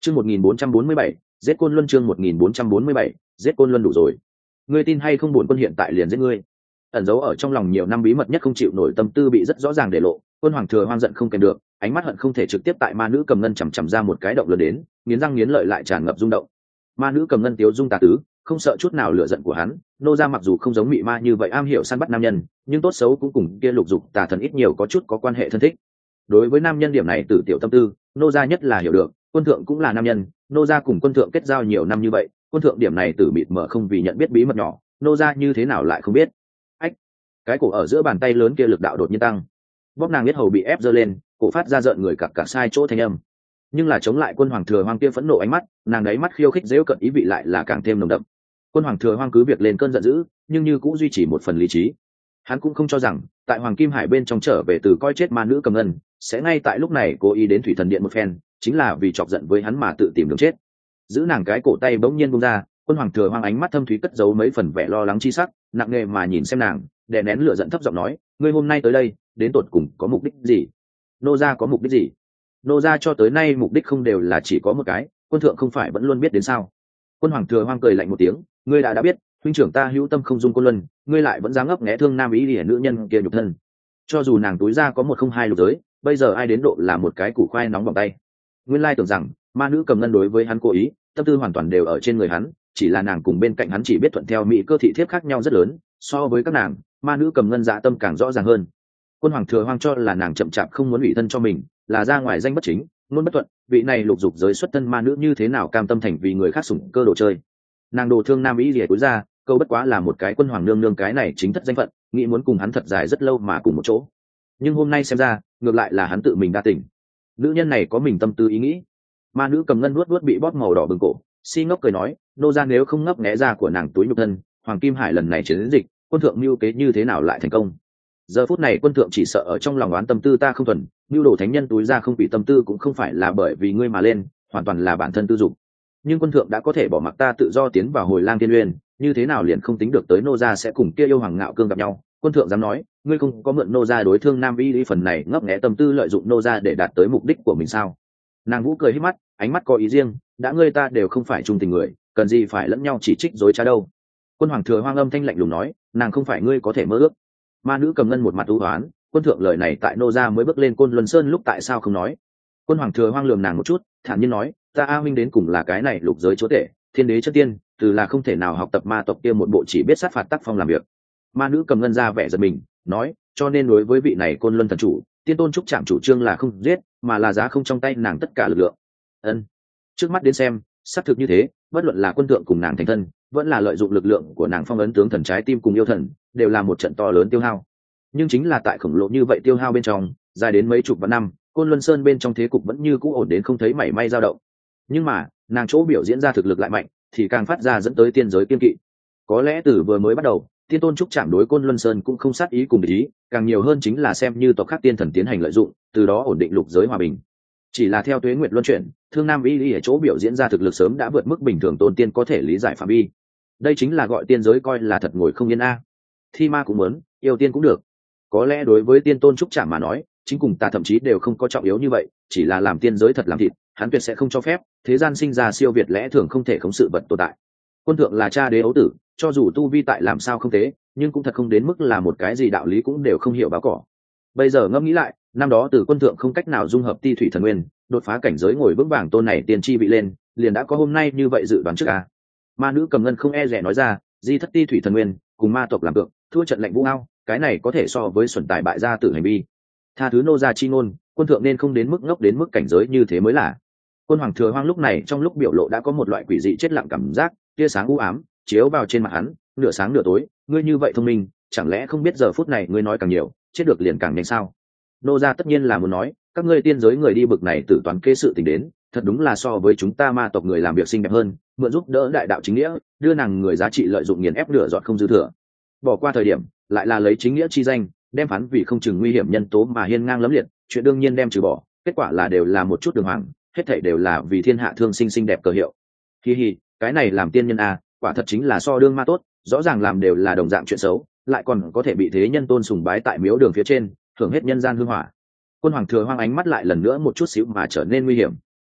Chương 1447, giết Côn Luân. Chương 1447, giết Côn Luân. Đủ rồi. Ngươi tin hay không, bổn quân hiện tại liền giết ngươi. Ẩn giấu ở trong lòng nhiều năm bí mật nhất không chịu nổi tâm tư bị rất rõ ràng để lộ. Quân Hoàng Thừa hoang giận không kèm được, ánh mắt hận không thể trực tiếp tại ma nữ cầm ngân chằm chằm ra một cái động lớn đến, nghiến răng nghiến lợi lại tràn ngập rung động. Ma nữ cầm ngân tiếu dung tà tứ, không sợ chút nào lửa giận của hắn. Nô gia mặc dù không giống mị ma như vậy am hiểu săn bắt nam nhân, nhưng tốt xấu cũng cùng kia lục dục tà thần ít nhiều có chút có quan hệ thân thích. Đối với nam nhân điểm này tử tiểu tâm tư, nô gia nhất là hiểu được. Quân thượng cũng là nam nhân, nô gia cùng quân thượng kết giao nhiều năm như vậy, quân thượng điểm này tử mịt mờ không vì nhận biết bí mật nhỏ, nô gia như thế nào lại không biết. Ách, cái cổ ở giữa bàn tay lớn kia lực đạo đột nhiên tăng, bóp nàng biết hầu bị ép giơ lên, cổ phát ra rợn người cặc sai chỗ thanh âm. Nhưng là chống lại Quân Hoàng Thừa hoang kia phẫn nộ ánh mắt, nàng đáy mắt khiêu khích dễu cận ý vị lại là càng thêm nồng đậm. Quân Hoàng Thừa hoang cứ việc lên cơn giận dữ, nhưng như cũng duy trì một phần lý trí. Hắn cũng không cho rằng tại Hoàng Kim Hải bên trong trở về từ coi chết ma nữ cầm ngân sẽ ngay tại lúc này cố ý đến Thủy Thần Điện một phen, chính là vì chọc giận với hắn mà tự tìm đường chết. Giữ nàng cái cổ tay bỗng nhiên buông ra, Quân Hoàng Thừa hoang ánh mắt thâm thúy cất giấu mấy phần vẻ lo lắng chi sắc, nặng nề mà nhìn xem nàng, đè nén lửa giận thấp giọng nói, ngươi hôm nay tới đây đến tột cùng có mục đích gì? Nô gia có mục đích gì? Nô gia cho tới nay mục đích không đều là chỉ có một cái, quân thượng không phải vẫn luôn biết đến sao? Quân Hoàng Thừa hoang cười lạnh một tiếng, ngươi đã biết, huynh trưởng ta hữu tâm không dung Côn Luân, ngươi lại vẫn dám ngấp nghé thương nam ý liễu nữ nhân kia nhục thân. Cho dù nàng túi ra có một không hai lục giới, bây giờ ai đến độ là một cái củ khoai nóng bằng tay. Nguyên lai tưởng rằng ma nữ cầm ngân đối với hắn cố ý, tâm tư hoàn toàn đều ở trên người hắn, chỉ là nàng cùng bên cạnh hắn chỉ biết thuận theo mỹ cơ thị thiếp khác nhau rất lớn, so với các nàng, ma nữ cầm ngân dạ tâm càng rõ ràng hơn. Quân Hoàng Thừa hoang cho là nàng chậm chạp không muốn ủy thân cho mình, là ra ngoài danh bất chính, luôn bất thuận, vị này lục dục giới xuất thân ma nữ như thế nào cam tâm thành vì người khác sủng cơ đồ chơi. Nàng đồ thương nam ý lìa túi ra, câu bất quá là một cái quân hoàng nương nương cái này chính thất danh phận, nghĩ muốn cùng hắn thật dài rất lâu mà cùng một chỗ. Nhưng hôm nay xem ra, ngược lại là hắn tự mình đa tình. Nữ nhân này có mình tâm tư ý nghĩ. Ma nữ cầm ngân nuốt bị bóp màu đỏ bừng cổ, si ngốc cười nói, nô gia nếu không ngấp nghé ra của nàng túi nhục thân, Hoàng Kim Hải lần này chiến dịch, quân thượng mưu kế như thế nào lại thành công? Giờ phút này quân thượng chỉ sợ ở trong lòng oán tâm tư ta không thuần, mưu đồ thánh nhân túi ra không bị tâm tư cũng không phải là bởi vì ngươi mà lên, hoàn toàn là bản thân tư dục. Nhưng quân thượng đã có thể bỏ mặc ta tự do tiến vào Hồi Lang Thiên Uyên, như thế nào liền không tính được tới nô gia sẽ cùng kia yêu hoàng ngạo cương gặp nhau? Quân thượng dám nói, ngươi không có mượn nô gia đối thương nam vi lý phần này ngấp nghé tâm tư lợi dụng nô gia để đạt tới mục đích của mình sao? Nàng vũ cười hít mắt, ánh mắt có ý riêng, đã ngươi ta đều không phải chung tình người, cần gì phải lẫn nhau chỉ trích dối trá đâu. Quân Hoàng Thừa hoang âm thanh lạnh lùng nói, nàng không phải ngươi có thể mơ ước. Ma nữ cầm ngân một mặt u hoán, quân thượng lời này tại nô gia mới bước lên Côn Luân Sơn lúc tại sao không nói? Quân Hoàng Thừa hoang lườm nàng một chút, thản nhiên nói, ta A Minh đến cùng là cái này lục giới chúa tể, thiên đế chất tiên, từ là không thể nào học tập ma tộc kia một bộ chỉ biết sát phạt tác phong làm việc. Ma nữ cầm ngân ra vẻ giật mình, nói, cho nên đối với vị này Côn Luân thần chủ, tiên tôn trúc trạm chủ trương là không giết, mà là giá không trong tay nàng tất cả lực lượng. Ân, trước mắt đến xem, xác thực như thế, bất luận là quân thượng cùng nàng thành thân, vẫn là lợi dụng lực lượng của nàng phong ấn tướng thần trái tim cùng yêu thần, đều là một trận to lớn tiêu hao. Nhưng chính là tại khổng lồ như vậy tiêu hao bên trong, dài đến mấy chục vạn năm, Côn Luân Sơn bên trong thế cục vẫn như cũ ổn đến không thấy mảy may dao động. Nhưng mà, nàng chỗ biểu diễn ra thực lực lại mạnh, thì càng phát ra dẫn tới tiên giới kiên kỵ. Có lẽ từ vừa mới bắt đầu, tiên tôn trúc chạm đối Côn Luân Sơn cũng không sát ý cùng địch ý, càng nhiều hơn chính là xem như tộc khác tiên thần tiến hành lợi dụng, từ đó ổn định lục giới hòa bình. Chỉ là theo tuế nguyệt luân chuyển, thương nam y ở chỗ biểu diễn ra thực lực sớm đã vượt mức bình thường tôn tiên có thể lý giải phạm vi. Đây chính là gọi tiên giới coi là thật ngồi không yên a. Thi ma cũng muốn, yêu tiên cũng được. Có lẽ đối với tiên tôn trúc chạm mà nói, chính cùng ta thậm chí đều không có trọng yếu như vậy, chỉ là làm tiên giới thật làm thịt, hắn tuyệt sẽ không cho phép thế gian sinh ra siêu việt lẽ thường không thể khống sự vật tồn tại. Quân thượng là cha đế ấu tử, cho dù tu vi tại làm sao không thế, nhưng cũng thật không đến mức là một cái gì đạo lý cũng đều không hiểu báo cỏ. Bây giờ ngẫm nghĩ lại, năm đó từ quân thượng không cách nào dung hợp ti thủy thần nguyên, đột phá cảnh giới ngồi vững vàng tôn này tiên tri vị lên, liền đã có hôm nay như vậy dự đoán trước à. Ma nữ cầm ngân không e rẻ nói ra, di thất ti thủy thần nguyên cùng ma tộc làm cược, thua trận lệnh vũ ao, cái này có thể so với xuẩn tài bại gia tử hành vi. Tha thứ nô gia chi ngôn, quân thượng nên không đến mức ngốc đến mức cảnh giới như thế mới là. Quân Hoàng Thừa hoang lúc này trong lúc biểu lộ đã có một loại quỷ dị chết lặng cảm giác, tia sáng u ám chiếu vào trên mặt hắn, nửa sáng nửa tối, ngươi như vậy thông minh, chẳng lẽ không biết giờ phút này ngươi nói càng nhiều, chết được liền càng nhanh sao? Nô gia tất nhiên là muốn nói, các ngươi tiên giới người đi bực này tử toán kế sự tình đến, thật đúng là so với chúng ta ma tộc người làm việc xinh đẹp hơn, mượn giúp đỡ đại đạo chính nghĩa, đưa nàng người giá trị lợi dụng nghiền ép lửa dọn không dư thừa. Bỏ qua thời điểm, lại là lấy chính nghĩa chi danh, đem phán vì không chừng nguy hiểm nhân tố mà hiên ngang lẫm liệt, chuyện đương nhiên đem trừ bỏ, kết quả là đều là một chút đường hoàng, hết thảy đều là vì thiên hạ thương sinh xinh đẹp cờ hiệu. Hi hi, cái này làm tiên nhân a, quả thật chính là so đương ma tốt, rõ ràng làm đều là đồng dạng chuyện xấu, lại còn có thể bị thế nhân tôn sùng bái tại miếu đường phía trên, hưởng hết nhân gian hương hỏa. Quân Hoàng Thừa hoang ánh mắt lại lần nữa một chút xíu mà trở nên nguy hiểm.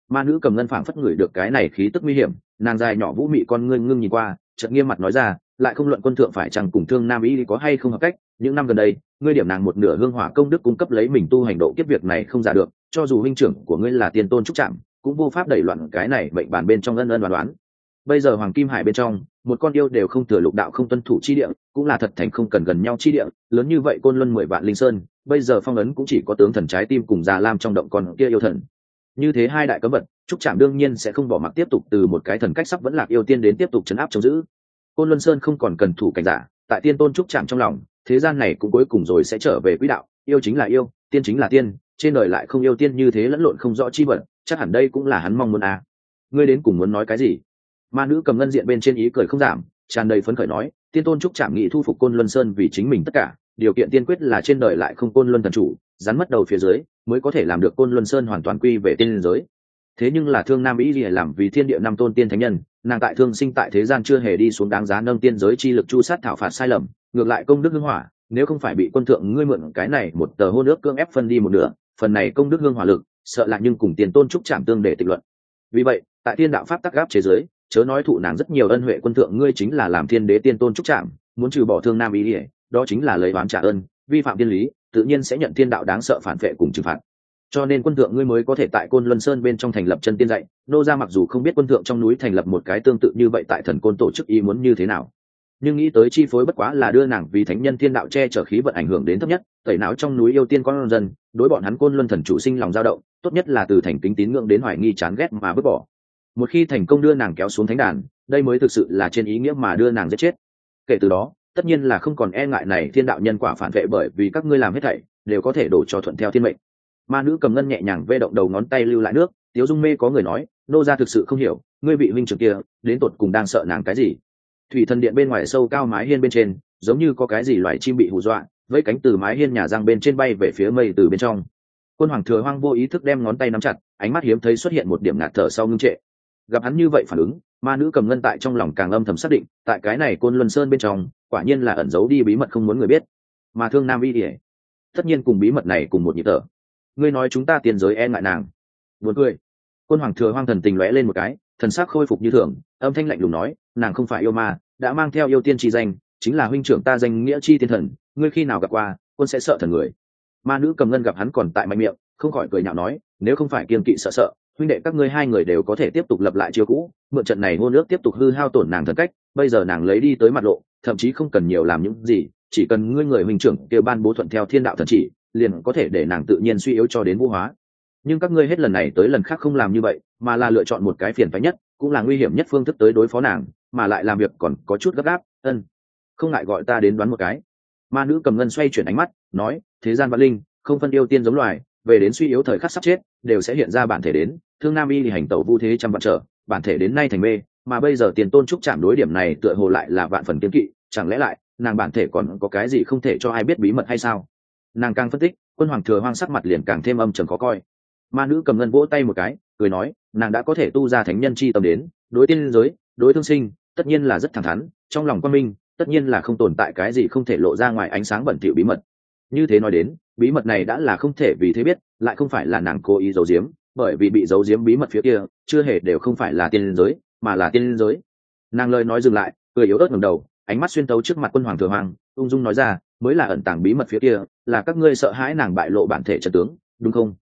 Ma nữ cầm ngân phảng phất ngửi được cái này khí tức nguy hiểm, nàng dài nhỏ vũ mị con ngươi ngưng nhìn qua, chợt nghiêm mặt nói ra, lại không luận quân thượng phải chăng cùng Thương Nam Y có hay không hợp cách, những năm gần đây ngươi điểm nàng một nửa hương hỏa công đức cung cấp lấy mình tu hành độ kiếp việc này không giả được, cho dù huynh trưởng của ngươi là tiên tôn trúc trạm cũng vô pháp đẩy loạn cái này mệnh bản bên trong ân ân đoán đoán. Bây giờ Hoàng Kim Hải bên trong một con yêu đều không thừa lục đạo không tuân thủ chi địa, cũng là thật thành không cần gần nhau chi địa, lớn như vậy Côn Luân 10 vạn linh sơn, bây giờ phong ấn cũng chỉ có tướng thần trái tim cùng già lam trong động con kia yêu thần. Như thế hai đại cấm vật, trúc trạm đương nhiên sẽ không bỏ mặc tiếp tục từ một cái thần cách sắp vẫn lạc yêu tiên đến tiếp tục trấn áp chống giữ. Côn Luân Sơn không còn cần thủ cảnh giả, tại tiên tôn trúc trạm trong lòng, thế gian này cũng cuối cùng rồi sẽ trở về quỹ đạo, yêu chính là yêu, tiên chính là tiên, trên đời lại không yêu tiên như thế lẫn lộn không rõ chi vật, chắc hẳn đây cũng là hắn mong muốn à. Ngươi đến cùng muốn nói cái gì? Ma nữ cầm ngân diện bên trên ý cười không giảm, tràn đầy phấn khởi nói, tiên tôn trúc trạm nghị thu phục Côn Luân Sơn vì chính mình tất cả, điều kiện tiên quyết là trên đời lại không Côn Luân thần chủ, rắn mất đầu phía dưới mới có thể làm được Côn Luân Sơn hoàn toàn quy về tiên giới. Thế nhưng là Thương Nam Y Lìa làm vì thiên địa năm tôn tiên thánh nhân, nàng tại thương sinh tại thế gian chưa hề đi xuống đáng giá nâng tiên giới chi lực chu sát thảo phạt sai lầm, ngược lại công đức hương hỏa, nếu không phải bị quân thượng ngươi mượn cái này một tờ hôn ước cưỡng ép phân đi một nửa, phần này công đức hương hỏa lực, sợ là nhưng cùng tiền tôn trúc trạm tương để tịch luận. Vì vậy, tại thiên đạo pháp tắc gáp chế giới, chớ nói thụ nàng rất nhiều ân huệ, quân thượng ngươi chính là làm thiên đế tiên tôn trúc trạm, muốn trừ bỏ Thương Nam Y Lìa, đó chính là lấy oán trả ơn, vi phạm thiên lý, tự nhiên sẽ nhận thiên đạo đáng sợ phản vệ cùng trừng phạt. Cho nên quân thượng ngươi mới có thể tại Côn Luân Sơn bên trong thành lập chân tiên dạy, nô gia mặc dù không biết quân thượng trong núi thành lập một cái tương tự như vậy tại Thần Côn tổ chức ý muốn như thế nào, nhưng nghĩ tới chi phối bất quá là đưa nàng vì thánh nhân thiên đạo che chở khí vận ảnh hưởng đến thấp nhất, tẩy não trong núi yêu tiên con dân, đối bọn hắn Côn Luân thần chủ sinh lòng dao động, tốt nhất là từ thành kính tín ngưỡng đến hoài nghi chán ghét mà vứt bỏ. Một khi thành công đưa nàng kéo xuống thánh đàn, đây mới thực sự là trên ý nghĩa mà đưa nàng giết chết. Kể từ đó, tất nhiên là không còn e ngại này thiên đạo nhân quả phản vệ, bởi vì các ngươi làm hết thảy đều có thể đổ cho thuận theo thiên mệnh. Ma nữ cầm ngân nhẹ nhàng vê động đầu ngón tay lưu lại nước, Tiếu Dung mê có người nói, nô gia thực sự không hiểu, ngươi vị huynh trưởng kia đến tột cùng đang sợ nàng cái gì? Thủy thần điện bên ngoài sâu cao mái hiên bên trên, giống như có cái gì loài chim bị hù dọa, với cánh từ mái hiên nhà giang bên trên bay về phía mây từ bên trong. Quân Hoàng Thừa Hoang vô ý thức đem ngón tay nắm chặt, ánh mắt hiếm thấy xuất hiện một điểm ngạt thở sau ngưng trệ. Gặp hắn như vậy phản ứng, ma nữ cầm ngân tại trong lòng càng âm thầm xác định, tại cái này Côn Luân Sơn bên trong, quả nhiên là ẩn giấu đi bí mật không muốn người biết. Mà Thương Nam Y Điệp, tất nhiên cùng bí mật này cùng một nhịp thở. Ngươi nói chúng ta tiền giới e ngại nàng? Buồn cười. Quân Hoàng Thừa Hoang thần tình lóe lên một cái, thần sắc khôi phục như thường, âm thanh lạnh lùng nói, nàng không phải yêu ma, đã mang theo yêu tiên chi danh, chính là huynh trưởng ta danh nghĩa chi tiên thần, ngươi khi nào gặp qua, quân sẽ sợ thần người. Ma nữ cầm ngân gặp hắn còn tại mạnh miệng, không khỏi cười nhạo nói, nếu không phải kiêng kỵ sợ sợ, huynh đệ các ngươi hai người đều có thể tiếp tục lập lại chiêu cũ, mượn trận này hôn ước tiếp tục hư hao tổn nàng thần cách, bây giờ nàng lấy đi tới mặt lộ, thậm chí không cần nhiều làm những gì, chỉ cần ngươi người huynh trưởng kêu ban bố thuận theo thiên đạo thần chỉ, liền có thể để nàng tự nhiên suy yếu cho đến vũ hóa. Nhưng các ngươi hết lần này tới lần khác không làm như vậy, mà là lựa chọn một cái phiền phái nhất, cũng là nguy hiểm nhất phương thức tới đối phó nàng, mà lại làm việc còn có chút gấp gáp. Không ngại gọi ta đến đoán một cái. Ma nữ cầm ngân xoay chuyển ánh mắt, nói, thế gian vạn linh không phân yêu tiên giống loài, về đến suy yếu thời khắc sắp chết đều sẽ hiện ra bản thể đến. Thương Nam Y thì hành tẩu vu thế trăm vạn trở, bản thể đến nay thành mê, mà bây giờ tiền tôn trúc chạm đối điểm này tựa hồ lại là vạn phần kiên kỵ, chẳng lẽ lại nàng bản thể còn có cái gì không thể cho ai biết bí mật hay sao? Nàng càng phân tích, Quân Hoàng Thừa Hoang sắc mặt liền càng thêm âm trầm khó coi. Ma nữ cầm ngân vỗ tay một cái, cười nói, nàng đã có thể tu ra thánh nhân chi tâm đến, đối tiên giới, đối thương sinh, tất nhiên là rất thẳng thắn, trong lòng quan minh, tất nhiên là không tồn tại cái gì không thể lộ ra ngoài ánh sáng bẩn thỉu bí mật. Như thế nói đến, bí mật này đã là không thể vì thế biết, lại không phải là nàng cố ý giấu giếm, bởi vì bị giấu giếm bí mật phía kia, chưa hề đều không phải là tiên giới, mà là tiên giới. Nàng lời nói dừng lại, cười yếu ớt ngẩng đầu, ánh mắt xuyên tấu trước mặt Quân Hoàng Thừa Hoang, ung dung nói ra, mới là ẩn tàng bí mật phía kia, là các ngươi sợ hãi nàng bại lộ bản thể chân tướng, đúng không?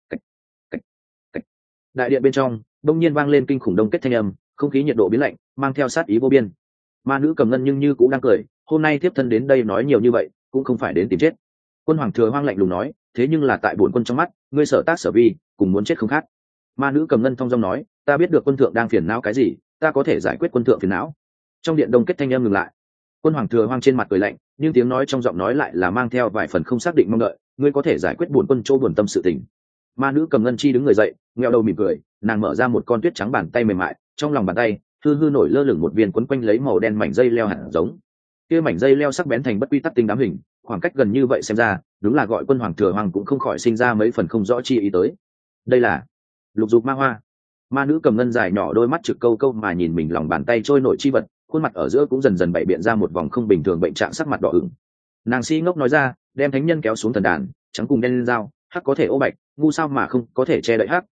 Đại điện bên trong đông nhiên vang lên kinh khủng đông kết thanh âm, không khí nhiệt độ biến lạnh, mang theo sát ý vô biên. Ma nữ cầm ngân nhưng như cũng đang cười, hôm nay tiếp thân đến đây nói nhiều như vậy, cũng không phải đến tìm chết. Quân Hoàng Thừa Hoang lạnh lùng nói, thế nhưng là tại bổn quân trong mắt, ngươi sở tác sở vi, cùng muốn chết không khác. Ma nữ cầm ngân thong dong nói, ta biết được quân thượng đang phiền não cái gì, ta có thể giải quyết quân thượng phiền não. Trong điện đông kết thanh âm ngừng lại. Quân Hoàng Thừa Hoang trên mặt cười lạnh, nhưng tiếng nói trong giọng nói lại là mang theo vài phần không xác định mong đợi, ngươi có thể giải quyết bổn quân chỗ buồn tâm sự tình. Ma nữ cầm ngân chi đứng người dậy, ngheo đầu mỉm cười, nàng mở ra một con tuyết trắng bàn tay mềm mại, trong lòng bàn tay hư hư nổi lơ lửng một viên quấn quanh lấy màu đen mảnh dây leo hạt giống. Kia mảnh dây leo sắc bén thành bất quy tắc tinh đám hình, khoảng cách gần như vậy xem ra, đúng là gọi Quân Hoàng Thừa Hoang cũng không khỏi sinh ra mấy phần không rõ chi ý tới. Đây là lục dục ma hoa. Ma nữ cầm ngân dài nhỏ đôi mắt trực câu câu mà nhìn mình lòng bàn tay trôi nổi chi vật, khuôn mặt ở giữa cũng dần dần bày biện ra một vòng không bình thường bệnh trạng sắc mặt đỏ ửng. Nàng si ngốc nói ra, đem thánh nhân kéo xuống thần đàn, trắng cùng đen lên dao, hắc có thể ô bạch, ngu sao mà không có thể che đậy hắc,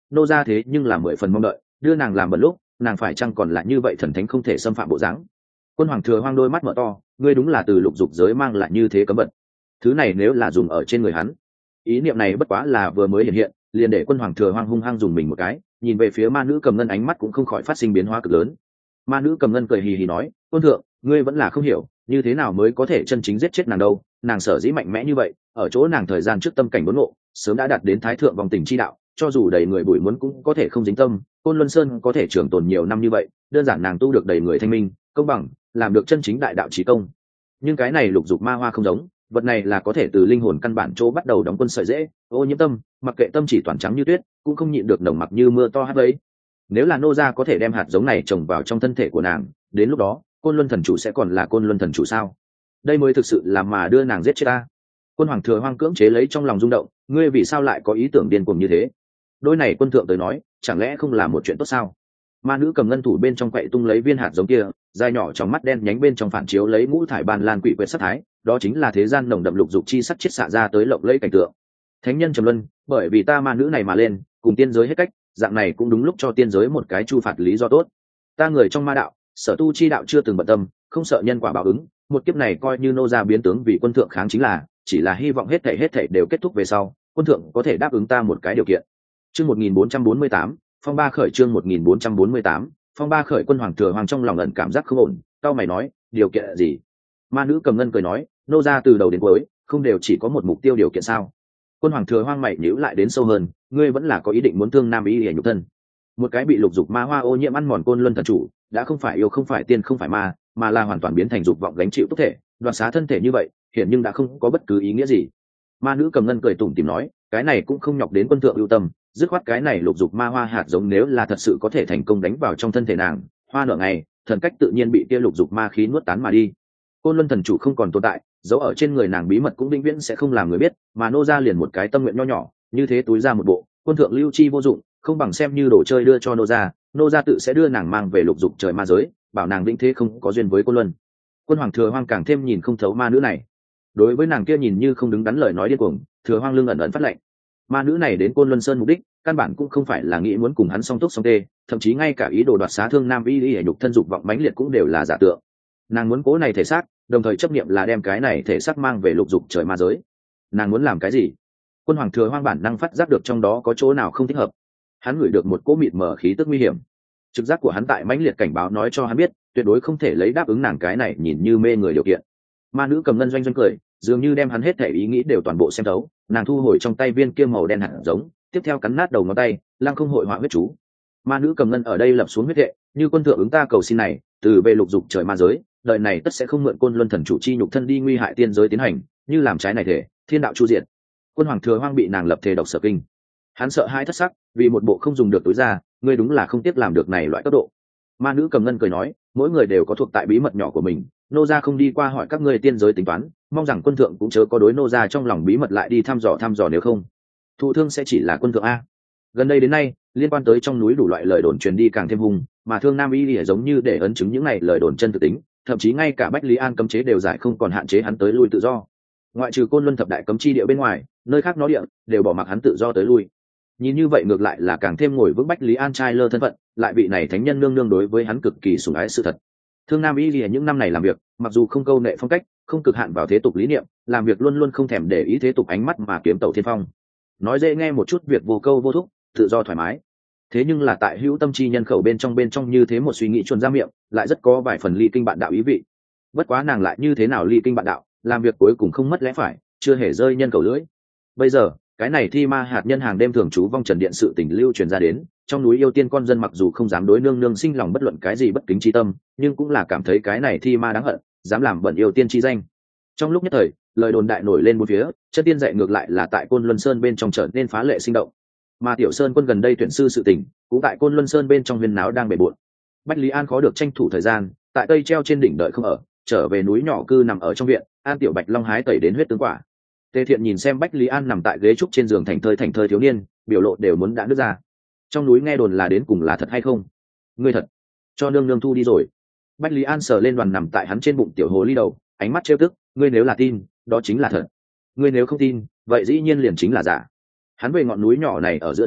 nô ra thế nhưng là 10 phần mong đợi, đưa nàng làm bận lúc nàng phải chăng còn là như vậy thần thánh không thể xâm phạm bộ dáng. Quân Hoàng Thừa Hoang đôi mắt mở to, ngươi đúng là từ lục dục giới mang lại như thế cấm bận. Thứ này nếu là dùng ở trên người hắn, ý niệm này bất quá là vừa mới hiện hiện, liền để Quân Hoàng Thừa Hoang hung hăng dùng mình một cái, nhìn về phía ma nữ cầm ngân, ánh mắt cũng không khỏi phát sinh biến hóa cực lớn. Ma nữ cầm ngân cười hì hì nói, tôn thượng, ngươi vẫn là không hiểu như thế nào mới có thể chân chính giết chết nàng đâu. Nàng sở dĩ mạnh mẽ như vậy, ở chỗ nàng thời gian trước tâm cảnh đốn ngộ sớm đã đạt đến thái thượng vòng tình chi đạo, cho dù đầy người bụi muốn cũng có thể không dính tâm. Côn Luân Sơn có thể trường tồn nhiều năm như vậy, đơn giản nàng tu được đầy người thanh minh công bằng, làm được chân chính đại đạo chí công. Nhưng cái này lục dục ma hoa không giống, vật này là có thể từ linh hồn căn bản chỗ bắt đầu đóng quân sợi dễ, ô nhiễm tâm, mặc kệ tâm chỉ toàn trắng như tuyết cũng không nhịn được nồng mặc như mưa to hát ấy. Nếu là nô gia có thể đem hạt giống này trồng vào trong thân thể của nàng, đến lúc đó Côn Luân thần chủ sẽ còn là Côn Luân thần chủ sao? Đây mới thực sự là mà đưa nàng giết chết ta. Quân Hoàng Thừa Hoang cưỡng chế lấy trong lòng rung động, ngươi vì sao lại có ý tưởng điên cuồng như thế? Đôi này quân thượng tới nói, chẳng lẽ không là một chuyện tốt sao? Ma nữ cầm ngân thủ bên trong quậy tung lấy viên hạt giống kia, dài nhỏ trong mắt đen nhánh bên trong phản chiếu lấy ngũ thải ban lan quỷ quyệt sắc thái, đó chính là thế gian nồng đậm lục dục chi sắc chiết xạ ra tới lộng lẫy cảnh tượng. Thánh nhân trầm luân, bởi vì ta ma nữ này mà lên, cùng tiên giới hết cách, dạng này cũng đúng lúc cho tiên giới một cái chu phạt lý do tốt. Ta người trong ma đạo, sở tu chi đạo chưa từng bận tâm, không sợ nhân quả báo ứng, một kiếp này coi như nô gia biến tướng vì quân thượng kháng chính là, chỉ là hy vọng hết thảy đều kết thúc về sau, quân thượng có thể đáp ứng ta một cái điều kiện. Chương 1448, phong ba khởi. Chương 1448, phong ba khởi. Quân Hoàng Thừa Hoang trong lòng ẩn cảm giác không ổn, cao mày nói, điều kiện gì? Ma nữ cầm ngân cười nói, nô gia từ đầu đến cuối không đều chỉ có một mục tiêu điều kiện sao? Quân Hoàng Thừa Hoang mày nhíu lại đến sâu hơn, ngươi vẫn là có ý định muốn thương nam ý để nhục thân. Một cái bị lục dục ma hoa ô nhiễm ăn mòn Côn Luân thần chủ, đã không phải yêu không phải tiên không phải ma, mà là hoàn toàn biến thành dục vọng gánh chịu túc thể, đoạt xá thân thể như vậy, hiện nhưng đã không có bất cứ ý nghĩa gì. Ma nữ cầm ngân cười tủm tỉm nói, cái này cũng không nhọc đến quân thượng ưu tâm, dứt khoát cái này lục dục ma hoa hạt giống nếu là thật sự có thể thành công đánh vào trong thân thể nàng, hoa nửa ngày, thần cách tự nhiên bị kia lục dục ma khí nuốt tán mà đi. Côn Luân thần chủ không còn tồn tại, dấu ở trên người nàng bí mật cũng vĩnh viễn sẽ không làm người biết, mà nô ra liền một cái tâm nguyện nho nhỏ, như thế túi ra một bộ, quân thượng lưu chi vô dụng, không bằng xem như đồ chơi đưa cho nô ra tự sẽ đưa nàng mang về lục dục trời ma giới, bảo nàng vĩnh thế không có duyên với Côn Luân. Quân Hoàng Thừa Hoang càng thêm nhìn không thấu ma nữ này, đối với nàng kia nhìn như không đứng đắn lời nói điên cuồng, Thừa Hoang lưng ẩn ẩn phát lệnh. Ma nữ này đến Côn Luân Sơn mục đích căn bản cũng không phải là nghĩ muốn cùng hắn song túc song tê, thậm chí ngay cả ý đồ đoạt xá thương nam y nhục thân dục vọng mãnh liệt cũng đều là giả tượng. Nàng muốn cố này thể xác, đồng thời chấp niệm là đem cái này thể xác mang về lục dục trời ma giới. Nàng muốn làm cái gì? Quân Hoàng Thừa Hoang bản năng phát giác được trong đó có chỗ nào không thích hợp. Hắn ngửi được một cỗ mịt mờ khí tức nguy hiểm. Trực giác của hắn tại mãnh liệt cảnh báo nói cho hắn biết, tuyệt đối không thể lấy đáp ứng nàng cái này nhìn như mê người điều kiện. Ma nữ cầm ngân doanh doanh cười, dường như đem hắn hết thể ý nghĩ đều toàn bộ xem thấu. Nàng thu hồi trong tay viên kia màu đen hạt giống, tiếp theo cắn nát đầu ngón tay, lăng không hội họa huyết chú. Ma nữ cầm ngân ở đây lập xuống huyết hệ, như quân thượng ứng ta cầu xin này, từ về lục dục trời ma giới, đời này tất sẽ không mượn Côn Luân thần chủ chi nhục thân đi nguy hại tiên giới tiến hành, như làm trái này thể, thiên đạo chu diệt. Quân Hoàng Thừa Hoang bị nàng lập thể độc sở kinh, hắn sợ hai thất sắc, vì một bộ không dùng được túi ra, ngươi đúng là không tiếc làm được này loại cấp độ. Ma nữ cầm ngân cười nói, mỗi người đều có thuộc tại bí mật nhỏ của mình, nô gia không đi qua hỏi các ngươi tiên giới tính toán, mong rằng quân thượng cũng chớ có đối nô gia trong lòng bí mật lại đi thăm dò, nếu không thụ thương sẽ chỉ là quân thượng a. Gần đây đến nay, liên quan tới trong núi đủ loại lời đồn truyền đi càng thêm hung, mà thương nam y giống như để ấn chứng những này lời đồn chân thực tính, thậm chí ngay cả Bách Lý An cấm chế đều giải không còn hạn chế hắn tới lui tự do. Ngoại trừ Côn Luân thập đại cấm chi địa bên ngoài, nơi khác nó địa đều bỏ mặc hắn tự do tới lui. Nhìn như vậy ngược lại là càng thêm ngồi vững Bách Lý An trai lơ thân phận, lại bị này thánh nhân nương nương đối với hắn cực kỳ sủng ái sự thật. Thương Nam Y Lìa những năm này làm việc, mặc dù không câu nệ phong cách, không cực hạn vào thế tục lý niệm, làm việc luôn luôn không thèm để ý thế tục ánh mắt mà kiếm tẩu thiên phong. Nói dễ nghe một chút, việc vô câu vô thúc, tự do thoải mái. Thế nhưng là tại hữu tâm chi nhân khẩu bên trong như thế một suy nghĩ chuồn ra miệng, lại rất có vài phần ly kinh bạn đạo ý vị. Bất quá nàng lại như thế nào ly kinh bạn đạo, làm việc cuối cùng không mất lẽ phải, chưa hề rơi nhân khẩu lưỡi. Bây giờ, cái này thi ma hạt nhân hàng đêm thường trú vong trần điện sự tình lưu truyền ra đến, trong núi yêu tiên con dân mặc dù không dám đối nương nương sinh lòng bất luận cái gì bất kính chi tâm, nhưng cũng là cảm thấy cái này thi ma đáng hận, dám làm bẩn yêu tiên chi danh. Trong lúc nhất thời, lời đồn đại nổi lên bốn phía, chất tiên dạy ngược lại là tại Côn Luân Sơn bên trong trở nên phá lệ sinh động. Mà Tiểu Sơn quân gần đây tuyển sư sự tình, cũng tại Côn Luân Sơn bên trong huyên náo đang bề bộn. Bách Lý An khó được tranh thủ thời gian, tại cây treo trên đỉnh đợi không ở, trở về núi nhỏ cư nằm ở trong viện, An Tiểu Bạch Long hái tẩy đến huyết tướng quả. Tề Thiện nhìn xem Bách Lý An nằm tại ghế trúc trên giường thành thơi thiếu niên, biểu lộ đều muốn đã nứt ra. Trong núi nghe đồn là đến cùng là thật hay không? Ngươi thật, cho nương nương thu đi rồi. Bách Lý An sờ lên đoàn nằm tại hắn trên bụng tiểu hồ ly đầu, ánh mắt trêu tức, ngươi nếu là tin, đó chính là thật. Ngươi nếu không tin, vậy dĩ nhiên liền chính là giả. Hắn về ngọn núi nhỏ này ở giữa đến,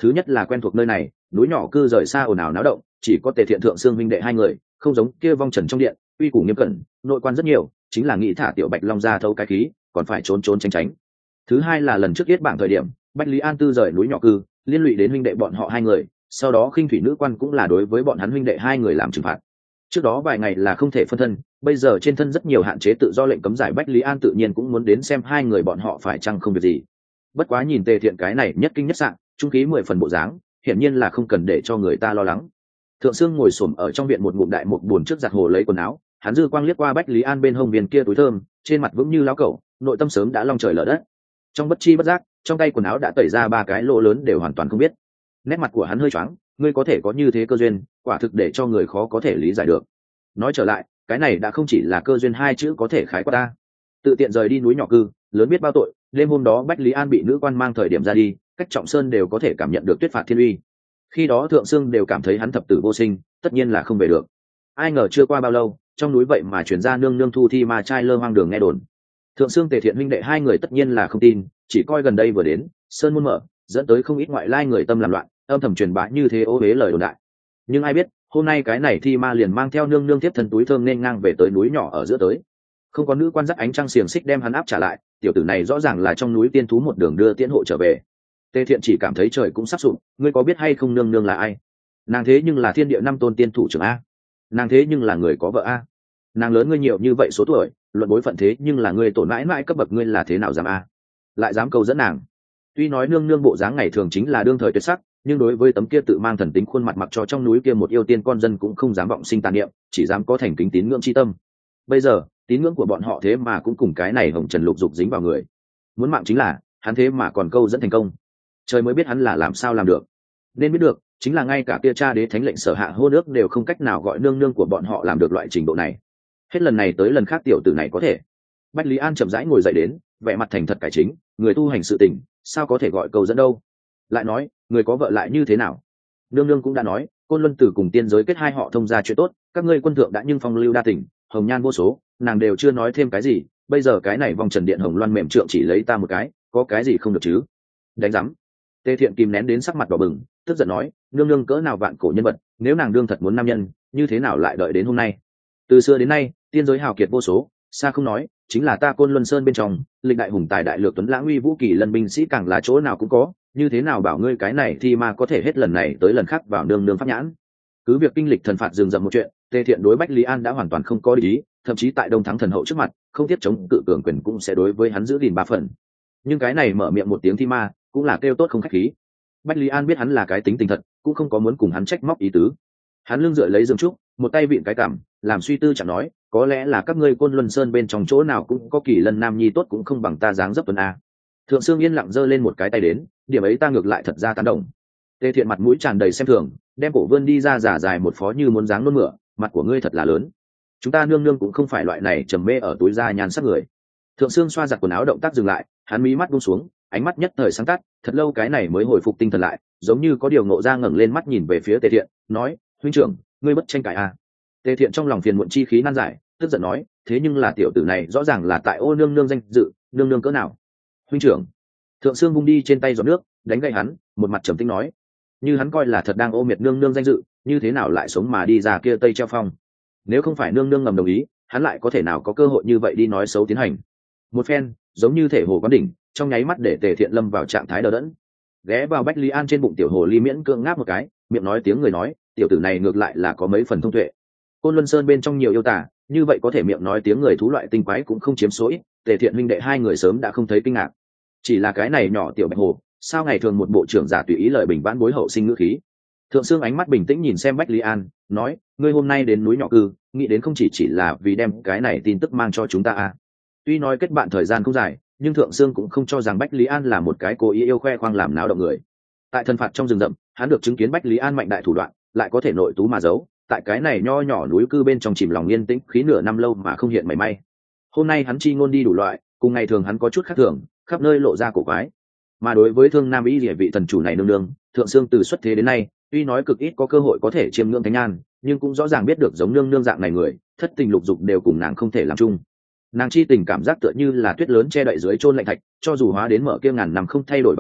thứ nhất là quen thuộc nơi này, núi nhỏ cư rời xa ồn ào náo động, chỉ có Tề Thiện Thượng Xương huynh đệ hai người, không giống kia vong trần trong điện, uy củ nghiêm cẩn, nội quan rất nhiều, chính là nghĩ thả tiểu Bạch Long ra thấu cái khí, còn phải trốn trốn tránh tránh. Thứ hai là lần trước yết bảng thời điểm, Bách Lý An Tư rời núi nhỏ cư, liên lụy đến huynh đệ bọn họ hai người, sau đó khinh thủy nữ quan cũng là đối với bọn hắn huynh đệ hai người làm trừng phạt. Trước đó vài ngày là không thể phân thân, bây giờ trên thân rất nhiều hạn chế tự do lệnh cấm giải, Bách Lý An tự nhiên cũng muốn đến xem hai người bọn họ phải chăng không việc gì. Bất quá nhìn Tề Thiện cái này nhất kinh nhất sạn, trung khí 10 phần bộ dáng, hiển nhiên là không cần để cho người ta lo lắng. Thượng Sương ngồi xổm ở trong viện một ngụm đại một buồn trước giặt hồ lấy quần áo, hắn dư quang liếc qua Bách Lý An bên hông viên kia túi thơm, trên mặt vững như lão cẩu, nội tâm sớm đã long trời lở đất. Trong bất chi bất giác, trong tay quần áo đã tẩy ra 3 cái lỗ lớn đều hoàn toàn không biết. Nét mặt của hắn hơi choáng, ngươi có thể có như thế cơ duyên, quả thực để cho người khó có thể lý giải được. Nói trở lại, cái này đã không chỉ là cơ duyên hai chữ có thể khái quát ta. Tự tiện rời đi núi nhỏ cư, lớn biết bao tội, đêm hôm đó Bách Lý An bị nữ quan mang thời điểm ra đi, cách Trọng Sơn đều có thể cảm nhận được tuyết phạt thiên uy. Khi đó Thượng Sương đều cảm thấy hắn thập tử vô sinh, tất nhiên là không về được. Ai ngờ chưa qua bao lâu, trong núi vậy mà truyền ra nương nương thu thi ma trai lơ hoang đường nghe đồn. Thượng Sương Tề Thiện huynh đệ hai người tất nhiên là không tin, chỉ coi gần đây vừa đến, sơn môn mở, dẫn tới không ít ngoại lai người tâm làm loạn, âm thầm truyền bá như thế ô uế lời đồn đại. Nhưng ai biết, hôm nay cái này thi ma liền mang theo nương nương tiếp thân túi thơm nên ngang về tới núi nhỏ ở giữa tới. Không có nữ quan dắt ánh trăng xiềng xích đem hắn áp trả lại, tiểu tử này rõ ràng là trong núi tiên thú một đường đưa tiễn hộ trở về. Tề Thiện chỉ cảm thấy trời cũng sắp sụp, ngươi có biết hay không nương nương là ai? Nàng thế nhưng là thiên địa 5 tôn tiên thủ trưởng a. Nàng thế nhưng là người có vợ a. Nàng lớn ngươi nhiều như vậy số tuổi, luận bối phận thế nhưng là ngươi tổn mãi mãi cấp bậc, ngươi là thế nào dám a? Lại dám câu dẫn nàng. Tuy nói nương nương bộ dáng ngày thường chính là đương thời tuyệt sắc, nhưng đối với tấm kia tự mang thần tính khuôn mặt mặc cho trong núi kia một yêu tiên con dân cũng không dám vọng sinh tàn niệm, chỉ dám có thành kính tín ngưỡng chi tâm. Bây giờ tín ngưỡng của bọn họ thế mà cũng cùng cái này hồng trần lục dục dính vào người. Muốn mạng chính là hắn thế mà còn câu dẫn thành công, trời mới biết hắn là làm sao làm được. Nên biết được chính là ngay cả kia cha đế thánh lệnh sở hạ hô nước đều không cách nào gọi nương nương của bọn họ làm được loại trình độ này. Hết lần này tới lần khác tiểu tử này có thể. Bách Lý An chậm rãi ngồi dậy đến, vẻ mặt thành thật cải chính, người tu hành sự tình sao có thể gọi câu dẫn đâu. Lại nói người có vợ lại như thế nào? Nương nương cũng đã nói Côn Luân Tử cùng tiên giới kết hai họ thông gia chuyện tốt, các ngươi quân thượng đã nhưng phong lưu đa tình, hồng nhan vô số, nàng đều chưa nói thêm cái gì. Bây giờ cái này vòng trần điện hồng loan mềm trượng chỉ lấy ta một cái, có cái gì không được chứ? Đánh rắm. Tề Thiện kìm nén đến sắc mặt đỏ bừng, tức giận nói, nương nương cỡ nào vạn cổ nhân vật, nếu nàng đương thật muốn nam nhân, như thế nào lại đợi đến hôm nay? Từ xưa đến nay tiên giới hào kiệt vô số, xa không nói, chính là ta Côn Luân Sơn bên trong lịch đại hùng tài đại lược tuấn lãng uy vũ kỳ lần binh sĩ càng là chỗ nào cũng có, như thế nào bảo ngươi cái này thì mà có thể hết lần này tới lần khác vào nương nương pháp nhãn. Cứ việc kinh lịch thần phạt rừng rậm một chuyện, Tề Thiện đối Bách Lý An đã hoàn toàn không có ý, thậm chí tại Đông Thắng thần hậu trước mặt không tiếp chống cự cường quyền cũng sẽ đối với hắn giữ gìn 3 phần. Nhưng cái này mở miệng một tiếng thi ma cũng là kêu tốt không khách khí. Bách Lý An biết hắn là cái tính tình thật, cũng không có muốn cùng hắn trách móc ý tứ. Hắn lưng dựa lấy giường trúc, một tay vịn cái cằm, làm suy tư chẳng nói, có lẽ là các ngươi Côn Luân Sơn bên trong chỗ nào cũng có kỳ lân nam nhi tốt cũng không bằng ta dáng dấp tuấn a. Thượng Sương yên lặng giơ lên một cái tay đến, điểm ấy ta ngược lại thật ra tán đồng. Tề Thiện mặt mũi tràn đầy xem thường, đem cổ vươn đi ra giả dài một phó như muốn dáng nôn mửa, mặt của ngươi thật là lớn. Chúng ta nương nương cũng không phải loại này trầm mê ở túi da nhàn sắc người. Thượng Sương xoa giặt quần áo động tác dừng lại, hắn mí mắt buông xuống, ánh mắt nhất thời sáng tắt, thật lâu cái này mới hồi phục tinh thần lại, giống như có điều ngộ ra ngẩng lên mắt nhìn về phía Tề Thiện, nói, huynh trưởng, ngươi bất tranh cãi à? Tề Thiện trong lòng phiền muộn chi khí nan giải, tức giận nói, thế nhưng là tiểu tử này rõ ràng là tại ô nương nương danh dự, nương nương cỡ nào? Huynh trưởng. Thượng Sương vung đi trên tay giọt nước, đánh gậy hắn, một mặt trầm tĩnh nói, như hắn coi là thật đang ô miệt nương nương danh dự, như thế nào lại sống mà đi ra kia Tây treo phong? Nếu không phải nương nương ngầm đồng ý, hắn lại có thể nào có cơ hội như vậy đi nói xấu tiến hành? Một phen, giống như thể hồ quán đỉnh, trong nháy mắt để Tề Thiện lâm vào trạng thái đờ đẫn. Ghé vào Bách Lý An trên bụng tiểu hồ ly miễn cưỡng ngáp một cái, miệng nói tiếng người nói, tiểu tử này ngược lại là có mấy phần thông tuệ. Côn Luân Sơn bên trong nhiều yêu tả, như vậy có thể miệng nói tiếng người thú loại tinh quái cũng không chiếm số ít. Tề Thiện huynh đệ hai người sớm đã không thấy kinh ngạc. Chỉ là cái này nhỏ tiểu bạch hồ, sao ngày thường một bộ trưởng giả tùy ý lời bình vãn bối hậu sinh ngữ khí. Thượng Sương ánh mắt bình tĩnh nhìn xem Bách Lý An, nói, ngươi hôm nay đến núi nhỏ cư, nghĩ đến không chỉ là vì đem cái này tin tức mang cho chúng ta à? Tuy nói kết bạn thời gian không dài, nhưng Thượng Sương cũng không cho rằng Bách Lý An là một cái cố ý yêu khoe khoang làm náo động người. Tại thần phạt trong rừng rậm, hắn được chứng kiến Bách Lý An mạnh đại thủ đoạn, lại có thể nội tú mà giấu, tại cái này nho nhỏ núi cư bên trong chìm lòng yên tĩnh khí nửa năm lâu mà không hiện mảy may. Hôm nay hắn chi ngôn đi đủ loại, cùng ngày thường hắn có chút khác thường, khắp nơi lộ ra cổ quái. Mà đối với Thương Nam Y Liễu vị thần chủ này nương nương, Thượng Sương từ xuất thế đến nay, tuy nói cực ít có cơ hội có thể chiêm ngưỡng thánh an, nhưng cũng rõ ràng biết được giống nương nương dạng này người, thất tình lục dục đều cùng nàng không thể làm chung. Nàng chi tình cảm giác tựa như là tuyết lớn che đậy dưới chôn lạnh thạch, cho dù hóa đến mở kia ngàn năm không thay đổi bằng phòng,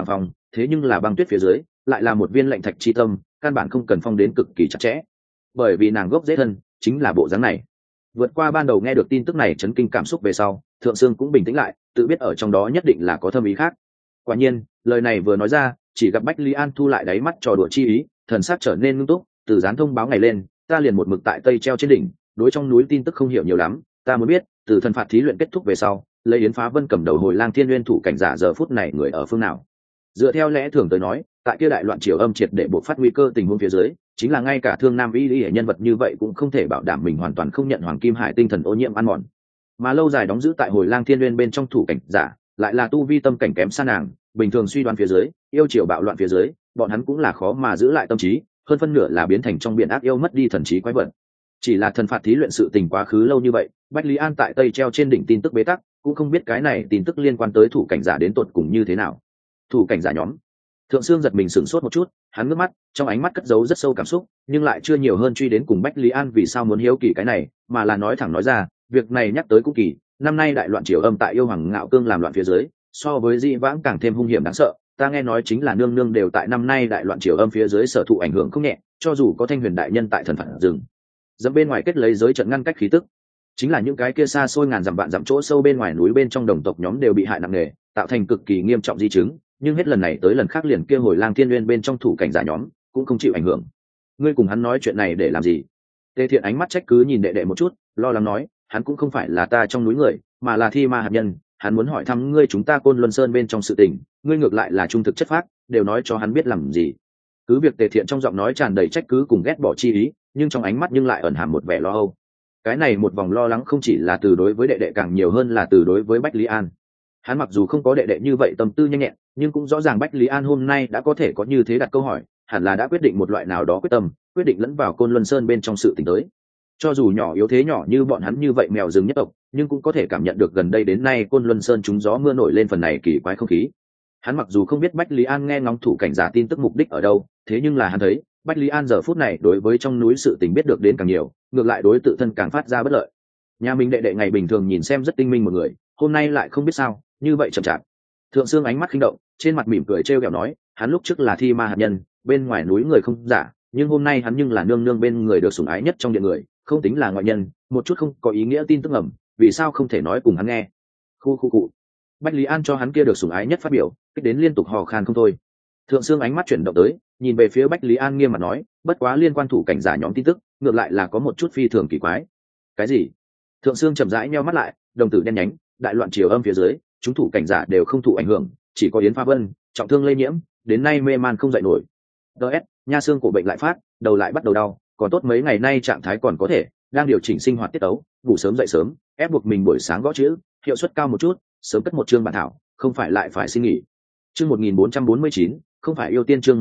thế nhưng là băng tuyết phía dưới lại là một viên lạnh thạch chi tâm, căn bản không cần phong đến cực kỳ chặt chẽ, bởi vì nàng gốc dễ thân chính là bộ dáng này. Vượt qua ban đầu nghe được tin tức này chấn kinh cảm xúc về sau, Thượng Sương cũng bình tĩnh lại, tự biết ở trong đó nhất định là có thâm ý khác. Quả nhiên lời này vừa nói ra, chỉ gặp Bách Lý An thu lại đáy mắt trò đùa chi ý, thần sắc trở nên nghiêm túc, từ dán thông báo ngày lên, ta liền một mực tại tây treo trên đỉnh, đối trong núi tin tức không hiểu nhiều lắm, ta muốn biết từ thần phạt thí luyện kết thúc về sau, lấy Yến Phá Vân cầm đầu Hồi Lang Thiên Nguyên thủ cảnh giả giờ phút này người ở phương nào. Dựa theo lẽ thường tới nói, tại kia đại loạn triều âm triệt để buộc phát nguy cơ tình huống phía dưới, chính là ngay cả Thương Nam Y Lý nhân vật như vậy cũng không thể bảo đảm mình hoàn toàn không nhận Hoàng Kim Hải tinh thần ô nhiễm ăn mòn, mà lâu dài đóng giữ tại Hồi Lang Thiên Nguyên bên trong thủ cảnh giả lại là tu vi tâm cảnh kém xa nàng, bình thường suy đoán phía dưới, yêu triều bạo loạn phía dưới, bọn hắn cũng là khó mà giữ lại tâm trí, hơn phân nửa là biến thành trong biển ác yêu mất đi thần trí quái vật. Chỉ là thần phạt thí luyện sự tình quá khứ lâu như vậy, Bách Lý An tại tây treo trên đỉnh tin tức bế tắc, cũng không biết cái này tin tức liên quan tới thủ cảnh giả đến tột cùng như thế nào. Thủ cảnh giả nhóm. Thượng Sương giật mình sửng sốt một chút, hắn ngước mắt, trong ánh mắt cất giấu rất sâu cảm xúc, nhưng lại chưa nhiều hơn truy đến cùng Bách Lý An vì sao muốn hiếu kỳ cái này, mà là nói thẳng nói ra, việc này nhắc tới cũng kỳ, năm nay đại loạn triều âm tại yêu hoàng ngạo cương làm loạn phía dưới, so với dị vãng càng thêm hung hiểm đáng sợ, ta nghe nói chính là nương nương đều tại năm nay đại loạn triều âm phía dưới sở thụ ảnh hưởng không nhẹ, cho dù có Thanh Huyền đại nhân tại thần phạt rừng dẫm bên ngoài kết lấy giới trận ngăn cách khí tức, chính là những cái kia xa xôi ngàn dặm vạn dặm chỗ sâu bên ngoài núi bên trong đồng tộc nhóm đều bị hại nặng nề, tạo thành cực kỳ nghiêm trọng di chứng, nhưng hết lần này tới lần khác liền kia Hồi Lang Thiên Nguyên bên trong thủ cảnh giả nhóm cũng không chịu ảnh hưởng. Ngươi cùng hắn nói chuyện này để làm gì? Tề Thiện ánh mắt trách cứ nhìn đệ đệ một chút, lo lắng nói, hắn cũng không phải là ta trong núi người, mà là thi ma hạt nhân, hắn muốn hỏi thăm ngươi chúng ta Côn Luân Sơn bên trong sự tình, ngươi ngược lại là trung thực chất phác, đều nói cho hắn biết làm gì. Cứ việc Tề Thiện trong giọng nói tràn đầy trách cứ cùng ghét bỏ chi ý, nhưng trong ánh mắt nhưng lại ẩn hàm một vẻ lo âu. Cái này một vòng lo lắng không chỉ là từ đối với đệ đệ càng nhiều hơn là từ đối với Bách Lý An. Hắn mặc dù không có đệ đệ như vậy tâm tư nhanh nhẹn, nhưng cũng rõ ràng Bách Lý An hôm nay đã có thể có như thế đặt câu hỏi, hẳn là đã quyết định một loại nào đó quyết tâm, quyết định lẫn vào Côn Luân Sơn bên trong sự tình tới. Cho dù nhỏ yếu thế nhỏ như bọn hắn như vậy mèo rừng nhất tộc, nhưng cũng có thể cảm nhận được gần đây đến nay Côn Luân Sơn trúng gió mưa nổi lên phần này kỳ quái không khí. Hắn mặc dù không biết Bách Lý An nghe ngóng thủ cảnh giả tin tức mục đích ở đâu, thế nhưng là hắn thấy Bách Lý An giờ phút này đối với trong núi sự tình biết được đến càng nhiều, ngược lại đối tự thân càng phát ra bất lợi. Nhà mình đệ đệ ngày bình thường nhìn xem rất tinh minh một người, hôm nay lại không biết sao như vậy chậm chạp. Thượng Sương ánh mắt khinh động, trên mặt mỉm cười trêu ghẹo nói, hắn lúc trước là thi ma hạt nhân, bên ngoài núi người không giả, nhưng hôm nay hắn nhưng là nương nương bên người được sủng ái nhất trong điện người, không tính là ngoại nhân, một chút không có ý nghĩa tin tức ẩm, vì sao không thể nói cùng hắn nghe. Khu. Bách Lý An cho hắn kia được sủng ái nhất phát biểu, kích đến liên tục hò khan không thôi. Thượng Sương ánh mắt chuyển động tới, nhìn về phía Bách Lý An nghiêm mặt nói, bất quá liên quan thủ cảnh giả nhóm tin tức, ngược lại là có một chút phi thường kỳ quái. Cái gì? Thượng Sương chậm rãi nheo mắt lại, đồng tử đen nhánh, đại loạn triều âm phía dưới, chúng thủ cảnh giả đều không thụ ảnh hưởng, chỉ có Yến Phá Vân trọng thương lây nhiễm, đến nay mê man không dậy nổi. DS, nha xương cổ bệnh lại phát, đầu lại bắt đầu đau, còn tốt mấy ngày nay trạng thái còn có thể, đang điều chỉnh sinh hoạt tiết tấu, ngủ sớm dậy sớm, ép buộc mình buổi sáng gõ chữ, hiệu suất cao một chút, sớm cất một chương bản thảo, không phải lại phải xin nghỉ. Chương 1449, không phải yêu tiên chương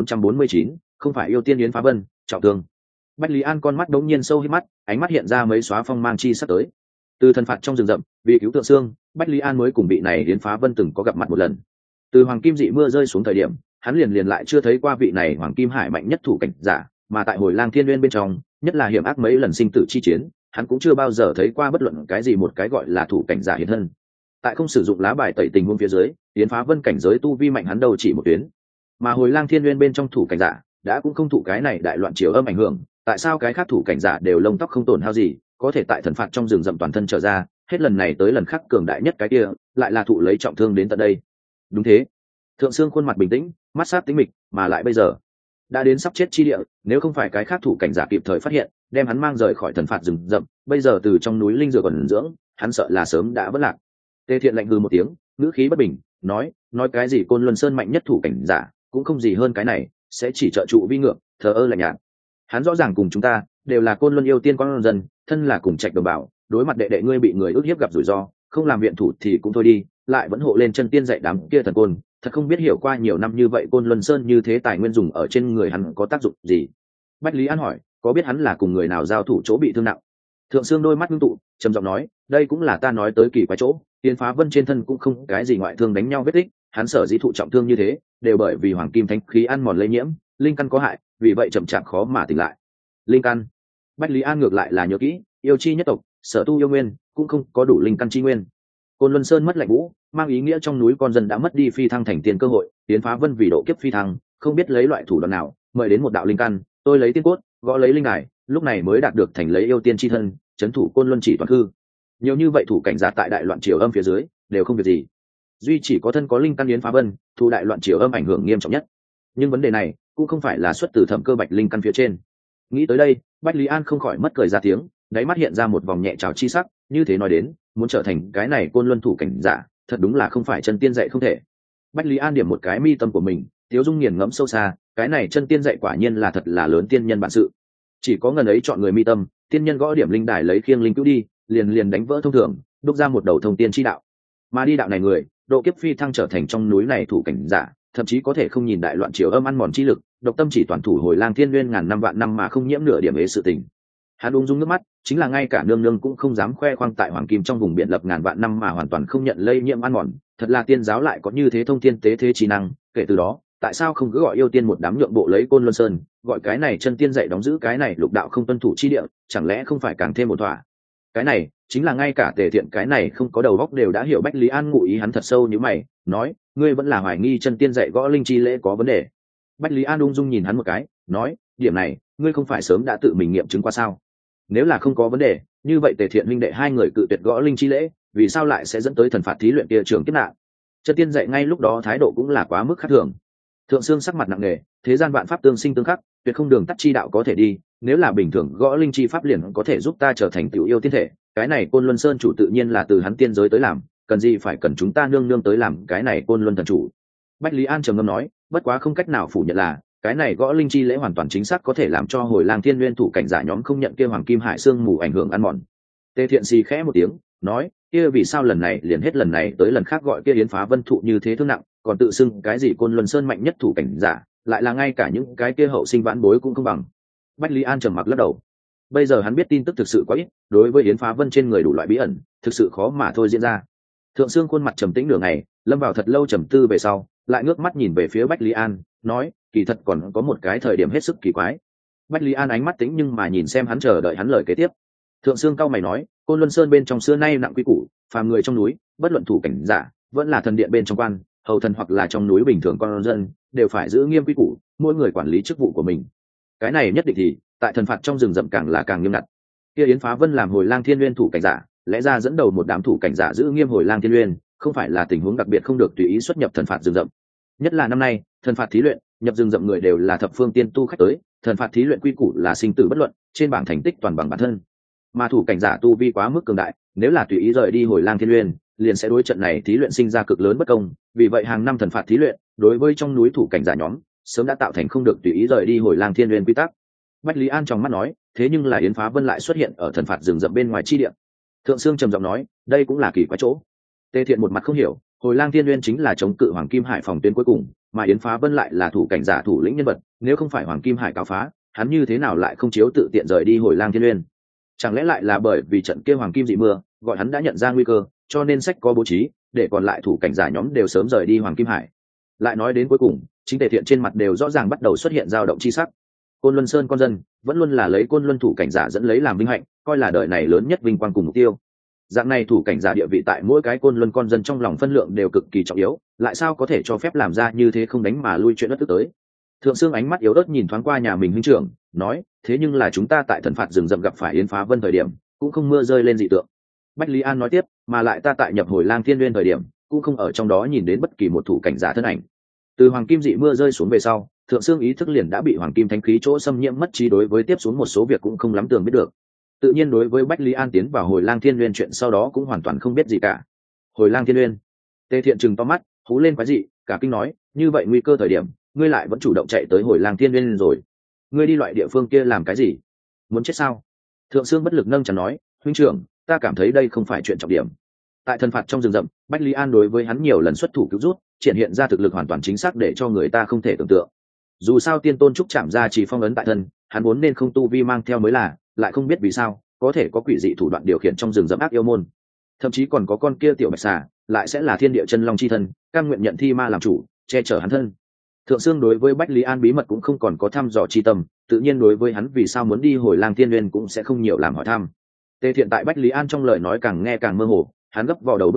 1449, không phải yêu tiên Yến Phá Vân, trọng thương. Bách Lý An con mắt đống nhiên sâu hít mắt, ánh mắt hiện ra mấy xóa phong mang chi sắp tới. Từ thần phạt trong rừng rậm, vì cứu Thượng Sương, Bách Lý An mới cùng vị này Yến Phá Vân từng có gặp mặt một lần. Từ Hoàng Kim dị mưa rơi xuống thời điểm, hắn liền lại chưa thấy qua vị này Hoàng Kim Hải mạnh nhất thủ cảnh giả, mà tại Hồi Lang Thiên Nguyên bên trong, nhất là hiểm ác mấy lần sinh tử chi chiến, hắn cũng chưa bao giờ thấy qua bất luận cái gì một cái gọi là thủ cảnh giả hiện thân. Tại không sử dụng lá bài tẩy tình huống phía dưới, Yến Phá Vân cảnh giới tu vi mạnh hắn đâu chỉ một tuyến, mà Hồi Lang Thiên Nguyên bên trong thủ cảnh giả đã cũng không thụ cái này đại loạn chiều âm ảnh hưởng, tại sao cái khác thủ cảnh giả đều lông tóc không tổn hao gì, có thể tại thần phạt trong rừng rậm toàn thân trở ra, hết lần này tới lần khác cường đại nhất cái kia lại là thụ lấy trọng thương đến tận đây. Đúng thế. Thượng Sương khuôn mặt bình tĩnh, mắt sát tĩnh mịch, mà lại bây giờ đã đến sắp chết chi địa, nếu không phải cái khác thủ cảnh giả kịp thời phát hiện, đem hắn mang rời khỏi thần phạt rừng rậm, bây giờ từ trong núi linh dược còn dưỡng, hắn sợ là sớm đã vất lạc. Tề Thiện lạnh hừ một tiếng, ngữ khí bất bình, nói cái gì Côn Luân Sơn mạnh nhất thủ cảnh giả, cũng không gì hơn cái này, sẽ chỉ trợ trụ vi ngược, thờ ơ lạnh nhạt. Hắn rõ ràng cùng chúng ta đều là Côn Luân yêu tiên con dân, thân là cùng trạch đồng bào, đối mặt đệ đệ ngươi bị người ức hiếp gặp rủi ro, không làm viện thủ thì cũng thôi đi, lại vẫn hộ lên chân tiên dạy đám kia thần côn, thật không biết hiểu qua nhiều năm như vậy Côn Luân Sơn như thế tài nguyên dùng ở trên người hắn có tác dụng gì. Bách Lý An hỏi, có biết hắn là cùng người nào giao thủ chỗ bị thương nặng? Thượng Sương đôi mắt ngưng tụ, trầm giọng nói, đây cũng là ta nói tới kỳ quái chỗ, Yến Phá Vân trên thân cũng không cái gì ngoại thương đánh nhau vết tích, hắn sở dĩ thụ trọng thương như thế, đều bởi vì hoàng kim thánh khí ăn mòn lây nhiễm, linh căn có hại, vì vậy chậm chạp khó mà tỉnh lại. Linh căn. Bách Lý An ngược lại là nhớ kỹ, yêu chi nhất tộc, sở tu yêu nguyên, cũng không có đủ linh căn chi nguyên. Côn Luân Sơn mất lạnh vũ, mang ý nghĩa trong núi con dân đã mất đi phi thăng thành tiên cơ hội. Yến Phá Vân vì độ kiếp phi thăng, không biết lấy loại thủ đoạn nào, mời đến một đạo linh căn, tôi lấy tiên cốt, gõ lấy linh đài, lúc này mới đạt được thành lấy yêu tiên chi thân, trấn thủ Côn Luân chỉ toàn hư. Nhiều như vậy thủ cảnh giả tại đại loạn triều âm phía dưới, đều không việc gì. Duy chỉ có thân có linh căn Yến Phá Vân, thủ đại loạn triều âm ảnh hưởng nghiêm trọng nhất. Nhưng vấn đề này cũng không phải là xuất từ Thẩm Cơ Bạch linh căn phía trên. Nghĩ tới đây, Bách Lý An không khỏi mất cười ra tiếng, đáy mắt hiện ra một vòng nhẹ trào chi sắc, như thế nói đến, muốn trở thành cái này Côn Luân thủ cảnh giả, thật đúng là không phải chân tiên dạy không thể. Bách Lý An điểm một cái mi tâm của mình, Tiếu Dung nghiền ngẫm sâu xa, cái này chân tiên dạy quả nhiên là thật là lớn tiên nhân bản sự. Chỉ có ngần ấy chọn người mi tâm, tiên nhân gõ điểm linh đài lấy khiêng linh cứu đi, liền đánh vỡ thông thường, đúc ra một đầu thông tiên chi đạo. Mà đi đạo này người, độ kiếp phi thăng trở thành trong núi này thủ cảnh giả, thậm chí có thể không nhìn đại loạn triều âm ăn mòn chi lực, độc tâm chỉ toàn thủ hồi lang thiên nguyên ngàn năm vạn năm mà không nhiễm nửa điểm ế sự tình. Hắn ung dung nước mắt, chính là ngay cả nương nương cũng không dám khoe khoang tại hoàng kim trong vùng biển lập ngàn vạn năm mà hoàn toàn không nhận lây nhiễm ăn mòn, thật là tiên giáo lại có như thế thông thiên tế thế trí năng. Kể từ đó, tại sao không cứ gọi yêu tiên một đám nhượng bộ lấy Côn Luân Sơn, gọi cái này chân tiên dạy đóng giữ cái này lục đạo không tuân thủ chi địa, chẳng lẽ không phải càng thêm một thỏa? Cái này chính là ngay cả Tề Thiện cái này không có đầu óc đều đã hiểu. Bách Lý An ngụ ý hắn thật sâu như mày, nói, ngươi vẫn là hoài nghi chân tiên dạy gõ linh chi lễ có vấn đề. Bách Lý An ung dung nhìn hắn một cái, nói, điểm này ngươi không phải sớm đã tự mình nghiệm chứng qua sao? Nếu là không có vấn đề, như vậy Tề Thiện huynh đệ hai người cự tuyệt gõ linh chi lễ, vì sao lại sẽ dẫn tới thần phạt thí luyện kia trường kiếp nạn? Chân tiên dạy ngay lúc đó thái độ cũng là quá mức khác thường. Thượng Sương sắc mặt nặng nề, thế gian vạn pháp tương sinh tương khắc, tuyệt không đường tắt chi đạo có thể đi, nếu là bình thường gõ linh chi pháp liền có thể giúp ta trở thành tiểu yêu tiên thể, cái này Côn Luân Sơn chủ tự nhiên là từ hắn tiên giới tới làm, cần gì phải cần chúng ta nương nương tới làm cái này Côn Luân thần chủ. Bách Lý An trầm ngâm nói, bất quá không cách nào phủ nhận là cái này gõ linh chi lễ hoàn toàn chính xác có thể làm cho hồi lang thiên nguyên thủ cảnh giả nhóm không nhận kia hoàng kim hải xương mù ảnh hưởng ăn mòn. Tề Thiện xì khẽ một tiếng, nói, kia vì sao lần này liền hết lần này tới lần khác gọi kia Yến Phá Vân thụ như thế thương nặng, còn tự xưng cái gì Côn Luân Sơn mạnh nhất thủ cảnh giả, lại là ngay cả những cái kia hậu sinh vãn bối cũng không bằng. Bách Lý An trầm mặc lắc đầu. Bây giờ hắn biết tin tức thực sự quá ít, đối với Yến Phá Vân trên người đủ loại bí ẩn, thực sự khó mà thôi diễn ra. Thượng Sương khuôn mặt trầm tĩnh nửa ngày, lâm vào thật lâu trầm tư về sau, lại ngước mắt nhìn về phía Bách Lý An, nói, kỳ thật còn có một cái thời điểm hết sức kỳ quái. Bách Lý An ánh mắt tĩnh nhưng mà nhìn xem hắn, chờ đợi hắn lời kế tiếp. Thượng Sương cau mày nói, Côn Luân Sơn bên trong xưa nay nặng quy củ, phàm người trong núi, bất luận thủ cảnh giả, vẫn là thần điện bên trong quan, hầu thần hoặc là trong núi bình thường con dân, đều phải giữ nghiêm quy củ, mỗi người quản lý chức vụ của mình. Cái này nhất định thì tại thần phạt trong rừng rậm càng là càng nghiêm ngặt. Kia Yến Phá Vân làm hồi lang thiên nguyên thủ cảnh giả, lẽ ra dẫn đầu một đám thủ cảnh giả giữ nghiêm hồi lang thiên nguyên, không phải là tình huống đặc biệt không được tùy ý xuất nhập thần phạt rừng rậm. Nhất là năm nay, thần phạt thí luyện, nhập rừng rậm người đều là thập phương tiên tu khách tới, thần phạt thí luyện quy củ là sinh tử bất luận, trên bảng thành tích toàn bằng bản thân. Mà thủ cảnh giả tu vi quá mức cường đại, nếu là tùy ý rời đi hồi lang thiên nguyên, liền sẽ đối trận này thí luyện sinh ra cực lớn bất công. Vì vậy hàng năm thần phạt thí luyện, đối với trong núi thủ cảnh giả nhóm, sớm đã tạo thành không được tùy ý rời đi hồi lang thiên nguyên quy tắc. Bách Lý An trong mắt nói, thế nhưng là Yến Phá Vân lại xuất hiện ở thần phạt rừng rậm bên ngoài chi địa. Thượng Sương trầm giọng nói, đây cũng là kỳ quái chỗ. Tề Thiện một mặt không hiểu, hồi lang thiên nguyên chính là chống cự hoàng kim hải phòng tuyến cuối cùng, mà Yến Phá Vân lại là thủ cảnh giả thủ lĩnh nhân vật, nếu không phải hoàng kim hải cáo phá, hắn như thế nào lại không chiếu tự tiện rời đi hồi lang thiên nguyên? Chẳng lẽ lại là bởi vì trận kia hoàng kim dị mưa, gọi hắn đã nhận ra nguy cơ, cho nên sách có bố trí để còn lại thủ cảnh giả nhóm đều sớm rời đi hoàng kim hải? Lại nói đến cuối cùng, chính Tề Thiện trên mặt đều rõ ràng bắt đầu xuất hiện dao động chi sắc. Côn Luân Sơn con dân vẫn luôn là lấy Côn Luân thủ cảnh giả dẫn lấy làm vinh hạnh, coi là đời này lớn nhất vinh quang cùng mục tiêu. Dạng này thủ cảnh giả địa vị tại mỗi cái Côn Luân con dân trong lòng phân lượng đều cực kỳ trọng yếu, lại sao có thể cho phép làm ra như thế không đánh mà lui chuyện đất tức tới? Thượng Sương ánh mắt yếu ớt nhìn thoáng qua nhà mình huynh trưởng, nói, thế nhưng là chúng ta tại thần phạt rừng rậm gặp phải Yến Phá Vân thời điểm, cũng không mưa rơi lên dị tượng. Bách Lý An nói tiếp, mà lại ta tại nhập hồi lang thiên nguyên thời điểm, cũng không ở trong đó nhìn đến bất kỳ một thủ cảnh giả thân ảnh. Từ hoàng kim dị mưa rơi xuống về sau, Thượng Sương ý thức liền đã bị hoàng kim thánh khí chỗ xâm nhiễm mất trí, đối với tiếp xuống một số việc cũng không lắm tường biết được. Tự nhiên đối với Bách Lý An tiến vào hồi lang thiên nguyên chuyện sau đó cũng hoàn toàn không biết gì cả. Hồi lang thiên nguyên, Tề Thiện trừng to mắt, hú lên quái dị, cả kinh nói, như vậy nguy cơ thời điểm, ngươi lại vẫn chủ động chạy tới hồi lang thiên nguyên rồi? Ngươi đi loại địa phương kia làm cái gì? Muốn chết sao? Thượng Sương bất lực nâng chán nói, huynh trưởng, ta cảm thấy đây không phải chuyện trọng điểm. Tại thần phạt trong rừng rậm, Bách Lý An đối với hắn nhiều lần xuất thủ cứu rút, triển hiện ra thực lực hoàn toàn chính xác để cho người ta không thể tưởng tượng. Dù sao tiên tôn trúc chạm ra chỉ phong ấn tại thân, hắn vốn nên không tu vi mang theo mới là, lại không biết vì sao có thể có quỷ dị thủ đoạn điều khiển trong rừng rậm ác yêu môn. Thậm chí còn có con kia tiểu bạch xà, lại sẽ là thiên địa chân long chi thân, cam nguyện nhận thi ma làm chủ, che chở hắn thân. Thượng Sương đối với Bách Lý An bí mật cũng không còn có thăm dò chi tâm, tự nhiên đối với hắn vì sao muốn đi hồi lang thiên nguyên cũng sẽ không nhiều làm hỏi thăm. Tề Thiện tại Bách Lý An trong lời nói càng nghe càng mơ hồ, hắn gấp vào đầu bức hai,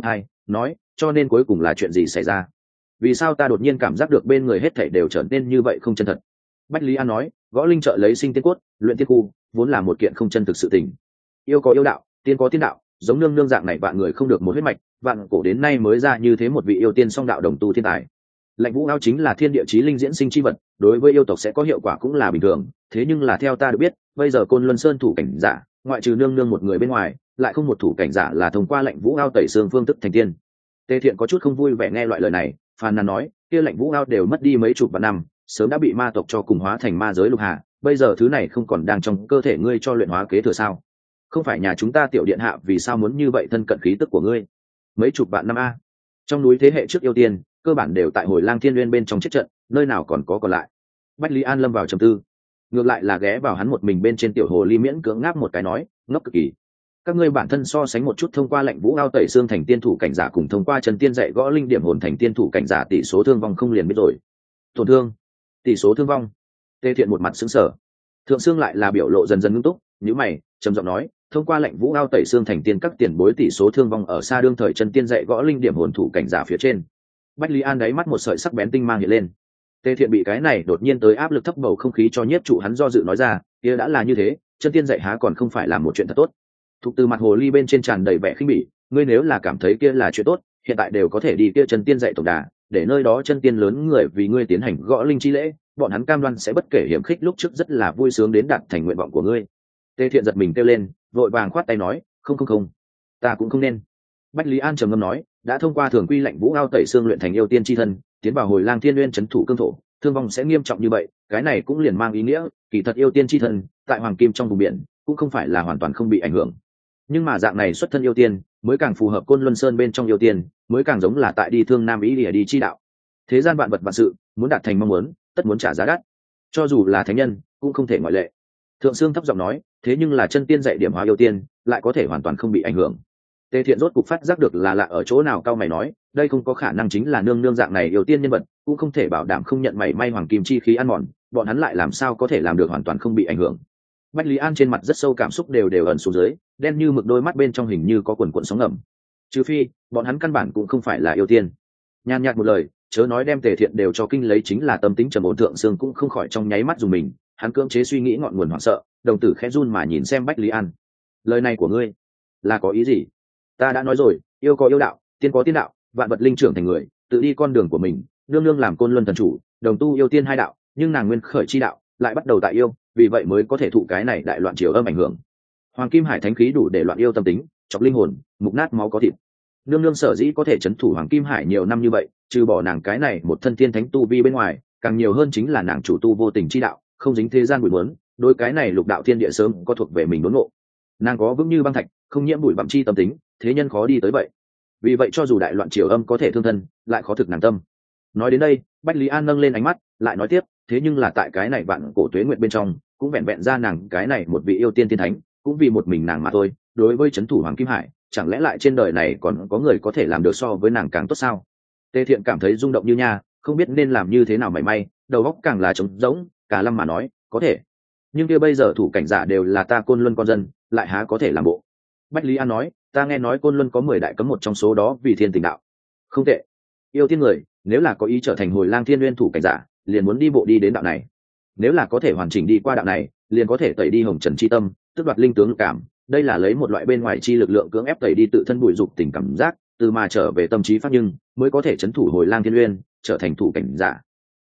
nói cho nên cuối cùng là chuyện gì xảy ra? Vì sao ta đột nhiên cảm giác được bên người hết thảy đều trở nên như vậy không chân thật? Bách Lý An nói, gõ linh trợ lấy sinh tiên cốt, luyện tiên khu vốn là một kiện không chân thực sự tình. Yêu có yêu đạo, tiên có tiên đạo, giống nương nương dạng này vạn người không được một huyết mạch, vạn cổ đến nay mới ra như thế một vị yêu tiên song đạo đồng tu thiên tài. Lạnh Vũ Ao chính là thiên địa chí linh diễn sinh chi vật, đối với yêu tộc sẽ có hiệu quả cũng là bình thường, thế nhưng là theo ta được biết, bây giờ Côn Luân Sơn thủ cảnh giả, ngoại trừ nương nương một người bên ngoài, lại không một thủ cảnh giả là thông qua Lạnh Vũ Ao tẩy xương phương thức thành tiên. Tề Thiện có chút không vui vẻ nghe loại lời này, phàn nàn nói, kia Lạnh Vũ Ao đều mất đi mấy chục vạn năm, sớm đã bị ma tộc cho cùng hóa thành ma giới lục hạ, bây giờ thứ này không còn đang trong cơ thể ngươi cho luyện hóa kế thừa sao? Không phải nhà chúng ta tiểu điện hạ vì sao muốn như vậy thân cận khí tức của ngươi? Mấy chục vạn năm a? Trong núi thế hệ trước yêu tiên, cơ bản đều tại Hồi Lang Thiên Nguyên bên trong chết trận, nơi nào còn lại. Bách Lý An lâm vào trầm tư, ngược lại là ghé vào hắn một mình bên trên tiểu hồ ly miễn cưỡng ngáp một cái nói, ngốc cực kỳ. Các ngươi bản thân so sánh một chút thông qua Lạnh Vũ Ao tẩy xương thành tiên thủ cảnh giả cùng thông qua Trần Tiên dạy gõ linh điểm hồn thành tiên thủ cảnh giả tỷ số thương vong không liền biết rồi. Tổn thương, tỷ số thương vong. Tề Thiện một mặt sững sờ. Thượng Sương lại là biểu lộ dần dần ngưng túc, nhíu mày, trầm giọng nói, thông qua Lạnh Vũ Ao tẩy xương thành tiên các tiền bối tỷ số thương vong ở xa đương thời Trần Tiên dạy gõ linh điểm hồn thủ cảnh giả phía trên. Bách Lý An đáy mắt một sợi sắc bén tinh mang hiện lên. Tề Thiện bị cái này đột nhiên tới áp lực thấp bầu không khí cho nhiếp trụ, hắn do dự nói ra, kia đã là như thế, Chân Tiên dạy há còn không phải là một chuyện thật tốt. Thục từ mặt hồ ly bên trên tràn đầy vẻ khinh bỉ, ngươi nếu là cảm thấy kia là chuyện tốt, hiện tại đều có thể đi kia Chân Tiên dạy tổng đà, để nơi đó chân tiên lớn người vì ngươi tiến hành gõ linh chi lễ, bọn hắn cam đoan sẽ bất kể hiểm khích lúc trước rất là vui sướng đến đạt thành nguyện vọng của ngươi. Tề Thiện giật mình kêu lên, vội vàng khoát tay nói, không, ta cũng không nên. Bách Lý An trầm ngâm nói, đã thông qua thường quy Lạnh Vũ Ao tẩy xương luyện thành yêu tiên chi thân, tiến vào Hồi Lang Thiên Nguyên trấn thủ cương thổ, thương vong sẽ nghiêm trọng như vậy, cái này cũng liền mang ý nghĩa, kỳ thật yêu tiên chi thân tại Hoàng Kim trong vùng biển cũng không phải là hoàn toàn không bị ảnh hưởng. Nhưng mà dạng này xuất thân yêu tiên, mới càng phù hợp Côn Luân Sơn bên trong yêu tiên, mới càng giống là tại đi thương Nam Ý đi chi đạo. Thế gian vạn vật vạn sự, muốn đạt thành mong muốn, tất muốn trả giá đắt. Cho dù là thánh nhân, cũng không thể ngoại lệ. Thượng Sương thấp giọng nói, thế nhưng là chân tiên dạy điểm hóa yêu tiên, lại có thể hoàn toàn không bị ảnh hưởng. Tề Thiện rốt cục phát giác được là lạ ở chỗ nào, cao mày nói, đây không có khả năng, chính là nương nương dạng này yêu tiên nhân vật, cũng không thể bảo đảm không nhận mảy may hoàng kim chi khí ăn mòn, bọn hắn lại làm sao có thể làm được hoàn toàn không bị ảnh hưởng. Bách Lý An trên mặt rất sâu cảm xúc đều ẩn xuống dưới, đen như mực đôi mắt bên trong hình như có quần cuộn sóng ngầm. Trừ phi, bọn hắn căn bản cũng không phải là yêu tiên. Nhàn nhạt một lời, chớ nói đem Tề Thiện đều cho kinh lấy, chính là tâm tính trầm ổn Thượng Sương cũng không khỏi trong nháy mắt dùng mình, hắn cưỡng chế suy nghĩ ngọn nguồn hoảng sợ, đồng tử khẽ run mà nhìn xem Bách Lý An. Lời này của ngươi là có ý gì? Ta đã nói rồi, yêu có yêu đạo, tiên có tiên đạo, vạn vật linh trưởng thành người, tự đi con đường của mình, nương nương làm Côn Luân thần chủ, đồng tu yêu tiên hai đạo, nhưng nàng nguyên khởi chi đạo lại bắt đầu tại yêu, vì vậy mới có thể thụ cái này đại loạn triều âm ảnh hưởng. Hoàng Kim Hải thánh khí đủ để loạn yêu tâm tính, chọc linh hồn, mục nát máu có thịt. Nương nương sở dĩ có thể chấn thủ Hoàng Kim Hải nhiều năm như vậy, trừ bỏ nàng cái này một thân tiên thánh tu vi bên ngoài, càng nhiều hơn chính là nàng chủ tu vô tình chi đạo, không dính thế gian bụi muốn, đối cái này lục đạo thiên địa sớm có thuộc về mình đốn ngộ. Nàng có vững như băng thạch, không nhiễm bụi bặm chi tâm tính, thế nhân khó đi tới vậy. Vì vậy cho dù đại loạn triều âm có thể thương thân, lại khó thực nàng tâm. Nói đến đây, Bách Lý An nâng lên ánh mắt, lại nói tiếp, thế nhưng là tại cái này vạn cổ tuế nguyệt bên trong, cũng vẹn vẹn ra nàng cái này một vị yêu tiên tiên thánh, cũng vì một mình nàng mà thôi. Đối với trấn thủ Hoàng Kim Hải, chẳng lẽ lại trên đời này còn có người có thể làm được so với nàng càng tốt sao? Tề Thiện cảm thấy rung động như nha, không biết nên làm như thế nào mảy may, đầu óc càng là trống rỗng, cả lâm mà nói, có thể. Nhưng kia bây giờ thủ cảnh giả đều là ta Côn Luân con dân, lại há có thể làm bộ. Bách Lý An nói, ta nghe nói Côn Luân có 10 đại cấm một trong số đó vì thiên tình đạo. Không tệ. Yêu tiên người, nếu là có ý trở thành Hồi Lang Thiên Nguyên thủ cảnh giả, liền muốn đi bộ đi đến đạo này. Nếu là có thể hoàn chỉnh đi qua đạo này, liền có thể tẩy đi hồng trần chi tâm, tức đoạt linh tướng lực cảm. Đây là lấy một loại bên ngoài chi lực lượng cưỡng ép tẩy đi tự thân bụi dục tình cảm giác, từ mà trở về tâm trí pháp, nhưng mới có thể chấn thủ Hồi Lang Thiên Nguyên, trở thành thủ cảnh giả.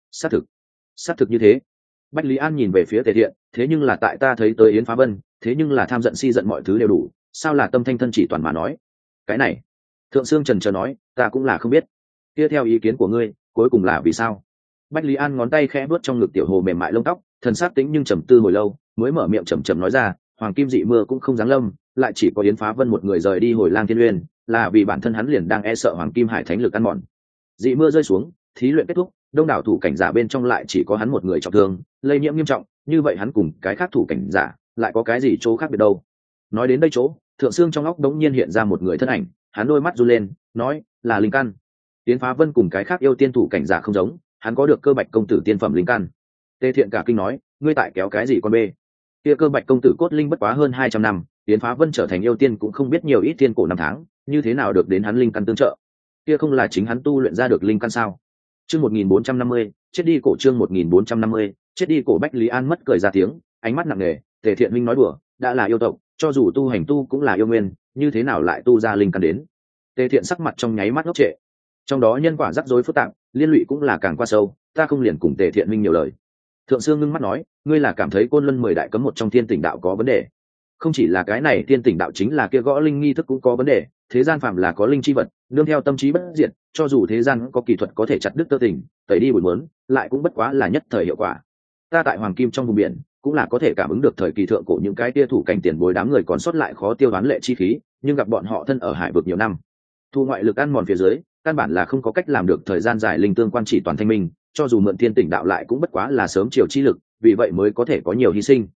Xác thực như thế. Bách Lý An nhìn về phía Tề Thiện, thế nhưng là tại ta thấy tới Yến Phá Vân, thế nhưng là tham giận si giận mọi thứ đều đủ, sao là tâm thanh thân chỉ toàn mà nói. Cái này, Thượng Sương trần chờ nói, ta cũng là không biết. Kia theo ý kiến của ngươi, cuối cùng là vì sao? Bách Lý An ngón tay khẽ vuốt trong ngực tiểu hồ mềm mại lông tóc, thần sắc tĩnh nhưng trầm tư hồi lâu, mới mở miệng chậm chậm nói ra, Hoàng Kim dị mưa cũng không giáng lâm, lại chỉ có Yến Phá Vân một người rời đi Hồi Lang Thiên Nguyên, là vì bản thân hắn liền đang e sợ Hoàng Kim Hải thánh lực ăn mòn. Dị mưa rơi xuống, thí luyện kết thúc, đông đảo thủ cảnh giả bên trong lại chỉ có hắn một người trọng thương, lây nhiễm nghiêm trọng, như vậy hắn cùng cái khác thủ cảnh giả lại có cái gì chỗ khác biệt đâu? Nói đến đây chỗ, Thượng Sương trong óc đống nhiên hiện ra một người thân ảnh, hắn đôi mắt run lên, nói, là linh căn. Yến Phá Vân cùng cái khác yêu tiên thủ cảnh giả không giống, hắn có được Cơ Bạch công tử tiên phẩm linh căn. Tề Thiện cả kinh nói, ngươi tại kéo cái gì con bê? Kia Cơ Bạch công tử cốt linh bất quá hơn 200 năm, Yến Phá Vân trở thành yêu tiên cũng không biết nhiều ít tiên cổ năm tháng, như thế nào được đến hắn linh căn tương trợ? kia không là chính hắn tu luyện ra được linh căn sao? Chương 1450, chết đi cổ. Chương 1450, chết đi cổ. Bách Lý An mất cười ra tiếng, ánh mắt nặng nề. Tề Thiện Minh nói đùa, đã là yêu tộc, cho dù tu hành tu cũng là yêu nguyên, như thế nào lại tu ra linh căn đến? Tề Thiện sắc mặt trong nháy mắt ngốc trệ. Trong đó nhân quả rắc rối phức tạp, liên lụy cũng là càng qua sâu, ta không liền cùng Tề Thiện Minh nhiều lời. Thượng Sương ngưng mắt nói, ngươi là cảm thấy Côn Luân 10 đại cấm một trong Thiên Tỉnh đạo có vấn đề? Không chỉ là cái này, Thiên Tỉnh đạo chính là kia gõ linh nghi thức cũng có vấn đề, thế gian phàm là có linh chi vật, nương theo tâm trí bất diệt, cho dù thế gian có kỳ thuật có thể chặt đứt tơ tình, tẩy đi bụi mớn, lại cũng bất quá là nhất thời hiệu quả. Ta tại Hoàng Kim trong vùng biển, cũng là có thể cảm ứng được thời kỳ thượng cổ những cái tia thủ cảnh tiền bối đám người còn sót lại khó tiêu đoán lệ chi khí, nhưng gặp bọn họ thân ở hải vực nhiều năm, thu ngoại lực ăn mòn phía dưới, căn bản là không có cách làm được thời gian dài linh tương quan chỉ toàn thanh minh, cho dù mượn Thiên Tỉnh đạo lại cũng bất quá là sớm chiều chi lực, vì vậy mới có thể có nhiều hy sinh.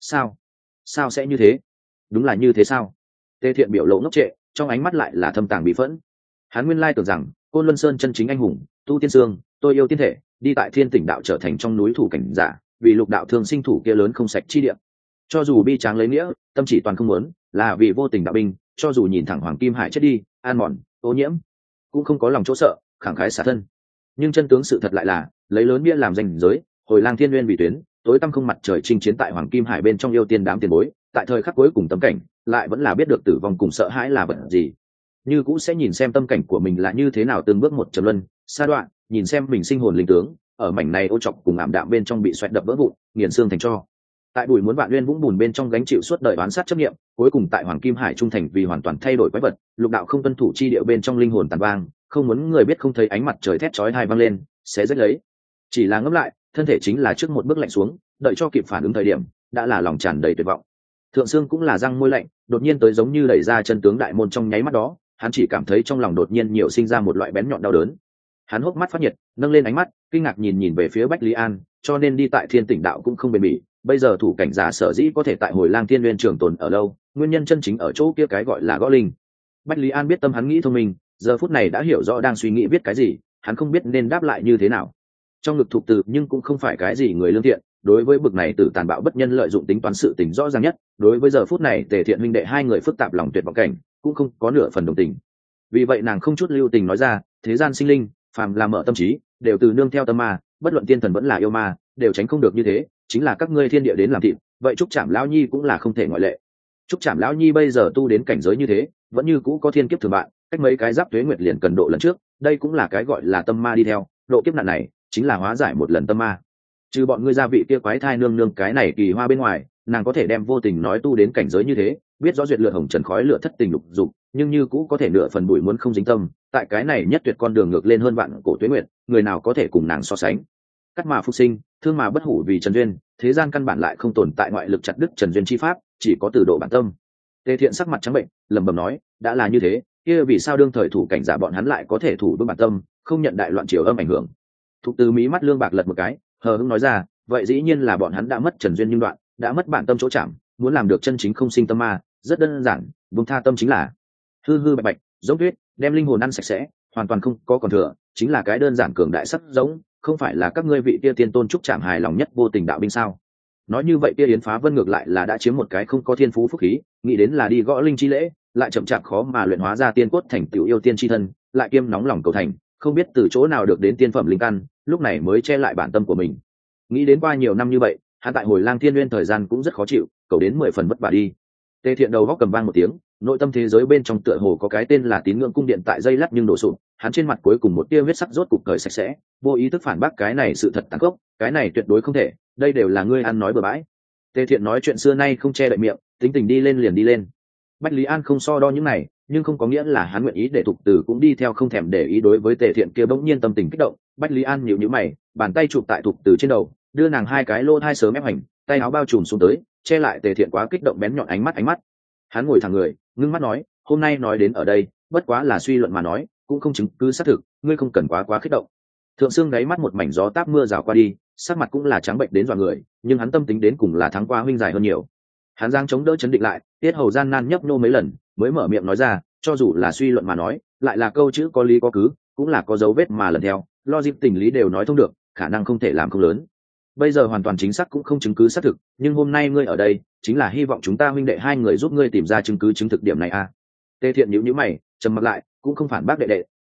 Sao sẽ như thế? Đúng là như thế sao? Tề Thiện biểu lộ ngốc trệ, trong ánh mắt lại là thâm tàng bí phẫn. Hắn nguyên lai tưởng rằng Côn Luân Sơn chân chính anh hùng, tu tiên xương, tôi yêu tiên thể, đi tại Thiên Tỉnh đạo trở thành trong núi thủ cảnh giả, vì lục đạo thương sinh thủ kia lớn không sạch chi địa. Cho dù bi tráng lấy nghĩa, tâm chỉ toàn không muốn, là vì vô tình đạo binh, cho dù nhìn thẳng Hoàng Kim Hải chết đi, an mòn, ô nhiễm, cũng không có lòng chỗ sợ, khẳng khái xả thân. Nhưng chân tướng sự thật lại là, lấy lớn bia làm danh giới, hồi lang thiên nguyên vì tuyến, tối tăm không mặt trời chinh chiến tại Hoàng Kim Hải bên trong yêu tiên đám tiền bối, tại thời khắc cuối cùng tâm cảnh, lại vẫn là biết được tử vong cùng sợ hãi là vật gì. Như cũ sẽ nhìn xem tâm cảnh của mình là như thế nào từng bước một trầm luân, sa đoạn, nhìn xem mình sinh hồn linh tướng, ở mảnh này ô trọc cùng ảm đạm bên trong bị xoẹt đập vỡ vụn, nghiền xương thành tro. Tại bụi muốn vạn nguyên vũng bùn bên trong gánh chịu suốt đời oán sát chấp niệm, cuối cùng tại Hoàng Kim Hải trung thành vì hoàn toàn thay đổi quái vật, lục đạo không tuân thủ chi địa bên trong linh hồn tàn vang, không muốn người biết không thấy ánh mặt trời thét chói tai vang lên, sẽ rách lấy. Chỉ là ngẫm lại, thân thể chính là trước một bước lạnh xuống, đợi cho kịp phản ứng thời điểm, đã là lòng tràn đầy tuyệt vọng. Thượng Sương cũng là răng môi lạnh, đột nhiên tới giống như đẩy ra chân tướng đại môn trong nháy mắt đó, hắn chỉ cảm thấy trong lòng đột nhiên nhiều sinh ra một loại bén nhọn đau đớn. Hắn hốc mắt phát nhiệt, nâng lên ánh mắt, kinh ngạc nhìn về phía Bách Lý An, cho nên đi tại Thiên Tỉnh đạo cũng không bền bỉ, bây giờ thủ cảnh giả sở dĩ có thể tại Hồi Lang Thiên Nguyên trường tồn ở lâu, nguyên nhân chân chính ở chỗ kia cái gọi là gõ linh. Bách Lý An biết tâm hắn nghĩ thông minh, giờ phút này đã hiểu rõ đang suy nghĩ viết cái gì, hắn không biết nên đáp lại như thế nào. Trong ngực thục từ nhưng cũng không phải cái gì người lương thiện, đối với bực này tử tàn bạo bất nhân lợi dụng tính toán sự tình rõ ràng nhất, đối với giờ phút này Tề Thiện huynh đệ hai người phức tạp lòng tuyệt vọng cảnh, cũng không có nửa phần đồng tình. Vì vậy nàng không chút lưu tình nói ra, thế gian sinh linh, phàm là mở tâm trí, đều từ nương theo tâm ma, bất luận tiên thần vẫn là yêu ma, đều tránh không được như thế, chính là các ngươi thiên địa đến làm thịt, vậy Trúc Trảm lão nhi cũng là không thể ngoại lệ. Trúc Trảm lão nhi bây giờ tu đến cảnh giới như thế, vẫn như cũ có thiên kiếp thường bạn, cách mấy cái giáp tuế nguyệt liền cần độ lần trước, đây cũng là cái gọi là tâm ma đi theo, độ kiếp nạn này chính là hóa giải một lần tâm ma. Trừ bọn ngươi gia vị kia quái thai nương nương cái này kỳ hoa bên ngoài, nàng có thể đem vô tình nói tu đến cảnh giới như thế, biết rõ duyệt lượt hồng trần khói lửa thất tình lục dục, nhưng như cũ có thể nửa phần bụi muốn không dính tâm, tại cái này nhất tuyệt con đường ngược lên hơn vạn cổ tuế nguyệt, người nào có thể cùng nàng so sánh. Cắt mà phục sinh, thương mà bất hủ vì trần duyên, thế gian căn bản lại không tồn tại ngoại lực chặt đứt trần duyên chi pháp, chỉ có từ độ bản tâm. Tề Thiện sắc mặt trắng bệnh, lẩm bẩm nói, đã là như thế, kia vì sao đương thời thủ cảnh giả bọn hắn lại có thể thủ vững bản tâm, không nhận đại loạn triều âm ảnh hưởng. Thục Từ mí mắt lương bạc lật một cái, hờ hững nói ra, vậy dĩ nhiên là bọn hắn đã mất trần duyên nhưng đoạn, đã mất bản tâm chỗ chạm, muốn làm được chân chính không sinh tâm ma, rất đơn giản, buông tha tâm chính là hư hư bạch bạch, giống tuyết, đem linh hồn ăn sạch sẽ, hoàn toàn không có còn thừa, chính là cái đơn giản cường đại sắc giống, không phải là các ngươi vị kia tiên tôn trúc chạm hài lòng nhất vô tình đạo binh sao? Nói như vậy kia Yến Phá Vân ngược lại là đã chiếm một cái không có thiên phú phúc khí, nghĩ đến là đi gõ linh chi lễ, lại chậm chạp khó mà luyện hóa ra tiên cốt thành tiểu yêu tiên chi thân, lại kiêm nóng lòng cầu thành, không biết từ chỗ nào được đến tiên phẩm linh căn, lúc này mới che lại bản tâm của mình. Nghĩ đến qua nhiều năm như vậy, hắn tại Hồi Lang Thiên Nguyên thời gian cũng rất khó chịu, cầu đến 10 phần vất vả đi. Tề Thiện đầu góc cầm vang một tiếng, nội tâm thế giới bên trong tựa hồ có cái tên là tín ngưỡng cung điện tại dây lát nhưng đổ sụp, hắn trên mặt cuối cùng một tia huyết sắc rốt cục cởi sạch sẽ, vô ý thức phản bác cái này sự thật tàn khốc, cái này tuyệt đối không thể, đây đều là ngươi ăn nói bừa bãi. Tề Thiện nói chuyện xưa nay không che đậy miệng, tính tình đi lên liền đi lên. Bách Lý An không so đo những này, nhưng không có nghĩa là hắn nguyện ý để Thục Từ cũng đi theo không thèm để ý. Đối với Tề Thiện kia bỗng nhiên tâm tình kích động, Bách Lý An nhíu nhíu mày, bàn tay chụp tại Thục Từ trên đầu, đưa nàng hai cái lô thai sớm ép hành, tay áo bao trùm xuống tới, che lại Tề Thiện quá kích động bén nhọn ánh mắt. Hắn ngồi thẳng người, ngưng mắt nói, hôm nay nói đến ở đây, bất quá là suy luận mà nói, cũng không chứng cứ xác thực, ngươi không cần quá kích động. Thượng Sương đáy mắt một mảnh gió táp mưa rào qua đi, sắc mặt cũng là trắng bệnh đến dọa người, nhưng hắn tâm tính đến cùng là thắng qua huynh dài hơn nhiều. Hắn giang chống đỡ chấn định lại, tiết hầu gian nan nhấp nô mấy lần, mới mở miệng nói ra, cho dù là suy luận mà nói, lại là câu chữ có lý có cứ, cũng là có dấu vết mà lần theo, logic tình lý đều nói thông được, khả năng không thể làm không lớn. Bây giờ hoàn toàn chính xác cũng không chứng cứ xác thực, nhưng hôm nay ngươi ở đây, chính là hy vọng chúng ta huynh đệ hai người giúp ngươi tìm ra chứng cứ chứng thực điểm này a. Tề Thiện nhíu nhíu mày, trầm mặt lại, cũng không phản bác đệ đệ,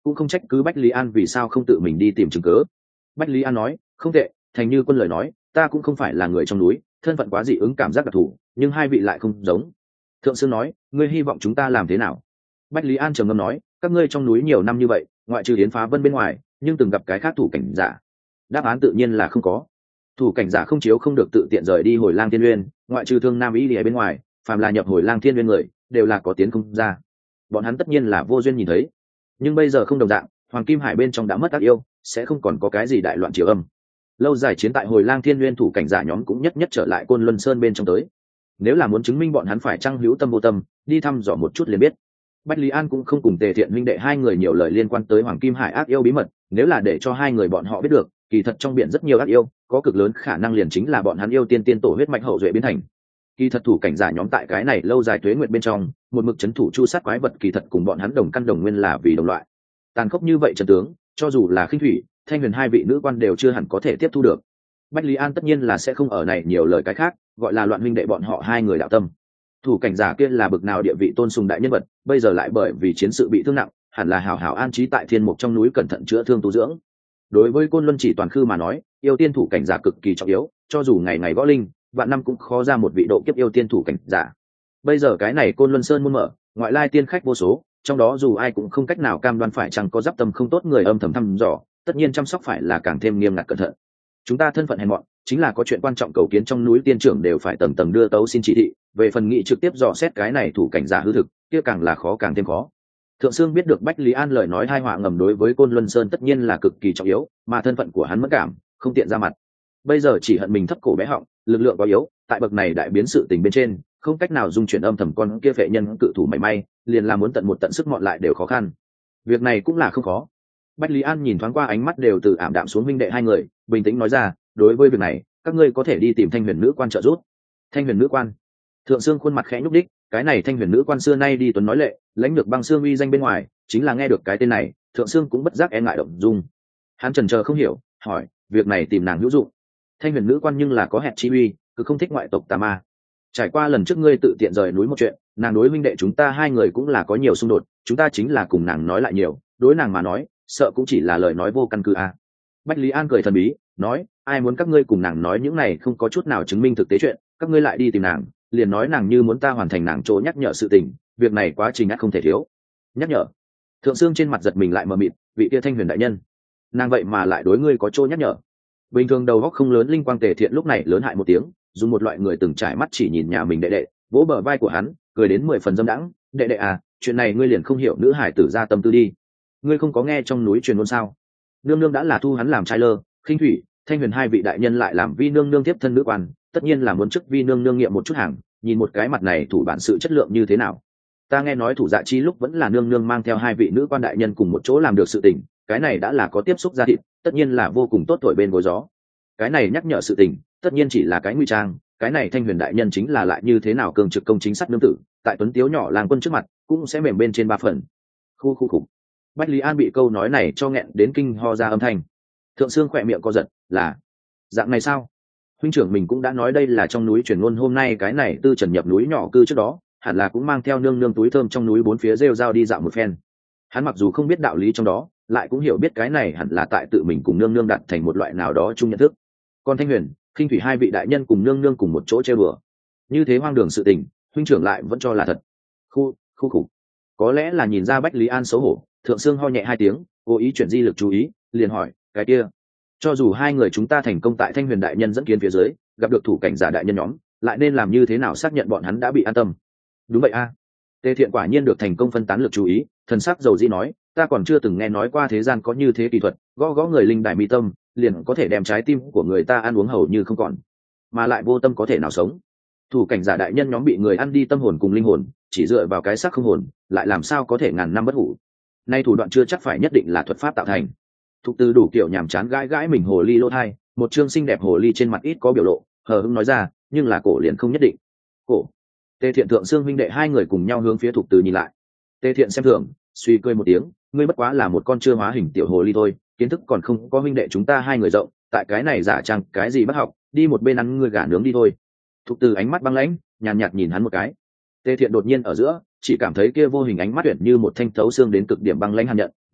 cũng không trách cứ Bách Lý An vì sao không tự mình đi tìm chứng cớ. Bách Lý An nói, không tệ, thành như quân lời nói, ta cũng không phải là người trong núi, thân phận quá dị ứng cảm giác đặc thù, nhưng hai vị lại không giống. Thượng Sương nói, ngươi hy vọng chúng ta làm thế nào? Bách Lý An trầm ngâm nói, các ngươi trong núi nhiều năm như vậy, ngoại trừ Yến Phá Vân bên ngoài, nhưng từng gặp cái khác thủ cảnh giả? Đáp án tự nhiên là không có. Thủ cảnh giả không chiếu không được tự tiện rời đi Hồi Lang Thiên Nguyên, ngoại trừ Thương Nam Ý Lìa bên ngoài, phàm là nhập Hồi Lang Thiên Nguyên người, đều là có tiến không ra. Bọn hắn tất nhiên là vô duyên nhìn thấy. Nhưng bây giờ không đồng dạng, Hoàng Kim Hải bên trong đã mất ác yêu, sẽ không còn có cái gì đại loạn triều âm. Lâu dài chiến tại Hồi Lang Thiên Nguyên thủ cảnh giả nhóm cũng nhất nhất trở lại Côn Luân Sơn bên trong tới. Nếu là muốn chứng minh bọn hắn phải chăng hữu tâm vô tâm, đi thăm dò một chút liền biết. Bách Lý An cũng không cùng Tề Thiện huynh đệ hai người nhiều lời liên quan tới Hoàng Kim Hải ác yêu bí mật, nếu là để cho hai người bọn họ biết được, kỳ thật trong biển rất nhiều ác yêu, có cực lớn khả năng liền chính là bọn hắn yêu tiên tiên tổ huyết mạch hậu duệ biến thành. Kỳ thật thủ cảnh giả nhóm tại cái này lâu dài tuế nguyệt bên trong, một mực trấn thủ chu sát quái vật kỳ thật cùng bọn hắn đồng căn đồng nguyên là vì đồng loại. Tàn khốc như vậy trận tướng, cho dù là Khinh Thủy, Thanh Huyền hai vị nữ quan đều chưa hẳn có thể tiếp thu được. Bách Lý An tất nhiên là sẽ không ở này nhiều lời cái khác, gọi là loạn huynh đệ bọn họ hai người đạo tâm. Thủ cảnh giả kia là bực nào địa vị tôn sùng đại nhân vật, bây giờ lại bởi vì chiến sự bị thương nặng, hẳn là hào hào an trí tại thiên mục trong núi cẩn thận chữa thương tu dưỡng. Đối với Côn Luân chỉ toàn khư mà nói, yêu tiên thủ cảnh giả cực kỳ trọng yếu, cho dù ngày ngày gõ linh, vạn năm cũng khó ra một vị độ kiếp yêu tiên thủ cảnh giả. Bây giờ cái này Côn Luân Sơn muôn mở, ngoại lai tiên khách vô số, trong đó dù ai cũng không cách nào cam đoan phải chăng có giáp tâm không tốt người âm thầm thăm dò, tất nhiên chăm sóc phải là càng thêm nghiêm ngặt cẩn thận. Chúng ta thân phận hèn mọn, chính là có chuyện quan trọng cầu kiến trong núi tiên trưởng đều phải tầng tầng đưa tấu xin chỉ thị, về phần nghị trực tiếp dò xét cái này thủ cảnh giả hư thực, kia càng là khó càng thêm khó. Thượng Sương biết được Bách Lý An lời nói hai họa ngầm đối với Côn Luân Sơn tất nhiên là cực kỳ trọng yếu, mà thân phận của hắn mất cảm, không tiện ra mặt. Bây giờ chỉ hận mình thấp cổ bé họng, lực lượng quá yếu, tại bậc này đại biến sự tình bên trên, không cách nào dung chuyển âm thầm con kia phệ nhân cự thủ mảy may, liền là muốn tận một tận sức mọn lại đều khó khăn. Việc này cũng là không khó. Bách Lý An nhìn thoáng qua ánh mắt đều từ ảm đạm xuống huynh đệ hai người, bình tĩnh nói ra, đối với việc này, các ngươi có thể đi tìm Thanh Huyền nữ quan trợ giúp. Thanh Huyền nữ quan? Thượng Sương khuôn mặt khẽ nhúc đích, cái này Thanh Huyền nữ quan xưa nay đi tuấn nói lệ, lãnh được băng xương uy danh bên ngoài, chính là nghe được cái tên này, Thượng Sương cũng bất giác e ngại động dung. Hắn chần chờ không hiểu, hỏi, việc này tìm nàng hữu dụng? Thanh Huyền nữ quan nhưng là có hẹn chi uy, cứ không thích ngoại tộc tà ma. Trải qua lần trước ngươi tự tiện rời núi một chuyện, nàng đối huynh đệ chúng ta hai người cũng là có nhiều xung đột, chúng ta chính là cùng nàng nói lại nhiều, đối nàng mà nói, sợ cũng chỉ là lời nói vô căn cứ à. Bách Lý An cười thần bí, nói, ai muốn các ngươi cùng nàng nói những này không có chút nào chứng minh thực tế chuyện, các ngươi lại đi tìm nàng, liền nói nàng như muốn ta hoàn thành nàng chỗ nhắc nhở sự tình, việc này quá trình ắt không thể thiếu. Nhắc nhở? Thượng Sương trên mặt giật mình lại mờ mịt, vị kia Thanh Huyền đại nhân, nàng vậy mà lại đối ngươi có chỗ nhắc nhở? Bình thường đầu óc không lớn linh quang Tề Thiện lúc này lớn hại một tiếng, dùng một loại người từng trải mắt chỉ nhìn nhà mình đệ đệ, vỗ bờ vai của hắn, cười đến 10 phần dâm đãng, đệ đệ à, chuyện này ngươi liền không hiểu nữ hải tử ra tâm tư đi. Ngươi không có nghe trong núi truyền ngôn sao? Nương nương đã là thu hắn làm trai lơ, Khinh Thủy, Thanh Huyền hai vị đại nhân lại làm vi nương nương tiếp thân nữ quan, tất nhiên là muốn chức vi nương nương nghiệm một chút hàng, nhìn một cái mặt này thủ bản sự chất lượng như thế nào. Ta nghe nói thủ dạ chi lúc vẫn là nương nương mang theo hai vị nữ quan đại nhân cùng một chỗ làm được sự tình, cái này đã là có tiếp xúc gia thịt, tất nhiên là vô cùng tốt thổi bên gối gió. Cái này nhắc nhở sự tình, tất nhiên chỉ là cái nguy trang, cái này Thanh Huyền đại nhân chính là lại như thế nào cường trực công chính sát nương tử, tại tuấn tiếu nhỏ làng quân trước mặt, cũng sẽ mềm bên trên 3 phần. Khu khu khủng. Bách Lý An bị câu nói này cho nghẹn đến kinh ho ra âm thanh. Thượng Sương khỏe miệng co giật, là dạng này sao? Huynh trưởng mình cũng đã nói đây là trong núi truyền ngôn, hôm nay cái này Tư Trần nhập núi nhỏ cư trước đó, hẳn là cũng mang theo nương nương túi thơm trong núi bốn phía rêu rao đi dạo một phen. Hắn mặc dù không biết đạo lý trong đó, lại cũng hiểu biết cái này hẳn là tại tự mình cùng nương nương đặt thành một loại nào đó chung nhận thức. Còn Thanh Huyền, Khinh Thủy hai vị đại nhân cùng nương nương cùng một chỗ trêu đùa, như thế hoang đường sự tình, huynh trưởng lại vẫn cho là thật. Khu khủng. Có lẽ là nhìn ra Bách Lý An xấu hổ, Thượng Sương ho nhẹ 2 tiếng, cố ý chuyển di lực chú ý, liền hỏi, cái kia, cho dù hai người chúng ta thành công tại Thanh Huyền đại nhân dẫn kiến phía dưới, gặp được thủ cảnh giả đại nhân nhóm, lại nên làm như thế nào xác nhận bọn hắn đã bị an tâm? Đúng vậy a. Tề Thiện quả nhiên được thành công phân tán lực chú ý, thần sắc dầu dĩ nói, ta còn chưa từng nghe nói qua thế gian có như thế kỳ thuật, gõ gõ người linh đài mi tâm, liền có thể đem trái tim của người ta ăn uống hầu như không còn, mà lại vô tâm có thể nào sống. Thủ cảnh giả đại nhân nhóm bị người ăn đi tâm hồn cùng linh hồn, chỉ dựa vào cái xác không hồn, lại làm sao có thể ngàn năm bất hủ? Nay thủ đoạn chưa chắc phải nhất định là thuật pháp tạo thành. Thục Từ đủ kiểu nhàm chán gãi gãi mình hồ ly lỗ thai, một trương xinh đẹp hồ ly trên mặt ít có biểu lộ, hờ hững nói ra, nhưng là cổ liền không nhất định. Cổ? Tề Thiện Thượng Sương huynh đệ hai người cùng nhau hướng phía Thục Từ nhìn lại. Tề Thiện xem thường, suy cười một tiếng, ngươi bất quá là một con chưa hóa hình tiểu hồ ly thôi, kiến thức còn không có huynh đệ chúng ta hai người rộng, tại cái này giả trang cái gì bất học, đi một bên ăn ngươi gà nướng đi thôi. Thục Từ ánh mắt băng lãnh, nhàn nhạt nhìn hắn một cái. Tề Thiện đột nhiên ở giữa, chỉ cảm thấy kia vô hình ánh mắt tuyển như một thanh thấu xương đến cực điểm băng lãnh hàn nhận,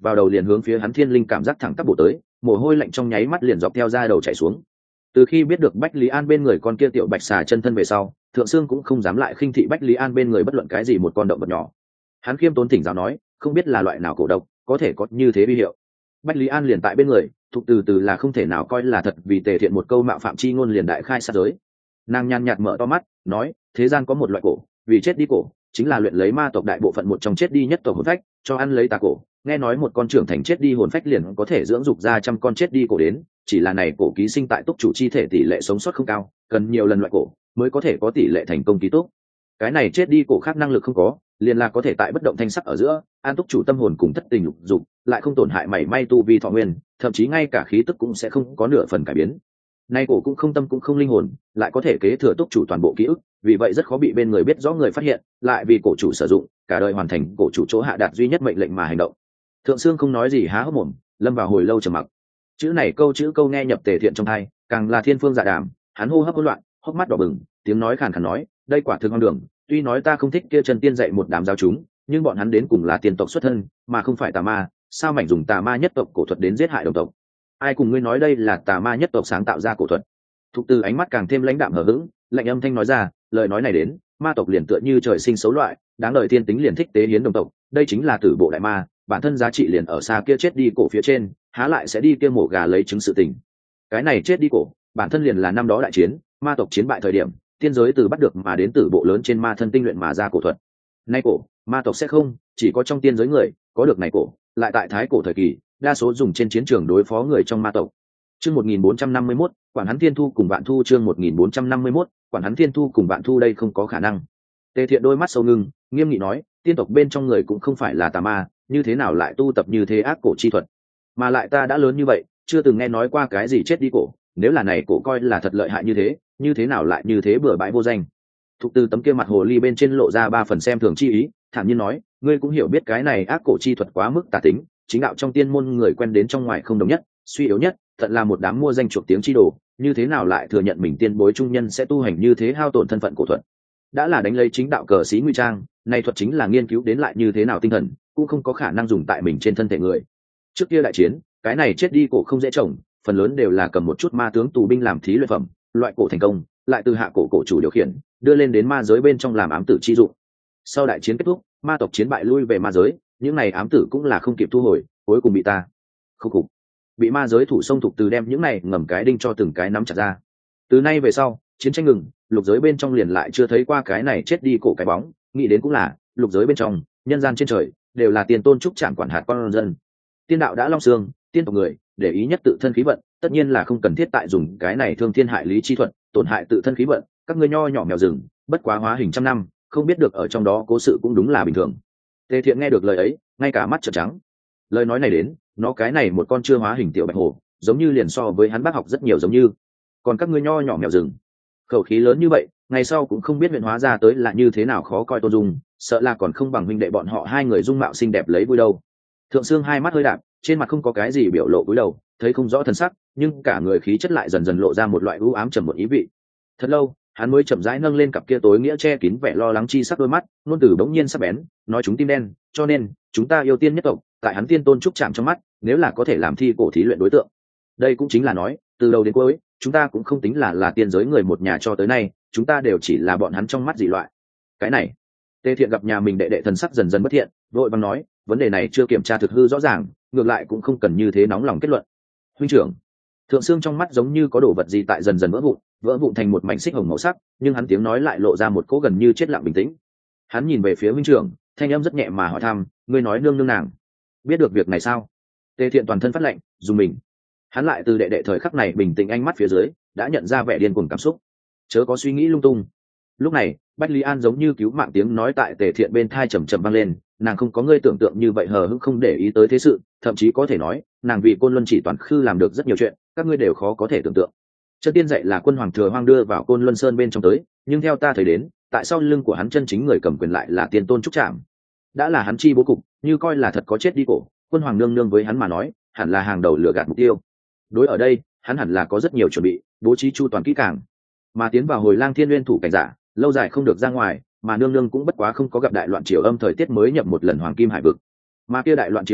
vào đầu liền hướng phía hắn thiên linh cảm giác thẳng tắp bổ tới, mồ hôi lạnh trong nháy mắt liền dọc theo da đầu chảy xuống. Từ khi biết được Bách Lý An bên người con kia tiểu bạch xà chân thân về sau, Thượng Sương cũng không dám lại khinh thị Bách Lý An bên người bất luận cái gì một con động vật nhỏ. Hắn khiêm tốn thỉnh giáo nói, không biết là loại nào cổ độc có thể có như thế vi hiệu. Bách Lý An liền tại bên người, Thục từ từ là không thể nào coi là thật, vì Tề Thiện một câu mạo phạm chi ngôn liền đại khai sát giới. Nàng nhàn nhạt mở to mắt nói, thế gian có một loại cổ, vì chết đi cổ chính là luyện lấy ma tộc đại bộ phận một trong chết đi nhất tộc hồn phách, cho ăn lấy tà cổ. Nghe nói một con trưởng thành chết đi hồn phách liền có thể dưỡng dục ra 100 con chết đi cổ đến, chỉ là này cổ ký sinh tại túc chủ chi thể tỷ lệ sống sót không cao, cần nhiều lần loại cổ mới có thể có tỷ lệ thành công ký túc. Cái này chết đi cổ khác năng lực không có, liền là có thể tại bất động thanh sắc ở giữa an túc chủ tâm hồn cùng thất tình lục dục, lại không tổn hại mảy may tu vi thọ nguyên, thậm chí ngay cả khí tức cũng sẽ không có nửa phần cải biến. Nay cổ cũng không tâm cũng không linh hồn, lại có thể kế thừa túc chủ toàn bộ ký ức, vì vậy rất khó bị bên người biết rõ người phát hiện, lại vì cổ chủ sử dụng, cả đời hoàn thành cổ chủ chỗ hạ đạt duy nhất mệnh lệnh mà hành động. Thượng Sương không nói gì há hốc mồm, lâm vào hồi lâu trầm mặc. Chữ này câu chữ câu nghe nhập Tề Thiện trong tai, càng là thiên phương dạ đàm, hắn hô hấp hỗn loạn, hốc mắt đỏ bừng, tiếng nói khàn khàn nói, đây quả thực hoang đường, tuy nói ta không thích kia Trần Tiên dạy một đám giáo chúng, nhưng bọn hắn đến cùng là tiên tộc xuất thân, mà không phải tà ma, sao mảnh dùng tà ma nhất tộc cổ thuật đến giết hại đồng tộc? Ai cùng ngươi nói đây là tà ma nhất tộc sáng tạo ra cổ thuật? Thục Từ ánh mắt càng thêm lãnh đạm hờ hững, lạnh âm thanh nói ra, lời nói này đến, ma tộc liền tựa như trời sinh xấu loại, đáng đời thiên tính liền thích tế hiến đồng tộc, đây chính là tử bộ đại ma, bản thân giá trị liền ở xa kia chết đi cổ phía trên, há lại sẽ đi kia mổ gà lấy trứng sự tình. Cái này chết đi cổ, bản thân liền là năm đó đại chiến, ma tộc chiến bại thời điểm, tiên giới từ bắt được mà đến tử bộ lớn trên ma thân tinh luyện mà ra cổ thuật. Nay cổ, ma tộc sẽ không, chỉ có trong tiên giới người có được này cổ, lại tại thái cổ thời kỳ, đa số dùng trên chiến trường đối phó người trong ma tộc. Chương 1451, quản hắn Thiên Thu cùng Vạn Thu. Chương 1451, quản hắn Thiên Thu cùng Vạn Thu, đây không có khả năng. Tề Thiện đôi mắt sâu ngưng, nghiêm nghị nói, tiên tộc bên trong người cũng không phải là tà ma, như thế nào lại tu tập như thế ác cổ chi thuật? Mà lại ta đã lớn như vậy, chưa từng nghe nói qua cái gì chết đi cổ, nếu là này cổ coi là thật lợi hại như thế nào lại như thế bừa bãi vô danh? Thục Từ tấm kia mặt hồ ly bên trên lộ ra 3 phần xem thường chi ý, thản nhiên nói, ngươi cũng hiểu biết cái này ác cổ chi thuật quá mức tà tính, chính đạo trong tiên môn người quen đến trong ngoài không đồng nhất, suy yếu nhất, thật là một đám mua danh chuộc tiếng chi đồ, như thế nào lại thừa nhận mình tiên bối trung nhân sẽ tu hành như thế hao tổn thân phận cổ thuật? Đã là đánh lấy chính đạo cờ sĩ nguy trang, này thuật chính là nghiên cứu đến lại như thế nào tinh thần, cũng không có khả năng dùng tại mình trên thân thể người. Trước kia đại chiến, cái này chết đi cổ không dễ trồng, phần lớn đều là cầm một chút ma tướng tù binh làm thí luyện phẩm, loại cổ thành công, lại từ hạ cổ cổ chủ điều khiển, đưa lên đến ma giới bên trong làm ám tử chi dụng. Sau đại chiến kết thúc, ma tộc chiến bại lui về ma giới, những này ám tử cũng là không kịp thu hồi, cuối cùng bị ta khúc cục bị ma giới thủ sông Thục Từ đem những này ngầm cái đinh cho từng cái nắm chặt ra. Từ nay về sau, chiến tranh ngừng, lục giới bên trong liền lại chưa thấy qua cái này chết đi cổ cái bóng, nghĩ đến cũng là, lục giới bên trong, nhân gian trên trời đều là tiền tôn trúc trảm quản hạt con dân. Tiên đạo đã long xương, tiên tộc người để ý nhất tự thân khí vận, tất nhiên là không cần thiết tại dùng cái này thương thiên hại lý chi thuật, tổn hại tự thân khí vận, các ngươi nho nhỏ mèo rừng, bất quá hóa hình trăm năm, không biết được ở trong đó cố sự cũng đúng là bình thường. Tề Thiện nghe được lời ấy, ngay cả mắt trợn trắng. Lời nói này đến, nó cái này một con chưa hóa hình tiểu bạch hổ, giống như liền so với hắn bác học rất nhiều giống như. Còn các ngươi nho nhỏ mèo rừng, khẩu khí lớn như vậy, ngày sau cũng không biết huyện hóa ra tới là như thế nào khó coi tôn dung, sợ là còn không bằng huynh đệ bọn họ hai người dung mạo xinh đẹp lấy vui đâu. Thượng Sương hai mắt hơi đạp, trên mặt không có cái gì biểu lộ cúi đầu, thấy không rõ thân sắc, nhưng cả người khí chất lại dần dần lộ ra một loại u ám trầm một ý vị. Thật lâu, hắn mới chậm rãi nâng lên cặp kia tối nghĩa che kín vẻ lo lắng chi sắc đôi mắt, ngôn từ bỗng nhiên sắc bén, nói chúng tim đen, cho nên chúng ta yêu tiên nhất tộc, tại hắn tiên tôn trúc chạm trong mắt, nếu là có thể làm thi cổ thí luyện đối tượng. Đây cũng chính là nói, từ đầu đến cuối, chúng ta cũng không tính là tiên giới người một nhà cho tới nay, chúng ta đều chỉ là bọn hắn trong mắt dị loại. Cái này, Tề Thiện gặp nhà mình đệ đệ thần sắc dần dần bất thiện, vội vàng nói, vấn đề này chưa kiểm tra thực hư rõ ràng, ngược lại cũng không cần như thế nóng lòng kết luận. Huynh trưởng, Thượng Sương trong mắt giống như có đồ vật gì tại dần dần vỡ vụn thành một mảnh xích hồng màu sắc, nhưng hắn tiếng nói lại lộ ra một cỗ gần như chết lặng bình tĩnh. Hắn nhìn về phía huynh trưởng, thanh âm rất nhẹ mà hỏi thăm, ngươi nói nương nương nàng biết được việc này sao? Tề Thiện toàn thân phát lạnh, dùng mình. Hắn lại từ đệ đệ thời khắc này bình tĩnh ánh mắt phía dưới, đã nhận ra vẻ điên cuồng cảm xúc. Chớ có suy nghĩ lung tung. Lúc này, Bách Lý An giống như cứu mạng tiếng nói tại Tề Thiện bên thai trầm trầm vang lên, nàng không có ngươi tưởng tượng như vậy hờ hững không để ý tới thế sự, thậm chí có thể nói, nàng vì Côn Luân chỉ toàn khư làm được rất nhiều chuyện, các ngươi đều khó có thể tưởng tượng. Chân tiên dạy là Quân Hoàng Thừa Hoang đưa vào Côn Luân Sơn bên trong tới, nhưng theo ta thấy đến, tại sau lưng của hắn chân chính người cầm quyền lại là tiên tôn trúc trạm. Đã là hắn chi bố cục, như coi là thật có chết đi cổ, Quân Hoàng nương nương với hắn mà nói, hẳn là hàng đầu lừa gạt mục tiêu. Đối ở đây, hắn hẳn là có rất nhiều chuẩn bị, bố trí chu toàn kỹ càng. Mà tiến vào Hồi Lang Thiên Nguyên thủ cảnh giả, lâu dài không được ra ngoài, mà nương nương cũng bất quá không có gặp đại loạn triều âm thời tiết mới nhập một lần Hoàng Kim Hải vực. Mà kia đại loạn triều âm,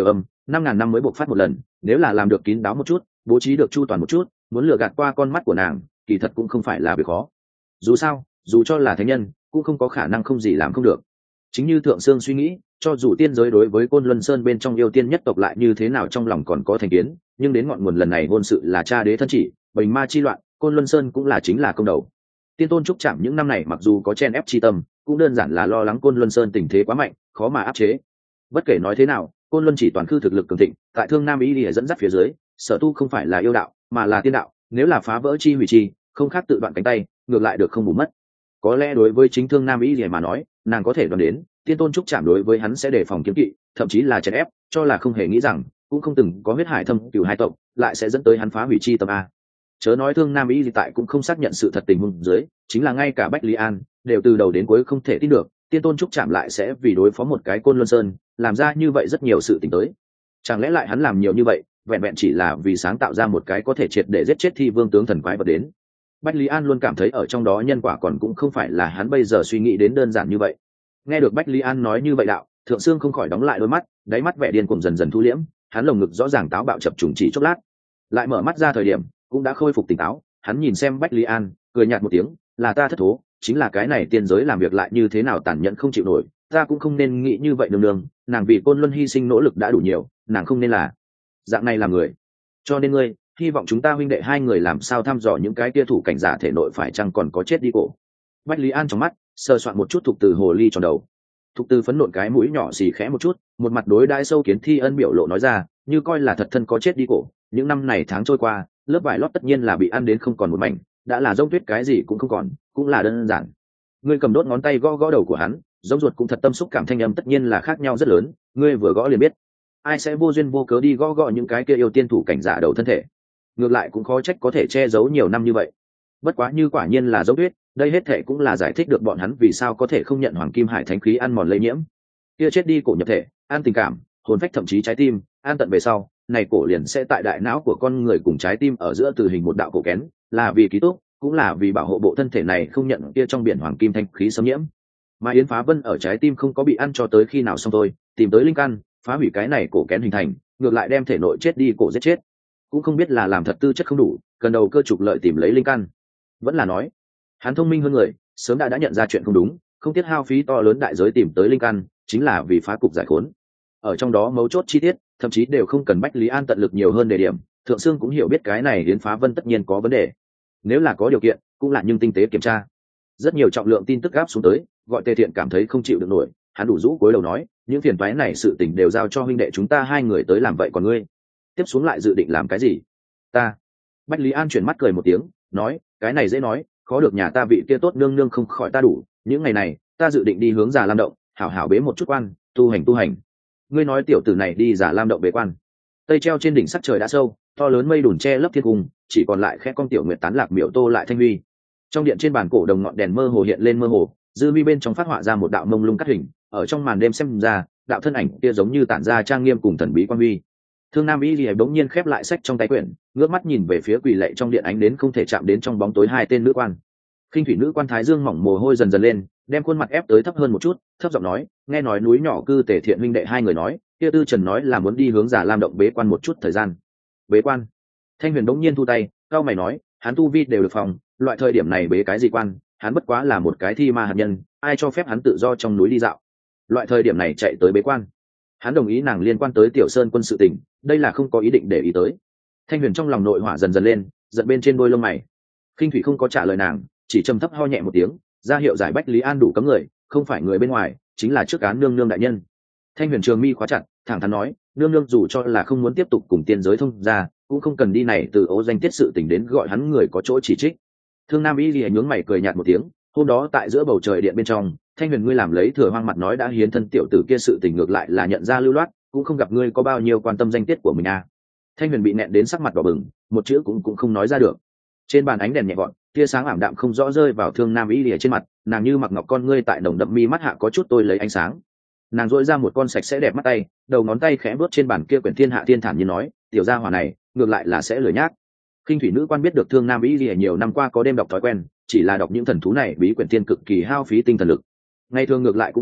5.000 năm mới bộc phát một lần, nếu là làm được kín đáo một chút, bố trí được chu toàn một chút, muốn lừa gạt qua con mắt của nàng kỳ thật cũng không phải là việc khó. Dù sao, dù cho là thánh nhân cũng không có khả năng không gì làm không được. Chính như Thượng Sương suy nghĩ, cho dù tiên giới đối với Côn Luân Sơn bên trong yêu tiên nhất tộc lại như thế nào trong lòng còn có thành kiến, nhưng đến ngọn nguồn lần này hôn sự là cha đế thân chỉ, bình ma chi loạn, Côn Luân Sơn cũng là chính là công đầu. Tiên tôn trúc chạm những năm này mặc dù có chen ép chi tâm, cũng đơn giản là lo lắng Côn Luân Sơn tình thế quá mạnh, khó mà áp chế. Bất kể nói thế nào, Côn Luân chỉ toàn khư thực lực cường thịnh, tại Thương Nam Ý Lìa dẫn dắt phía dưới, sở tu không phải là yêu đạo, mà là tiên đạo, nếu là phá vỡ chi hủy chi, không khác tự đoạn cánh tay, ngược lại được không bù mất. Có lẽ đối với chính Thương Nam Ý Lìa mà nói, nàng có thể đoán đến, tiên tôn trúc chạm đối với hắn sẽ đề phòng kiếm kỵ, thậm chí là chèn ép, cho là không hề nghĩ rằng, cũng không từng có huyết hải thâm cửu hai tộc, lại sẽ dẫn tới hắn phá hủy chi tâm a. Chớ nói Thương Nam Ý Lìa tại cũng không xác nhận sự thật tình huống dưới, chính là ngay cả Bách Lý An đều từ đầu đến cuối không thể tin được, tiên tôn trúc chạm lại sẽ vì đối phó một cái Côn Luân Sơn, làm ra như vậy rất nhiều sự tình tới. Chẳng lẽ lại hắn làm nhiều như vậy, vẹn vẹn chỉ là vì sáng tạo ra một cái có thể triệt để giết chết thi vương tướng thần quái vật đến? Bách Lý An luôn cảm thấy ở trong đó nhân quả còn cũng không phải là hắn bây giờ suy nghĩ đến đơn giản như vậy. Nghe được Bách Lý An nói như vậy đạo, Thượng Sương không khỏi đóng lại đôi mắt, đáy mắt vẻ điên cuồng dần dần thu liễm, hắn lồng ngực rõ ràng táo bạo chập trùng chỉ chốc lát, lại mở mắt ra thời điểm cũng đã khôi phục tỉnh táo. Hắn nhìn xem Bách Lý An, cười nhạt một tiếng, là ta thất thố, chính là cái này tiên giới làm việc lại như thế nào tàn nhẫn không chịu nổi, ta cũng không nên nghĩ như vậy nương nương, nàng vì Côn Luân hy sinh nỗ lực đã đủ nhiều, nàng không nên là dạng này làm người. Cho nên ngươi, hy vọng chúng ta huynh đệ hai người làm sao thăm dò những cái tia thủ cảnh giả thể nội phải chăng còn có chết đi cổ. Bách Lý An trong mắt sờ soạn một chút Thục Từ hồ ly tròn đầu. Thục Từ phấn nộn cái mũi nhỏ xì khẽ một chút, một mặt đối đãi sâu kiến thi ân biểu lộ nói ra, như coi là thật thân có chết đi cổ. Những năm này tháng trôi qua, lớp vải lót tất nhiên là bị ăn đến không còn một mảnh, đã là rông tuyết cái gì cũng không còn, cũng là đơn giản. Ngươi cầm đốt ngón tay gõ gõ đầu của hắn, giống ruột cũng thật tâm xúc cảm thanh âm tất nhiên là khác nhau rất lớn, ngươi vừa gõ liền biết. Ai sẽ vô duyên vô cớ đi gõ gõ những cái kia yêu tiên thủ cảnh giả đầu thân thể? Ngược lại cũng khó trách có thể che giấu nhiều năm như vậy. Bất quá như quả nhiên là dấu tuyết, đây hết thể cũng là giải thích được bọn hắn vì sao có thể không nhận Hoàng Kim Hải Thánh khí ăn mòn lây nhiễm. Kia chết đi cổ nhập thể, ăn tình cảm, hồn phách thậm chí trái tim, an tận về sau, này cổ liền sẽ tại đại não của con người cùng trái tim ở giữa từ hình một đạo cổ kén, là vì ký túc, cũng là vì bảo hộ bộ thân thể này không nhận kia trong biển Hoàng Kim thanh khí xâm nhiễm. Mà Yến Phá Vân ở trái tim không có bị ăn cho tới khi nào xong thôi, tìm tới linh căn, phá hủy cái này cổ kén hình thành, ngược lại đem thể nội chết đi cổ giết chết. Cũng không biết là làm thật tư chất không đủ, cần đầu cơ trục lợi tìm lấy linh căn, vẫn là nói hắn thông minh hơn người, sớm đã nhận ra chuyện không đúng, không tiếc hao phí to lớn đại giới tìm tới linh căn, chính là vì phá cục giải khốn. Ở trong đó mấu chốt chi tiết, thậm chí đều không cần Bách Lý An tận lực nhiều hơn đề điểm, Thượng Sương cũng hiểu biết cái này Yến Phá Vân tất nhiên có vấn đề. Nếu là có điều kiện, cũng là nhưng tinh tế kiểm tra. Rất nhiều trọng lượng tin tức gáp xuống tới, gọi Tề Thiện cảm thấy không chịu được nổi, hắn đủ rũ cúi đầu nói, những phiền toái này sự tình đều giao cho huynh đệ chúng ta hai người tới làm vậy, còn ngươi tiếp xuống lại dự định làm cái gì? Ta. Bách Lý An chuyển mắt cười một tiếng, nói, cái này dễ nói, khó được nhà ta vị kia tốt nương nương không khỏi ta đủ, những ngày này ta dự định đi hướng Già Lam động, hảo hảo bế một chút quan, tu hành. Ngươi nói tiểu tử này đi Già Lam động bế quan? Tây treo trên đỉnh sắc trời đã sâu, to lớn mây đùn che lấp thiên cung, chỉ còn lại khẽ con tiểu nguyệt tán lạc miểu tô lại thanh huy. Trong điện trên bàn cổ đồng ngọn đèn mơ hồ hiện lên mơ hồ, dư mi bên trong phát họa ra một đạo mông lung cắt hình, ở trong màn đêm xem ra, đạo thân ảnh kia giống như tản ra trang nghiêm cùng thần bí quan huy. Thương Nam Y Lìa bỗng nhiên khép lại sách trong tay quyển, ngước mắt nhìn về phía quỳ lạy trong điện ánh đến không thể chạm đến trong bóng tối hai tên nữ quan. Khinh thủy nữ quan thái dương mỏng mồ hôi dần dần lên, đem khuôn mặt ép tới thấp hơn một chút, thấp giọng nói, nghe nói núi nhỏ cư Tề Thiện huynh đệ hai người nói, kia Tư Trần nói là muốn đi hướng Già Lam động bế quan một chút thời gian. Bế quan? Thanh Huyền bỗng nhiên thu tay, cao mày nói, hắn tu vi đều được phòng, loại thời điểm này bế cái gì quan, hắn bất quá là một cái thi ma hạt nhân, ai cho phép hắn tự do trong núi đi dạo. Loại thời điểm này chạy tới bế quan. Hắn đồng ý nàng liên quan tới Tiểu Sơn quân sự tình, đây là không có ý định để ý tới. Thanh Huyền trong lòng nội hỏa dần dần lên, giận bên trên đôi lông mày. Khinh thủy không có trả lời nàng, chỉ trầm thấp ho nhẹ một tiếng, ra hiệu giải Bách Lý An đủ cấm người, không phải người bên ngoài, chính là trước án nương nương đại nhân. Thanh Huyền trường mi khóa chặt, thẳng thắn nói, nương nương dù cho là không muốn tiếp tục cùng tiên giới thông ra, cũng không cần đi này từ ố danh tiết sự tình đến gọi hắn người có chỗ chỉ trích. Thương Nam Y Lìa nhướng mày cười nhạt một tiếng, hôm đó tại giữa bầu trời điện bên trong, Thanh Huyền ngươi làm lấy Thừa Hoang mặt nói đã hiến thân tiểu tử kia sự tình ngược lại là nhận ra lưu loát, cũng không gặp ngươi có bao nhiêu quan tâm danh tiết của mình à. Thanh Huyền bị nẹn đến sắc mặt đỏ bừng, một chữ cũng không nói ra được. Trên bàn ánh đèn nhẹ gọn, tia sáng ảm đạm không rõ rơi vào Thương Nam Y Lìa trên mặt, nàng như mặc ngọc con ngươi tại nồng đậm mi mắt hạ có chút tôi lấy ánh sáng. Nàng duỗi ra một con sạch sẽ đẹp mắt tay, đầu ngón tay khẽ bước trên bàn kia quyển Thiên Hạ Thiên thản như nói, tiểu gia hỏa này, ngược lại là sẽ lười nhác. Khinh thủy nữ quan biết được Thương Nam Y Lìa nhiều năm qua có đêm đọc thói quen, chỉ là đọc những thần thú này bí quyển thiên cực kỳ hao phí tinh thần lực. Ngày thường ngược lại cũng thôi,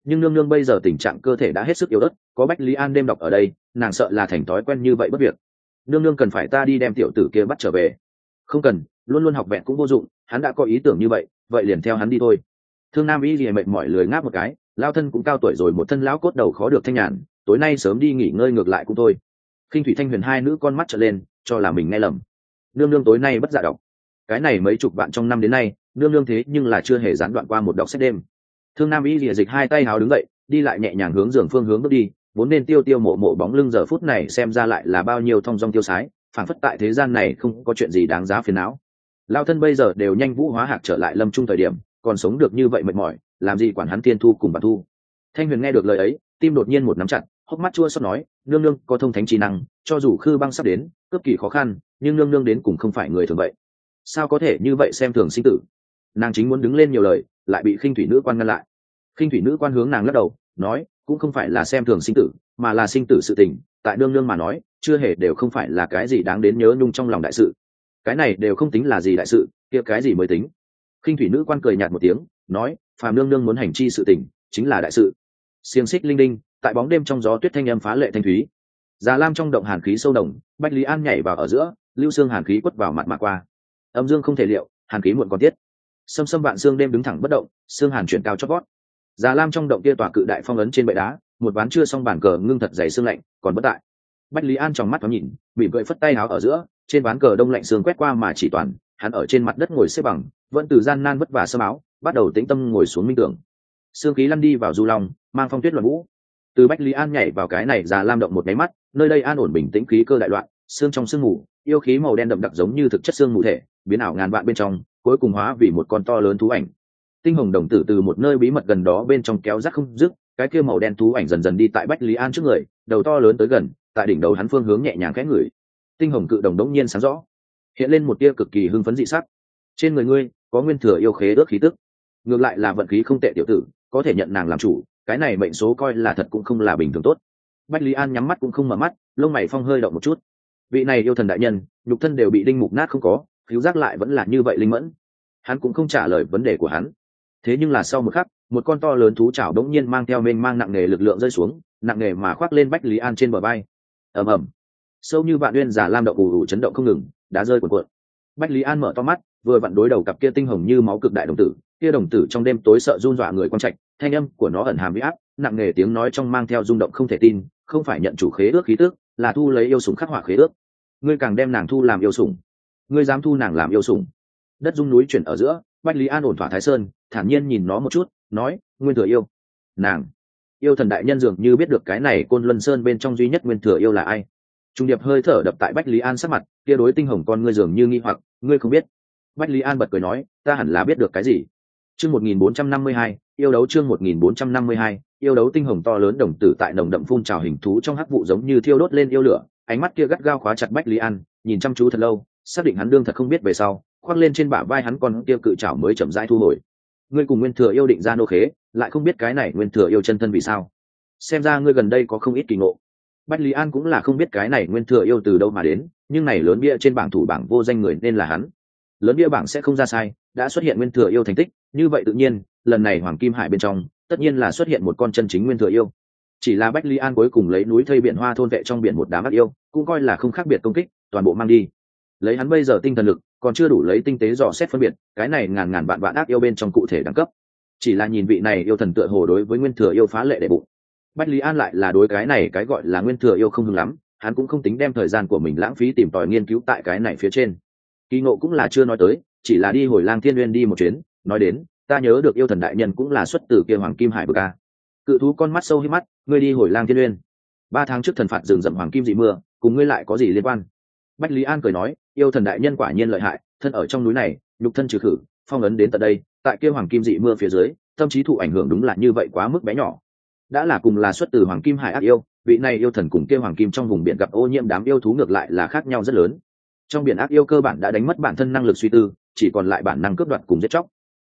nhưng nương nương bây giờ tình trạng cơ thể đã hết sức yếu ớt, có Bách Lý An đêm đọc ở đây, nàng sợ là thành thói quen như vậy bất việc. Nương nương cần phải ta đi đem tiểu tử kia bắt trở về. Không cần, luôn luôn học vẹn cũng vô dụng, hắn đã có ý tưởng như vậy, vậy liền theo hắn đi thôi. Thương Nam Y Lìa mệt mỏi lười ngáp một cái, lao thân cũng cao tuổi rồi, một thân lão cốt đầu khó được thanh nhàn, tối nay sớm đi nghỉ ngơi ngược lại cũng thôi. Khinh Thủy Thanh Huyền hai nữ con mắt trợn lên, cho là mình nghe lầm. Nương nương tối nay bất dạ đọc. Cái này mấy chục vạn trong năm đến nay, nương nương thế nhưng là chưa hề gián đoạn qua một đọc sách đêm. Thương Nam Y Lìa dịch hai tay háo đứng dậy, đi lại nhẹ nhàng hướng giường phương hướng bước đi, vốn nên tiêu tiêu mộ mộ bóng lưng giờ phút này xem ra lại là bao nhiêu thong dong tiêu sái, phảng phất tại thế gian này không có chuyện gì đáng giá phiền não. Lao thân bây giờ đều nhanh vũ hóa hạc trở lại lâm trung thời điểm, còn sống được như vậy mệt mỏi, làm gì quản hắn tiên thu cùng bản thu. Thanh Huyền nghe được lời ấy, tim đột nhiên một nắm chặt, hốc mắt chua xót nói, nương nương có thông thánh trí năng, cho dù khư băng sắp đến cực kỳ khó khăn, nhưng nương nương đến cùng không phải người thường vậy, sao có thể như vậy xem thường sinh tử. Nàng chính muốn đứng lên nhiều lời, lại bị Khinh Thủy nữ quan ngăn lại. Khinh Thủy nữ quan hướng nàng lắc đầu, nói, cũng không phải là xem thường sinh tử, mà là sinh tử sự tình, tại nương nương mà nói, chưa hề đều không phải là cái gì đáng đến nhớ nhung trong lòng đại sự. Cái này đều không tính là gì đại sự, kia cái gì mới tính. Khinh Thủy nữ quan cười nhạt một tiếng, nói, phàm nương nương muốn hành chi sự tình, chính là đại sự. Xiềng xích linh đinh, tại bóng đêm trong gió tuyết thanh âm phá lệ thanh thúy. Già Lam trong động hàn khí sâu nồng, Bách Lý An nhảy vào ở giữa, lưu xương hàn khí quất vào mặt mạ qua. Âm dương không thể liệu, hàn khí muộn còn tiết. Sâm sâm vạn xương đêm đứng thẳng bất động, xương hàn chuyển cao chót vót. Già Lam trong động kia tòa cự đại phong ấn trên bệ đá, một ván chưa xong bàn cờ ngưng thật dày xương lạnh, còn bất tại. Bách Lý An trong mắt thoáng nhìn, bị gợi phất tay áo ở giữa, trên ván cờ đông lạnh xương quét qua mà chỉ toàn, hắn ở trên mặt đất ngồi xếp bằng, vẫn từ gian nan vất vả sơ áo, bắt đầu tĩnh tâm ngồi xuống minh tưởng. Xương khí lăn đi vào du long, mang phong tuyết loạn vũ. Từ Bách Lý An nhảy vào cái này Già Lam động một cái mắt, nơi đây an ổn bình tĩnh, khí cơ đại loạn, xương trong xương mù, yêu khí màu đen đậm đặc giống như thực chất xương mù thể, biến ảo ngàn vạn bên trong, cuối cùng hóa vì một con to lớn thú ảnh. Tinh hồng đồng tử từ một nơi bí mật gần đó bên trong kéo rác không dứt, cái kia màu đen thú ảnh dần dần đi tại Bách Lý An trước người, đầu to lớn tới gần, tại đỉnh đầu hắn phương hướng nhẹ nhàng khẽ ngửi. Tinh hồng cự đồng đống nhiên sáng rõ, hiện lên một tia cực kỳ hưng phấn dị sắc. Trên người ngươi có nguyên thừa yêu khế ước khí tức, ngược lại là vận khí không tệ tiểu tử, có thể nhận nàng làm chủ, cái này mệnh số coi là thật cũng không là bình thường tốt. Bách Lý An nhắm mắt cũng không mở mắt, lông mày phong hơi động một chút. Vị này yêu thần đại nhân, nhục thân đều bị đinh mục nát không có, khiếu giác lại vẫn là như vậy linh mẫn. Hắn cũng không trả lời vấn đề của hắn. Thế nhưng là sau một khắc, một con to lớn thú chảo đống nhiên mang theo mênh mang nặng nề lực lượng rơi xuống, nặng nề mà khoác lên Bách Lý An trên bờ vai. Ầm ầm, sâu như vạn uyên Già Lam động ù ù chấn động không ngừng, đá rơi cuộn cuộn. Bách Lý An mở to mắt, vừa vặn đối đầu cặp kia tinh hồng như máu cực đại đồng tử, kia đồng tử trong đêm tối sợ run dọa người quan trạch, thanh âm của nó ẩn hàm uy áp, nặng nề tiếng nói trong mang theo rung động không thể tin, không phải nhận chủ khế ước khí tức, là thu lấy yêu sủng khắc họa khế ước. Ngươi càng đem nàng thu làm yêu sủng, ngươi dám thu nàng làm yêu sủng. Đất rung núi chuyển ở giữa, Bách Lý An ổn thỏa Thái Sơn, thản nhiên nhìn nó một chút, nói, nguyên thừa yêu. Nàng, yêu thần đại nhân dường như biết được cái này Côn Luân Sơn bên trong duy nhất nguyên thừa yêu là ai. Trung điệp hơi thở đập tại Bách Lý An sắc mặt, kia đối tinh hồng con ngươi dường như nghi hoặc, ngươi không biết. Bách Lý An bật cười nói, ta hẳn là biết được cái gì. Chương 1452, yêu đấu chương 1452, yêu đấu tinh hồng to lớn đồng tử tại nồng đậm phun trào hình thú trong hắc vụ giống như thiêu đốt lên yêu lửa, ánh mắt kia gắt gao khóa chặt Bách Lý An, nhìn chăm chú thật lâu, xác định hắn đương thật không biết về sau, khoác lên trên bả vai hắn con kia cự trảo mới chậm rãi thu hồi. Ngươi cùng nguyên thừa yêu định ra nô khế, lại không biết cái này nguyên thừa yêu chân thân vì sao. Xem ra ngươi gần đây có không ít kỳ ngộ. Bách Lý An cũng là không biết cái này nguyên thừa yêu từ đâu mà đến, nhưng này lớn bia trên bảng thủ bảng vô danh người nên là hắn. Lớn bia bảng sẽ không ra sai, đã xuất hiện nguyên thừa yêu thành tích, như vậy tự nhiên, lần này Hoàng Kim Hải bên trong, tất nhiên là xuất hiện một con chân chính nguyên thừa yêu. Chỉ là Bách Lý An cuối cùng lấy núi thây biển hoa thôn vệ trong biển một đám ác yêu, cũng coi là không khác biệt công kích, toàn bộ mang đi. Lấy hắn bây giờ tinh thần lực, còn chưa đủ lấy tinh tế dò xét phân biệt, cái này ngàn ngàn vạn vạn ác yêu bên trong cụ thể đẳng cấp. Chỉ là nhìn vị này yêu thần tựa hồ đối với nguyên thừa yêu phá lệ đệ bụng. Bách Lý An lại là đối cái này cái gọi là nguyên thừa yêu không hứng lắm, hắn cũng không tính đem thời gian của mình lãng phí tìm tòi nghiên cứu tại cái này phía trên. Kỳ ngộ cũng là chưa nói tới, chỉ là đi hồi Lang Thiên Nguyên đi một chuyến, nói đến, ta nhớ được yêu thần đại nhân cũng là xuất từ kia Hoàng Kim Hải bực a. Cự thú con mắt sâu hí mắt, ngươi đi hồi Lang Thiên Nguyên. 3 tháng trước thần phạt rừng rậm Hoàng Kim dị mưa, cùng ngươi lại có gì liên quan? Bách Lý An cười nói, yêu thần đại nhân quả nhiên lợi hại, thân ở trong núi này, nhục thân trừ khử, phong ấn đến tận đây, tại kia Hoàng Kim dị mưa phía dưới, tâm trí thụ ảnh hưởng đúng là như vậy quá mức bé nhỏ. Đã là cùng là xuất từ Hoàng Kim Hải ác yêu, vị này yêu thần cùng kia Hoàng Kim trong vùng biển gặp ô nhiễm đám yêu thú ngược lại là khác nhau rất lớn. Trong biển ác yêu cơ bản đã đánh mất bản thân năng lực suy tư, chỉ còn lại bản năng cướp đoạt cùng giết chóc.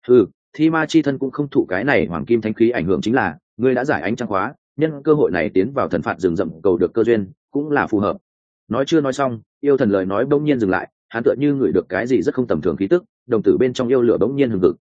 Thi ma chi thân cũng không thụ cái này Hoàng Kim thánh khí ảnh hưởng, chính là ngươi đã giải ánh trăng khóa, nhân cơ hội này tiến vào thần phạt rừng rậm cầu được cơ duyên, cũng là phù hợp. Nói chưa nói xong, yêu thần lời nói bỗng nhiên dừng lại, hắn tựa như ngửi được cái gì rất không tầm thường khí tức, đồng tử bên trong yêu lửa bỗng nhiên hừng hực.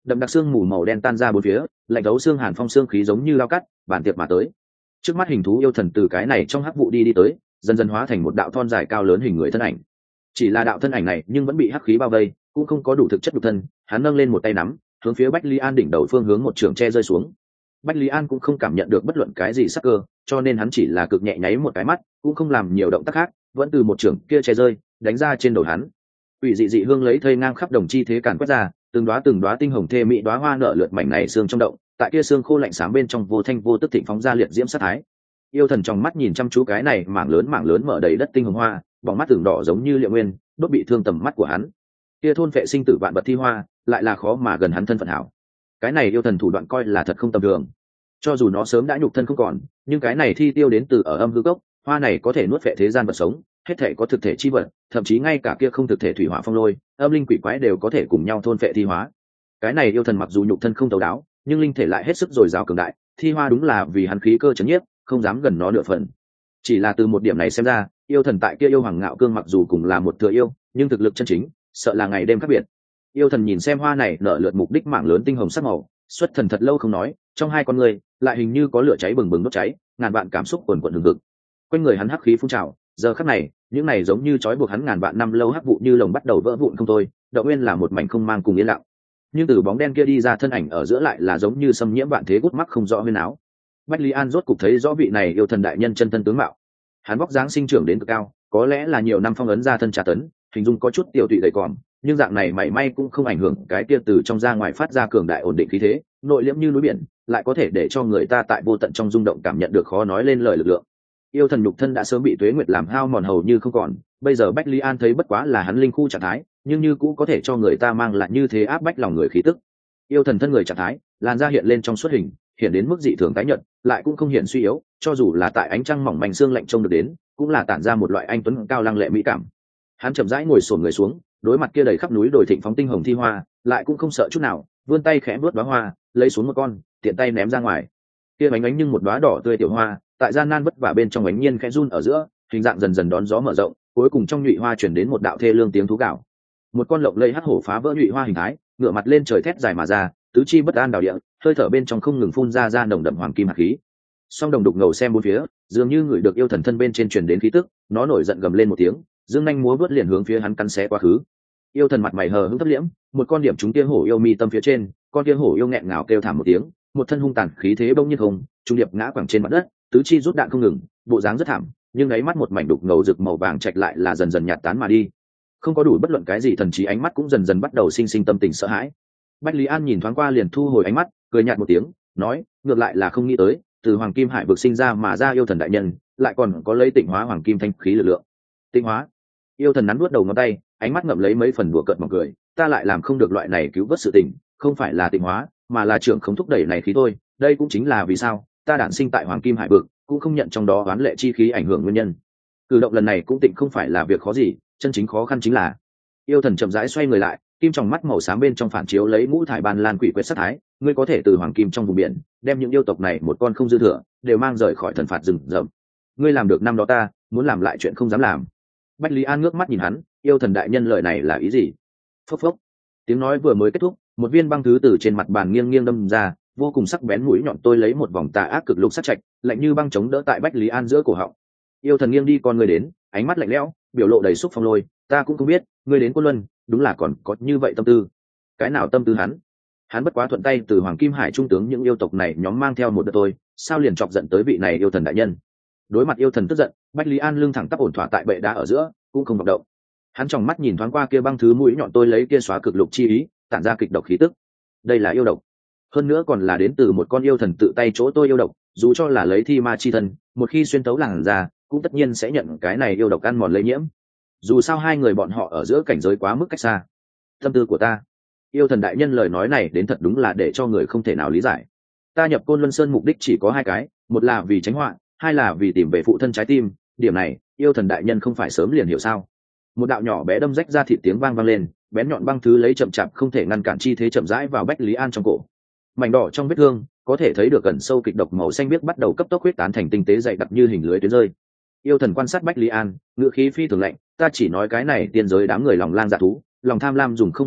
đậm đặc xương mù màu đen tan ra bốn phía, lạnh thấu xương hàn phong xương khí giống như lao cắt bàn tiệc mà tới. Trước mắt hình thú yêu thần từ cái này trong hắc vụ đi tới, dần dần hóa thành một đạo thon dài cao lớn hình người thân ảnh. Chỉ là đạo thân ảnh này nhưng vẫn bị hắc khí bao vây, cũng không có đủ thực chất nhục thân. Hắn nâng lên một tay nắm, hướng phía Bách Lý An đỉnh đầu phương hướng một trường che rơi xuống. Bách Lý An cũng không cảm nhận được bất luận cái gì sắc cơ, cho nên hắn chỉ là cực nhẹ nháy một cái mắt, cũng không làm nhiều động tác khác, vẫn từ một trường kia che rơi đánh ra trên đầu hắn. Ủy dị dị hương lấy thây ngang khắp đồng chi thế càn quét ra, từng đóa tinh hồng thê mỹ đóa hoa nở lượt mảnh này xương trong động, tại kia xương khô lạnh xám bên trong vô thanh vô tức thịnh phóng ra liệt diễm sát thái. Yêu thần trong mắt nhìn chăm chú cái này mảng lớn mở đầy đất tinh hồng hoa, bóng mắt tưởng đỏ giống như liệu nguyên, đốt bị thương tầm mắt của hắn. Kia thôn vệ sinh tử vạn vật thi hoa, lại là khó mà gần hắn thân phận hảo. Cái này yêu thần thủ đoạn coi là thật không tầm thường. Cho dù nó sớm đã nhục thân không còn, nhưng cái này thi tiêu đến từ ở âm hư gốc, hoa này có thể nuốt vệ thế gian vật sống, hết thể có thực thể chi vật, thậm chí ngay cả kia không thực thể thủy hỏa phong lôi, âm linh quỷ quái đều có thể cùng nhau thôn vệ thi hóa. Cái này yêu thần mặc dù nhục thân không thấu đáo, nhưng linh thể lại hết sức dồi dào cường đại, thi hoa đúng là vì hắn khí cơ chấn nhiếp, không dám gần nó nửa phần. Chỉ là từ một điểm này xem ra, yêu thần tại kia yêu hoàng ngạo cương mặc dù cùng là một thừa yêu, nhưng thực lực chân chính sợ là ngày đêm khác biệt. Yêu thần nhìn xem hoa này nở lượt mục đích mảng lớn tinh hồng sắc màu, xuất thần thật lâu không nói, trong hai con người lại hình như có lửa cháy bừng bừng đốt cháy, ngàn vạn cảm xúc cuồn cuộn hừng hực. Quanh người hắn hắc khí phun trào, giờ khắc này, những này giống như trói buộc hắn ngàn vạn năm lâu hắc vụ như lồng bắt đầu vỡ vụn không thôi, Động Nguyên là một mảnh không mang cùng yên lặng. Nhưng từ bóng đen kia đi ra thân ảnh ở giữa lại là giống như xâm nhiễm vạn thế gút mắc không rõ huyên áo. Bách Lý An rốt cục thấy rõ vị này yêu thần đại nhân chân thân tướng mạo. Hắn vóc dáng sinh trưởng đến cực cao, có lẽ là nhiều năm phong ấn ra thân trà tấn, hình dung có chút tiểu tụy đầy còm, nhưng dạng này mảy may cũng không ảnh hưởng cái kia từ trong ra ngoài phát ra cường đại ổn định khí thế, nội liễm như núi biển, lại có thể để cho người ta tại vô tận trong rung động cảm nhận được khó nói lên lời lực lượng. Yêu thần nhục thân đã sớm bị tuế nguyệt làm hao mòn hầu như không còn, bây giờ Bách Lý An thấy bất quá là hắn linh khu trạng thái, nhưng như cũng có thể cho người ta mang lại như thế áp bách lòng người khí tức. Yêu thần thân người trạng thái, làn da hiện lên trong xuất hình, hiện đến mức dị thường tái nhợt, lại cũng không hiện suy yếu, cho dù là tại ánh trăng mỏng manh xương lạnh trông được đến, cũng là tản ra một loại anh tuấn cao lăng lệ mỹ cảm. Hắn chậm rãi ngồi xổm người xuống, đối mặt kia đầy khắp núi đồi thịnh phóng tinh hồng thi hoa, lại cũng không sợ chút nào, vươn tay khẽ vuốt đóa hoa, lấy xuống một con, tiện tay ném ra ngoài. Kia bánh nhưng một đóa đỏ tươi tiểu hoa, tại gian nan vất vả bên trong bánh nhiên khẽ run ở giữa, hình dạng dần dần đón gió mở rộng, cuối cùng trong nhụy hoa truyền đến một đạo thê lương tiếng thú gào. Một con lộng lẫy hắc hổ phá vỡ nhụy hoa hình thái, ngửa mặt lên trời thét dài mà ra, tứ chi bất an đào địa, hơi thở bên trong không ngừng phun ra nồng đậm hoàng kim hạt khí. Song đồng đục ngầu xem bốn phía, dường như người được yêu thần thân bên trên truyền đến khí tức, nó nổi giận gầm lên một tiếng, dương nhanh múa vớt liền hướng phía hắn cắn xé quá khứ. Yêu thần mặt mày hờ hững thấp liễm, một con điểm trúng kia hổ yêu mi tâm phía trên, con kia hổ yêu nghẹn ngào kêu thảm một tiếng, một thân hung tàn khí thế bỗng nhiên không, trung điệp ngã quẳng trên mặt đất, tứ chi rút đạn không ngừng, bộ dáng rất thảm, nhưng đáy mắt một mảnh đục ngầu rực màu vàng trạch lại là dần dần nhạt tán mà đi. Không có đủ bất luận cái gì, thần trí ánh mắt cũng dần dần bắt đầu sinh sinh tâm tình sợ hãi. Bách Lý An nhìn thoáng qua liền thu hồi ánh mắt, cười nhạt một tiếng, nói, ngược lại là không nghĩ tới, từ hoàng kim hải vực sinh ra mà ra yêu thần đại nhân, lại còn có lấy tịnh hóa hoàng kim thanh khí lực lượng. Tịnh hóa? Yêu thần nắn nuốt đầu ngón tay, ánh mắt ngậm lấy mấy phần đùa cợt mỏng cười, ta lại làm không được loại này cứu vớt sự tình, không phải là tịnh hóa, mà là trưởng không thúc đẩy này khí thôi. Đây cũng chính là vì sao ta đản sinh tại hoàng kim hải vực, cũng không nhận trong đó oán lệ chi khí ảnh hưởng nguyên nhân. Cử động lần này cũng tịnh không phải là việc khó gì, chân chính khó khăn chính là. Yêu thần chậm rãi xoay người lại, kim trong mắt màu xám bên trong phản chiếu lấy ngũ thải ban lan quỷ quyệt sát thái, ngươi có thể từ hoàng kim trong vùng biển đem những yêu tộc này một con không dư thừa đều mang rời khỏi thần phạt rừng rậm. Ngươi làm được năm đó ta muốn làm lại chuyện không dám làm. Bách Lý An ngước mắt nhìn hắn, yêu thần đại nhân lời này là ý gì? Phốc phốc, tiếng nói vừa mới kết thúc, một viên băng thứ từ trên mặt bàn nghiêng nghiêng đâm ra, vô cùng sắc bén mũi nhọn tôi lấy một vòng tà ác cực lục sắc trạch, lạnh như băng chống đỡ tại Bách Lý An giữa cổ họng. Yêu thần nghiêng đi con người đến, ánh mắt lạnh lẽo, biểu lộ đầy xúc phong lôi, ta cũng không biết, ngươi đến Côn Luân, đúng là còn có như vậy tâm tư. Cái nào tâm tư hắn? Hắn bất quá thuận tay từ Hoàng Kim Hải trung tướng những yêu tộc này nhóm mang theo một đợt tôi, sao liền chọc giận tới vị này yêu thần đại nhân? Đối mặt yêu thần tức giận, Bách Lý An lưng thẳng tắp ổn thỏa tại bệ đá ở giữa, cũng không vọng động. Hắn tròng mắt nhìn thoáng qua kia băng thứ mũi nhọn tôi lấy kia xóa cực lục chi ý, tản ra kịch độc khí tức. Đây là yêu độc, hơn nữa còn là đến từ một con yêu thần tự tay chỗ tôi yêu độc, dù cho là lấy thi ma chi thân, một khi xuyên tấu làn ra, cũng tất nhiên sẽ nhận cái này yêu độc ăn mòn lây nhiễm. Dù sao hai người bọn họ ở giữa cảnh giới quá mức cách xa. Tâm tư của ta, yêu thần đại nhân lời nói này đến thật đúng là để cho người không thể nào lý giải. Ta nhập Côn Luân Sơn mục đích chỉ có hai cái, một là vì tránh họa, hai là vì tìm về phụ thân trái tim. Điểm này yêu thần đại nhân không phải sớm liền hiểu sao? Một đạo nhỏ bé đâm rách ra thịt tiếng vang lên, bén nhọn băng thứ lấy chậm chạp không thể ngăn cản chi thế chậm rãi vào Bách Lý An trong cổ. Mảnh đỏ trong vết thương có thể thấy được gần sâu kịch độc màu xanh biếc bắt đầu cấp tốc huyết tán thành tinh tế dày đặc như hình lưới tuyến rơi. Yêu thần quan sát Bách Lý An, ngữ khí phi thường lạnh, ta chỉ nói cái này tiên giới đám người lòng lang dạ thú, lòng tham lam dùng không biết đủ,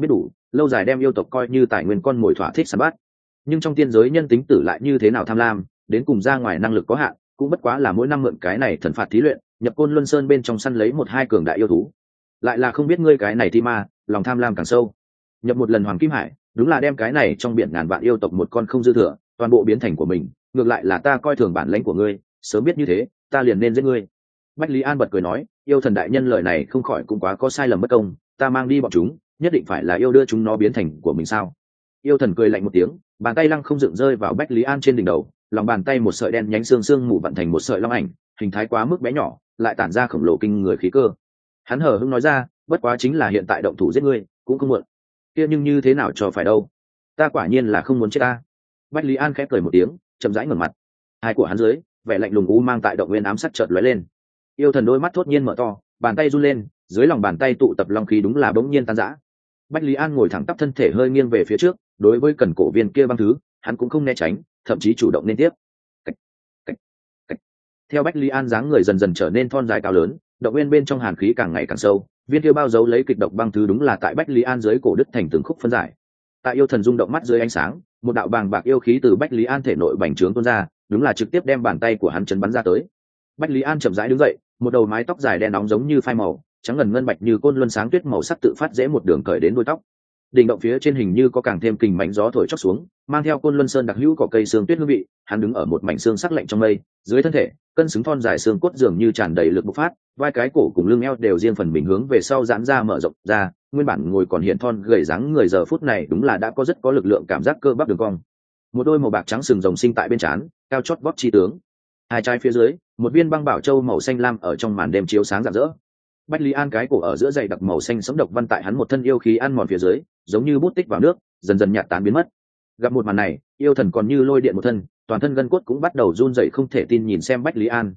lâu dài đem yêu tộc coi như tài nguyên con mồi thỏa thích săn bắt. Nhưng trong tiên giới nhân tính tử lại như thế nào tham lam, đến cùng ra ngoài năng lực có hạn, cũng bất quá là mỗi năm mượn cái này thần phạt thí luyện, nhập Côn Luân Sơn bên trong săn lấy một hai cường đại yêu thú. Lại là không biết ngươi cái này thi ma, lòng tham lam càng sâu. Nhập một lần Hoàng Kim Hải, đúng là đem cái này trong biển ngàn vạn yêu tộc một con không dư thừa, toàn bộ biến thành của mình, ngược lại là ta coi thường bản lãnh của ngươi, sớm biết như thế, ta liền nên giết ngươi. Bách Lý An bật cười nói, yêu thần đại nhân lời này không khỏi cũng quá có sai lầm bất công, ta mang đi bọn chúng, nhất định phải là yêu đưa chúng nó biến thành của mình sao? Yêu thần cười lạnh một tiếng, bàn tay lăng không dựng rơi vào Bách Lý An trên đỉnh đầu, lòng bàn tay một sợi đen nhánh xương xương mù vận thành một sợi long ảnh, hình thái quá mức bé nhỏ, lại tản ra khổng lồ kinh người khí cơ. Hắn hờ hững nói ra, bất quá chính là hiện tại động thủ giết ngươi, cũng không muộn. Kia nhưng như thế nào cho phải đâu? Ta quả nhiên là không muốn chết ta. Bách Lý An khẽ cười một tiếng, chậm rãi ngẩng mặt. Hai của hắn dưới, vẻ lạnh lùng u mang tại động nguyên ám sát chợt lóe lên. Yêu thần đôi mắt thốt nhiên mở to, bàn tay run lên, dưới lòng bàn tay tụ tập long khí đúng là bỗng nhiên tan rã. Bách Lý An ngồi thẳng tắp, thân thể hơi nghiêng về phía trước, đối với cần cổ viên kia băng thứ, hắn cũng không né tránh, thậm chí chủ động nên tiếp. Cách, cách, cách. Theo Bách Lý An dáng người dần dần trở nên thon dài cao lớn, động nguyên bên trong hàn khí càng ngày càng sâu, viên kia bao dấu lấy kịch độc băng thứ đúng là tại Bách Lý An dưới cổ đứt thành từng khúc phân giải. Tại yêu thần rung động mắt dưới ánh sáng, một đạo bàng bạc yêu khí từ Bách Lý An thể nội bành trướng tuôn ra, đúng là trực tiếp đem bàn tay của hắn chấn bắn ra tới. Bách Lý An chậm rãi đứng dậy, một đầu mái tóc dài đen nóng giống như phai màu, trắng ngần ngân bạch như côn luân sáng tuyết màu sắc tự phát dễ một đường cởi đến đuôi tóc. Đỉnh động phía trên hình như có càng thêm kình mảnh gió thổi chốc xuống, mang theo côn luân sơn đặc hữu cỏ cây xương tuyết hương vị. Hắn đứng ở một mảnh xương sắc lạnh trong mây, dưới thân thể cân xứng thon dài xương cốt dường như tràn đầy lực bộc phát, vai cái cổ cùng lưng eo đều riêng phần mình hướng về sau giãn ra mở rộng ra. Nguyên bản ngồi còn hiện thon gầy dáng người giờ phút này đúng là đã có rất có lực lượng, cảm giác cơ bắp đường cong. Một đôi màu bạc trắng sừng rồng sinh tại bên trán, cao chót vót chi tướng. Hai trái phía dưới, một viên băng bảo châu màu xanh lam ở trong màn đêm chiếu sáng rạng rỡ. Bách Lý An cái cổ ở giữa dày đặc màu xanh sẫm độc văn tại hắn một thân yêu khí ăn mòn phía dưới, giống như bút tích vào nước, dần dần nhạt tán biến mất. Gặp một màn này, yêu thần còn như lôi điện một thân, toàn thân gân cốt cũng bắt đầu run rẩy, không thể tin nhìn xem Bách Lý An,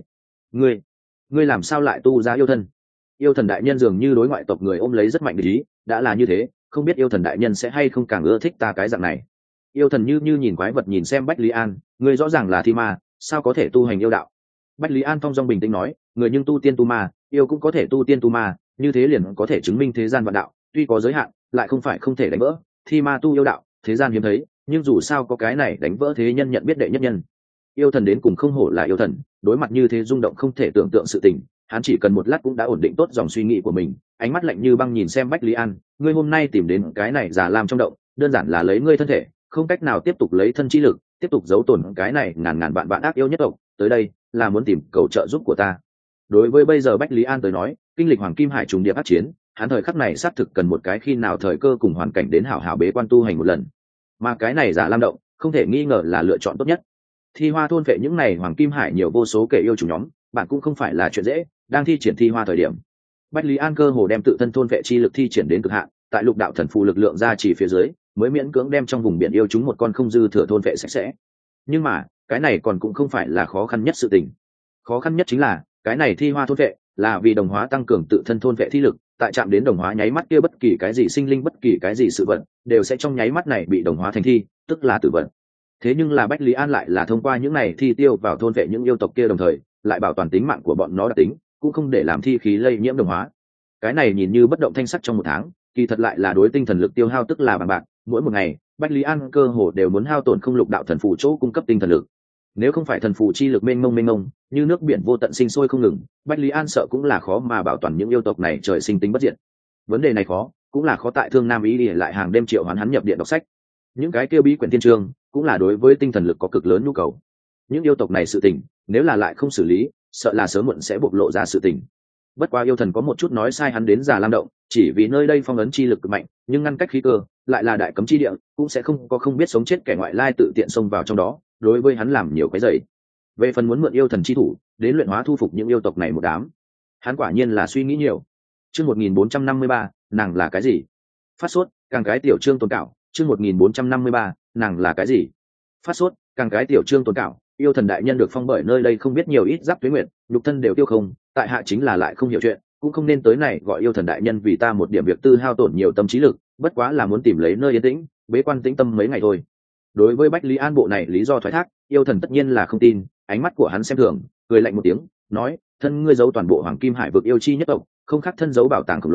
ngươi làm sao lại tu ra yêu thân? Yêu thần đại nhân dường như đối ngoại tộc người ôm lấy rất mạnh ý, đã là như thế, không biết yêu thần đại nhân sẽ hay không càng ưa thích ta cái dạng này. Yêu thần như nhìn quái vật nhìn xem Bách Lý An, ngươi rõ ràng là thi ma, sao có thể tu hành yêu đạo? Bách Lý An thong dong bình tĩnh nói, người nhưng tu tiên tu ma, yêu cũng có thể tu tiên tu ma, như thế liền có thể chứng minh thế gian vạn đạo tuy có giới hạn, lại không phải không thể đánh vỡ. Thi ma tu yêu đạo, thế gian hiếm thấy, nhưng dù sao có cái này đánh vỡ thế nhân nhận biết đệ nhất nhân. Yêu thần đến cùng không hổ là yêu thần, đối mặt như thế rung động không thể tưởng tượng sự tình, hắn chỉ cần một lát cũng đã ổn định tốt dòng suy nghĩ của mình. Ánh mắt lạnh như băng nhìn xem Bách Lý An, ngươi hôm nay tìm đến cái này giả lam trong động, đơn giản là lấy ngươi thân thể, không cách nào tiếp tục lấy thân trí lực tiếp tục giấu tồn cái này ngàn vạn ác yêu nhất tộc, tới đây là muốn tìm cầu trợ giúp của ta. Đối với bây giờ Bách Lý An tới nói, kinh lịch Hoàng Kim Hải trùng điệp ác chiến, hắn thời khắc này xác thực cần một cái khi nào thời cơ cùng hoàn cảnh đến hảo hảo bế quan tu hành một lần, mà cái này giả lam động không thể nghi ngờ là lựa chọn tốt nhất. Thi hoa thôn vệ những này Hoàng Kim Hải nhiều vô số kẻ yêu chủ nhóm, bạn cũng không phải là chuyện dễ. Đang thi triển thi hoa thời điểm, Bách Lý An cơ hồ đem tự thân thôn vệ chi lực thi triển đến cực hạn, tại lục đạo thần phù lực lượng ra chỉ phía dưới, mới miễn cưỡng đem trong vùng biển yêu chúng một con không dư thừa thôn vệ sạch sẽ. Nhưng mà cái này còn cũng không phải là khó khăn nhất sự tình. Khó khăn nhất chính là cái này thi hoa thôn vệ là vì đồng hóa tăng cường tự thân thôn vệ thi lực, tại chạm đến đồng hóa nháy mắt kia bất kỳ cái gì sinh linh, bất kỳ cái gì sự vật đều sẽ trong nháy mắt này bị đồng hóa thành thi, tức là tử vật. Thế nhưng là Bách Lý An lại là thông qua những này thi tiêu vào thôn vệ những yêu tộc kia, đồng thời lại bảo toàn tính mạng của bọn nó đặc tính, cũng không để làm thi khí lây nhiễm đồng hóa. Cái này nhìn như bất động thanh sắc trong một tháng, kỳ thật lại là đối tinh thần lực tiêu hao tức là bằng bạc. Mỗi một ngày Bách Lý An cơ hồ đều muốn hao tổn không lục đạo thần phù chỗ cung cấp tinh thần lực. Nếu không phải thần phù chi lực mênh mông như nước biển vô tận sinh sôi không ngừng, Bách Lý An sợ cũng là khó mà bảo toàn những yêu tộc này trời sinh tính bất diệt. Vấn đề này khó, cũng là khó tại Thương Nam Ý để lại hàng đêm triệu hoán hắn nhập điện đọc sách. Những cái kia bí quyển thiên chương cũng là đối với tinh thần lực có cực lớn nhu cầu. Những yêu tộc này sự tình, nếu là lại không xử lý, sợ là sớm muộn sẽ bộc lộ ra sự tình. Bất quá yêu thần có một chút nói sai hắn đến Già Lam động, chỉ vì nơi đây phong ấn chi lực cực mạnh, nhưng ngăn cách khí cơ lại là đại cấm chi địa, cũng sẽ không biết sống chết kẻ ngoại lai tự tiện xông vào trong đó, đối với hắn làm nhiều cái dày. Về phần muốn mượn yêu thần chi thủ đến luyện hóa thu phục những yêu tộc này một đám, hắn quả nhiên là suy nghĩ nhiều. Chương 1453, nàng là cái gì? Phát sốt, càng cái tiểu chương tồn cảo. Chương 1453, nàng là cái gì? Phát sốt, càng cái tiểu chương tồn cảo. Yêu thần đại nhân được phong bởi nơi đây không biết nhiều ít giáp tuế nguyệt, nhục thân đều tiêu không, tại hạ chính là lại không hiểu chuyện, cũng không nên tới này gọi yêu thần đại nhân vì ta một điểm việc tư hao tổn nhiều tâm trí lực, bất quá là muốn tìm lấy nơi yên tĩnh, bế quan tĩnh tâm mấy ngày thôi. Đối với Bách Lý An bộ này lý do thoái thác, yêu thần tất nhiên là không tin, ánh mắt của hắn xem thường, cười lạnh một tiếng, nói: thân ngươi giấu toàn bộ Hoàng Kim Hải vực yêu chi nhất tộc, không khác thân giấu bảo tàng khổng lồ,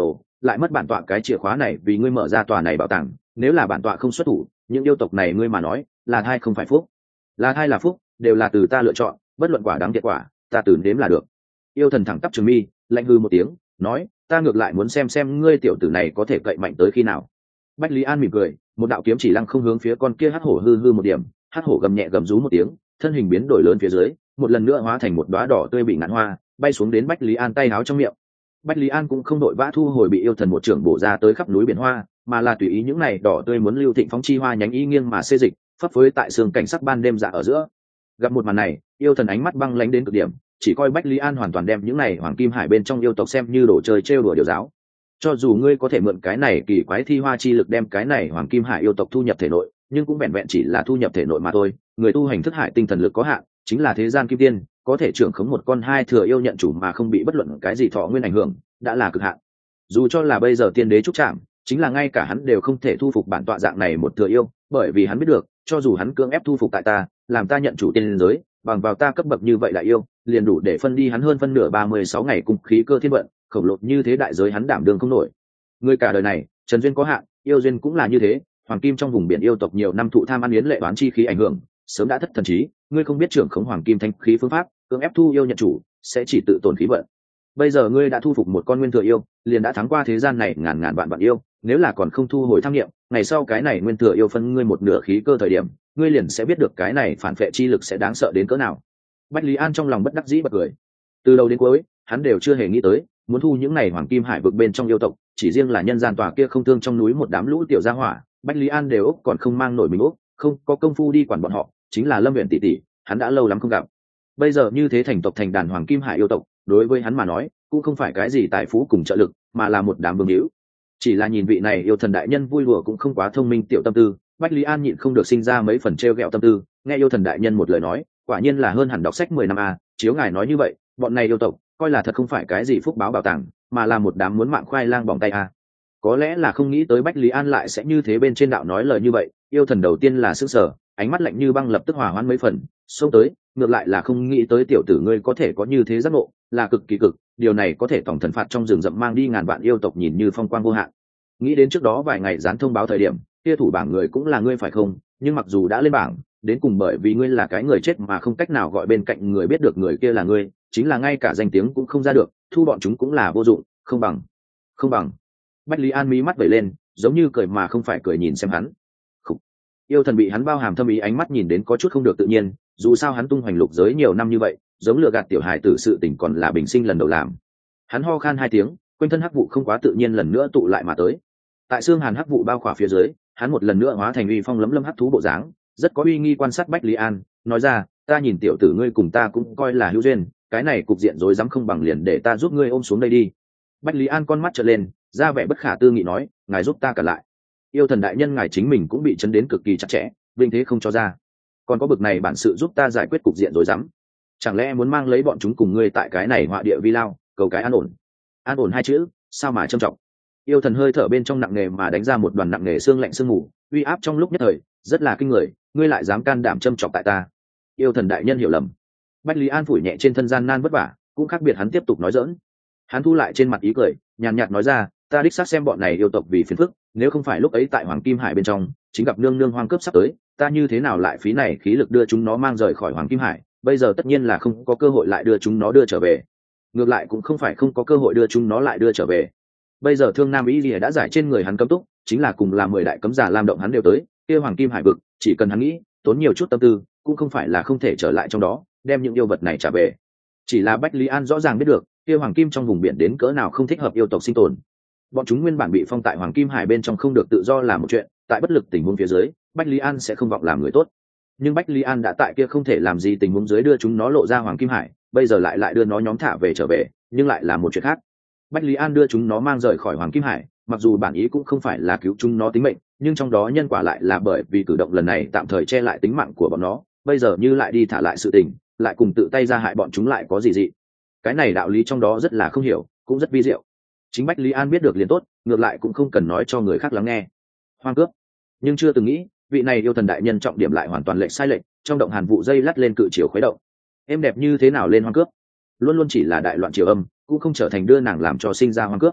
lại mất bản tọa cái chìa khóa này vì ngươi mở ra tòa này bảo tàng. Nếu là bản tọa không xuất thủ, những yêu tộc này ngươi mà nói là thai không phải phúc, là thai là phúc đều là từ ta lựa chọn, bất luận quả đáng thiệt quả ta từ nếm là được. Yêu thần thẳng tắp trường mi, lạnh hư một tiếng nói, ta ngược lại muốn xem ngươi tiểu tử này có thể cậy mạnh tới khi nào. Bách Lý An mỉm cười, một đạo kiếm chỉ lăng không hướng phía con kia hắc hổ hư một điểm, hắc hổ gầm nhẹ gầm rú một tiếng, thân hình biến đổi lớn phía dưới, một lần nữa hóa thành một đóa đỏ tươi bị ngạn hoa, bay xuống đến Bách Lý An tay háo trong miệng. Bách Lý An cũng không đội vã thu hồi bị yêu thần một trưởng bổ ra tới khắp núi biển hoa, mà là tùy ý những này đỏ tươi muốn lưu thịnh phóng chi hoa nhánh y nghiêng mà xê dịch, phấp phới tại sương cảnh sắc ban đêm dạ ở giữa. Gặp một màn này, yêu thần ánh mắt băng lãnh đến cực điểm, chỉ coi Bách Lý An hoàn toàn đem những này hoàng kim hải bên trong yêu tộc xem như đồ chơi trêu đùa điều giáo. Cho dù ngươi có thể mượn cái này kỳ quái thi hoa chi lực đem cái này hoàng kim hải yêu tộc thu nhập thể nội, nhưng cũng vẹn vẹn chỉ là thu nhập thể nội mà thôi. Người tu hành thức hải tinh thần lực có hạn, chính là thế gian kim tiên, có thể trưởng khống một con hai thừa yêu nhận chủ mà không bị bất luận cái gì thọ nguyên ảnh hưởng, đã là cực hạn. Dù cho là bây giờ tiên đế trúc trạm, chính là ngay cả hắn đều không thể thu phục bản tọa dạng này một thừa yêu, bởi vì hắn biết được, cho dù hắn cưỡng ép thu phục tại ta, làm ta nhận chủ tiên giới, bằng vào ta cấp bậc như vậy đại yêu, liền đủ để phân đi hắn hơn phân nửa 36 ngày cùng khí cơ thiên vận, khổng lồ như thế đại giới hắn đảm đương không nổi. Người cả đời này, trần duyên có hạn, yêu duyên cũng là như thế, hoàng kim trong vùng biển yêu tộc nhiều năm thụ tham ăn yến lệ đoán chi khí ảnh hưởng, sớm đã thất thần trí, ngươi không biết trưởng khống hoàng kim thanh khí phương pháp, cưỡng ép thu yêu nhận chủ, sẽ chỉ tự tổn khí vận. Bây giờ ngươi đã thu phục một con nguyên thừa yêu, liền đã thắng qua thế gian này ngàn ngàn vạn yêu, nếu là còn không thu hồi tham nghiệm, ngày sau cái này nguyên thừa yêu phân ngươi một nửa khí cơ thời điểm, ngươi liền sẽ biết được cái này phản phệ chi lực sẽ đáng sợ đến cỡ nào. Bách Lý An trong lòng bất đắc dĩ bật cười. Từ đầu đến cuối, hắn đều chưa hề nghĩ tới, muốn thu những này hoàng kim hải vực bên trong yêu tộc, chỉ riêng là nhân gian tòa kia không thương trong núi một đám lũ tiểu gia hỏa, Bách Lý An đều ốc còn không mang nổi mình ốc, không có công phu đi quản bọn họ, chính là Lâm Uyển tỷ tỷ, hắn đã lâu lắm không gặp. Bây giờ như thế thành tộc thành đàn hoàng kim hải yêu tộc, đối với hắn mà nói, cũng không phải cái gì tài phú cùng trợ lực, mà là một đám vương hữu. Chỉ là nhìn vị này yêu thần đại nhân vui đùa cũng không quá thông minh tiểu tâm tư, Bách Lý An nhịn không được sinh ra mấy phần trêu ghẹo tâm tư, nghe yêu thần đại nhân một lời nói, quả nhiên là hơn hẳn đọc sách 10 năm a, chiếu ngài nói như vậy, bọn này yêu tộc, coi là thật không phải cái gì phúc báo bảo tàng, mà là một đám muốn mạng khoai lang bỏng tay a. Có lẽ là không nghĩ tới Bách Lý An lại sẽ như thế bên trên đạo nói lời như vậy, yêu thần đầu tiên là sững sờ, ánh mắt lạnh như băng lập tức hòa hoãn mấy phần, xông tới, ngược lại là không nghĩ tới tiểu tử ngươi có thể có như thế giác ngộ, là cực kỳ cực, điều này có thể tổng thần phạt trong rừng rậm mang đi ngàn vạn yêu tộc nhìn như phong quang vô hạn. Nghĩ đến trước đó vài ngày dán thông báo thời điểm, kia thủ bảng người cũng là ngươi phải không, nhưng mặc dù đã lên bảng, đến cùng bởi vì ngươi là cái người chết mà không cách nào gọi bên cạnh người biết được người kia là ngươi, chính là ngay cả danh tiếng cũng không ra được, thu bọn chúng cũng là vô dụng, không bằng. Bách Lý An mí mắt vẩy lên, giống như cười mà không phải cười nhìn xem hắn. Khủ. Yêu thần bị hắn bao hàm thâm ý ánh mắt nhìn đến có chút không được tự nhiên, dù sao hắn tung hoành lục giới nhiều năm như vậy, giống lừa gạt tiểu hài tử sự tình còn là bình sinh lần đầu làm. Hắn ho khan hai tiếng, quanh thân hắc vụ không quá tự nhiên lần nữa tụ lại mà tới. Tại xương hàn hắc vụ bao khỏa phía dưới, hắn một lần nữa hóa thành uy phong lấm lâm hắc thú bộ dáng, rất có uy nghi quan sát Bách Lý An, nói ra, ta nhìn tiểu tử ngươi cùng ta cũng coi là hữu duyên, cái này cục diện rối rắm không bằng liền để ta giúp ngươi ôm xuống đây đi. Bách Lý An con mắt trợn lên, ra vẻ bất khả tư nghị nói, ngài giúp ta cả lại. Yêu thần đại nhân ngài chính mình cũng bị chấn đến cực kỳ chặt chẽ, vinh thế không cho ra, còn có bực này bản sự giúp ta giải quyết cục diện rối rắm, chẳng lẽ muốn mang lấy bọn chúng cùng ngươi tại cái này họa địa vi lao, cầu cái an ổn hai chữ, sao mà trầm trọng. Yêu thần hơi thở bên trong nặng nề mà đánh ra một đoàn nặng nề xương lạnh sương mù, uy áp trong lúc nhất thời rất là kinh người, ngươi lại dám can đảm châm chọc tại ta. Yêu thần đại nhân hiểu lầm. Bách Lý An phủi nhẹ trên thân gian nan vất vả, cũng khác biệt hắn tiếp tục nói dỡn. Hắn thu lại trên mặt ý cười, nhàn nhạt nói ra, ta đích xác xem bọn này yêu tộc vì phiền phức, nếu không phải lúc ấy tại Hoàng Kim Hải bên trong chính gặp nương nương hoang cướp sắp tới, ta như thế nào lại phí này khí lực đưa chúng nó mang rời khỏi Hoàng Kim Hải, bây giờ tất nhiên là không có cơ hội lại đưa chúng nó đưa trở về. Ngược lại cũng không phải không có cơ hội đưa chúng nó lại đưa trở về. Bây giờ Thương Nam Y Lìa đã giải trên người hắn cấm túc, chính là cùng là 10 đại cấm giả lam động hắn đều tới, kia Hoàng Kim Hải vực, chỉ cần hắn nghĩ, tốn nhiều chút tâm tư, cũng không phải là không thể trở lại trong đó, đem những yêu vật này trả về. Chỉ là Bách Lý An rõ ràng biết được, kia Hoàng Kim trong vùng biển đến cỡ nào không thích hợp yêu tộc sinh tồn. Bọn chúng nguyên bản bị phong tại Hoàng Kim Hải bên trong không được tự do làm một chuyện, tại bất lực tình huống phía dưới, Bách Lý An sẽ không vọng làm người tốt. Nhưng Bách Lý An đã tại kia không thể làm gì tình huống dưới đưa chúng nó lộ ra Hoàng Kim Hải, bây giờ lại đưa nó nhóm thả về trở về, nhưng lại là một chuyện khác. Bách Lý An đưa chúng nó mang rời khỏi Hoàng Kim Hải, mặc dù bản ý cũng không phải là cứu chúng nó tính mệnh, nhưng trong đó nhân quả lại là bởi vì cử động lần này tạm thời che lại tính mạng của bọn nó, bây giờ như lại đi thả lại sự tình, lại cùng tự tay ra hại bọn chúng lại có gì dị. Cái này đạo lý trong đó rất là không hiểu, cũng rất vi diệu. Chính Bách Lý An biết được liền tốt, ngược lại cũng không cần nói cho người khác lắng nghe. Hoang cướp, nhưng chưa từng nghĩ, vị này yêu thần đại nhân trọng điểm lại hoàn toàn lệch sai lệch, trong động hàn vụ dây lắt lên cự chiều khuấy động. Em đẹp như thế nào lên hoang cướp, luôn luôn chỉ là đại loạn triều âm, cũng không trở thành đưa nàng làm cho sinh ra hoang cướp.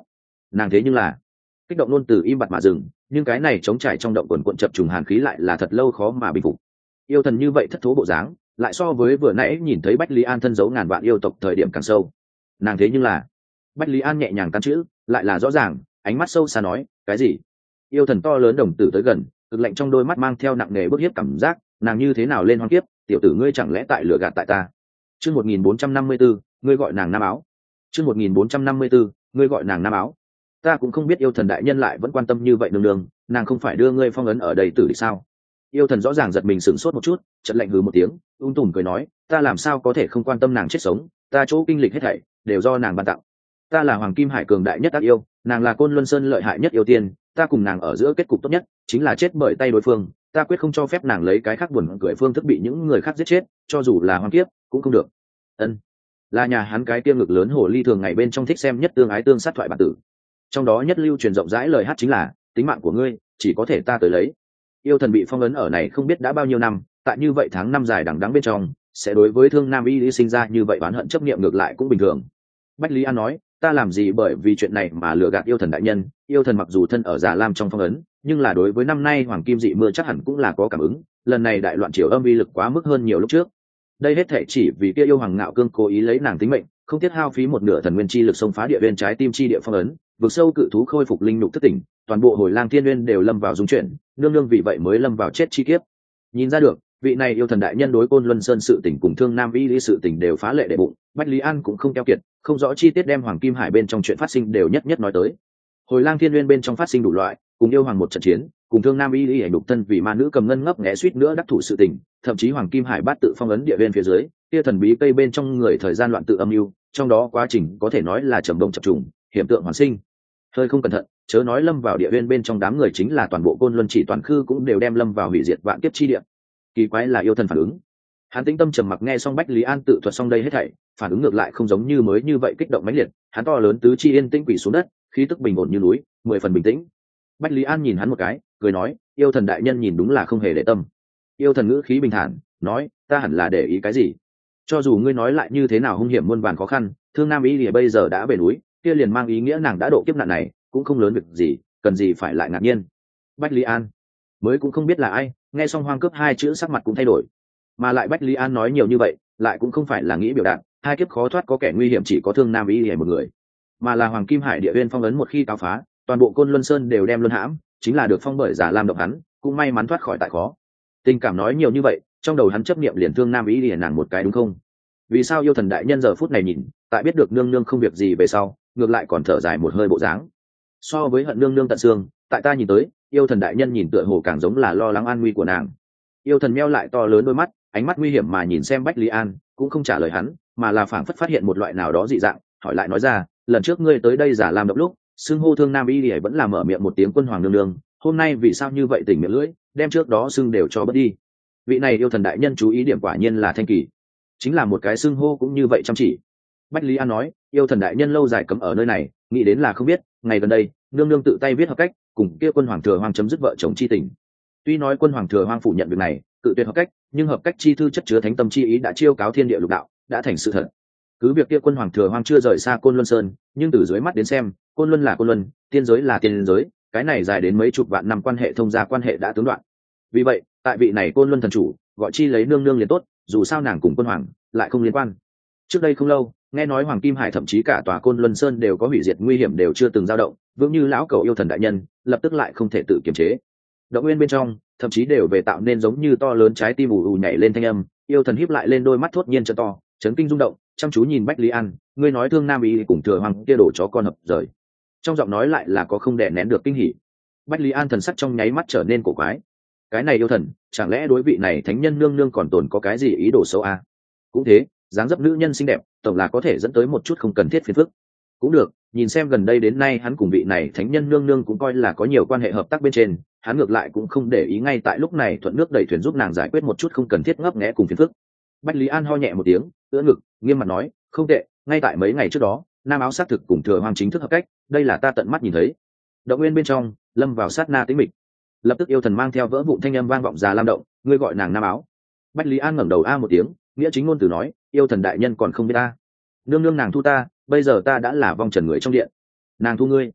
nàng thế nhưng là kích động luôn từ im bặt mà dừng, nhưng cái này chống trải trong động quần quận chập trùng hàn khí lại là thật lâu khó mà bình phục. Yêu thần như vậy thất thố bộ dáng, lại so với vừa nãy nhìn thấy Bách Lý An thân giấu ngàn vạn yêu tộc thời điểm càng sâu. Nàng thế nhưng là Bách Lý An nhẹ nhàng tán chữ, lại là rõ ràng, ánh mắt sâu xa nói, cái gì? Yêu thần to lớn đồng tử tới gần, cực lạnh trong đôi mắt mang theo nặng nề bức hiếp cảm giác, nàng như thế nào lên hoang kiếp, tiểu tử ngươi chẳng lẽ tại lừa gạt tại ta? Chương 1454, ngươi gọi nàng nam áo. Chương 1454, ngươi gọi nàng nam áo. Ta cũng không biết yêu thần đại nhân lại vẫn quan tâm như vậy nương nương, nàng không phải đưa ngươi phong ấn ở đây tử địch sao? Yêu thần rõ ràng giật mình sửng sốt một chút, chợt lạnh hừ một tiếng, ung tùm cười nói, ta làm sao có thể không quan tâm nàng chết sống, ta chỗ kinh lịch hết thảy đều do nàng ban tặng. Ta là Hoàng Kim Hải cường đại nhất ác yêu, nàng là Côn Luân Sơn lợi hại nhất yêu tiên, ta cùng nàng ở giữa kết cục tốt nhất chính là chết bởi tay đối phương, ta quyết không cho phép nàng lấy cái khác buồn cười phương thức bị những người khác giết chết, cho dù là hoang kiếp cũng không được. Ân, là nhà hắn cái tiêm ngực lớn hồ ly thường ngày bên trong thích xem nhất tương ái tương sát thoại bản tử, trong đó nhất lưu truyền rộng rãi lời hát chính là tính mạng của ngươi chỉ có thể ta tới lấy. Yêu thần bị phong ấn ở này không biết đã bao nhiêu năm, tại như vậy tháng năm dài đằng đẵng bên trong, sẽ đối với Thương Nam Y sinh ra như vậy oán hận chấp niệm ngược lại cũng bình thường. Bách Lý An nói, ta làm gì bởi vì chuyện này mà lừa gạt yêu thần đại nhân, yêu thần mặc dù thân ở Già Lam trong phong ấn, nhưng là đối với năm nay hoàng kim dị mưa chắc hẳn cũng là có cảm ứng, lần này đại loạn triều âm uy lực quá mức hơn nhiều lúc trước. Đây hết thể chỉ vì kia yêu hoàng ngạo cương cố ý lấy nàng tính mệnh, không tiếc hao phí một nửa thần nguyên chi lực xông phá địa bên trái tim chi địa phong ấn, vực sâu cự thú khôi phục linh nhục thất tỉnh, toàn bộ Hồi Lang Thiên Nguyên đều lâm vào dung chuyển, nương nương vì vậy mới lâm vào chết chi kiếp. Nhìn ra được, vị này yêu thần đại nhân đối Côn Luân Sơn sự tình cùng Thương Nam Y lý sự tình đều phá lệ đệ bụng, Bách Lý An cũng không keo kiệt, không rõ chi tiết đem Hoàng Kim Hải bên trong chuyện phát sinh đều nhất nhất nói tới. Hồi Lang Thiên Nguyên bên trong phát sinh đủ loại, cùng yêu hoàng một trận chiến, cùng Thương Nam Y lý ảnh đục thân vì ma nữ cầm ngân ngấp nghé suýt nữa đắc thủ sự tình, thậm chí Hoàng Kim Hải bát tự phong ấn địa bên phía dưới, kia thần bí cây bên trong người thời gian loạn tự âm mưu, trong đó quá trình có thể nói là trầm đông chập trùng, hiện tượng hoàn sinh. Hơi không cẩn thận, chớ nói lâm vào địa viên bên trong đám người chính là toàn bộ Côn Luân chỉ toàn khư cũng đều đem lâm vào hủy diệt vạn kiếp chi địa. Kỳ quái là yêu thần phản ứng. Hắn tĩnh tâm trầm mặc nghe xong Bách Lý An tự thuật xong đây hết thảy, phản ứng ngược lại không giống như mới như vậy kích động mãnh liệt, hắn to lớn tứ chi yên tĩnh quỳ xuống đất, khí tức bình ổn như núi, 10 phần bình tĩnh. Bách Lý An nhìn hắn một cái, cười nói, yêu thần đại nhân nhìn đúng là không hề để tâm. Yêu thần ngữ khí bình thản, nói, ta hẳn là để ý cái gì? Cho dù ngươi nói lại như thế nào hung hiểm muôn vàn khó khăn, Thương Nam Y Lìa bây giờ đã về núi, kia liền mang ý nghĩa nàng đã độ kiếp nạn này, cũng không lớn việc gì, cần gì phải lại ngạc nhiên. Bách Lý An mới cũng không biết là ai, nghe xong hoang cướp hai chữ sắc mặt cũng thay đổi, mà lại Bách Lý An nói nhiều như vậy, lại cũng không phải là nghĩ biểu đạt hai kiếp khó thoát có kẻ nguy hiểm chỉ có Thương Nam Y Lìa một người, mà là Hoàng Kim Hải địa viên phong ấn một khi cáo phá, toàn bộ Côn Luân Sơn đều đem luân hãm, chính là được phong bởi Giả Lam độc hắn, cũng may mắn thoát khỏi tại khó. Tình cảm nói nhiều như vậy, trong đầu hắn chấp niệm liền Thương Nam Y Lìa nàng một cái đúng không? Vì sao yêu thần đại nhân giờ phút này nhìn, tại biết được nương nương không việc gì về sau, ngược lại còn thở dài một hơi bộ dáng. So với hận nương nương tận xương, tại ta nhìn tới, yêu thần đại nhân nhìn tựa hồ càng giống là lo lắng an nguy của nàng. Yêu thần meo lại to lớn đôi mắt, ánh mắt nguy hiểm mà nhìn xem Bách Lý An, cũng không trả lời hắn, mà là phảng phất phát hiện một loại nào đó dị dạng, hỏi lại nói ra, lần trước ngươi tới đây giả làm độc lúc, xưng hô Thương Nam Y Lìa vẫn là mở miệng một tiếng quân hoàng nương nương, hôm nay vì sao như vậy tỉnh miệng lưỡi, đem trước đó xưng đều cho bớt đi. Vị này yêu thần đại nhân chú ý điểm quả nhiên là thanh kỳ, chính là một cái xưng hô cũng như vậy chăm chỉ. Bách Lý An nói, yêu thần đại nhân lâu dài cấm ở nơi này, nghĩ đến là không biết, ngày gần đây nương nương tự tay viết hợp cách, cùng kia quân hoàng thừa hoang chấm dứt vợ chồng chi tình. Tuy nói quân hoàng thừa hoang phủ nhận việc này, cự tuyệt hợp cách, nhưng hợp cách chi thư chất chứa thánh tâm chi ý đã chiêu cáo thiên địa lục đạo, đã thành sự thật. Cứ việc kia quân hoàng thừa hoang chưa rời xa Côn Luân Sơn, nhưng từ dưới mắt đến xem, Côn Luân là Côn Luân, tiên giới là tiên giới, cái này dài đến mấy chục vạn năm quan hệ thông gia quan hệ đã tướng đoạn. Vì vậy, tại vị này Côn Luân thần chủ, gọi chi lấy nương nương liền tốt, dù sao nàng cùng quân hoàng lại không liên quan. Trước đây không lâu, nghe nói Hoàng Kim Hải thậm chí cả tòa Côn Luân Sơn đều có hủy diệt nguy hiểm đều chưa từng dao động, vững như lão cầu yêu thần đại nhân, lập tức lại không thể tự kiềm chế. Động nguyên bên trong, thậm chí đều về tạo nên giống như to lớn trái tim ù ù nhảy lên thanh âm, yêu thần híp lại lên đôi mắt thốt nhiên trợ to, chấn kinh rung động, chăm chú nhìn Bách Lý An, ngươi nói Thương Nam Y cùng thừa hoàng kia đổ chó con hợp rời. Trong giọng nói lại là có không đè nén được kinh hỉ. Bách Lý An thần sắc trong nháy mắt trở nên cổ quái. Cái này yêu thần, chẳng lẽ đối vị này thánh nhân nương nương còn tồn có cái gì ý đồ xấu à? Cũng thế, dáng dấp nữ nhân xinh đẹp, tổng là có thể dẫn tới một chút không cần thiết phiền phức. Cũng được, nhìn xem gần đây đến nay hắn cùng vị này thánh nhân nương nương cũng coi là có nhiều quan hệ hợp tác bên trên, hắn ngược lại cũng không để ý ngay tại lúc này thuận nước đẩy thuyền giúp nàng giải quyết một chút không cần thiết ngấp nghé cùng phiền phức. Bách Lý An ho nhẹ một tiếng, ưỡn ngực, nghiêm mặt nói, không tệ, ngay tại mấy ngày trước đó, nam áo xác thực cùng thừa hoàng chính thức hợp cách, đây là ta tận mắt nhìn thấy. Động nguyên bên trong, lâm vào sát na tĩnh mịch. Lập tức yêu thần mang theo vỡ vụn thanh âm vang vọng Già Lam động, ngươi gọi nàng nam áo. Bách Lý An ngẩng đầu a một tiếng, nghĩa chính ngôn từ nói, yêu thần đại nhân còn không biết ta. Nương nương nàng thu ta, bây giờ ta đã là vong trần người trong điện. Nàng thu ngươi.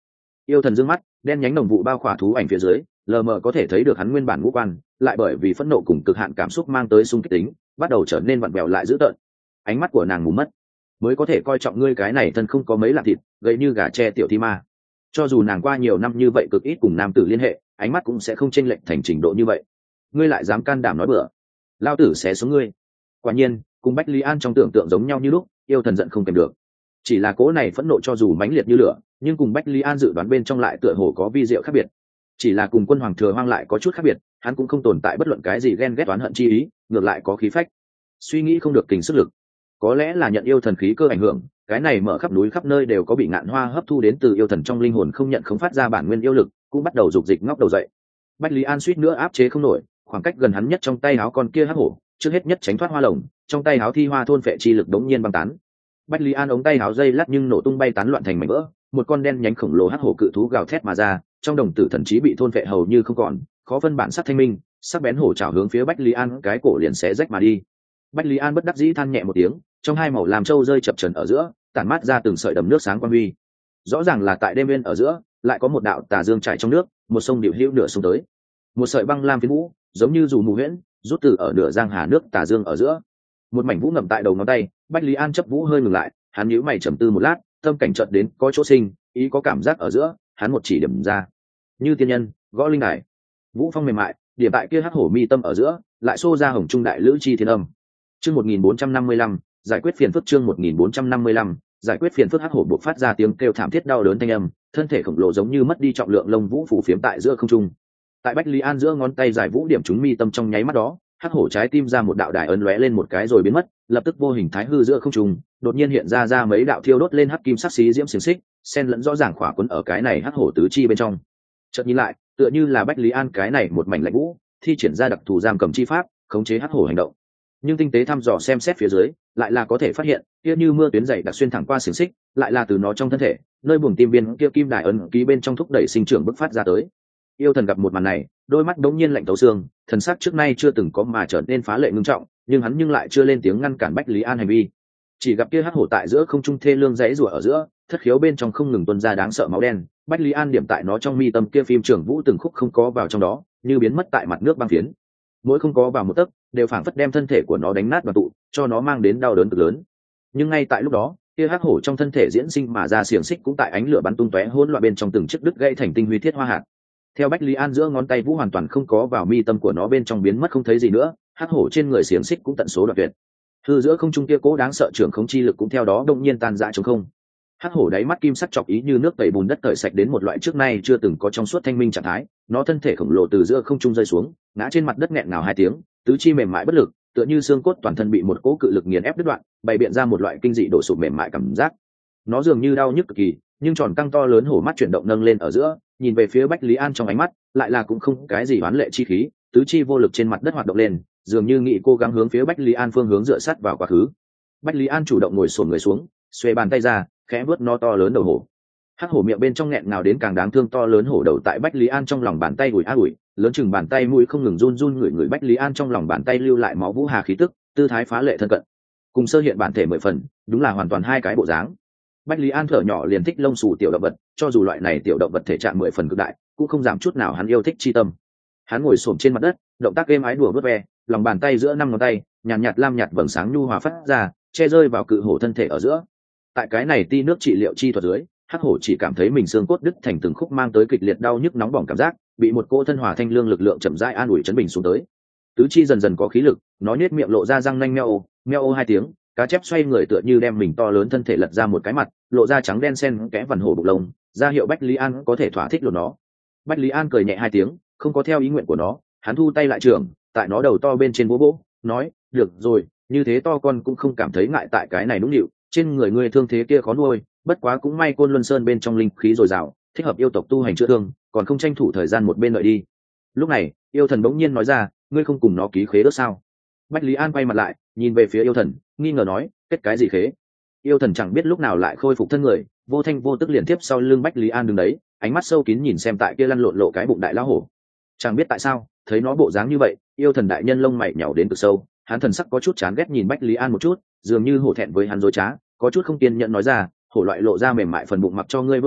Yêu thần dương mắt, đen nhánh đồng vụ bao khỏa thú ảnh phía dưới, lờ mờ có thể thấy được hắn nguyên bản ngũ quan, lại bởi vì phẫn nộ cùng cực hạn cảm xúc mang tới xung kích tính, bắt đầu trở nên vặn vẹo lại dữ tợn. Ánh mắt của nàng mù mất, mới có thể coi trọng ngươi cái này thân không có mấy lạ thịt, gầy như gà tre tiểu thi ma. Cho dù nàng qua nhiều năm như vậy cực ít cùng nam tử liên hệ, ánh mắt cũng sẽ không chênh lệch thành trình độ như vậy. Ngươi lại dám can đảm nói bừa, lao tử sẽ xuống ngươi. Quả nhiên, cùng Bách Lý An trong tưởng tượng giống nhau như lúc, yêu thần giận không kèm được. Chỉ là cỗ này phẫn nộ cho dù mãnh liệt như lửa, nhưng cùng Bách Lý An dự đoán bên trong lại tựa hồ có vi diệu khác biệt. Chỉ là cùng Quân Hoàng Thừa Hoang lại có chút khác biệt, hắn cũng không tồn tại bất luận cái gì ghen ghét oán hận chi ý, ngược lại có khí phách. Suy nghĩ không được kình sức lực. Có lẽ là nhận yêu thần khí cơ ảnh hưởng, cái này mở khắp núi khắp nơi đều có bị ngạn hoa hấp thu đến từ yêu thần trong linh hồn không nhận không phát ra bản nguyên yêu lực, cũng bắt đầu dục dịch ngóc đầu dậy. Bách Lý An suýt nữa áp chế không nổi, khoảng cách gần hắn nhất trong tay áo con kia hắc hổ, trước hết nhất tránh thoát hoa lồng, trong tay áo thi hoa thôn phệ chi lực đống nhiên băng tán. Bách Lý An ống tay áo dây lát nhưng nổ tung bay tán loạn thành mảnh vỡ, một con đen nhánh khổng lồ hắc hổ cự thú gào thét mà ra, trong đồng tử thần trí bị thôn phệ hầu như không còn, khó phân bản sắc thanh minh, sắc bén hổ chảo hướng phía Bách Lý An cái cổ liền xé rách mà đi. Bách Lý An bất đắc dĩ than nhẹ một tiếng, trong hai màu làm trâu rơi chập trần ở giữa, tản mát ra từng sợi đầm nước sáng quang huy. Rõ ràng là tại đêm bên ở giữa, lại có một đạo tà dương chảy trong nước, một sông điệu hữu nửa sông tới. Một sợi băng lam phiến vũ, giống như dù mù huyễn, rút từ ở nửa giang hà nước tà dương ở giữa. Một mảnh vũ ngậm tại đầu ngón tay, Bách Lý An chấp vũ hơi ngừng lại, hắn nhíu mày trầm tư một lát, tâm cảnh chợt đến có chỗ sinh, ý có cảm giác ở giữa, hắn một chỉ điểm ra. Như tiên nhân, gõ linh đài. Vũ phong mềm mại, điểm tại kia hắc hổ mi tâm ở giữa, lại xô ra hồng trung đại lữ chi thiên âm. Chương 1455, giải quyết phiền phức. Chương 1455, giải quyết phiền phức. Hắc hổ buộc phát ra tiếng kêu thảm thiết đau đớn thanh âm, thân thể khổng lồ giống như mất đi trọng lượng lông vũ phủ phiếm tại giữa không trung. Tại Bách Lý An giữa ngón tay giải vũ điểm trúng mi tâm trong nháy mắt đó, hắc hổ trái tim ra một đạo đài ấn lóe lên một cái rồi biến mất, lập tức vô hình thái hư giữa không trung, đột nhiên hiện ra mấy đạo thiêu đốt lên hắc kim sắc xí diễm xiềng xích, xen lẫn rõ ràng khỏa quấn ở cái này hắc hổ tứ chi bên trong. Chợt nhìn lại, tựa như là Bách Lý An cái này một mảnh lạnh vũ, thi triển ra đặc thù giam cầm chi pháp, khống chế hắc hổ hành động. Nhưng tinh tế thăm dò xem xét phía dưới, lại là có thể phát hiện, kia như mưa tuyến dày đặc xuyên thẳng qua xiềng xích, lại là từ nó trong thân thể, nơi buồng tim biên kia kim đài ấn ký bên trong thúc đẩy sinh trưởng bứt phát ra tới. Yêu thần gặp một màn này, đôi mắt đống nhiên lạnh tấu xương, thần sắc trước nay chưa từng có mà trở nên phá lệ ngưng trọng, nhưng hắn lại chưa lên tiếng ngăn cản Bách Lý An hành vi. Chỉ gặp kia hắc hổ tại giữa không trung thê lương rẽ rủa ở giữa, thất khiếu bên trong không ngừng tuôn ra đáng sợ máu đen, Bách Lý An điểm tại nó trong mi tâm kia phim trưởng vũ từng khúc không có vào trong đó, như biến mất tại mặt nước băng phiến. Mỗi không có vào một tấc, đều phảng phất đem thân thể của nó đánh nát và tụ, cho nó mang đến đau đớn cực lớn. Nhưng ngay tại lúc đó, kia hắc hổ trong thân thể diễn sinh mà ra xiềng xích cũng tại ánh lửa bắn tung tóe hỗn loạn bên trong từng chiếc đứt gãy thành tinh huy thiết hoa hạt. Theo Bách Lý An giữa ngón tay vũ hoàn toàn không có vào mi tâm của nó bên trong biến mất không thấy gì nữa, hắc hổ trên người xiềng xích cũng tận số đoạn tuyệt. Hư giữa không trung kia cố đáng sợ trưởng không chi lực cũng theo đó đột nhiên tan rã trống không. Hắc hổ đáy mắt kim sắc chọc ý như nước tẩy bùn đất tẩy sạch đến một loại trước nay chưa từng có trong suốt thanh minh trạng thái, nó thân thể khổng lồ từ giữa không trung rơi xuống, ngã trên mặt đất nghẹn ngào hai tiếng, tứ chi mềm mại bất lực, tựa như xương cốt toàn thân bị một cỗ cự lực nghiền ép đứt đoạn, bày biện ra một loại kinh dị đổ sụp mềm mại cảm giác. Nó dường như đau nhức cực kỳ, nhưng tròn căng to lớn hổ mắt chuyển động nâng lên ở giữa, nhìn về phía Bách Lý An trong ánh mắt, lại là cũng không cái gì oán lệ chi khí, tứ chi vô lực trên mặt đất hoạt động lên, dường như nghĩ cố gắng hướng phía Bách Lý An phương hướng dựa sát vào quá khứ. Bách Lý An chủ động ngồi xổm người xuống, xuề bàn tay ra, khẽ vuốt nó to lớn đầu hổ. Hắc hổ miệng bên trong nghẹn ngào đến càng đáng thương to lớn hổ đầu tại Bách Lý An trong lòng bàn tay ủi a ủi, lớn chừng bàn tay mũi không ngừng run run người Bách Lý An trong lòng bàn tay lưu lại máu vũ hà khí tức, tư thái phá lệ thân cận. Cùng sơ hiện bản thể 10 phần, đúng là hoàn toàn hai cái bộ dáng. Bách Lý An thở nhỏ liền thích lông xù tiểu động vật, cho dù loại này tiểu động vật thể trạng 10 phần cực đại, cũng không giảm chút nào hắn yêu thích chi tâm. Hắn ngồi xổm trên mặt đất, động tác êm ái đùa vớt ve, lòng bàn tay giữa 5 ngón tay, nhàn nhạt lam nhạt vầng sáng nhu hòa phát ra, che rơi vào cự hổ thân thể ở giữa. Tại cái này ti nước trị liệu chi thuật dưới, hắc hổ chỉ cảm thấy mình xương cốt đứt thành từng khúc mang tới kịch liệt đau nhức nóng bỏng cảm giác, bị một cỗ thân hòa thanh lương lực lượng chậm rãi an ủi chấn bình xuống tới. Tứ chi dần dần có khí lực, nó nhếch miệng lộ ra răng nanh meo ô hai tiếng, cá chép xoay người tựa như đem mình to lớn thân thể lật ra một cái mặt, lộ ra trắng đen xen kẽ vằn hổ bụng lông, ra hiệu Bách Lý An có thể thỏa thích lột nó. Bách Lý An cười nhẹ hai tiếng, không có theo ý nguyện của nó, hắn thu tay lại trưởng, tại nó đầu to bên trên vỗ vỗ, nói, được rồi, như thế to con cũng không cảm thấy ngại tại cái này nũng nịu, trên người ngươi thương thế kia khó nuôi, bất quá cũng may Côn Luân Sơn bên trong linh khí dồi dào, thích hợp yêu tộc tu hành chữa thương, còn không tranh thủ thời gian một bên đợi đi. Lúc này, yêu thần bỗng nhiên nói ra, ngươi không cùng nó ký khế ước sao? Bách Lý An quay mặt lại, nhìn về phía yêu thần, nghi ngờ nói, kết cái gì khế? Yêu thần chẳng biết lúc nào lại khôi phục thân người, vô thanh vô tức liền tiếp sau lưng Bách Lý An đứng đấy, ánh mắt sâu kín nhìn xem tại kia lăn lộn lộ cái bụng đại lão hổ. Chẳng biết tại sao, thấy nó bộ dáng như vậy, yêu thần đại nhân lông mày nhàu đến cực sâu, hắn thần sắc có chút chán ghét nhìn Bách Lý An một chút, dường như hổ thẹn với hắn dối trá, có chút không kiên nhẫn nói ra, hổ loại lộ ra mềm mại phần bụng mặc cho ngươi vớt ve,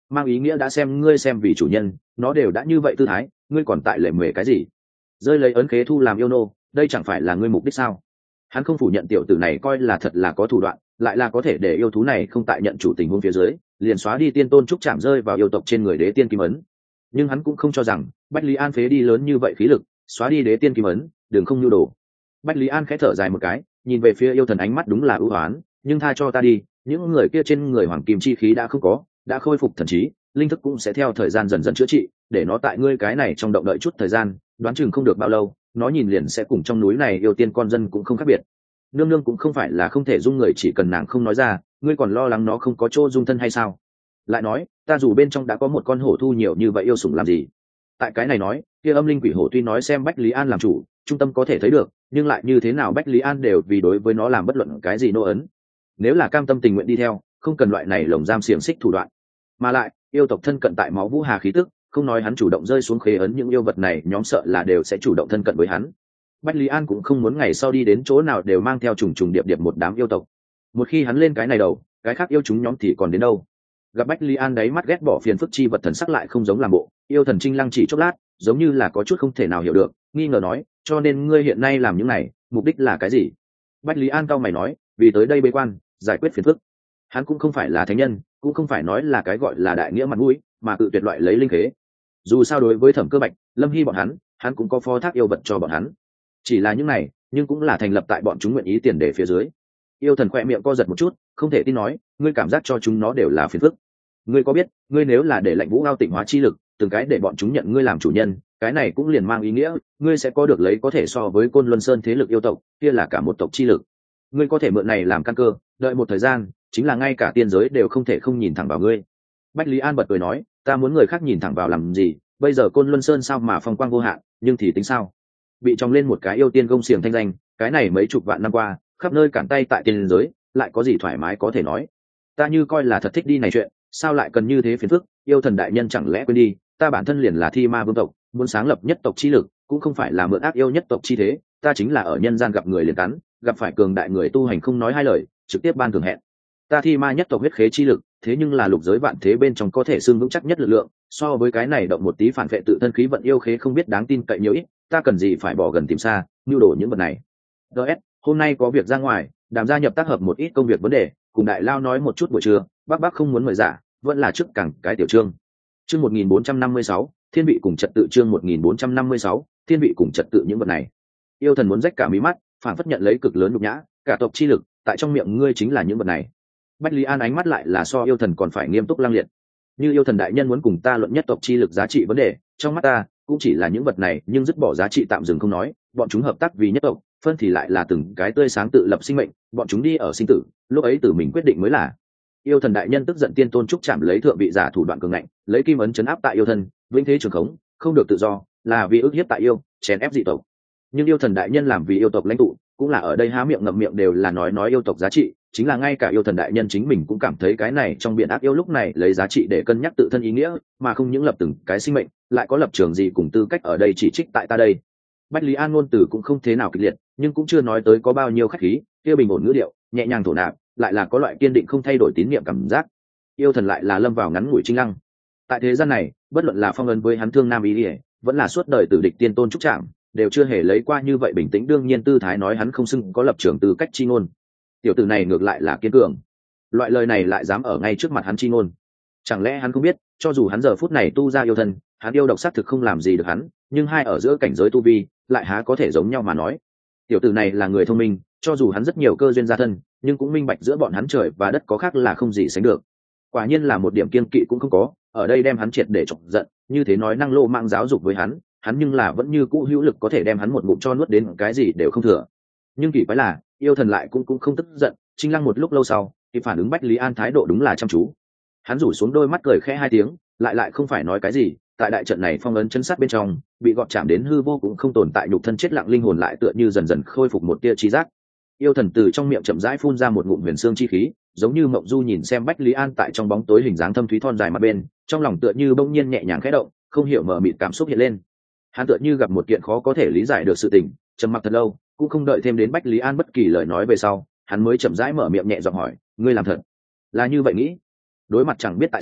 mang ý nghĩa đã xem ngươi xem vì chủ nhân, nó đều đã như vậy tư thái, ngươi còn tại lệ mề cái gì? Rơi lấy ấn khế thu làm yêu nô, đây chẳng phải là ngươi mục đích sao? Hắn không phủ nhận tiểu tử này coi là thật là có thủ đoạn, lại là có thể để yêu thú này không tại nhận chủ tình huống phía dưới, liền xóa đi tiên tôn trúc chạm rơi vào yêu tộc trên người đế tiên kim ấn. Nhưng hắn cũng không cho rằng Bách Lý An phế đi lớn như vậy khí lực, xóa đi đế tiên kim ấn, đừng không nhu đồ. Bách Lý An khẽ thở dài một cái, nhìn về phía yêu thần ánh mắt đúng là ưu hoán, nhưng tha cho ta đi, những người kia trên người hoàng kim chi khí đã không có, đã khôi phục thần trí, linh thức cũng sẽ theo thời gian dần dần chữa trị, để nó tại ngươi cái này trong động đợi chút thời gian, đoán chừng không được bao lâu, nó nhìn liền sẽ cùng trong núi này yêu tiên con dân cũng không khác biệt. Nương nương cũng không phải là không thể dung người, chỉ cần nàng không nói ra, ngươi còn lo lắng nó không có chỗ dung thân hay sao? Lại nói, ta dù bên trong đã có một con hổ thu nhiều như vậy yêu sủng làm gì? Tại cái này nói, kia âm linh quỷ hổ tuy nói xem Bách Lý An làm chủ, trung tâm có thể thấy được, nhưng lại như thế nào Bách Lý An đều vì đối với nó làm bất luận cái gì nô ấn. Nếu là cam tâm tình nguyện đi theo, không cần loại này lồng giam xiềng xích thủ đoạn. Mà lại, yêu tộc thân cận tại máu vũ hà khí tức, không nói hắn chủ động rơi xuống khế ấn, những yêu vật này nhóm sợ là đều sẽ chủ động thân cận với hắn. Bách Lý An cũng không muốn ngày sau đi đến chỗ nào đều mang theo trùng trùng điệp điệp một đám yêu tộc. Một khi hắn lên cái này đầu, cái khác yêu chúng nhóm thì còn đến đâu? Gặp Bách Lý An đáy mắt ghét bỏ phiền phức chi vật thần sắc lại không giống làm bộ, yêu thần Trinh Lăng chỉ chốc lát, giống như là có chút không thể nào hiểu được, nghi ngờ nói, cho nên ngươi hiện nay làm những này, mục đích là cái gì? Bách Lý An cau mày nói, vì tới đây bế quan, giải quyết phiền phức. Hắn cũng không phải là thánh nhân, cũng không phải nói là cái gọi là đại nghĩa mặt mũi, mà tự tuyệt loại lấy linh khế. Dù sao đối với Thẩm Cơ Bạch, Lâm Hy bọn hắn cũng có phó thác yêu vật cho bọn hắn. Chỉ là những này, nhưng cũng là thành lập tại bọn chúng nguyện ý tiền để phía dưới. Yêu thần khỏe miệng co giật một chút, không thể tin nói, ngươi cảm giác cho chúng nó đều là phiền phức. Ngươi có biết, ngươi nếu là để lệnh vũ ao tịnh hóa chi lực, từng cái để bọn chúng nhận ngươi làm chủ nhân, cái này cũng liền mang ý nghĩa, ngươi sẽ có được lấy có thể so với Côn Luân Sơn thế lực yêu tộc, kia là cả một tộc chi lực. Ngươi có thể mượn này làm căn cơ, đợi một thời gian, chính là ngay cả tiên giới đều không thể không nhìn thẳng vào ngươi. Bách Lý An bật cười nói, ta muốn người khác nhìn thẳng vào làm gì, bây giờ Côn Luân Sơn sao mà phong quang vô hạn, nhưng thì tính sao? Bị trong lên một cái yêu tiên gông xiềng thanh danh, cái này mấy chục vạn năm qua, khắp nơi cản tay tại tiên giới, lại có gì thoải mái có thể nói. Ta như coi là thật thích đi này chuyện, sao lại cần như thế phiền phức? Yêu thần đại nhân chẳng lẽ quên đi, ta bản thân liền là thi ma vương tộc, muốn sáng lập nhất tộc chi lực, cũng không phải là mượn ác yêu nhất tộc chi thế, ta chính là ở nhân gian gặp người liền cắn, gặp phải cường đại người tu hành không nói hai lời, trực tiếp ban thường hẹn. Ta thi ma nhất tộc huyết khế chi lực, thế nhưng là lục giới vạn thế bên trong có thể xương vững chắc nhất lực lượng, so với cái này động một tí phản vệ tự thân khí vận yêu khế không biết đáng tin cậy nhiều ít, ta cần gì phải bỏ gần tìm xa, nưu đổ những vật này. DS, hôm nay có việc ra ngoài, Đàm gia nhập tác hợp một ít công việc vấn đề, cùng đại lao nói một chút buổi trưa, bác không muốn mời giả, vẫn là trước càng cái tiểu chương. Chương 1456, thiên vị cùng trật tự, chương 1456, thiên vị cùng trật tự những vật này. Yêu thần muốn rách cả mí mắt, phản phất nhận lấy cực lớn nhục nhã, cả tộc chi lực, tại trong miệng ngươi chính là những vật này. Bách Lý An ánh mắt lại là so yêu thần còn phải nghiêm túc lăng liệt. Như yêu thần đại nhân muốn cùng ta luận nhất tộc chi lực giá trị vấn đề, trong mắt ta cũng chỉ là những vật này, nhưng dứt bỏ giá trị tạm dừng không nói, bọn chúng hợp tác vì nhất tộc, phân thì lại là từng cái tươi sáng tự lập sinh mệnh, bọn chúng đi ở sinh tử, lúc ấy tự mình quyết định mới là. Yêu thần đại nhân tức giận tiên tôn trúc chạm lấy thượng vị giả thủ đoạn cường ngạnh, lấy kim ấn chấn áp tại yêu thần, vĩnh thế trường khống, không được tự do, là vì ức hiếp tại yêu, chèn ép dị tộc. Nhưng yêu thần đại nhân làm vì yêu tộc lãnh tụ, cũng là ở đây há miệng ngậm miệng đều là nói yêu tộc giá trị, chính là ngay cả yêu thần đại nhân chính mình cũng cảm thấy cái này trong biển ác yêu lúc này lấy giá trị để cân nhắc tự thân ý nghĩa, mà không những lập từng cái sinh mệnh, lại có lập trường gì cùng tư cách ở đây chỉ trích tại ta đây. Bách Lý An ngôn từ cũng không thế nào kịch liệt, nhưng cũng chưa nói tới có bao nhiêu khách khí, kia bình ổn ngữ điệu, nhẹ nhàng thổ nạp, lại là có loại kiên định không thay đổi tín niệm cảm giác. Yêu thần lại là lâm vào ngắn ngủi trinh lăng. Tại thế gian này, bất luận là phong ấn với hắn thương nam ý ỉa, vẫn là suốt đời tử địch tiên tôn trúc trạm, đều chưa hề lấy qua như vậy bình tĩnh đương nhiên tư thái nói hắn không xưng có lập trường tư cách chi ngôn. Tiểu tử này ngược lại là kiên cường, loại lời này lại dám ở ngay trước mặt hắn chi ngôn. Chẳng lẽ hắn không biết, cho dù hắn giờ phút này tu ra yêu thân, hắn yêu độc xác thực không làm gì được hắn, nhưng hai ở giữa cảnh giới tu vi lại há có thể giống nhau mà nói. Tiểu tử này là người thông minh, cho dù hắn rất nhiều cơ duyên gia thân, nhưng cũng minh bạch giữa bọn hắn trời và đất có khác là không gì sánh được. Quả nhiên là một điểm kiên kỵ cũng không có, ở đây đem hắn triệt để chọc giận, như thế nói năng lô mạng giáo dục với hắn nhưng là vẫn như cũ hữu lực có thể đem hắn một ngụm cho nuốt đến cái gì đều không thừa. Nhưng kỳ quái là, yêu thần lại cũng không tức giận, trinh lăng một lúc lâu sau, thì phản ứng Bách Lý An thái độ đúng là chăm chú. Hắn rủ xuống đôi mắt cười khẽ hai tiếng, lại không phải nói cái gì, tại đại trận này phong ấn chân sát bên trong, bị gọt chạm đến hư vô cũng không tồn tại nhục thân chết lặng linh hồn lại tựa như dần dần khôi phục một tia trí giác. Yêu thần từ trong miệng chậm rãi phun ra một ngụm huyền xương chi khí, giống như mộng du nhìn xem Bách Lý An tại trong bóng tối hình dáng thâm thúy thon dài mặt bên, trong lòng tựa như bỗng nhiên nhẹ nhàng khẽ động, không hiểu mở mịt cảm xúc hiện lên. Hắn tựa như gặp một kiện khó có thể lý giải được sự tình, trầm mặc thật lâu, cũng không đợi thêm đến Bách Lý An bất kỳ lời nói về sau, hắn mới chậm rãi mở miệng nhẹ giọng hỏi, ngươi làm thật là như vậy nghĩ? Đối mặt chẳng biết tại sao,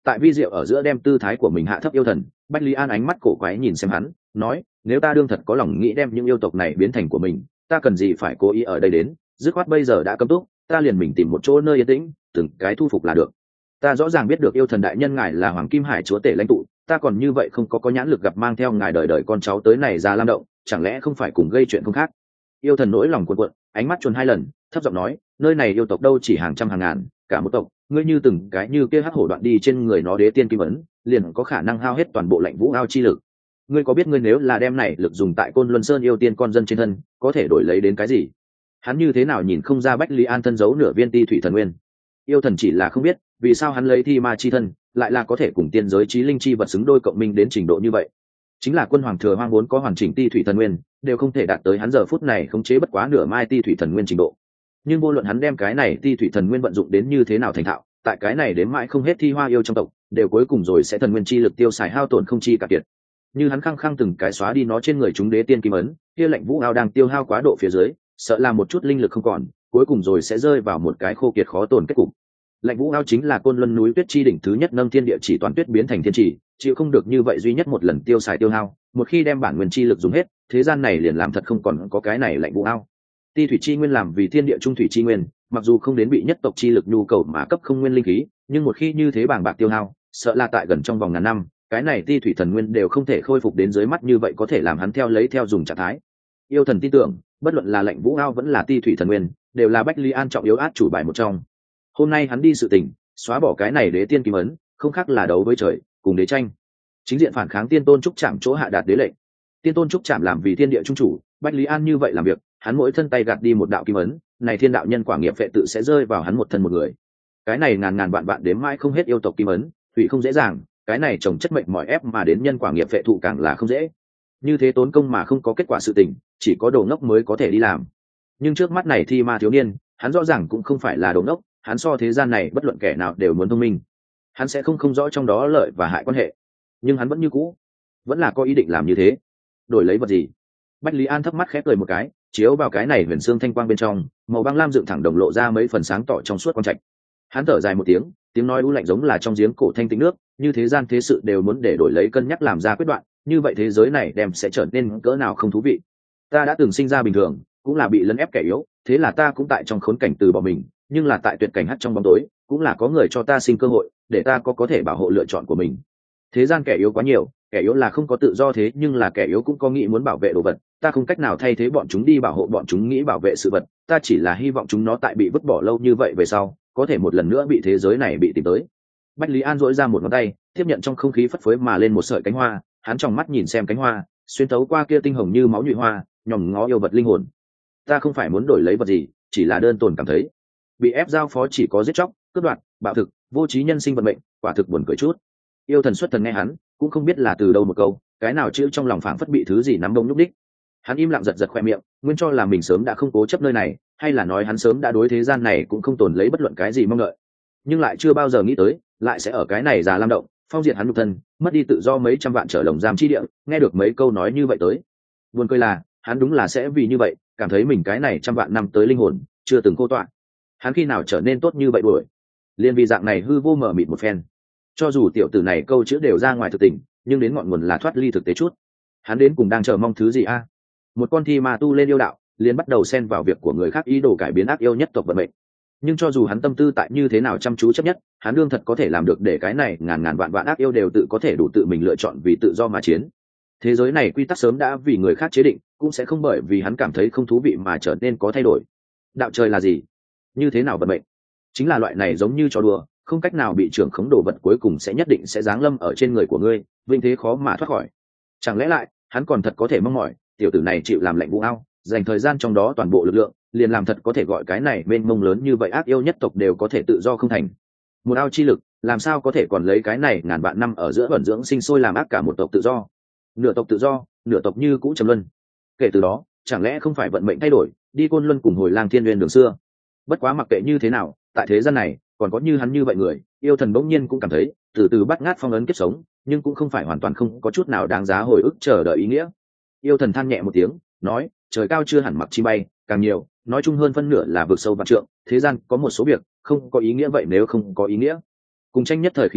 tại vi diệu ở giữa đem tư thái của mình hạ thấp yêu thần. Bách Lý An ánh mắt cổ quái nhìn xem hắn, nói, nếu ta đương thật có lòng nghĩ đem những yêu tộc này biến thành của mình, ta cần gì phải cố ý ở đây đến, dứt khoát bây giờ đã cấm túc, ta liền mình tìm một chỗ nơi yên tĩnh, từng cái thu phục là được. Ta rõ ràng biết được yêu thần đại nhân ngài là Hoàng Kim Hải chúa tể lãnh tụ, ta còn như vậy không có nhãn lực gặp mang theo ngài đời đời con cháu tới này ra Lam Động, chẳng lẽ không phải cùng gây chuyện không khác? Yêu thần nỗi lòng cuộn cuộn, ánh mắt chuồn 2 lần, thấp giọng nói, nơi này yêu tộc đâu chỉ hàng trăm hàng ngàn, cả một tộc, ngươi như từng cái như kia hắc hổ đoạn đi trên người nó đế tiên kim ấn, liền có khả năng hao hết toàn bộ Lạnh Vũ Ao chi lực. Ngươi có biết ngươi nếu là đem này lực dùng tại Côn Luân Sơn yêu tiên con dân trên thân, có thể đổi lấy đến cái gì? Hắn như thế nào nhìn không ra Bách Lý An thân giấu nửa viên ti thủy thần nguyên? Yêu thần chỉ là không biết, vì sao hắn lấy thi ma chi thân, lại là có thể cùng tiên giới chí linh chi vật xứng đôi cộng minh đến trình độ như vậy. Chính là Quân Hoàng Thừa Hoang vốn có hoàn chỉnh ti thủy thần nguyên, đều không thể đạt tới hắn giờ phút này khống chế bất quá nửa mai ti thủy thần nguyên trình độ. Nhưng vô luận hắn đem cái này ti thủy thần nguyên vận dụng đến như thế nào thành thạo, tại cái này đến mãi không hết thi hoa yêu trong tộc, đều cuối cùng rồi sẽ thần nguyên chi lực tiêu xài hao tổn không chi cả kiệt. Như hắn khăng khăng từng cái xóa đi nó trên người chúng đế tiên kim ấn, kia Lạnh Vũ Ao đang tiêu hao quá độ phía dưới, sợ là một chút linh lực không còn, cuối cùng rồi sẽ rơi vào một cái khô kiệt khó tồn kết cục. Lạnh Vũ Ao chính là Côn Luân núi tuyết chi đỉnh thứ nhất nâng thiên địa chỉ toàn tuyết biến thành thiên chỉ, chịu không được như vậy duy nhất một lần tiêu xài tiêu hao, một khi đem bản nguyên chi lực dùng hết, thế gian này liền làm thật không còn có cái này Lạnh Vũ Ao. Ti thủy chi nguyên làm vì thiên địa trung thủy chi nguyên, mặc dù không đến bị nhất tộc chi lực nhu cầu mà cấp không nguyên linh khí, nhưng một khi như thế bàng bạc tiêu hao, sợ là tại gần trong vòng ngàn năm, cái này ti thủy thần nguyên đều không thể khôi phục đến dưới mắt như vậy có thể làm hắn theo lấy theo dùng trạng thái. Yêu thần tin tưởng, bất luận là Lạnh Vũ Ao vẫn là ti thủy thần nguyên, đều là Bách Lý An trọng yếu át chủ bài một trong. Hôm nay hắn đi sự tình, xóa bỏ cái này đế tiên kim ấn, không khác là đấu với trời, cùng đế tranh. Chính diện phản kháng Tiên Tôn Trúc Trảm chỗ hạ đạt đế lệnh. Tiên Tôn Trúc Trảm làm vì thiên địa trung chủ, Bách Lý An như vậy làm việc, hắn mỗi thân tay gạt đi một đạo kim ấn, này thiên đạo nhân quả nghiệp phệ tự sẽ rơi vào hắn một thân một người. Cái này ngàn ngàn vạn vạn đếm mãi không hết yêu tộc kim ấn, hủy không dễ dàng, cái này trồng chất mệnh mỏi ép mà đến nhân quả nghiệp phệ thụ càng là không dễ. Như thế tốn công mà không có kết quả sự tình, chỉ có đồ ngốc mới có thể đi làm. Nhưng trước mắt này thi ma thiếu niên, hắn rõ ràng cũng không phải là đồ ngốc, hắn so thế gian này bất luận kẻ nào đều muốn thông minh. Hắn sẽ không rõ trong đó lợi và hại quan hệ, nhưng hắn vẫn như cũ, vẫn là có ý định làm như thế. Đổi lấy vật gì? Bách Lý An thấp mắt khép cười một cái, chiếu vào cái này huyền xương thanh quang bên trong, màu băng lam dựng thẳng đồng lộ ra mấy phần sáng tỏ trong suốt quang trạch. Hắn thở dài một tiếng, tiếng nói u lạnh giống là trong giếng cổ thanh tĩnh nước, như thế gian thế sự đều muốn để đổi lấy cân nhắc làm ra quyết đoạn, như vậy thế giới này đem sẽ trở nên cỡ nào không thú vị. Ta đã từng sinh ra bình thường, cũng là bị lấn ép kẻ yếu, thế là ta cũng tại trong khốn cảnh từ bỏ mình, nhưng là tại tuyệt cảnh hắt trong bóng tối, cũng là có người cho ta sinh cơ hội, để ta có thể bảo hộ lựa chọn của mình. Thế gian kẻ yếu quá nhiều, kẻ yếu là không có tự do thế nhưng là kẻ yếu cũng có nghĩ muốn bảo vệ đồ vật, ta không cách nào thay thế bọn chúng đi bảo hộ bọn chúng nghĩ bảo vệ sự vật, ta chỉ là hy vọng chúng nó tại bị vứt bỏ lâu như vậy về sau, có thể một lần nữa bị thế giới này bị tìm tới. Bách Lý An duỗi ra một ngón tay, tiếp nhận trong không khí phất phới mà lên một sợi cánh hoa, hắn trong mắt nhìn xem cánh hoa, xuyên thấu qua kia tinh hồng như máu nhụy hoa, nhòm ngó yêu vật linh hồn. Ta không phải muốn đổi lấy vật gì, chỉ là đơn thuần cảm thấy bị ép giao phó chỉ có giết chóc, cướp đoạt, bạo thực, vô trí nhân sinh vận mệnh, quả thực buồn cười chút. Yêu thần xuất thần nghe hắn, cũng không biết là từ đâu một câu, cái nào chữ trong lòng phảng phất bị thứ gì nắm đông nhúc đích. Hắn im lặng giật giật khoe miệng, nguyên cho là mình sớm đã không cố chấp nơi này, hay là nói hắn sớm đã đối thế gian này cũng không tồn lấy bất luận cái gì mong đợi, nhưng lại chưa bao giờ nghĩ tới, lại sẽ ở cái này già Lam Động, phong diệt hắn nhục thân, mất đi tự do mấy trăm vạn trở lồng giam chi địa, nghe được mấy câu nói như vậy tới. Buồn cười là, hắn đúng là sẽ vì như vậy, cảm thấy mình cái này trăm vạn năm tới linh hồn chưa từng cô tọa. Hắn khi nào trở nên tốt như vậy đuổi? Liên vì dạng này hư vô mở mịt một phen. Cho dù tiểu tử này câu chữ đều ra ngoài thực tình, nhưng đến ngọn nguồn là thoát ly thực tế chút. Hắn đến cùng đang chờ mong thứ gì a? Một con thi ma tu lên yêu đạo, liền bắt đầu xen vào việc của người khác ý đồ cải biến ác yêu nhất tộc vận mệnh. Nhưng cho dù hắn tâm tư tại như thế nào chăm chú chấp nhất, hắn đương thật có thể làm được để cái này ngàn ngàn vạn vạn ác yêu đều tự có thể đủ tự mình lựa chọn vì tự do mà chiến. Thế giới này quy tắc sớm đã vì người khác chế định, cũng sẽ không bởi vì hắn cảm thấy không thú vị mà trở nên có thay đổi. Đạo trời là gì? Như thế nào vận mệnh? Chính là loại này giống như trò đùa, không cách nào bị trưởng khống đồ vật cuối cùng sẽ nhất định sẽ giáng lâm ở trên người của ngươi, vinh thế khó mà thoát khỏi. Chẳng lẽ lại, hắn còn thật có thể mong mỏi, tiểu tử này chịu làm Lạnh Vũ Ao, dành thời gian trong đó toàn bộ lực lượng, liền làm thật có thể gọi cái này mênh mông lớn như vậy ác yêu nhất tộc đều có thể tự do không thành. Một ao chi lực, làm sao có thể còn lấy cái này ngàn vạn năm ở giữa vận dưỡng sinh sôi làm ác cả một tộc tự do. Nửa tộc tự do, nửa tộc như cũ trầm luân. Kể từ đó, chẳng lẽ không phải vận mệnh thay đổi, đi Côn Luân cùng Hồi Lang Thiên Nguyên đường xưa. Bất quá mặc kệ như thế nào, tại thế gian này, còn có như hắn như vậy người, yêu thần bỗng nhiên cũng cảm thấy, từ từ bắt ngát phong ấn kiếp sống, nhưng cũng không phải hoàn toàn không có chút nào đáng giá hồi ức chờ đợi ý nghĩa. Yêu thần than nhẹ một tiếng, nói, trời cao chưa hẳn mặc chi bay, càng nhiều, nói chung hơn phân nửa là vực sâu vạn trượng, thế gian có một số việc không có ý nghĩa vậy nếu không có ý nghĩa. Cùng tranh nhất thời khí phách,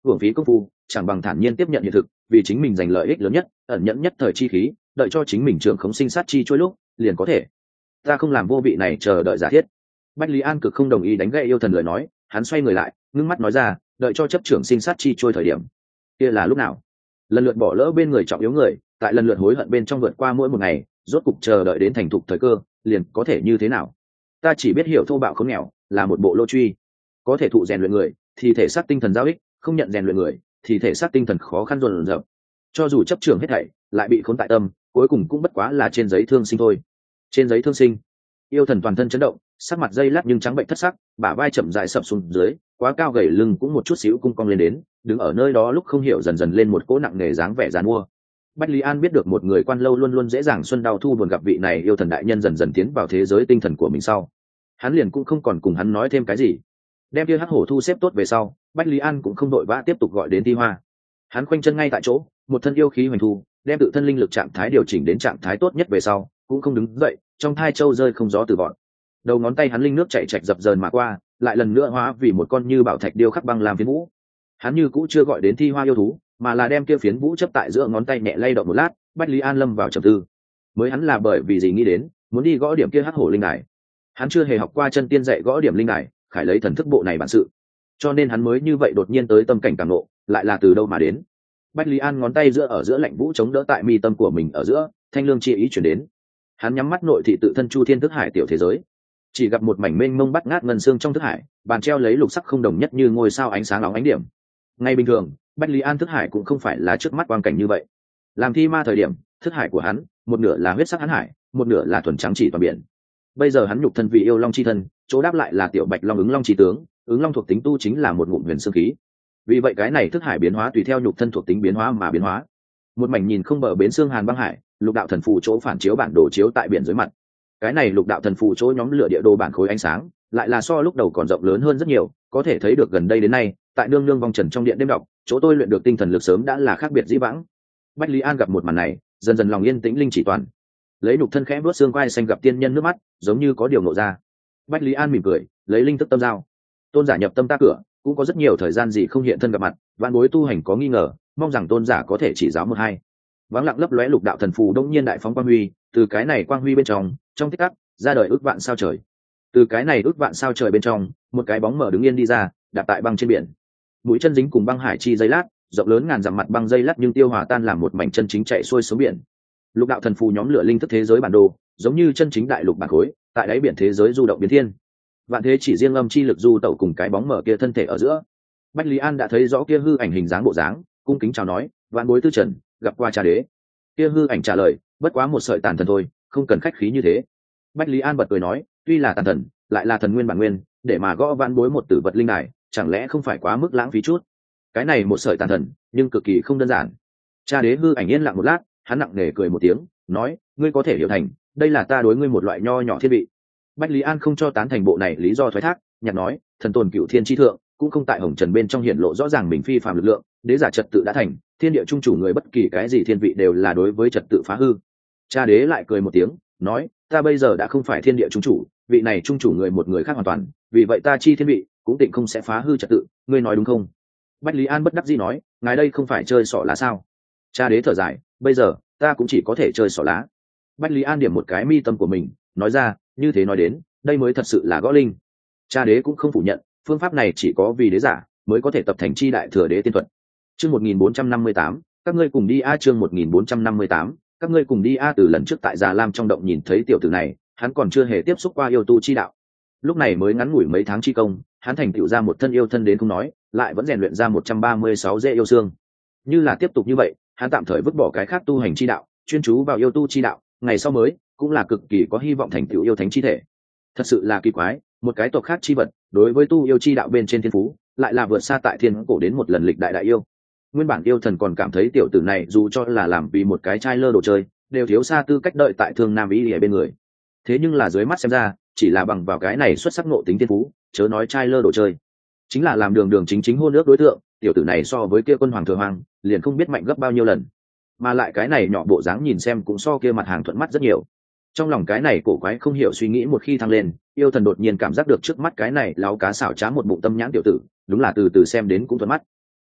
hưởng phí công phu, chẳng bằng thản nhiên tiếp nhận hiện thực, vì chính mình giành lợi ích lớn nhất, ẩn nhẫn nhất thời chi khí, đợi cho chính mình trưởng khống sinh sát chi trôi lúc liền có thể. Ta không làm vô vị này chờ đợi giả thiết. Bách Lý An cực không đồng ý đánh gãy yêu thần lời nói, hắn xoay người lại, ngưng mắt nói ra, đợi cho chấp trưởng sinh sát chi trôi thời điểm, kia là lúc nào? Lần lượt bỏ lỡ bên người trọng yếu người, tại lần lượt hối hận bên trong vượt qua mỗi một ngày, rốt cục chờ đợi đến thành thục thời cơ, liền có thể như thế nào? Ta chỉ biết hiểu thô bạo khốn nghèo, là một bộ lô truy, có thể thụ rèn luyện người, thì thể xác tinh thần giao ích, không nhận rèn luyện người, thì thể xác tinh thần khó khăn dồn dập. Cho dù chấp trưởng hết thảy, lại bị khốn tại tâm, cuối cùng cũng bất quá là trên giấy thương sinh thôi. Trên giấy thương sinh. Yêu thần toàn thân chấn động, sắc mặt dây lát nhưng trắng bệnh thất sắc, bả vai chậm rãi sập xuống dưới, quá cao gầy lưng cũng một chút xíu cung cong lên đến, đứng ở nơi đó lúc không hiểu dần dần lên một cỗ nặng nề dáng vẻ giàn mua. Bách Lý An biết được một người quan lâu luôn luôn dễ dàng xuân đau thu buồn gặp vị này yêu thần đại nhân dần dần tiến vào thế giới tinh thần của mình sau, hắn liền cũng không còn cùng hắn nói thêm cái gì. Đem kia hắc hổ thu xếp tốt về sau, Bách Lý An cũng không đội vã tiếp tục gọi đến Ti Hoa. Hắn khoanh chân ngay tại chỗ, một thân yêu khí hoành thu, đem tự thân linh lực trạng thái điều chỉnh đến trạng thái tốt nhất về sau, cũng không đứng dậy, trong thai châu rơi không gió từ vọt. Đầu ngón tay hắn linh nước chảy chạch dập dờn mà qua, lại lần nữa hóa vì một con như bảo thạch điêu khắc băng làm phiến vũ. Hắn như cũ chưa gọi đến Thi Hoa yêu thú, mà là đem kia phiến vũ chấp tại giữa ngón tay nhẹ lay động một lát. Bách Lý An lâm vào trầm tư. Mới hắn là bởi vì gì nghĩ đến muốn đi gõ điểm kia hắc hổ linh đài. Hắn chưa hề học qua chân tiên dạy gõ điểm linh đài, khải lấy thần thức bộ này bản sự, cho nên hắn mới như vậy đột nhiên tới tâm cảnh cảm nộ, lại là từ đâu mà đến. Bách Lý An ngón tay giữa ở giữa lạnh vũ chống đỡ tại mi tâm của mình ở giữa, thanh lương chi ý chuyển đến. Hắn nhắm mắt nội thị tự thân chu thiên thức hải tiểu thế giới, chỉ gặp một mảnh mênh mông bắt ngát ngân xương trong thức hải, bàn treo lấy lục sắc không đồng nhất như ngôi sao ánh sáng óng ánh điểm. Ngay bình thường, Bách Lý An thức hải cũng không phải là trước mắt quang cảnh như vậy. Làm thi ma thời điểm, thức hải của hắn, một nửa là huyết sắc hắn hải, một nửa là thuần trắng chỉ toàn biển. Bây giờ hắn nhục thân vì yêu long chi thân, chỗ đáp lại là tiểu bạch long ứng long chi tướng, ứng long thuộc tính tu chính là một ngụm huyền xương khí. Vì vậy cái này thức hải biến hóa tùy theo nhục thân thuộc tính biến hóa mà biến hóa. Một mảnh nhìn không bờ bến xương hàn băng hải, lục đạo thần phù chỗ phản chiếu bản đồ chiếu tại biển dưới mặt. Cái này lục đạo thần phù chỗ nhóm lửa địa đồ bản khối ánh sáng, lại là so lúc đầu còn rộng lớn hơn rất nhiều, có thể thấy được gần đây đến nay, tại nương nương vòng trần trong điện đêm đọc, chỗ tôi luyện được tinh thần lực sớm đã là khác biệt dĩ vãng. Bách Lý An gặp một màn này, dần dần lòng yên tĩnh linh chỉ toàn. Lấy nhục thân khẽ vuốt xương quai xanh gặp tiên nhân nước mắt, giống như có điều ngộ ra. Bách Lý An mỉm cười, lấy linh thức tâm giao. Tôn giả nhập tâm ta cửa, cũng có rất nhiều thời gian gì không hiện thân gặp mặt, vạn bối tu hành có nghi ngờ, mong rằng tôn giả có thể chỉ giáo một hai. Vắng lặng lấp lóe lục đạo thần phù đông nhiên đại phóng quang huy, từ cái này quang huy bên trong tích tắc ra đời ước vạn sao trời. Từ cái này ước vạn sao trời bên trong, một cái bóng mở đứng yên đi ra, đạp tại băng trên biển. Mũi chân dính cùng băng hải chi dây lát, rộng lớn ngàn dặm mặt băng dây lát nhưng tiêu hòa tan làm một mảnh chân chính chạy xuôi xuống biển. Lục đạo thần phù nhóm lửa linh thức thế giới bản đồ, giống như chân chính đại lục bản khối, tại đáy biển thế giới du động biến thiên. Vạn thế chỉ riêng âm chi lực du tẩu cùng cái bóng mở kia thân thể ở giữa. Bách Lý An đã thấy rõ kia hư ảnh hình dáng bộ dáng, cung kính chào nói, vạn bối tư trần, gặp qua cha đế. Kia hư ảnh trả lời, bất quá một sợi tàn thần thôi, không cần khách khí như thế. Bách Lý An bật cười nói, tuy là tàn thần, lại là thần nguyên bản nguyên, để mà gõ vạn bối một tử vật linh đài, chẳng lẽ không phải quá mức lãng phí chút? Cái này một sợi tàn thần, nhưng cực kỳ không đơn giản. Cha đế hư ảnh yên lặng một lát, hắn nặng nề cười một tiếng, nói, ngươi có thể hiểu thành, đây là ta đối ngươi một loại nho nhỏ thiên vị. Bách Lý An không cho tán thành bộ này lý do thoái thác, nhặt nói, thần tồn cửu thiên chi thượng, cũng không tại hồng trần bên trong hiển lộ rõ ràng mình phi phàm lực lượng, đế giả trật tự đã thành, thiên địa trung chủ người bất kỳ cái gì thiên vị đều là đối với trật tự phá hư. Cha đế lại cười một tiếng, nói, ta bây giờ đã không phải thiên địa trung chủ, vị này trung chủ người một người khác hoàn toàn, vì vậy ta chi thiên vị cũng tịnh không sẽ phá hư trật tự, ngươi nói đúng không? Bách Lý An bất đắc dĩ nói, ngài đây không phải chơi xỏ lá sao? Cha đế thở dài, bây giờ ta cũng chỉ có thể chơi xỏ lá. Bách Lý An điểm một cái mi tâm của mình, nói ra, như thế nói đến, đây mới thật sự là gõ linh. Cha đế cũng không phủ nhận, phương pháp này chỉ có vì đế giả mới có thể tập thành chi đại thừa đế tiên thuật. Chương 1458, các ngươi cùng đi a. Chương 1458, các ngươi cùng đi a. Từ lần trước tại Già Lam trong động nhìn thấy tiểu tử này, hắn còn chưa hề tiếp xúc qua yêu tu chi đạo. Lúc này mới ngắn ngủi mấy tháng chi công, hắn thành tựu ra một thân yêu thân đến không nói, lại vẫn rèn luyện ra 136 dễ yêu xương. Như là tiếp tục như vậy, hắn tạm thời vứt bỏ cái khác tu hành chi đạo, chuyên chú vào yêu tu chi đạo, ngày sau mới cũng là cực kỳ có hy vọng thành tựu yêu thánh chi thể. Thật sự là kỳ quái, một cái tộc khác chi vật, đối với tu yêu chi đạo bên trên thiên phú, lại là vượt xa tại thiên cổ đến một lần lịch đại đại yêu. Nguyên bản yêu thần còn cảm thấy tiểu tử này dù cho là làm vì một cái trai lơ đồ chơi, đều thiếu xa tư cách đợi tại thương nam ý ở bên người. Thế nhưng là dưới mắt xem ra, chỉ là bằng vào cái này xuất sắc ngộ tính thiên phú, chớ nói trai lơ đồ chơi, chính là làm đường đường chính chính hôn ước đối tượng, tiểu tử này so với kia quân hoàng thừa hoàng, liền không biết mạnh gấp bao nhiêu lần. Mà lại cái này nhỏ bộ dáng nhìn xem cũng so kia mặt hàng thuận mắt rất nhiều. Trong lòng cái này cổ quái không hiểu suy nghĩ một khi thăng lên, yêu thần đột nhiên cảm giác được trước mắt cái này láo cá xảo trá một bụng tâm nhãn tiểu tử, đúng là từ từ xem đến cũng thuận mắt.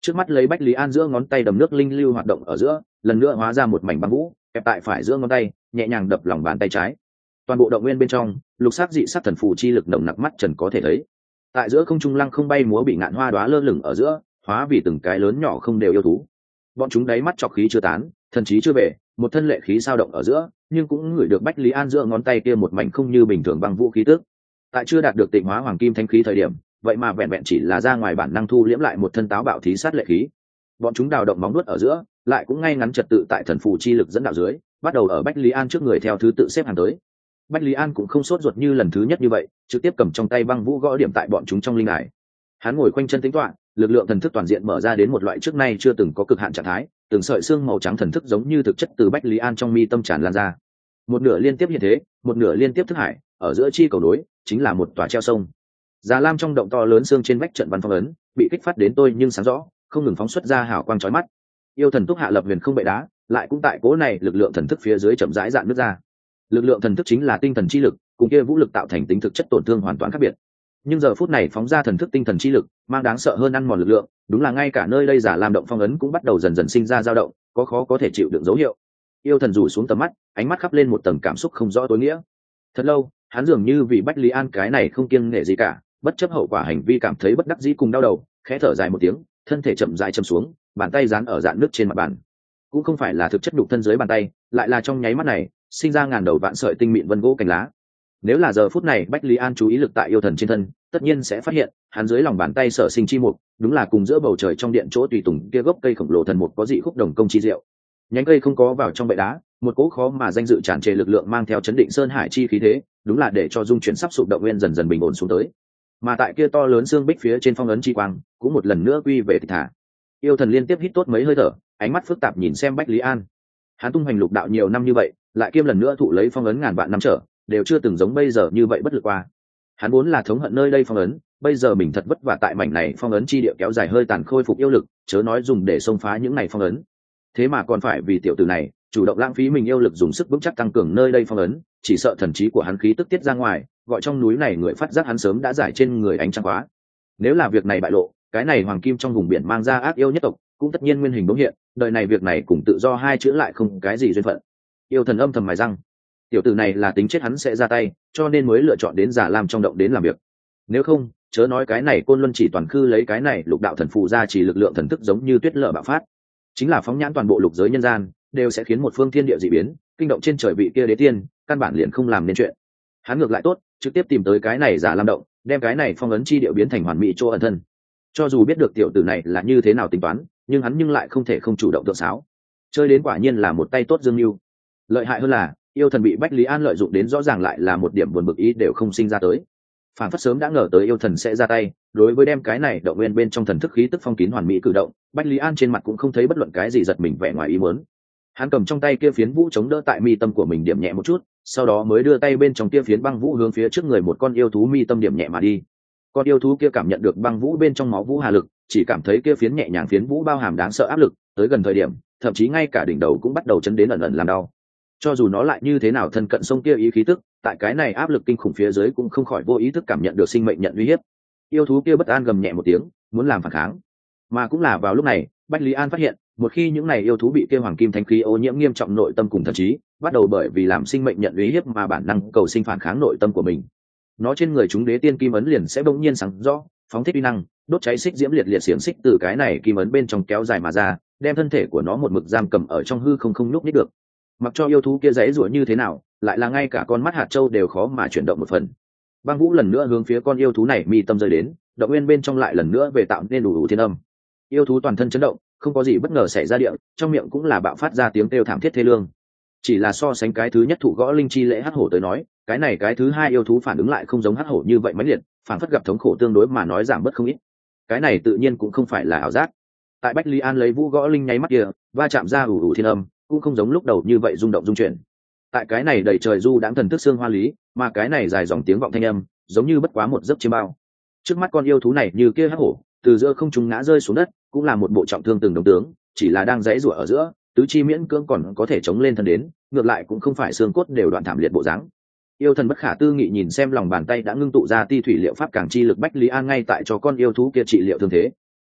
Trước mắt lấy Bách Lý An giữa ngón tay đầm nước linh lưu hoạt động ở giữa, lần nữa hóa ra một mảnh băng vũ kẹp tại phải giữa ngón tay, nhẹ nhàng đập lòng bàn tay trái. Toàn bộ động nguyên bên trong, lục sắc dị sắc thần phù chi lực nồng nặc mắt trần có thể thấy. Tại giữa không trung lăng không bay múa bị ngạn hoa đóa lơ lửng ở giữa, hóa vì từng cái lớn nhỏ không đều yêu thú. Bọn chúng đáy mắt trọc khí chưa tán, thần trí chưa về, một thân lệ khí sao động ở giữa, nhưng cũng ngửi được Bách Lý An giữa ngón tay kia một mảnh không như bình thường băng vũ khí tức. Tại chưa đạt được tịnh hóa hoàng kim thanh khí thời điểm, vậy mà vẹn vẹn chỉ là ra ngoài bản năng thu liễm lại một thân táo bạo thí sát lệ khí. Bọn chúng đào động móng nuốt ở giữa, lại cũng ngay ngắn trật tự tại thần phù chi lực dẫn đạo dưới, bắt đầu ở Bách Lý An trước người theo thứ tự xếp hàng tới. Bách Lý An cũng không sốt ruột như lần thứ nhất như vậy, trực tiếp cầm trong tay băng vũ gõ điểm tại bọn chúng trong linh đài. Hắn ngồi quanh chân tính toán, lực lượng thần thức toàn diện mở ra đến một loại trước nay chưa từng có cực hạn trạng thái, từng sợi xương màu trắng thần thức giống như thực chất từ Bách Lý An trong mi tâm tràn lan ra. Một nửa liên tiếp hiện thế, một nửa liên tiếp thức hải, ở giữa chi cầu đối, chính là một tòa treo sông. Già Lam trong động to lớn xương trên vách trận văn phong ấn, bị kích phát đến tôi nhưng sáng rõ, không ngừng phóng xuất ra hào quang chói mắt. Yêu thần túc hạ lập huyền không bệ đá, lại cũng tại cố này lực lượng thần thức phía dưới chậm rãi dạn nước ra. Lực lượng thần thức chính là tinh thần chi lực, cùng kia vũ lực tạo thành tính thực chất tổn thương hoàn toàn khác biệt. Nhưng giờ phút này phóng ra thần thức tinh thần chi lực, mang đáng sợ hơn ăn mòn lực lượng, đúng là ngay cả nơi đây Già Lam động phong ấn cũng bắt đầu dần dần sinh ra dao động, có khó có thể chịu đựng dấu hiệu. Yêu thần rủ xuống tầm mắt, ánh mắt khắp lên một tầng cảm xúc không rõ tối nghĩa. Thật lâu, hắn dường như vì Bách Lý An cái này không kiêng nể gì cả, bất chấp hậu quả hành vi cảm thấy bất đắc dĩ cùng đau đầu, khẽ thở dài một tiếng, thân thể chậm rãi chầm xuống, bàn tay dán ở dạn nước trên mặt bàn. Cũng không phải là thực chất đục thân dưới bàn tay, lại là trong nháy mắt này, sinh ra ngàn đầu vạn sợi tinh mịn vân gỗ cành lá. Nếu là giờ phút này Bách Lý An chú ý lực tại yêu thần trên thân, tất nhiên sẽ phát hiện, hắn dưới lòng bàn tay sở sinh chi mục, đúng là cùng giữa bầu trời trong điện chỗ tùy tùng kia gốc cây khổng lồ thần mục có dị khúc đồng công chi diệu. Nhánh cây không có vào trong bệ đá, một cỗ khó mà danh dự tràn trề lực lượng mang theo chấn định sơn hải chi khí thế, đúng là để cho dung chuyển sắp sụp động nguyên dần dần bình ổn xuống tới. Mà tại kia to lớn xương bích phía trên phong ấn chi quang, cũng một lần nữa quy về tịch thả. Yêu thần liên tiếp hít tốt mấy hơi thở, ánh mắt phức tạp nhìn xem Bách Lý An. Hắn tung hoành lục đạo nhiều năm như vậy, lại kiêm lần nữa thụ lấy phong ấn ngàn vạn năm trở, đều chưa từng giống bây giờ như vậy bất lực qua. Hắn vốn là thống hận nơi đây phong ấn, bây giờ mình thật vất vả tại mảnh này phong ấn chi địa kéo dài hơi tàn khôi phục yêu lực, chớ nói dùng để xông phá những này phong ấn. Thế mà còn phải vì tiểu tử này chủ động lãng phí mình yêu lực dùng sức vững chắc tăng cường nơi đây phong ấn, chỉ sợ thần trí của hắn khí tức tiết ra ngoài, gọi trong núi này người phát giác hắn sớm đã giải trên người ánh trăng quá. Nếu là việc này bại lộ, cái này hoàng kim trong vùng biển mang ra ác yêu nhất tộc, cũng tất nhiên nguyên hình bỗng hiện, đời này việc này cùng tự do hai chữ lại không cái gì duyên phận. Yêu thần âm thầm mài răng, tiểu tử này là tính chết hắn sẽ ra tay, cho nên mới lựa chọn đến Già Lam trong động đến làm việc. Nếu không, chớ nói cái này Côn Luân chỉ toàn khư lấy cái này lục đạo thần phù ra chỉ lực lượng thần thức giống như tuyết lở bạo phát, chính là phóng nhãn toàn bộ lục giới nhân gian, đều sẽ khiến một phương thiên địa dị biến, kinh động trên trời vị kia đế tiên, căn bản liền không làm nên chuyện. Hắn ngược lại tốt, trực tiếp tìm tới cái này Già Lam động, đem cái này phong ấn chi địa biến thành hoàn mỹ chỗ ẩn thân. Cho dù biết được tiểu tử này là như thế nào tính toán, nhưng hắn lại không thể không chủ động tượng sáo. Chơi đến quả nhiên là một tay tốt dương mưu. Lợi hại hơn là, yêu thần bị Bách Lý An lợi dụng đến rõ ràng lại là một điểm buồn bực ý đều không sinh ra tới. Phản phất sớm đã ngờ tới yêu thần sẽ ra tay, đối với đem cái này động nguyên bên trong thần thức khí tức phong kín hoàn mỹ cử động, Bách Lý An trên mặt cũng không thấy bất luận cái gì giật mình vẻ ngoài ý muốn. Hắn cầm trong tay kia phiến vũ chống đỡ tại mi tâm của mình điểm nhẹ một chút, sau đó mới đưa tay bên trong kia phiến băng vũ hướng phía trước người một con yêu thú mi tâm điểm nhẹ mà đi. Con yêu thú kia cảm nhận được băng vũ bên trong máu vũ hà lực, chỉ cảm thấy kia phiến nhẹ nhàng phiến vũ bao hàm đáng sợ áp lực, tới gần thời điểm, thậm chí ngay cả đỉnh đầu cũng bắt đầu chấn đến ẩn ẩn làm đau. Cho dù nó lại như thế nào thân cận sông kia ý khí tức, tại cái này áp lực kinh khủng phía dưới cũng không khỏi vô ý thức cảm nhận được sinh mệnh nhận uy hiếp. Yêu thú kia bất an gầm nhẹ một tiếng, muốn làm phản kháng. Mà cũng là vào lúc này, Bách Lý An phát hiện, một khi những này yêu thú bị kia hoàng kim thánh khí ô nhiễm nghiêm trọng nội tâm cùng thần trí, bắt đầu bởi vì làm sinh mệnh nhận uy hiếp mà bản năng cầu sinh phản kháng nội tâm của mình. Nó trên người chúng đế tiên kim ấn liền sẽ bỗng nhiên sáng rõ, phóng thích uy năng, đốt cháy xích diễm liệt liệt xiềng xích từ cái này kim ấn bên trong kéo dài mà ra, đem thân thể của nó một mực giam cầm ở trong hư không nhúc nhích được. Mặc cho yêu thú kia giãy giụa như thế nào, lại là ngay cả con mắt hạt châu đều khó mà chuyển động một phần. Băng vũ lần nữa hướng phía con yêu thú này mi tâm rơi đến, động nguyên bên trong lại lần nữa về tạo nên đủ thiên âm. Yêu thú toàn thân chấn động, không có gì bất ngờ xảy ra địa, trong miệng cũng là bạo phát ra tiếng kêu thảm thiết thê lương. Chỉ là so sánh cái thứ nhất thụ gõ linh chi lễ hắc hổ tới nói, cái này cái thứ hai yêu thú phản ứng lại không giống hắc hổ như vậy mãnh liệt, phản phất gặp thống khổ tương đối mà nói giảm bớt không ít. Cái này tự nhiên cũng không phải là ảo giác. Tại Bách Lý An lấy vũ gõ linh nháy mắt kia, va chạm ra ủ thiên âm, cũng không giống lúc đầu như vậy rung động rung chuyển. Tại cái này đầy trời du đãng thần thức xương hoa lý, mà cái này dài dòng tiếng vọng thanh âm, giống như bất quá một giấc chiêm bao. Trước mắt con yêu thú này như kia hắc hổ, từ giữa không trung ngã rơi xuống đất, cũng là một bộ trọng thương từng đồng tướng, chỉ là đang giãy giụa ở giữa, tứ chi miễn cưỡng còn có thể chống lên thân đến, ngược lại cũng không phải xương cốt đều đoạn thảm liệt bộ dáng. Yêu thần bất khả tư nghị nhìn xem lòng bàn tay đã ngưng tụ ra ti thủy liệu pháp càng chi lực Bách Lý An ngay tại cho con yêu thú kia trị liệu thương thế.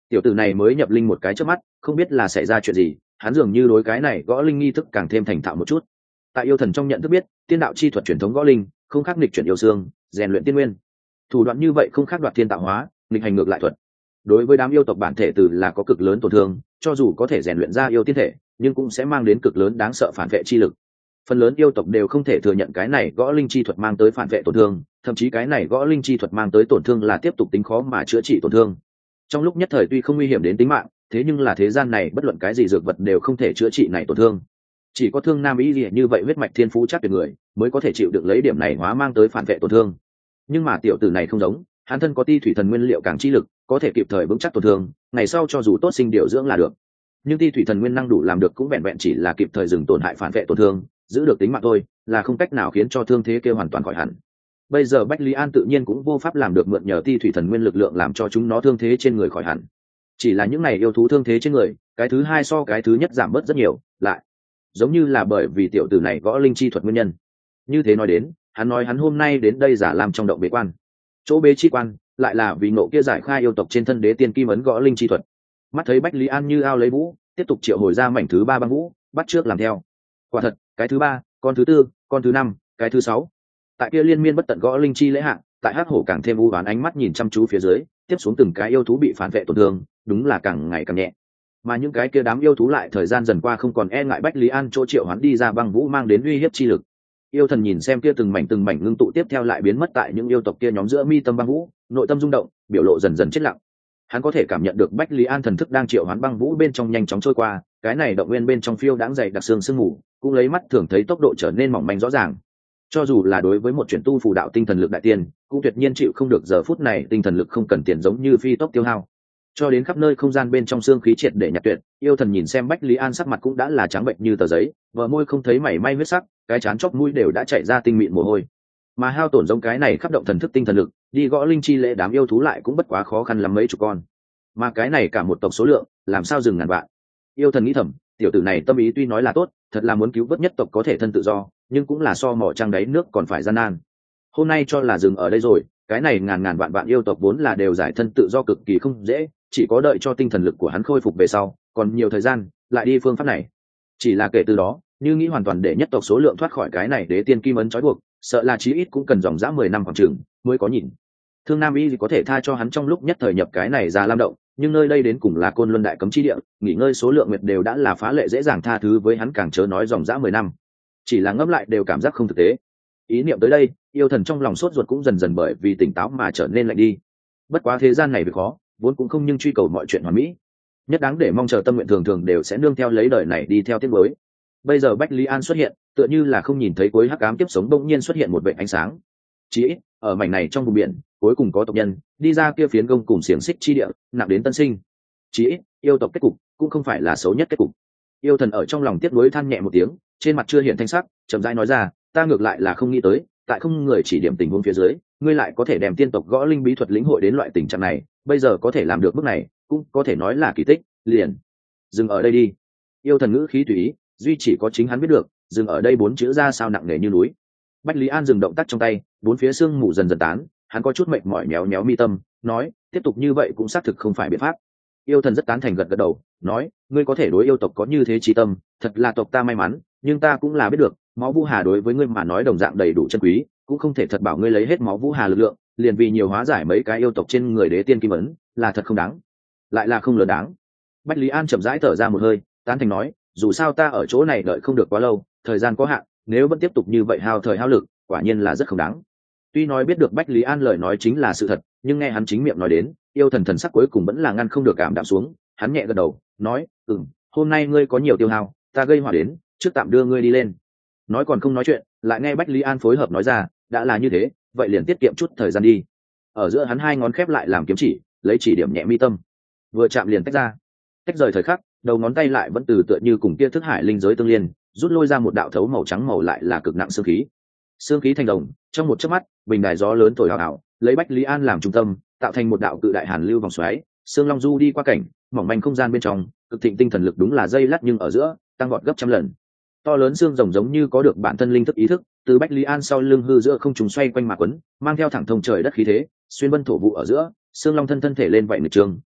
Tiểu tử này mới nhập linh một cái trước mắt, không biết là xảy ra chuyện gì, hắn dường như đối cái này gõ linh nghi thức càng thêm thành thạo một chút. Tại yêu thần trong nhận thức biết, tiên đạo chi thuật truyền thống gõ linh không khác nghịch chuyển yêu xương, rèn luyện tiên nguyên. Thủ đoạn như vậy không khác đoạt thiên tạo hóa, nghịch hành ngược lại thuật. Đối với đám yêu tộc bản thể từ là có cực lớn tổn thương, cho dù có thể rèn luyện ra yêu tiên thể, nhưng cũng sẽ mang đến cực lớn đáng sợ phản vệ chi lực. Phần lớn yêu tộc đều không thể thừa nhận cái này gõ linh chi thuật mang tới phản vệ tổn thương, thậm chí cái này gõ linh chi thuật mang tới tổn thương là tiếp tục tính khó mà chữa trị tổn thương. Trong lúc nhất thời tuy không nguy hiểm đến tính mạng, thế nhưng là thế gian này bất luận cái gì dược vật đều không thể chữa trị này tổn thương. Chỉ có thương nam ý gì như vậy huyết mạch thiên phú chắc tuyệt người mới có thể chịu được lấy điểm này hóa mang tới phản vệ tổn thương. Nhưng mà tiểu tử này không giống, hắn thân có ti thủy thần nguyên liệu càng chi lực, có thể kịp thời vững chắc tổn thương, ngày sau cho dù tốt sinh điều dưỡng là được. Nhưng ti thủy thần nguyên năng đủ làm được cũng vẹn vẹn chỉ là kịp thời dừng tổn hại phản vệ tổn thương, giữ được tính mạng thôi, là không cách nào khiến cho thương thế kia hoàn toàn khỏi hẳn. Bây giờ Bách Lý An tự nhiên cũng vô pháp làm được mượn nhờ ti thủy thần nguyên lực lượng làm cho chúng nó thương thế trên người khỏi hẳn. Chỉ là những này yêu thú thương thế trên người, cái thứ hai so cái thứ nhất giảm bớt rất nhiều, lại giống như là bởi vì tiểu tử này gõ linh chi thuật nguyên nhân. Như thế nói đến, hắn nói hắn hôm nay đến đây giả làm trong động bế quan, chỗ bế chi quan lại là vì ngộ kia giải khai yêu tộc trên thân đế tiên kim ấn gõ linh chi thuật. Mắt thấy Bách Lý An như ao lấy vũ, tiếp tục triệu hồi ra mảnh thứ ba băng vũ, bắt trước làm theo. Quả thật, cái thứ ba, con thứ tư, con thứ năm, cái thứ sáu, tại kia liên miên bất tận gõ linh chi lễ hạng, tại hắc hổ càng thêm u oán ánh mắt nhìn chăm chú phía dưới, tiếp xuống từng cái yêu thú bị phản vệ tổn thương, đúng là càng ngày càng nhẹ. Mà những cái kia đám yêu thú lại thời gian dần qua không còn e ngại Bách Lý An chỗ triệu hoán đi ra băng vũ mang đến uy hiếp chi lực. Yêu thần nhìn xem kia từng mảnh ngưng tụ tiếp theo lại biến mất tại những yêu tộc kia nhóm giữa mi tâm băng vũ, nội tâm rung động, biểu lộ dần dần chết lặng. Hắn có thể cảm nhận được Bách Lý An thần thức đang triệu hoán băng vũ bên trong nhanh chóng trôi qua, cái này động nguyên bên trong phiêu đáng dày đặc xương sương mù, cũng lấy mắt thường thấy tốc độ trở nên mỏng manh rõ ràng. Cho dù là đối với một chuyển tu phù đạo tinh thần lực đại tiên, cũng tuyệt nhiên chịu không được giờ phút này tinh thần lực không cần tiền giống như phi tốc tiêu hao. Cho đến khắp nơi không gian bên trong xương khí triệt để nhạt tuyệt, yêu thần nhìn xem Bách Lý An sắc mặt cũng đã là trắng bệnh như tờ giấy, bờ môi không thấy mảy may huyết sắc, cái trán chóp mũi đều đã chảy ra tinh mịn mồ hôi. Mà hao tổn giống cái này khắp động thần thức tinh thần lực, đi gõ linh chi lễ đám yêu thú lại cũng bất quá khó khăn lắm mấy chục con. Mà cái này cả một tộc số lượng, làm sao dừng ngàn vạn. Yêu thần nghĩ thầm, tiểu tử này tâm ý tuy nói là tốt, thật là muốn cứu vớt nhất tộc có thể thân tự do, nhưng cũng là so mỏ trăng đáy nước còn phải gian nan. Hôm nay cho là dừng ở đây rồi, cái này ngàn vạn yêu tộc vốn là đều giải thân tự do cực kỳ không dễ, chỉ có đợi cho tinh thần lực của hắn khôi phục về sau, còn nhiều thời gian lại đi phương pháp này. Chỉ là kể từ đó, như nghĩ hoàn toàn để nhất tộc số lượng thoát khỏi cái này đế tiên kim ấn trói buộc, sợ là chí ít cũng cần dòng dã 10 năm khoảng chừng mới có nhìn. Thương Nam Y có thể tha cho hắn trong lúc nhất thời nhập cái này ra lam động, nhưng nơi đây đến cùng là Côn Luân đại cấm chi địa, nghỉ ngơi số lượng nguyệt đều đã là phá lệ dễ dàng tha thứ với hắn, càng chớ nói dòng dã 10 năm. Chỉ là ngẫm lại đều cảm giác không thực tế. Ý niệm tới đây, yêu thần trong lòng sốt ruột cũng dần dần bởi vì tỉnh táo mà trở nên lạnh đi. Bất quá thế gian này việc khó, vốn cũng không nhưng truy cầu mọi chuyện hoàn mỹ. Nhất đáng để mong chờ tâm nguyện thường thường đều sẽ nương theo lấy đời này đi theo tiết mới. Bây giờ Bách Lý An xuất hiện, tựa như là không nhìn thấy cuối hắc ám tiếp sống bỗng nhiên xuất hiện một vệt ánh sáng. Chỉ ít, ở mảnh này trong vùng biển, cuối cùng có tộc nhân đi ra kia phiến gông cùng xiềng xích chi địa, nặng đến tân sinh. Chỉ ít, yêu tộc kết cục cũng không phải là xấu nhất kết cục. Yêu thần ở trong lòng tiếc nuối than nhẹ một tiếng, trên mặt chưa hiện thanh sắc, chậm rãi nói ra, ta ngược lại là không nghĩ tới, tại không người chỉ điểm tình huống phía dưới, ngươi lại có thể đem tiên tộc gõ linh bí thuật lĩnh hội đến loại tình trạng này, bây giờ có thể làm được bước này, cũng có thể nói là kỳ tích. Liền dừng ở đây đi. Yêu thần ngữ khí tùy ý, duy chỉ có chính hắn biết được, dừng ở đây 4 chữ ra sao nặng nề như núi. Bách Lý An dừng động tác trong tay, 4 phía xương mù dần dần tán, hắn có chút mệt mỏi méo méo mi tâm, nói, tiếp tục như vậy cũng xác thực không phải biện pháp. Yêu thần rất tán thành gật gật đầu, nói, ngươi có thể đối yêu tộc có như thế trí tâm, thật là tộc ta may mắn, nhưng ta cũng là biết được, máu Vũ Hà đối với ngươi mà nói đồng dạng đầy đủ chân quý, cũng không thể thật bảo ngươi lấy hết máu Vũ Hà lực lượng, liền vì nhiều hóa giải mấy cái yêu tộc trên người đế tiên kim ấn, là thật không đáng, lại là không lớn đáng. Bách Lý An chậm rãi thở ra một hơi, tán thành nói, dù sao ta ở chỗ này đợi không được quá lâu, thời gian có hạn, nếu vẫn tiếp tục như vậy hao thời hao lực, quả nhiên là rất không đáng. Tuy nói biết được Bách Lý An lời nói chính là sự thật, nhưng nghe hắn chính miệng nói đến, yêu thần thần sắc cuối cùng vẫn là ngăn không được cảm đạm xuống, hắn nhẹ gật đầu, nói, hôm nay ngươi có nhiều tiêu hao, ta gây hỏa đến, trước tạm đưa ngươi đi lên. Nói còn không nói chuyện, lại nghe Bách Lý An phối hợp nói ra, đã là như thế, vậy liền tiết kiệm chút thời gian đi. Ở giữa hắn hai ngón khép lại làm kiếm chỉ, lấy chỉ điểm nhẹ mi tâm, vừa chạm liền tách ra. Tách rời thời khắc, đầu ngón tay lại vẫn từ tựa như cùng kia thức hải linh giới tương liên, rút lôi ra một đạo thấu màu trắng màu lại là cực nặng xương khí. Xương khí thành đồng, trong một chớp mắt, bình đài gió lớn thổi ảo ảo, lấy Bách Lý An làm trung tâm, tạo thành một đạo cự đại hàn lưu vòng xoáy, xương long du đi qua cảnh, mỏng manh không gian bên trong, cực thịnh tinh thần lực đúng là dây lát nhưng ở giữa, tăng vọt gấp trăm lần. To lớn xương rồng giống như có được bản thân linh thức ý thức, từ Bách Lý An sau lưng hư giữa không trùng xoay quanh mà quấn, mang theo thẳng thông trời đất khí thế, xuyên vân thổ vụ ở giữa, xương long thân thể lên vậy nghịch trường,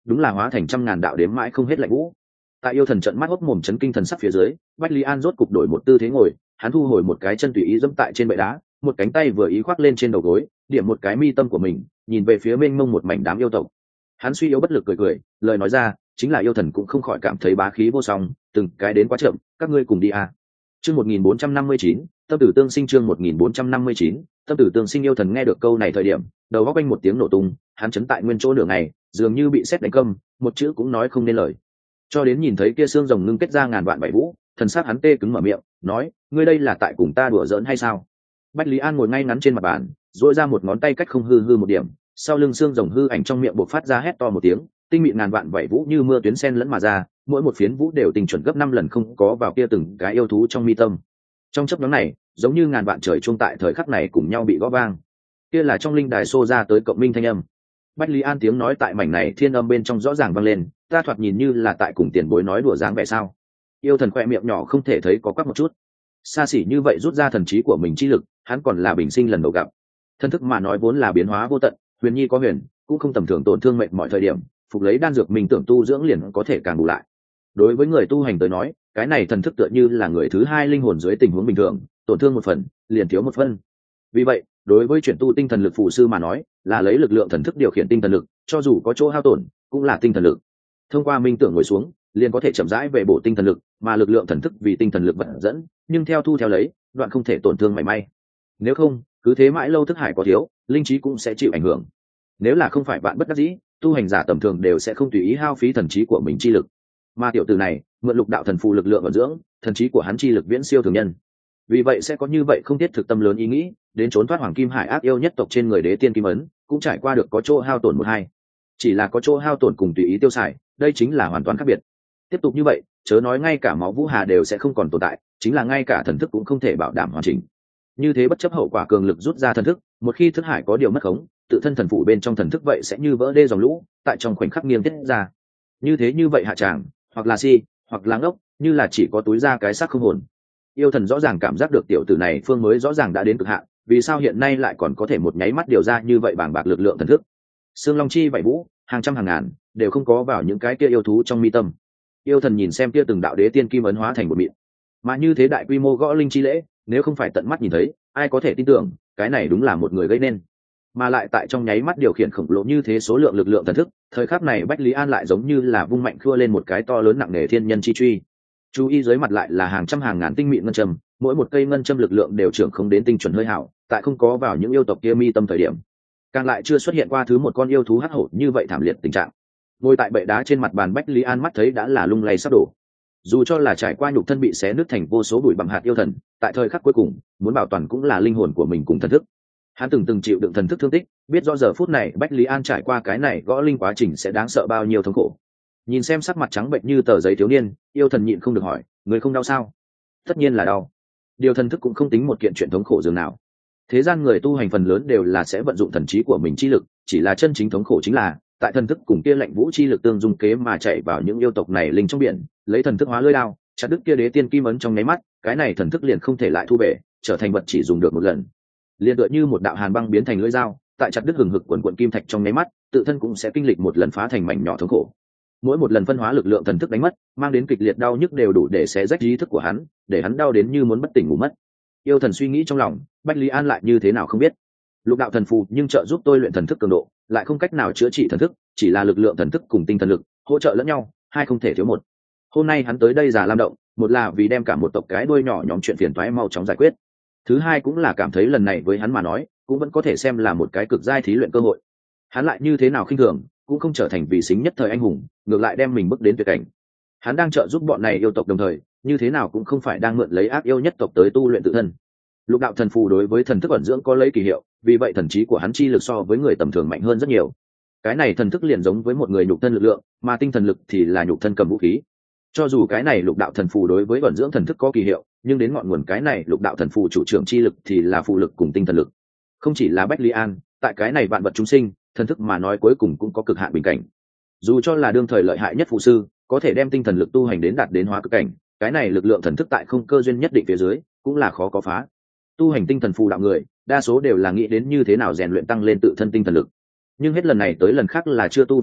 đúng là hóa thành trăm ngàn đạo đếm mãi không hết lạnh vũ. Tại yêu thần trận mắt hốc mồm chấn kinh thần sắc phía dưới, Bách Lý An rốt cục đổi một tư thế ngồi, hắn thu hồi một cái chân tùy ý dẫm tại trên bệ đá, một cánh tay vừa ý khoác lên trên đầu gối, điểm một cái mi tâm của mình, nhìn về phía mênh mông một mảnh đám yêu tộc. Hắn suy yếu bất lực cười cười, lời nói ra chính là yêu thần cũng không khỏi cảm thấy bá khí vô song, từng cái đến quá chậm, các ngươi cùng đi à. Chương 1459, tâm tử tương sinh. Chương 1459, tâm tử tương sinh. Yêu thần nghe được câu này thời điểm, đầu góc quanh một tiếng nổ tung, hắn chấn tại nguyên chỗ nửa ngày, dường như bị sét đánh câm, một chữ cũng nói không nên lời. Cho đến nhìn thấy kia xương rồng ngưng kết ra ngàn vạn bảy vũ, thần sắc hắn tê cứng mở miệng, nói: ngươi đây là tại cùng ta đùa giỡn hay sao? Bách Lý An ngồi ngay ngắn trên mặt bàn, duỗi ra một ngón tay cách không hư hư một điểm, sau lưng xương rồng hư ảnh trong miệng bộc phát ra hét to một tiếng, tinh mịn ngàn vạn bảy vũ như mưa tuyến sen lẫn mà ra, mỗi một phiến vũ đều tình chuẩn gấp 5 lần không có vào kia từng cái yêu thú trong mi tâm. Trong chớp nhoáng này, giống như ngàn vạn trời chuông tại thời khắc này cùng nhau bị gõ vang. Kia là trong linh đài xô ra tới cộng minh thanh âm. Bách Lý An tiếng nói tại mảnh này thiên âm bên trong rõ ràng vang lên, ta thoạt nhìn như là tại cùng tiền bối nói đùa dáng vẻ sao? Yêu thần khoe miệng nhỏ không thể thấy có quắc một chút. Xa xỉ như vậy rút ra thần trí của mình chi lực, hắn còn là bình sinh lần đầu gặp. Thân thức mà nói vốn là biến hóa vô tận, huyền nhi có huyền, cũng không tầm thường tổn thương mệnh mọi thời điểm, phục lấy đan dược mình tưởng tu dưỡng liền có thể càng bù lại. Đối với người tu hành tới nói, cái này thần thức tựa như là người thứ hai linh hồn dưới tình huống bình thường, tổn thương một phần, liền thiếu một phần. Vì vậy, đối với chuyển tu tinh thần lực phù sư mà nói, là lấy lực lượng thần thức điều khiển tinh thần lực, cho dù có chỗ hao tổn, cũng là tinh thần lực. Thông qua minh tưởng ngồi xuống, liền có thể chậm rãi về bổ tinh thần lực, mà lực lượng thần thức vì tinh thần lực vận dẫn, nhưng theo thu theo lấy, đoạn không thể tổn thương mảy may. Nếu không, cứ thế mãi lâu thức hải có thiếu, linh trí cũng sẽ chịu ảnh hưởng. Nếu là không phải bạn bất đắc dĩ, tu hành giả tầm thường đều sẽ không tùy ý hao phí thần trí của mình chi lực. Mà tiểu tử này, mượn lục đạo thần phù lực lượng vận dưỡng, thần trí của hắn chi lực viễn siêu thường nhân. Vì vậy sẽ có như vậy không thiết thực tâm lớn ý nghĩ, đến trốn thoát hoàng kim hải ác yêu nhất tộc trên người đế tiên kim ấn, cũng trải qua được có chỗ hao tổn một hai. Chỉ là có chỗ hao tổn cùng tùy ý tiêu xài, đây chính là hoàn toàn khác biệt. Tiếp tục như vậy, chớ nói ngay cả máu vũ hà đều sẽ không còn tồn tại, chính là ngay cả thần thức cũng không thể bảo đảm hoàn chỉnh. Như thế bất chấp hậu quả cường lực rút ra thần thức, một khi thức hải có điều mất khống, tự thân thần phụ bên trong thần thức vậy sẽ như vỡ đê dòng lũ, tại trong khoảnh khắc nghiêng tiết ra. Như vậy hạ tràng, hoặc là si, hoặc là ngốc, như là chỉ có túi ra cái xác không hồn. Yêu thần rõ ràng cảm giác được tiểu tử này phương mới rõ ràng đã đến cực hạn, vì sao hiện nay lại còn có thể một nháy mắt điều ra như vậy bàng bạc lực lượng thần thức. Xương long chi bảy vũ, hàng trăm hàng ngàn, đều không có vào những cái kia yêu thú trong mi tâm. Yêu thần nhìn xem kia từng đạo đế tiên kim ấn hóa thành một mịn, mà như thế đại quy mô gõ linh chi lễ, nếu không phải tận mắt nhìn thấy, ai có thể tin tưởng cái này đúng là một người gây nên. Mà lại tại trong nháy mắt điều khiển khổng lồ như thế số lượng lực lượng thần thức, thời khắc này Bách Lý An lại giống như là vung mạnh khua lên một cái to lớn nặng nề thiên nhân chi truy. Chú ý dưới mặt lại là hàng trăm hàng ngàn tinh mịn ngân châm, mỗi một cây ngân châm lực lượng đều trưởng không đến tinh chuẩn hơi hảo, tại không có vào những yêu tộc kia mi tâm thời điểm, càng lại chưa xuất hiện qua thứ một con yêu thú hắc hổ như vậy thảm liệt tình trạng. Ngồi tại bệ đá trên mặt bàn Bách Lý An mắt thấy đã là lung lay sắp đổ. Dù cho là trải qua nhục thân bị xé nứt thành vô số bụi bặm hạt yêu thần, tại thời khắc cuối cùng, muốn bảo toàn cũng là linh hồn của mình cùng thần thức. Hắn từng chịu đựng thần thức thương tích, biết rõ giờ phút này Bách Lý An trải qua cái này gõ linh quá trình sẽ đáng sợ bao nhiêu thống khổ. Nhìn xem sắc mặt trắng bệnh như tờ giấy thiếu niên, yêu thần nhịn không được hỏi, người không đau sao? Tất nhiên là đau. Điều thần thức cũng không tính một kiện chuyện thống khổ dường nào. Thế gian người tu hành phần lớn đều là sẽ vận dụng thần trí của mình chi lực, chỉ là chân chính thống khổ chính là tại thần thức cùng kia lạnh vũ chi lực tương dung kế mà chạy vào những yêu tộc này linh trong biển, lấy thần thức hóa lưỡi đao, chặt đứt kia đế tiên kim ấn trong nháy mắt, cái này thần thức liền không thể lại thu về, trở thành vật chỉ dùng được một lần. Liên tựa như một đạo hàn băng biến thành lưỡi dao, tại chặt đứt hừng hực quần quần kim thạch trong nháy mắt, tự thân cũng sẽ kinh lịch một lần phá thành mảnh nhỏ thống khổ. Mỗi một lần phân hóa lực lượng thần thức đánh mất, mang đến kịch liệt đau nhức đều đủ để xé rách ý thức của hắn, để hắn đau đến như muốn bất tỉnh ngủ mất. Yêu thần suy nghĩ trong lòng, Bách Lý An lại như thế nào không biết. Lục đạo thần phù nhưng trợ giúp tôi luyện thần thức cường độ, lại không cách nào chữa trị thần thức, chỉ là lực lượng thần thức cùng tinh thần lực hỗ trợ lẫn nhau, hai không thể thiếu một. Hôm nay hắn tới đây Già Lam động, một là vì đem cả một tộc cái đuôi nhỏ nhóm chuyện phiền toái mau chóng giải quyết. Thứ hai cũng là cảm thấy lần này với hắn mà nói, cũng vẫn có thể xem là một cái cực giai thí luyện cơ hội. Hắn lại như thế nào khinh thường, cũng không trở thành vị xính nhất thời anh hùng, ngược lại đem mình bước đến tuyệt cảnh. Hắn đang trợ giúp bọn này yêu tộc đồng thời, như thế nào cũng không phải đang mượn lấy ác yêu nhất tộc tới tu luyện tự thân. Lục đạo thần phù đối với thần thức ẩn dưỡng có lấy kỳ hiệu, vì vậy thần trí của hắn chi lực so với người tầm thường mạnh hơn rất nhiều. Cái này thần thức liền giống với một người nhục thân lực lượng, mà tinh thần lực thì là nhục thân cầm vũ khí. Cho dù cái này lục đạo thần phù đối với ẩn dưỡng thần thức có kỳ hiệu, nhưng đến ngọn nguồn cái này lục đạo thần phù chủ trưởng chi lực thì là phù lực cùng tinh thần lực. Không chỉ là Bách Lý An, tại cái này vạn vật chúng sinh, thần thức mà nói cuối cùng cũng có cực hạn bình cảnh. Dù cho là đương thời lợi hại nhất phù sư, có thể đem tinh thần lực tu hành đến đạt đến hóa cực cảnh, cái này lực lượng thần thức tại không cơ duyên nhất định phía dưới, cũng là khó có phá. Tu hành tinh thần phù đạo người, đa số đều là nghĩ đến như thế nào rèn luyện tăng lên tự thân tinh thần lực. Nhưng hết lần này tới lần khác là chưa tu phù đạo,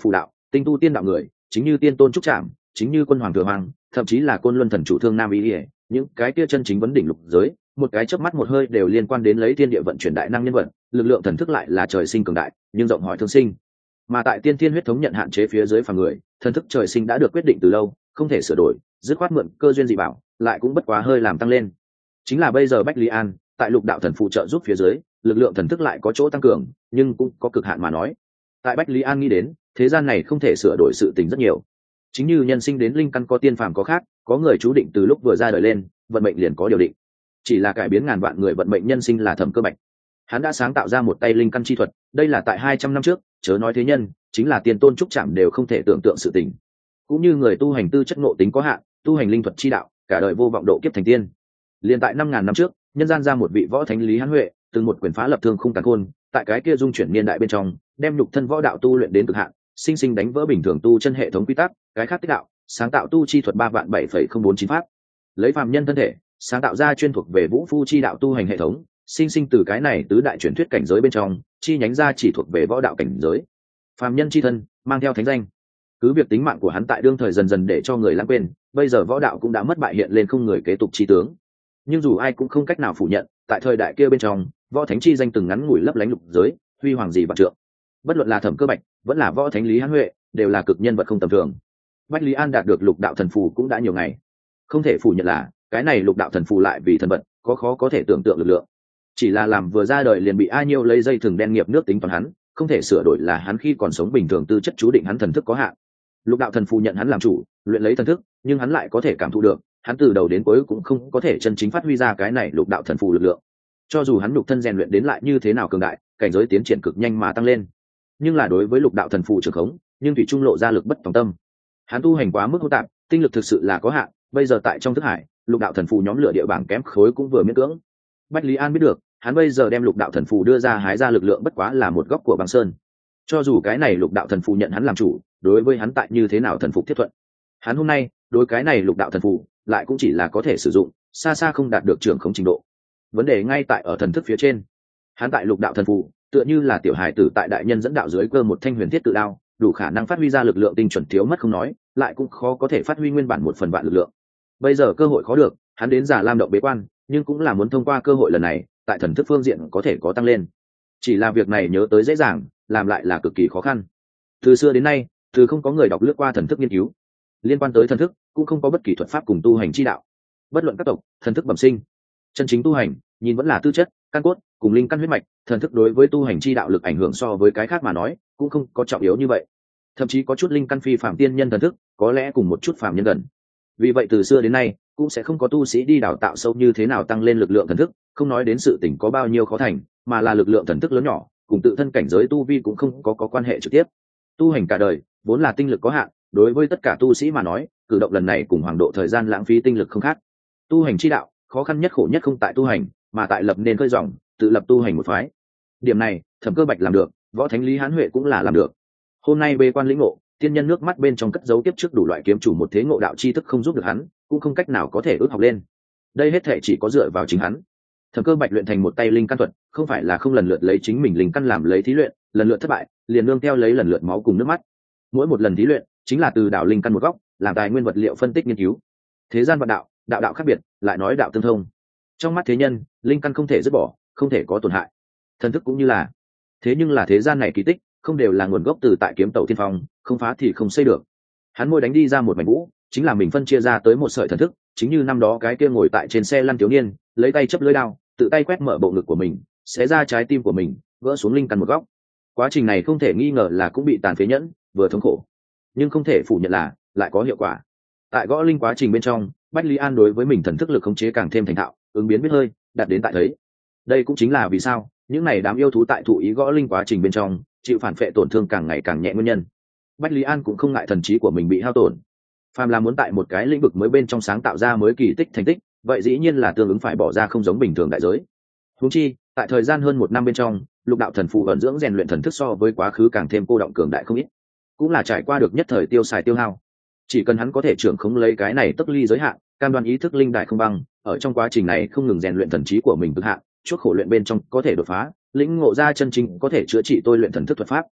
tinh tu tiên đạo người chính như tiên tôn trúc trạm, chính như quân hoàng thừa hoàng, thậm chí là côn luân thần chủ thương nam ý ỉa, những cái kia chân chính vấn đỉnh lục giới, một cái chớp mắt một hơi đều liên quan đến lấy thiên địa vận chuyển đại năng nhân vật, lực lượng thần thức lại là trời sinh cường đại nhưng rộng hỏi thương sinh. Mà tại tiên thiên huyết thống nhận hạn chế phía dưới phàm người, thần thức trời sinh đã được quyết định từ lâu, không thể sửa đổi, dứt khoát mượn cơ duyên dị bảo, lại cũng bất quá hơi làm tăng lên. Chính là bây giờ Bách Lý An, tại lục đạo thần phụ trợ giúp phía dưới, lực lượng thần thức lại có chỗ tăng cường, nhưng cũng có cực hạn mà nói. Tại Bách Lý An nghĩ đến, thế gian này không thể sửa đổi sự tình rất nhiều. Chính như nhân sinh đến linh căn có tiên phàm có khác, có người chú định từ lúc vừa ra đời lên, vận mệnh liền có điều định. Chỉ là cải biến ngàn vạn người vận mệnh nhân sinh là Thẩm Cơ Bạch. Hắn đã sáng tạo ra một tay linh căn chi thuật, đây là tại 200 năm trước, chớ nói thế nhân, chính là tiền tôn trúc trạm đều không thể tưởng tượng sự tình. Cũng như người tu hành tư chất ngộ tính có hạn, tu hành linh thuật chi đạo, cả đời vô vọng độ kiếp thành tiên. Liên tại 5000 năm trước, nhân gian ra một vị võ thánh Lý Hán Huệ, từng một quyền phá lập thương khung càn khôn, tại cái kia dung chuyển niên đại bên trong, đem nhục thân võ đạo tu luyện đến cực hạn, sinh sinh đánh vỡ bình thường tu chân hệ thống quy tắc, cái khác tích đạo, sáng tạo tu chi thuật 3.7.049 pháp. Lấy phàm nhân thân thể, sáng tạo ra chuyên thuộc về vũ phu chi đạo tu hành hệ thống, sinh sinh từ cái này tứ đại truyền thuyết cảnh giới bên trong, chi nhánh ra chỉ thuộc về võ đạo cảnh giới. Phàm nhân chi thân, mang theo thánh danh. Cứ việc tính mạng của hắn tại đương thời dần dần để cho người lãng quên, bây giờ võ đạo cũng đã mất bại hiện lên không người kế tục chi tướng. Nhưng dù ai cũng không cách nào phủ nhận, tại thời đại kia bên trong, võ thánh chi danh từng ngắn ngủi lấp lánh lục giới, huy hoàng gì vạn trượng. Bất luận là Thẩm Cơ Bạch, vẫn là võ thánh Lý Hán Huệ, đều là cực nhân vật không tầm thường. Bách Lý An đạt được lục đạo thần phù cũng đã nhiều ngày, không thể phủ nhận là cái này lục đạo thần phù lại vì thần vật, có khó có thể tưởng tượng lực lượng. Chỉ là làm vừa ra đời liền bị ai nhiêu lấy dây thừng đen nghiệp nước tính toán hắn, không thể sửa đổi là hắn khi còn sống bình thường tư chất chú định hắn thần thức có hạn. Lục đạo thần phù nhận hắn làm chủ, luyện lấy thần thức, nhưng hắn lại có thể cảm thụ được, hắn từ đầu đến cuối cũng không có thể chân chính phát huy ra cái này lục đạo thần phù lực lượng. Cho dù hắn nhục thân rèn luyện đến lại như thế nào cường đại, cảnh giới tiến triển cực nhanh mà tăng lên, nhưng là đối với lục đạo thần phù trường khống, nhưng thủy trung lộ ra lực bất tòng tâm. Hắn tu hành quá mức hỗn tạp, tinh lực thực sự là có hạn, bây giờ tại trong thức hải, lục đạo thần phù nhóm lửa địa bảng kém khối cũng vừa miễn cưỡng. Bách Lý An biết được, hắn bây giờ đem lục đạo thần phù đưa ra hái ra lực lượng bất quá là một góc của băng sơn. Cho dù cái này lục đạo thần phù nhận hắn làm chủ, đối với hắn tại như thế nào thần phục thiết thuận, hắn hôm nay đối cái này lục đạo thần phù lại cũng chỉ là có thể sử dụng, xa xa không đạt được trưởng khống trình độ. Vấn đề ngay tại ở thần thức phía trên. Hắn tại lục đạo thần phù tựa như là tiểu hài tử tại đại nhân dẫn đạo dưới cơ một thanh huyền thiết tự đao, đủ khả năng phát huy ra lực lượng tinh chuẩn thiếu mất không nói, lại cũng khó có thể phát huy nguyên bản một phần vạn lực lượng. Bây giờ cơ hội khó được, hắn đến Già Lam động bế quan, nhưng cũng là muốn thông qua cơ hội lần này, tại thần thức phương diện có thể có tăng lên. Chỉ là việc này nhớ tới dễ dàng, làm lại là cực kỳ khó khăn. Từ xưa đến nay, từ không có người đọc lướt qua thần thức nghiên cứu. Liên quan tới thần thức, cũng không có bất kỳ thuật pháp cùng tu hành chi đạo. Bất luận các tộc, thần thức bẩm sinh, chân chính tu hành, nhìn vẫn là tư chất, căn cốt, cùng linh căn huyết mạch, thần thức đối với tu hành chi đạo lực ảnh hưởng so với cái khác mà nói, cũng không có trọng yếu như vậy. Thậm chí có chút linh căn phi phàm tiên nhân thần thức, có lẽ cùng một chút phàm nhân gần. Vì vậy từ xưa đến nay, cũng sẽ không có tu sĩ đi đào tạo sâu như thế nào tăng lên lực lượng thần thức, không nói đến sự tình có bao nhiêu khó thành, mà là lực lượng thần thức lớn nhỏ, cùng tự thân cảnh giới tu vi cũng không có quan hệ trực tiếp. Tu hành cả đời, vốn là tinh lực có hạn, đối với tất cả tu sĩ mà nói, cử động lần này cùng hoàng độ thời gian lãng phí tinh lực không khác. Tu hành chi đạo, khó khăn nhất khổ nhất không tại tu hành, mà tại lập nên khơi dòng, tự lập tu hành một phái. Điểm này, Thẩm Cơ Bạch làm được, võ thánh Lý Hán Huệ cũng là làm được. Hôm nay bê quan lĩnh ngộ, tiên nhân nước mắt bên trong cất giấu tiếp trước đủ loại kiếm chủ một thế ngộ đạo chi thức không giúp được hắn, cũng không cách nào có thể ước học lên. Đây hết thể chỉ có dựa vào chính hắn. Thẩm Cơ Bạch luyện thành một tay linh căn thuật, không phải là không lần lượt lấy chính mình linh căn làm lấy thí luyện, lần lượt thất bại, liền nương theo lấy lần lượt máu cùng nước mắt. Mỗi một lần thí luyện, chính là từ đạo linh căn một góc, làm tài nguyên vật liệu phân tích nghiên cứu. Thế gian vạn đạo, đạo đạo khác biệt, lại nói đạo tương thông. Trong mắt thế nhân, linh căn không thể dứt bỏ, không thể có tổn hại. Thần thức cũng như là. Thế nhưng là thế gian này kỳ tích, không đều là nguồn gốc từ tại kiếm tẩu thiên phong, không phá thì không xây được. Hắn môi đánh đi ra một mảnh vũ, chính là mình phân chia ra tới một sợi thần thức, chính như năm đó cái kia ngồi tại trên xe lăn thiếu niên, lấy tay chấp lưỡi đao, tự tay quét mở bộ ngực của mình, xé ra trái tim của mình, gỡ xuống linh căn một góc. Quá trình này không thể nghi ngờ là cũng bị tàn phế nhẫn, vừa thống khổ, nhưng không thể phủ nhận là lại có hiệu quả. Tại gõ linh quá trình bên trong, Bách Lý An đối với mình thần thức lực khống chế càng thêm thành thạo, ứng biến biết hơi, đạt đến tại thấy. Đây cũng chính là vì sao những này đám yêu thú tại thụ ý gõ linh quá trình bên trong chịu phản phệ tổn thương càng ngày càng nhẹ nguyên nhân. Bách Lý An cũng không ngại thần trí của mình bị hao tổn. Phàm là muốn tại một cái lĩnh vực mới bên trong sáng tạo ra mới kỳ tích thành tích, vậy dĩ nhiên là tương ứng phải bỏ ra không giống bình thường đại giới. Huống chi, tại thời gian hơn 1 năm bên trong, lục đạo thần phù ẩn dưỡng rèn luyện thần thức so với quá khứ càng thêm cô động cường đại không ít, cũng là trải qua được nhất thời tiêu xài tiêu hao. Chỉ cần hắn có thể trưởng khống lấy cái này tức ly giới hạn, cam đoan ý thức linh đại không băng, ở trong quá trình này không ngừng rèn luyện thần trí của mình cực hạn, chuốc khổ luyện bên trong có thể đột phá, lĩnh ngộ ra chân chính có thể chữa trị tôi luyện thần thức thuật pháp.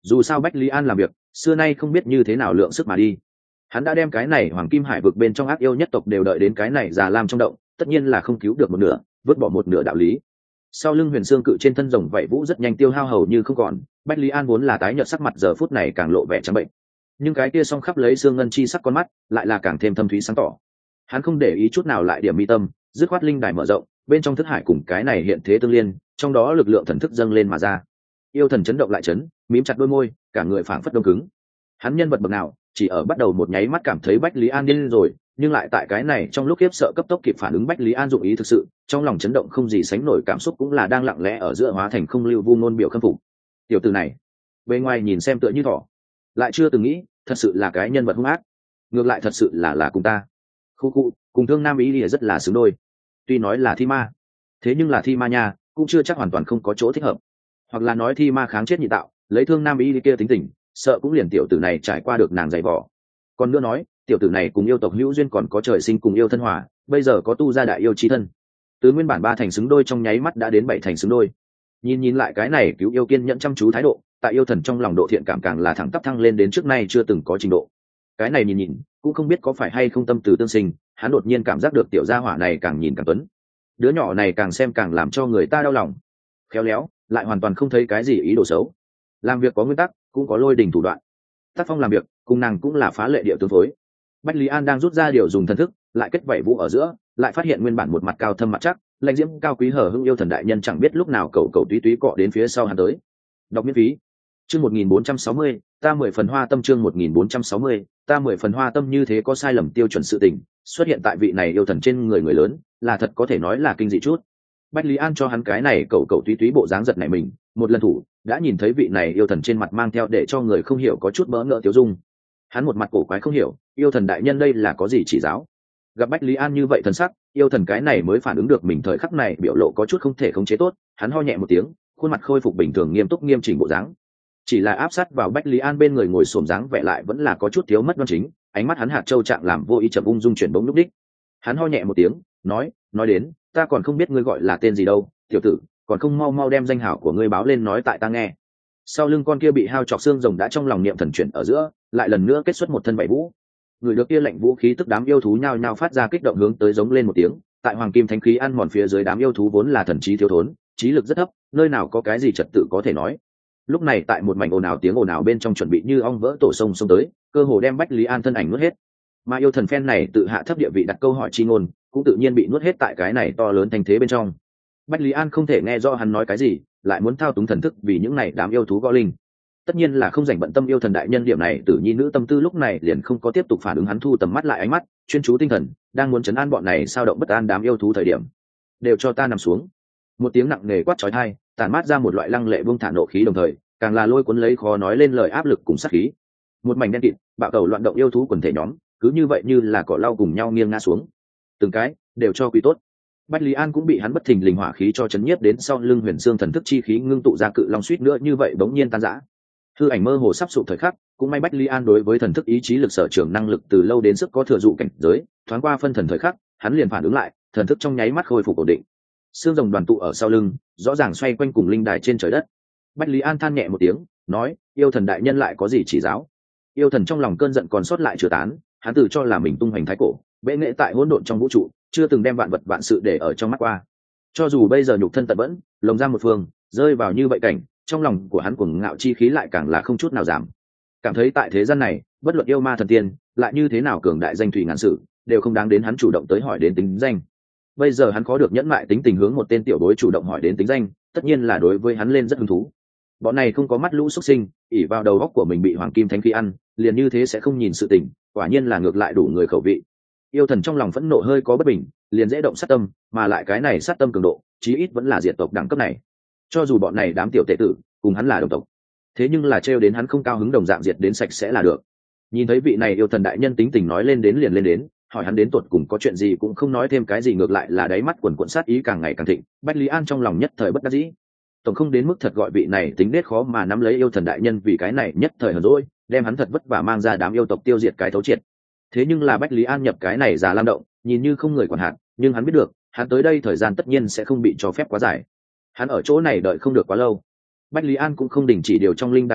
dù sao Bách Lý An làm việc xưa nay không biết như thế nào lượng sức mà đi. Hắn đã đem cái này Hoàng Kim Hải vực bên trong ác yêu nhất tộc đều đợi đến cái này già lam trong động, tất nhiên là không cứu được một nửa, vứt bỏ một nửa đạo lý. Sau lưng Huyền Xương Cự trên thân rồng vảy vũ rất nhanh tiêu hao hầu như không còn, Bách Lý An vốn là tái nhợt sắc mặt giờ phút này càng lộ vẻ trắng bệnh, nhưng cái kia song khắp lấy xương ngân chi sắc con mắt lại là càng thêm thâm thúy sáng tỏ. Hắn không để ý chút nào lại điểm mi tâm, dứt khoát linh đài mở rộng, bên trong thức hải cùng cái này hiện thế tương liên, trong đó lực lượng thần thức dâng lên mà ra. Yêu thần chấn động lại chấn, mím chặt đôi môi, cả người phảng phất đông cứng. Hắn nhân vật bậc nào, chỉ ở bắt đầu một nháy mắt cảm thấy Bách Lý An điên rồi, nhưng lại tại cái này trong lúc khiếp sợ cấp tốc kịp phản ứng Bách Lý An dụng ý thực sự, trong lòng chấn động không gì sánh nổi, cảm xúc cũng là đang lặng lẽ ở giữa hóa thành không lưu vu ngôn biểu khâm phục. Tiểu tử này, bề ngoài nhìn xem tựa như thỏ, lại chưa từng nghĩ, thật sự là cái nhân vật hung ác. Ngược lại thật sự là cùng ta. Khu khu, cùng Thương Nam Ý Lìa rất là xứng đôi. Tuy nói là thi ma, thế nhưng là thi ma nha, cũng chưa chắc hoàn toàn không có chỗ thích hợp. Hoặc là nói thi ma kháng chết nhị tạo, lấy Thương Nam Ý Lìa kia tính tình, sợ cũng liền tiểu tử này trải qua được nàng dày vỏ. Còn nữa nói, tiểu tử này cùng yêu tộc hữu duyên, còn có trời sinh cùng yêu thân hòa, bây giờ có tu ra đại yêu chi thân, từ nguyên bản 3 thành xứng đôi trong nháy mắt đã đến 7 thành xứng đôi. Nhìn lại cái này cứu yêu kiên nhẫn chăm chú thái độ, tại yêu thần trong lòng độ thiện cảm càng là thẳng tắp thăng lên đến trước nay chưa từng có trình độ. Cái này nhìn cũng không biết có phải hay không tâm từ tương sinh, hắn đột nhiên cảm giác được tiểu gia hỏa này càng nhìn càng tuấn, đứa nhỏ này càng xem càng làm cho người ta đau lòng, khéo léo lại hoàn toàn không thấy cái gì ý đồ xấu, làm việc có nguyên tắc cũng có lôi đình thủ đoạn. Tác phong làm việc cùng nàng cũng là phá lệ địa tương phối. Bách Lý An đang rút ra điều dùng thần thức, lại kết vảy vũ ở giữa, lại phát hiện nguyên bản một mặt cao thâm mặt chắc, lãnh diễm cao quý hở hững yêu thần đại nhân chẳng biết lúc nào cầu túy túy cọ đến phía sau hắn tới. Đọc miễn phí. Chương 1460, ta 10 phần hoa tâm. Chương 1460, ta 10 phần hoa tâm. Như thế có sai lầm tiêu chuẩn sự tình xuất hiện tại vị này yêu thần trên người lớn, là thật có thể nói là kinh dị chút. Bách Lý An cho hắn cái này cầu túy túy bộ dáng giật này mình, một lần thủ đã nhìn thấy vị này yêu thần trên mặt mang theo để cho người không hiểu có chút bỡ ngỡ tiêu dung. Hắn một mặt cổ quái không hiểu, yêu thần đại nhân đây là có gì chỉ giáo. Gặp Bách Lý An như vậy thần sắc, yêu thần cái này mới phản ứng được mình thời khắc này biểu lộ có chút không thể khống chế tốt, hắn ho nhẹ một tiếng, khuôn mặt khôi phục bình thường nghiêm túc nghiêm chỉnh bộ dáng. Chỉ là áp sát vào Bách Lý An bên người ngồi xổm dáng vẻ lại vẫn là có chút thiếu mất đoan chính, ánh mắt hắn hạt châu trạng làm vô ý chậm ung dung chuyển bỗng lúc đích. Hắn ho nhẹ một tiếng, nói đến, ta còn không biết ngươi gọi là tên gì đâu, tiểu tử, còn không mau đem danh hảo của ngươi báo lên nói tại ta nghe. Sau lưng con kia bị hao chọc xương rồng đã trong lòng niệm thần chuyển ở giữa, lại lần nữa kết xuất một thân bảy vũ. Người được kia lệnh vũ khí tức đám yêu thú nhao nhao phát ra kích động hướng tới giống lên một tiếng. Tại hoàng kim thánh khí ăn mòn phía dưới đám yêu thú vốn là thần trí thiếu thốn, trí lực rất thấp, nơi nào có cái gì trật tự có thể nói. Lúc này tại một mảnh ồn ào tiếng ồn ào bên trong chuẩn bị như ong vỡ tổ sông xông tới, cơ hồ đem Bách Lý An thân ảnh nuốt hết. Mà yêu thần phen này tự hạ thấp địa vị đặt câu hỏi chi ngôn, cũng tự nhiên bị nuốt hết tại cái này to lớn thành thế bên trong. Bách Lý An không thể nghe rõ hắn nói cái gì, lại muốn thao túng thần thức vì những này đám yêu thú gõ linh. Tất nhiên là không dành bận tâm yêu thần đại nhân điểm này, tử nhi nữ tâm tư lúc này liền không có tiếp tục phản ứng. Hắn thu tầm mắt lại ánh mắt chuyên chú tinh thần, đang muốn trấn an bọn này sao động bất an đám yêu thú thời điểm. Đều cho ta nằm xuống. Một tiếng nặng nề quát chói tai, tản mát ra một loại lăng lệ buông thả nộ khí, đồng thời càng là lôi cuốn lấy khó nói lên lời áp lực cùng sát khí. Một mảnh đen kịt bạo tẩu loạn động yêu thú quần thể nhóm, cứ như vậy như là cỏ lau cùng nhau nghiêng ngã xuống, từng cái đều cho quỷ tốt. Bách Lý An cũng bị hắn bất thình lình hỏa khí cho chấn nhiếp đến, sau lưng huyền xương thần thức chi khí ngưng tụ ra cự long suýt nữa như vậy bỗng nhiên tan rã. Hư ảnh mơ hồ sắp sụp thời khắc, cũng may Bách Lý An đối với thần thức ý chí lực sở trường năng lực từ lâu đến sức có thừa dụ cảnh giới, thoáng qua phân thần thời khắc, hắn liền phản ứng lại, thần thức trong nháy mắt khôi phục ổn định. Xương rồng đoàn tụ ở sau lưng, rõ ràng xoay quanh cùng linh đài trên trời đất. Bách Lý An than nhẹ một tiếng, nói: yêu thần đại nhân lại có gì chỉ giáo? Yêu thần trong lòng cơn giận còn sót lại chưa tán, hắn tự cho là mình tung hoành thái cổ, bệ nghệ tại hỗn độn trong vũ trụ, chưa từng đem vạn vật vạn sự để ở trong mắt qua. Cho dù bây giờ nhục thân tận vẫn, lồng ra một phương, rơi vào như vậy cảnh, trong lòng của hắn cuồng ngạo chi khí lại càng là không chút nào giảm. Cảm thấy tại thế gian này, bất luận yêu ma thần tiên, lại như thế nào cường đại danh thủy ngàn sự, đều không đáng đến hắn chủ động tới hỏi đến tính danh. Bây giờ hắn có được nhẫn mại tính tình hướng một tên tiểu bối chủ động hỏi đến tính danh, tất nhiên là đối với hắn lên rất hứng thú. Bọn này không có mắt lũ xuất sinh, ỷ vào đầu óc của mình bị hoàng kim thánh khí ăn, liền như thế sẽ không nhìn sự tình, quả nhiên là ngược lại đủ người khẩu vị. Yêu thần trong lòng phẫn nộ hơi có bất bình, liền dễ động sát tâm, mà lại cái này sát tâm cường độ, chí ít vẫn là diệt tộc đẳng cấp này. Cho dù bọn này đám tiểu tệ tử cùng hắn là đồng tộc, thế nhưng là trêu đến hắn không cao hứng đồng dạng diệt đến sạch sẽ là được. Nhìn thấy vị này yêu thần đại nhân tính tình nói lên đến liền lên đến, hỏi hắn đến tột cùng có chuyện gì cũng không nói thêm cái gì, ngược lại là đáy mắt quần quần sát ý càng ngày càng thịnh. Bách Lý An trong lòng nhất thời bất đắc dĩ, tổng không đến mức thật gọi vị này tính nết khó mà nắm lấy yêu thần đại nhân vì cái này nhất thời hờn dỗi, đem hắn thật vất vả mang ra đám yêu tộc tiêu diệt cái thấu triệt. Thế nhưng là Bách Lý An nhập cái này già lam động, nhìn như không người quản hạt, nhưng hắn biết được, hắn tới đây thời gian tất nhiên sẽ không bị cho phép quá dài. Hắn ở chỗ này đợi không được quá lâu. Bách Lý An cũng không đình chỉ điều trong linh đài thần thức,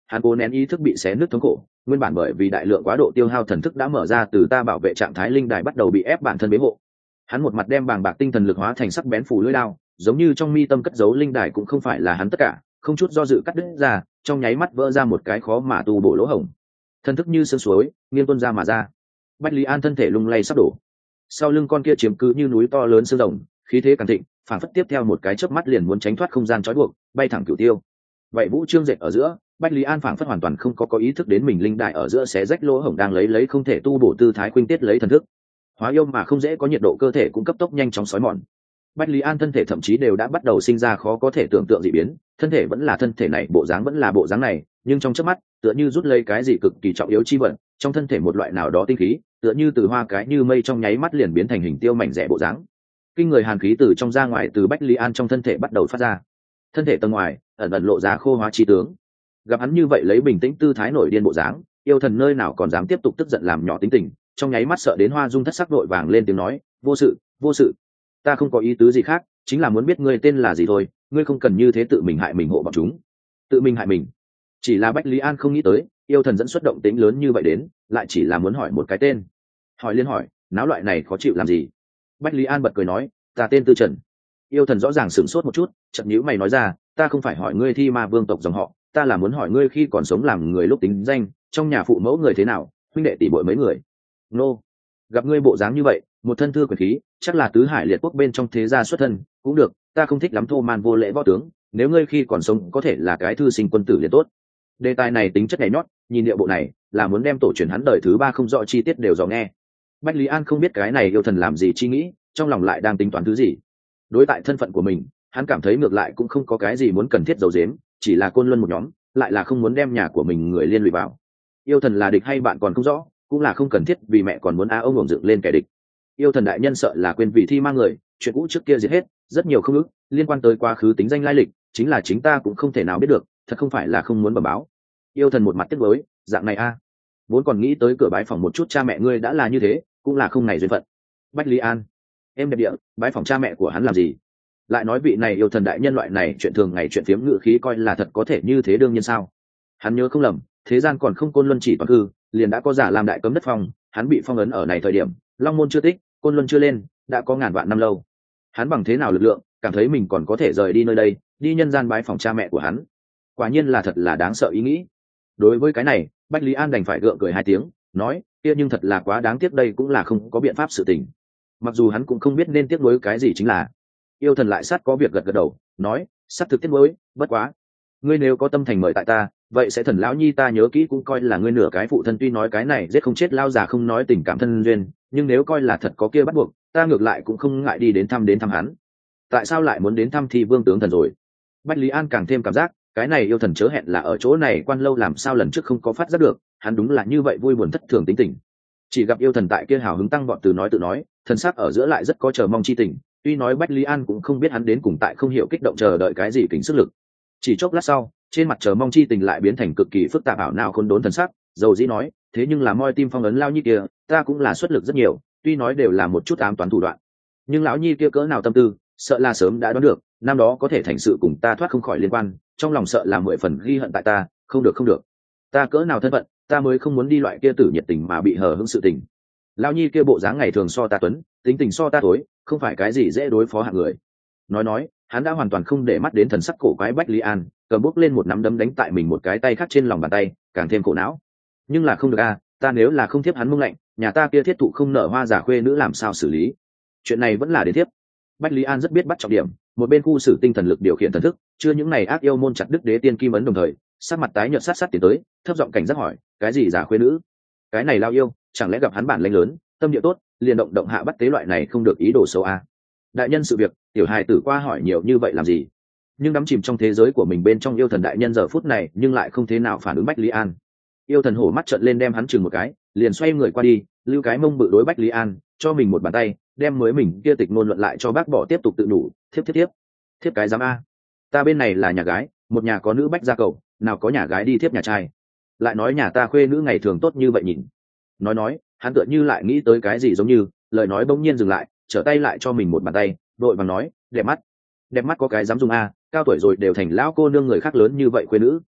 hắn cố nén ý thức bị xé nứt thống khổ, nguyên bản bởi vì đại lượng quá độ tiêu hao thần thức đã mở ra từ ta bảo vệ trạng thái linh đài bắt đầu bị ép bản thân bế hộ. Hắn một mặt đem bàng bạc tinh thần lực hóa thành sắc bén phủ lưỡi đao, giống như trong mi tâm cất giấu linh đài cũng không phải là hắn tất cả, không chút do dự cắt đứt ra, trong nháy mắt vỡ ra một cái khó mà tu bổ lỗ hổng. Thần thức như sương suối nghiêng tuôn ra mà ra. Bách Lý An thân thể lung lay sắp đổ, sau lưng con kia chiếm cứ như núi to lớn xương rồng, khí thế càng thịnh, phảng phất tiếp theo một cái chớp mắt liền muốn tránh thoát không gian trói buộc, bay thẳng cửu tiêu. Vậy vũ trương dệt ở giữa, Bách Lý An phảng phất hoàn toàn không có ý thức đến mình linh đại ở giữa xé rách lỗ hổng đang lấy không thể tu bổ tư thái khuynh tiết lấy thần thức. Hóa yêu mà không dễ có nhiệt độ cơ thể cũng cấp tốc nhanh chóng sói mòn. Bách Lý An thân thể thậm chí đều đã bắt đầu sinh ra khó có thể tưởng tượng dị biến, thân thể vẫn là thân thể này, bộ dáng vẫn là bộ dáng này, nhưng trong chớp mắt, tựa như rút lấy cái gì cực kỳ trọng yếu chi vật, trong thân thể một loại nào đó tinh khí, tựa như từ hoa cái như mây trong nháy mắt liền biến thành hình tiêu mảnh rẻ bộ dáng. Kinh người hàn khí từ trong ra ngoài từ Bách Lý An trong thân thể bắt đầu phát ra. Thân thể tầng ngoài ẩn ẩn lộ ra khô hóa chi tướng. Gặp hắn như vậy lấy bình tĩnh tư thái nổi điên bộ dáng, yêu thần nơi nào còn dám tiếp tục tức giận làm nhỏ tính tình, trong nháy mắt sợ đến hoa dung thất sắc vội vàng lên tiếng nói, vô sự, vô sự, ta không có ý tứ gì khác, chính là muốn biết ngươi tên là gì thôi, ngươi không cần như thế tự mình hại mình hộ bọn chúng. Tự mình hại mình? Chỉ là Bách Lý An không nghĩ tới, yêu thần dẫn xuất động tính lớn như vậy đến, lại chỉ là muốn hỏi một cái tên. Hỏi liên hỏi, náo loại này khó chịu làm gì? Bách Lý An bật cười nói, ta tên Tư Trần. Yêu thần rõ ràng sửng sốt một chút, chợt nhíu mày nói ra, ta không phải hỏi ngươi thi ma vương tộc dòng họ, ta là muốn hỏi ngươi khi còn sống làm người lúc tính danh, trong nhà phụ mẫu người thế nào, huynh đệ tỷ muội mấy người. Nô, gặp ngươi bộ dáng như vậy, một thân thư quyền khí, chắc là tứ hải liệt quốc bên trong thế gia xuất thân, cũng được, ta không thích lắm thô man vô lễ võ tướng, nếu ngươi khi còn sống có thể là cái thư sinh quân tử liền tốt. Đề tài này tính chất nhảy nhót, nhìn điệu bộ này là muốn đem tổ truyền hắn đời thứ ba không rõ chi tiết đều dò nghe. Bách Lý An không biết cái này yêu thần làm gì chi nghĩ, trong lòng lại đang tính toán thứ gì. Đối tại thân phận của mình, hắn cảm thấy ngược lại cũng không có cái gì muốn cần thiết giấu giếm, chỉ là côn luân một nhóm, lại là không muốn đem nhà của mình người liên lụy vào. Yêu thần là địch hay bạn còn không rõ, cũng là không cần thiết vì mẹ còn muốn ông ngổng dựng lên kẻ địch. Yêu thần đại nhân sợ là quên vị thi mang người, chuyện cũ trước kia diệt hết, rất nhiều không ức liên quan tới quá khứ tính danh lai lịch, chính là chính ta cũng không thể nào biết được, thật không phải là không muốn bẩm báo. Yêu thần một mặt tiếc nuối, dạng này a, vốn còn nghĩ tới cửa bái phỏng một chút cha mẹ ngươi đã là như thế, cũng là không ngày duyên phận. Bách Lý An, em đẹp địa, bái phỏng cha mẹ của hắn làm gì? Lại nói vị này yêu thần đại nhân loại này chuyện thường ngày chuyện phiếm ngự khí coi là thật có thể như thế đương nhiên sao? Hắn nhớ không lầm, thế gian còn không côn luân chỉ toàn hư, liền đã có giả làm đại cấm đất phong, hắn bị phong ấn ở này thời điểm, long môn chưa tích, côn luân chưa lên, đã có ngàn vạn năm lâu. Hắn bằng thế nào lực lượng, cảm thấy mình còn có thể rời đi nơi đây, đi nhân gian bái phỏng cha mẹ của hắn? Quả nhiên là thật là đáng sợ ý nghĩ. Đối với cái này, Bách Lý An đành phải gượng cười hai tiếng, nói, kia nhưng thật là quá đáng tiếc, đây cũng là không có biện pháp sự tình. Mặc dù hắn cũng không biết nên tiếc nuối cái gì chính là. Yêu thần lại sát có việc gật gật đầu, nói, sát thực tiếc nuối, bất quá, ngươi nếu có tâm thành mời tại ta, vậy sẽ thần lão nhi ta nhớ kỹ cũng coi là ngươi nửa cái phụ thân, tuy nói cái này giết không chết lao già không nói tình cảm thân duyên, nhưng nếu coi là thật có kia bắt buộc, ta ngược lại cũng không ngại đi đến thăm hắn. Tại sao lại muốn đến thăm Thi Vương tướng thần rồi? Bách Lý An càng thêm cảm giác, cái này yêu thần chớ hẹn là ở chỗ này quan lâu, làm sao lần trước không có phát giác được, hắn đúng là như vậy vui buồn thất thường tính tình. Chỉ gặp yêu thần tại kia hào hứng tăng vọt từ nói tự nói, thần sắc ở giữa lại rất có chờ mong chi tình, tuy nói Bách Lý An cũng không biết hắn đến cùng tại không hiểu kích động chờ đợi cái gì kính sức lực. Chỉ chốc lát sau, trên mặt chờ mong chi tình lại biến thành cực kỳ phức tạp ảo nào khôn đốn thần sắc, dầu dĩ nói, thế nhưng là moi tim phong ấn lao nhi kia, ta cũng là xuất lực rất nhiều, tuy nói đều là một chút ám toán thủ đoạn, nhưng lão nhi kia cỡ nào tâm tư, sợ là sớm đã đoán được, năm đó có thể thành sự cùng ta thoát không khỏi liên quan, trong lòng sợ là 10 phần ghi hận tại ta, không được, ta cỡ nào thân phận, ta mới không muốn đi loại kia tử nhiệt tình mà bị hờ hững sự tình. Lão nhi kia bộ dáng ngày thường so ta tuấn, tính tình so ta tối, không phải cái gì dễ đối phó hạng người. Nói, hắn đã hoàn toàn không để mắt đến thần sắc cổ quái Bách Lý An, cầm bút lên một nắm đấm đánh tại mình một cái tay khác trên lòng bàn tay, càng thêm khổ não. Nhưng là không được a, ta nếu là không thiếp hắn mông lạnh, nhà ta kia thiết thụ không nở hoa giả khuê nữ làm sao xử lý? Chuyện này vẫn là đến thiếp. Bách Lý An rất biết bắt trọng điểm, một bên khu xử tinh thần lực điều khiển thần thức, chưa những này ác yêu môn chặt đức đế tiên kim ấn đồng thời, sắc mặt tái nhợt sát tiến tới, thấp giọng cảnh giác hỏi, cái gì giả khuê nữ? Cái này lao yêu, chẳng lẽ gặp hắn bản lĩnh lớn, tâm địa tốt, liền động hạ bắt tế loại này không được ý đồ xấu a? Đại nhân sự việc, tiểu hài tử qua hỏi nhiều như vậy làm gì? Nhưng đắm chìm trong thế giới của mình bên trong yêu thần đại nhân giờ phút này nhưng lại không thế nào phản ứng Bách Lý An. Yêu thần hổ mắt trợn lên đem hắn chừng một cái, liền xoay người qua đi, lưu cái mông bự đối Bách Lý An, cho mình một bàn tay, đem mới mình kia tịch ngôn luận lại cho bác bỏ, tiếp tục tự đủ, thiếp cái dám a, ta bên này là nhà gái, một nhà có nữ bách gia cầu, nào có nhà gái đi thiếp nhà trai, lại nói nhà ta khuê nữ ngày thường tốt như vậy nhìn. Nói, hắn tựa như lại nghĩ tới cái gì giống như, lời nói bỗng nhiên dừng lại, trở tay lại cho mình một bàn tay, đội bằng nói, đẹp mắt có cái dám dùng a, cao tuổi rồi đều thành lão cô nương người khác lớn như vậy khuê nữ,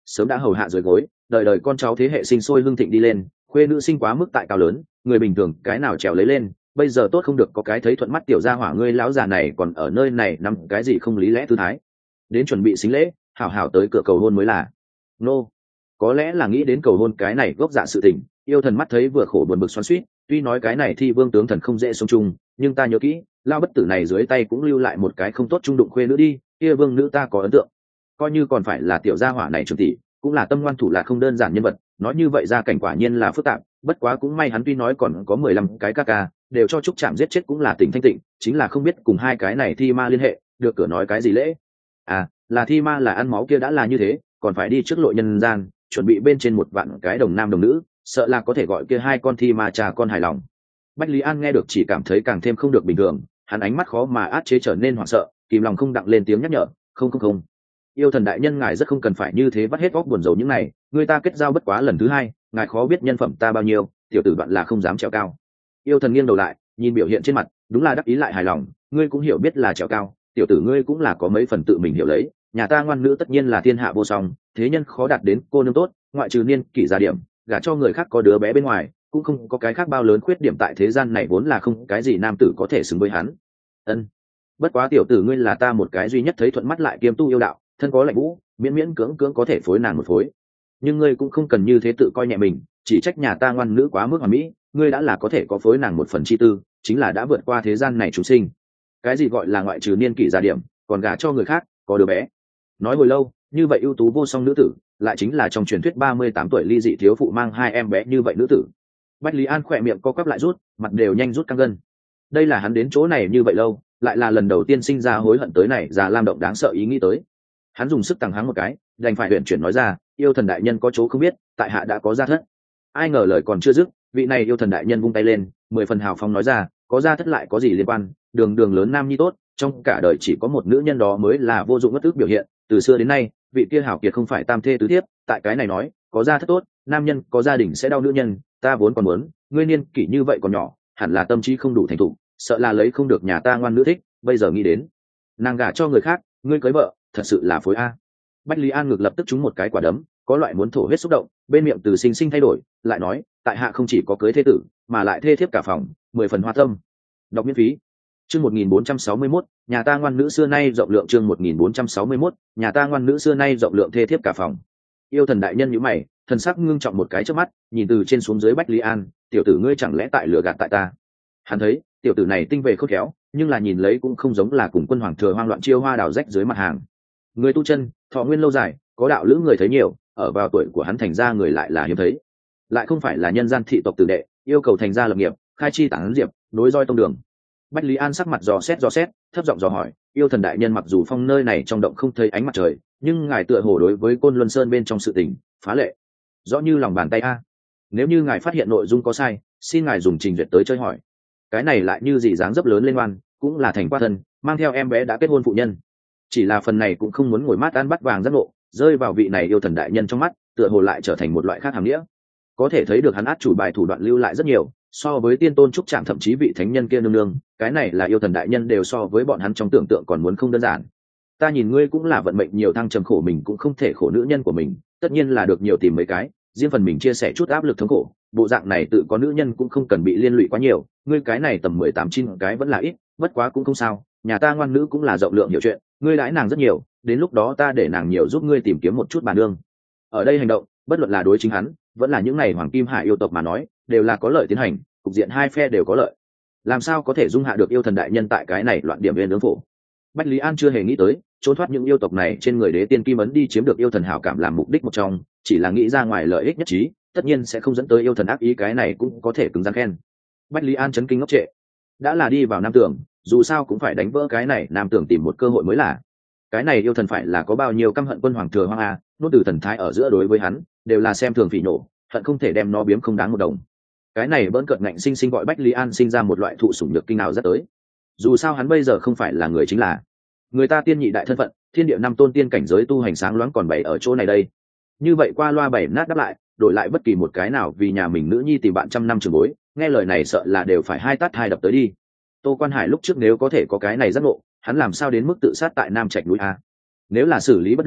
sớm đã hầu hạ dưới gối, đời đời con cháu thế hệ sinh sôi hưng thịnh đi lên, khuê nữ sinh quá mức tại cao lớn, người bình thường cái nào trèo lấy lên, bây giờ tốt không được có cái thấy thuận mắt tiểu gia hỏa ngươi lão già này còn ở nơi này nằm cái gì không lý lẽ tư thái, đến chuẩn bị xính lễ, hảo hảo tới cửa cầu hôn mới là. Nô, có lẽ là nghĩ đến cầu hôn cái này gốc dạ sự tình, yêu thần mắt thấy vừa khổ buồn bực xoắn xuýt, tuy nói cái này thi vương tướng thần không dễ sống chung, nhưng ta nhớ kỹ, lao bất tử này dưới tay cũng lưu lại một cái không tốt trung đụng khuê nữ đi, kia vương nữ ta có ấn tượng, coi như còn phải là tiểu gia hỏa này trưởng tỷ, cũng là tâm ngoan thủ là không đơn giản nhân vật, nói như vậy ra cảnh quả nhiên là phức tạp, bất quá cũng may hắn tuy nói còn có 15 cái ca ca, đều cho trúc chạm giết chết cũng là tình thanh tịnh, chính là không biết cùng hai cái này thi ma liên hệ, được cửa nói cái gì lễ. À, là thi ma là ăn máu kia đã là như thế, còn phải đi trước lộ nhân gian, chuẩn bị bên trên một vạn cái đồng nam đồng nữ, sợ là có thể gọi kia hai con thi ma trà con hài lòng. Bách Lý An nghe được chỉ cảm thấy càng thêm không được bình thường, hắn ánh mắt khó mà át chế trở nên hoảng sợ, kìm lòng không đặng lên tiếng nhắc nhở, không, yêu thần đại nhân ngài rất không cần phải như thế vắt hết óc buồn rầu những này, người ta kết giao bất quá lần thứ hai, ngài khó biết nhân phẩm ta bao nhiêu, tiểu tử bạn là không dám trèo cao. Yêu thần nghiêng đầu lại, nhìn biểu hiện trên mặt, đúng là đắc ý lại hài lòng, ngươi cũng hiểu biết là trèo cao, tiểu tử ngươi cũng là có mấy phần tự mình hiểu lấy, nhà ta ngoan nữ tất nhiên là thiên hạ vô song, thế nhân khó đạt đến cô nương tốt, ngoại trừ niên kỷ gia điểm, gả cho người khác có đứa bé bên ngoài, cũng không có cái khác bao lớn khuyết điểm tại thế gian này vốn là không cái gì nam tử có thể xứng với hắn. Ân, bất quá tiểu tử ngươi là ta một cái duy nhất thấy thuận mắt lại kiêm tu yêu đạo, thân có lạnh vũ, miễn miễn cưỡng cưỡng có thể phối nàng một phối, nhưng ngươi cũng không cần như thế tự coi nhẹ mình, chỉ trách nhà ta ngoan nữ quá mức hoàn mỹ, ngươi đã là có thể có phối nàng một phần chi tư, chính là đã vượt qua thế gian này chúng sinh. Cái gì gọi là ngoại trừ niên kỷ gia điểm, còn gả cho người khác có đứa bé. Nói hồi lâu, như vậy ưu tú vô song nữ tử, lại chính là trong truyền thuyết 38 tuổi ly dị thiếu phụ mang hai em bé như vậy nữ tử. Bách Lý An khỏe miệng co quắp lại rút, mặt đều nhanh rút căng gân. Đây là hắn đến chỗ này như vậy lâu, lại là lần đầu tiên sinh ra hối hận tới này già lam động đáng sợ ý nghĩ tới. Hắn dùng sức tăng háng một cái, đành phải huyền chuyển nói ra, yêu thần đại nhân có chỗ không biết, tại hạ đã có gia thất. Ai ngờ lời còn chưa dứt, vị này yêu thần đại nhân vung tay lên, 10 phần hào phóng nói ra, có gia thất lại có gì liên quan, đường đường lớn nam nhi tốt, trong cả đời chỉ có một nữ nhân đó mới là vô dụng ngất ức biểu hiện, từ xưa đến nay, vị kia hảo kiệt không phải tam thê tứ thiếp, tại cái này nói, có gia thất tốt, nam nhân có gia đình sẽ đau nữ nhân, ta vốn còn muốn, ngươi niên kỷ như vậy còn nhỏ, hẳn là tâm trí không đủ thành thục, sợ là lấy không được nhà ta ngoan nữ thích, bây giờ nghĩ đến, nàng gả cho người khác, ngươi cưới vợ, thật sự là phối a. Bách Lý An ngược lập tức trúng một cái quả đấm, có loại muốn thổ huyết xúc động, bên miệng từ sinh sinh thay đổi, lại nói, tại hạ không chỉ có cưới thế tử, mà lại thê thiếp cả phòng, 10 phần hoa tâm. Đọc miễn phí. Chương 1461, nhà ta ngoan nữ xưa nay rộng lượng, chương 1461, nhà ta ngoan nữ xưa nay rộng lượng thê thiếp cả phòng. Yêu thần đại nhân nhíu mày, thần sắc ngưng trọng một cái trước mắt, nhìn từ trên xuống dưới Bách Lý An, tiểu tử ngươi chẳng lẽ tại lừa gạt tại ta? Hắn thấy, tiểu tử này tinh về khôn khéo, nhưng là nhìn lấy cũng không giống là cùng quân hoàng thừa hoang loạn chiêu hoa đào rách dưới mặt hàng. Người tu chân, thọ nguyên lâu dài, có đạo lữ người thấy nhiều, ở vào tuổi của hắn thành ra người lại là hiếm thấy, lại không phải là nhân gian thị tộc tử đệ, yêu cầu thành gia lập nghiệp, khai chi tán diệp, nối roi tông đường. Bách Lý An sắc mặt dò xét, thấp giọng dò hỏi, yêu thần đại nhân mặc dù phong nơi này trong động không thấy ánh mặt trời, nhưng ngài tựa hồ đối với Côn Luân Sơn bên trong sự tình phá lệ rõ như lòng bàn tay a. Nếu như ngài phát hiện nội dung có sai, xin ngài dùng trình duyệt tới chơi hỏi. Cái này lại như gì dáng dấp lớn lên ngoan, cũng là thành qua thân, mang theo em bé đã kết hôn phụ nhân. Chỉ là phần này cũng không muốn ngồi mát ăn bắt vàng giác ngộ, rơi vào vị này yêu thần đại nhân trong mắt, tựa hồ lại trở thành một loại khác hàm nghĩa. Có thể thấy được hắn át chủ bài thủ đoạn lưu lại rất nhiều, so với tiên tôn trúc trạng thậm chí vị thánh nhân kia nương nương, cái này là yêu thần đại nhân đều so với bọn hắn trong tưởng tượng còn muốn không đơn giản. Ta nhìn ngươi cũng là vận mệnh nhiều thăng trầm khổ, mình cũng không thể khổ nữ nhân của mình, tất nhiên là được nhiều tìm mấy cái, riêng phần mình chia sẻ chút áp lực thống khổ, bộ dạng này tự có nữ nhân cũng không cần bị liên lụy quá nhiều, ngươi cái này tầm 18-9 cái vẫn là ít, bất quá cũng không sao, nhà ta ngoan nữ cũng là rộng lượng hiểu chuyện, ngươi đãi nàng rất nhiều, đến lúc đó ta để nàng nhiều giúp ngươi tìm kiếm một chút bà nương. Ở đây hành động, bất luận là đối chính hắn, vẫn là những này hoàng kim hải yêu tộc mà nói, đều là có lợi tiến hành, cục diện hai phe đều có lợi. Làm sao có thể dung hạ được yêu thần đại nhân tại cái này loạn điểm viên ứng phổ? Bách Lý An chưa hề nghĩ tới trốn thoát những yêu tộc này trên người đế tiên kim ấn đi chiếm được yêu thần hảo cảm làm mục đích một trong, chỉ là nghĩ ra ngoài lợi ích nhất trí, tất nhiên sẽ không dẫn tới yêu thần ác ý, cái này cũng có thể cứng rắn khen. Bách Lý An chấn kinh ngốc trệ, đã là đi vào nam tưởng, dù sao cũng phải đánh vỡ cái này nam tưởng tìm một cơ hội mới là. Cái này yêu thần phải là có bao nhiêu căm hận quân hoàng thừa hoang a, nốt từ thần thái ở giữa đối với hắn đều là xem thường phỉ nổ, hận không thể đem nó biếm không đáng một đồng. Cái này bỡn cợt ngạnh sinh sinh gọi Bách Lý An sinh ra một loại thụ sủng nhược kinh nào rất tới. Dù sao hắn bây giờ không phải là người chính là người ta tiên nhị đại thân phận, thiên địa năm tôn tiên cảnh giới tu hành sáng loáng còn bày ở chỗ này đây. Như vậy qua loa bảy nát đáp lại, đổi lại bất kỳ một cái nào vì nhà mình nữ nhi tìm bạn trăm năm trường bối, nghe lời này sợ là đều phải hai tát hai đập tới đi. Tô Quan Hải lúc trước nếu có thể có cái này giác ngộ, hắn làm sao đến mức tự sát tại Nam Trạch núi a? Nếu là xử lý bất đương,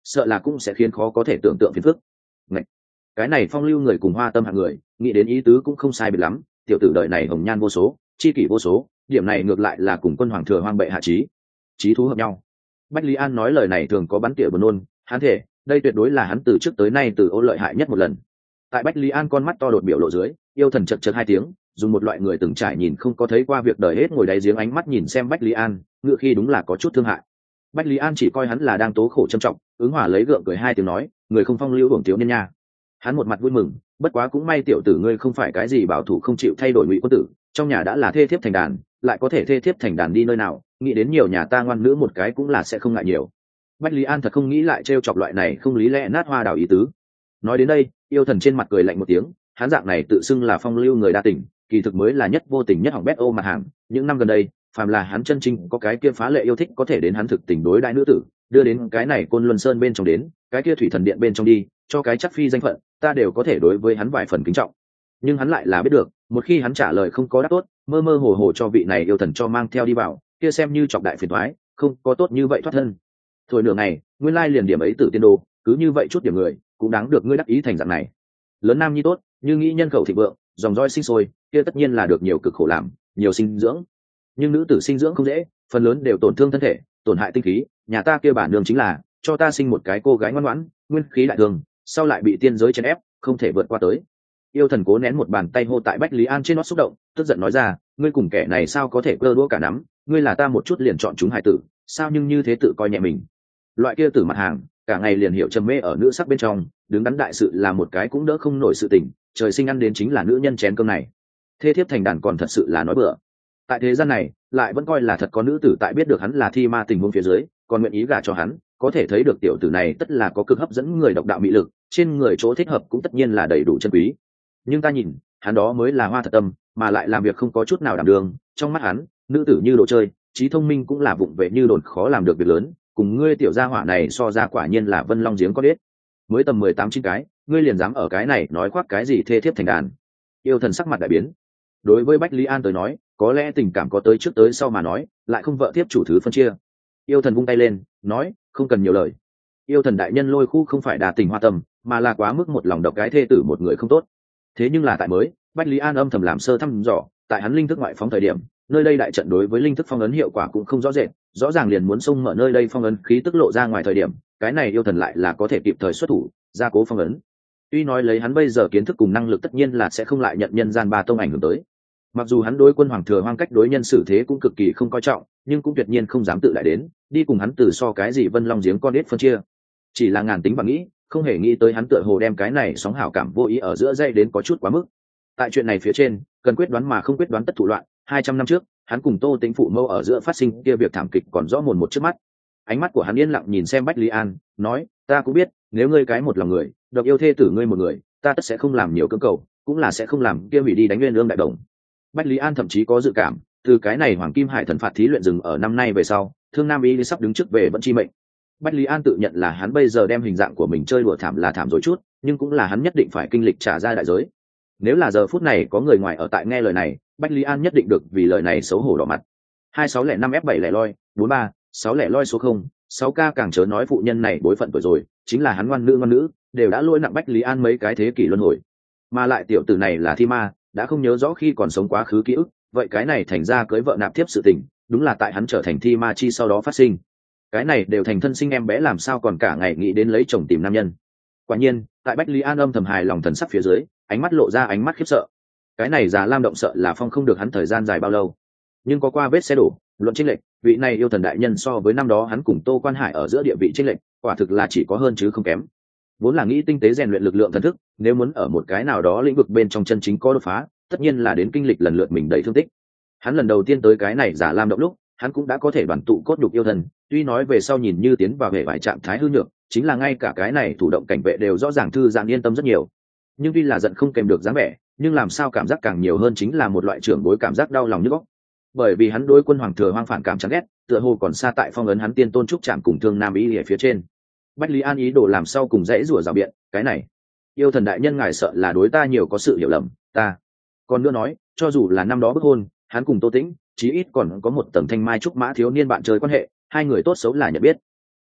sợ là cũng sẽ khiến khó có thể tưởng tượng phiền phức. Ngạch! Cái này phong lưu người cùng hoa tâm hạng người, nghĩ đến ý tứ cũng không sai biệt lắm, tiểu tử đời này hồng nhan vô số, chi kỷ vô số, điểm này ngược lại là cùng quân hoàng thừa hoang bệ hạ chí thú hợp nhau. Bách Lý An nói lời này thường có bắn tỉa buồn nôn, hắn thể đây tuyệt đối là hắn từ trước tới nay từ Ô lợi hại nhất một lần. Tại Bách Lý An con mắt to đột biểu lộ dưới, yêu thần chật chật hai tiếng, dùng một loại người từng trải nhìn không có thấy qua việc đời hết ngồi đáy giếng ánh mắt nhìn xem Bách Lý An, ngựa khi đúng là có chút thương hại. Bách Lý An chỉ coi hắn là đang tố khổ trầm trọng, ứng hòa lấy gượng cười hai tiếng nói, người không phong lưu hưởng thiếu niên nha. Hắn một mặt vui mừng, bất quá cũng may tiểu tử ngươi không phải cái gì bảo thủ không chịu thay đổi ngụy quân tử, trong nhà đã là thê thiếp thành đàn, lại có thể thê thiếp thành đàn đi nơi nào, nghĩ đến nhiều nhà ta ngoan nữ một cái cũng là sẽ không ngại nhiều. Bách Lý An thật không nghĩ lại trêu chọc loại này không lý lẽ nát hoa đào ý tứ. Nói đến đây, yêu thần trên mặt cười lạnh một tiếng, hắn dạng này tự xưng là phong lưu người đa tình, kỳ thực mới là nhất vô tình nhất hỏng bét ô mặt hàng. Những năm gần đây, phàm là hắn chân chính có cái kia phá lệ yêu thích có thể đến hắn thực tình đối đại nữ tử, đưa đến cái này Côn Luân Sơn bên trong đến, cái kia Thủy Thần Điện bên trong đi, cho cái chắc phi danh phận, ta đều có thể đối với hắn vài phần kính trọng. Nhưng hắn lại là biết được, một khi hắn trả lời không có đáp tốt, mơ mơ hồ hồ cho vị này yêu thần cho mang theo đi vào, kia xem như chọc đại phiền toái, không có tốt như vậy thoát thân. Thôi nửa ngày, nguyên lai liền điểm ấy tử tiên đồ, cứ như vậy chút điểm người, cũng đáng được ngươi đắc ý thành dạng này. Lớn nam nhi tốt, như nghĩ nhân khẩu thịnh vượng, dòng roi sinh sôi, kia tất nhiên là được nhiều cực khổ làm, nhiều sinh dưỡng. Nhưng nữ tử sinh dưỡng không dễ, phần lớn đều tổn thương thân thể, tổn hại tinh khí, nhà ta kia bản đường chính là cho ta sinh một cái cô gái ngoan ngoãn, nguyên khí đại thường, sau lại bị tiên giới chèn ép, không thể vượt qua tới. Yêu thần cố nén một bàn tay hô tại Bách Lý An trên nó xúc động, tức giận nói ra, ngươi cùng kẻ này sao có thể cơ đũa cả nắm, ngươi là ta một chút liền chọn chúng hải tử, sao nhưng như thế tự coi nhẹ mình. Loại kia tử mặt hàng, cả ngày liền hiểu trầm mê ở nữ sắc bên trong, đứng đắn đại sự là một cái cũng đỡ không nổi sự tình, trời sinh ăn đến chính là nữ nhân chén cơm này. Thê thiếp thành đàn còn thật sự là nói bừa. Tại thế gian này, lại vẫn coi là thật có nữ tử tại biết được hắn là thi ma tình huống phía dưới, còn nguyện ý gả cho hắn, có thể thấy được tiểu tử này tất là có cực hấp dẫn người độc đạo mỹ lực, trên người chỗ thích hợp cũng tất nhiên là đầy đủ chân quý. Nhưng ta nhìn, hắn đó mới là hoa thật tâm, mà lại làm việc không có chút nào đảm đường, trong mắt hắn, nữ tử như đồ chơi, trí thông minh cũng là vụng về như đồn khó làm được việc lớn, cùng ngươi tiểu gia hỏa này so ra quả nhiên là vân long giếng có đết. Mới tầm 18-9 cái, ngươi liền dám ở cái này nói khoác cái gì thê thiếp thành đàn. Yêu thần sắc mặt đại biến. Đối với Bách Lý An tới nói, có lẽ tình cảm có tới trước tới sau mà nói, lại không vợ thiếp chủ thứ phân chia. Yêu thần vung tay lên, nói, không cần nhiều lời. Yêu thần đại nhân lôi khu không phải đà tình hoa tâm, mà là quá mức một lòng độc cái thê tử một người không tốt. Thế nhưng là tại mới, Bách Lý An âm thầm làm sơ thăm dò, tại hắn linh thức ngoại phóng thời điểm, nơi đây đại trận đối với linh thức phong ấn hiệu quả cũng không rõ rệt, rõ ràng liền muốn xông mở nơi đây phong ấn khí tức lộ ra ngoài thời điểm, cái này yêu thần lại là có thể kịp thời xuất thủ, gia cố phong ấn. Tuy nói lấy hắn bây giờ kiến thức cùng năng lực tất nhiên là sẽ không lại nhận nhân gian ba tông ảnh hưởng tới. Mặc dù hắn đối quân hoàng thừa hoang cách đối nhân xử thế cũng cực kỳ không coi trọng, nhưng cũng tuyệt nhiên không dám tự đại đến, đi cùng hắn từ so cái gì vân long giếng con ít phân chia. Chỉ là ngàn tính và nghĩ, không hề nghĩ tới hắn tựa hồ đem cái này sóng hảo cảm vô ý ở giữa dây đến có chút quá mức. Tại chuyện này phía trên, cần quyết đoán mà không quyết đoán tất thủ loạn. 200 năm trước, hắn cùng Tô Tĩnh phụ mâu ở giữa phát sinh kia việc thảm kịch còn rõ mồn một trước mắt. Ánh mắt của hắn yên lặng nhìn xem Bách Lý An, nói, ta cũng biết, nếu ngươi cái một lòng người, độc yêu thê tử ngươi một người, ta tất sẽ không làm nhiều cưỡng cầu, cũng là sẽ không làm kia hủy đi đánh nguyên lương đại đồng. Bách Lý An thậm chí có dự cảm, từ cái này Hoàng Kim Hải thần phạt thí luyện dừng ở năm nay về sau, Thương Nam Y sắp đứng trước về vẫn chi mệnh. Bách Lý An tự nhận là hắn bây giờ đem hình dạng của mình chơi đùa thảm là thảm rồi chút, nhưng cũng là hắn nhất định phải kinh lịch trả ra đại giới. Nếu là giờ phút này có người ngoài ở tại nghe lời này, Bách Lý An nhất định được vì lời này xấu hổ đỏ mặt. 2605 F7 lẻ loi, 43, 6 lẻ loi số 0, 6K càng chớ nói phụ nhân này bối phận tuổi rồi, chính là hắn ngoan nữ, đều đã lỗi nặng Bách Lý An mấy cái thế kỷ luân hồi. Mà lại tiểu tử này là thi ma, đã không nhớ rõ khi còn sống quá khứ ký ức, vậy cái này thành ra cưới vợ nạp thiếp sự tình, đúng là tại hắn trở thành thi ma chi sau đó phát sinh. Cái này đều thành thân sinh em bé làm sao còn cả ngày nghĩ đến lấy chồng tìm nam nhân. Quả nhiên, tại Bách Lý An âm thầm hài lòng thần sắc phía dưới, ánh mắt lộ ra ánh mắt khiếp sợ. Cái này già lam động sợ là phong không được hắn thời gian dài bao lâu. Nhưng có qua vết xe đổ, luận chênh lệch, vị này yêu thần đại nhân so với năm đó hắn cùng Tô Quan Hải ở giữa địa vị chênh lệch, quả thực là chỉ có hơn chứ không kém. Vốn là nghĩ tinh tế rèn luyện lực lượng thần thức, nếu muốn ở một cái nào đó lĩnh vực bên trong chân chính có đột phá, tất nhiên là đến kinh lịch lần lượt mình đầy thương tích. Hắn lần đầu tiên tới cái này giả lam động lúc, hắn cũng đã có thể đoàn tụ cốt nhục yêu thần, tuy nói về sau nhìn như tiến vào hệ vài trạng thái hư nhược, chính là ngay cả cái này thủ động cảnh vệ đều rõ ràng thư giãn yên tâm rất nhiều. Nhưng tuy là giận không kèm được dáng vẻ, nhưng làm sao cảm giác càng nhiều hơn chính là một loại trưởng bối cảm giác đau lòng nhức óc. Bởi vì hắn đối quân hoàng thừa hoang phản cảm chán ghét, tựa hồ còn xa tại phong ấn hắn tiên tôn trúc trạm cùng Thương Nam Y ở phía trên. Bách Lý An ý đồ làm sau cùng dãy rủa rào biện, cái này yêu thần đại nhân ngài sợ là đối ta nhiều có sự hiểu lầm, ta còn nữa nói, cho dù là năm đó bức hôn, hắn cùng Tô Tĩnh chí ít còn có một tầng thanh mai trúc mã thiếu niên bạn chơi quan hệ, hai người tốt xấu là nhận biết.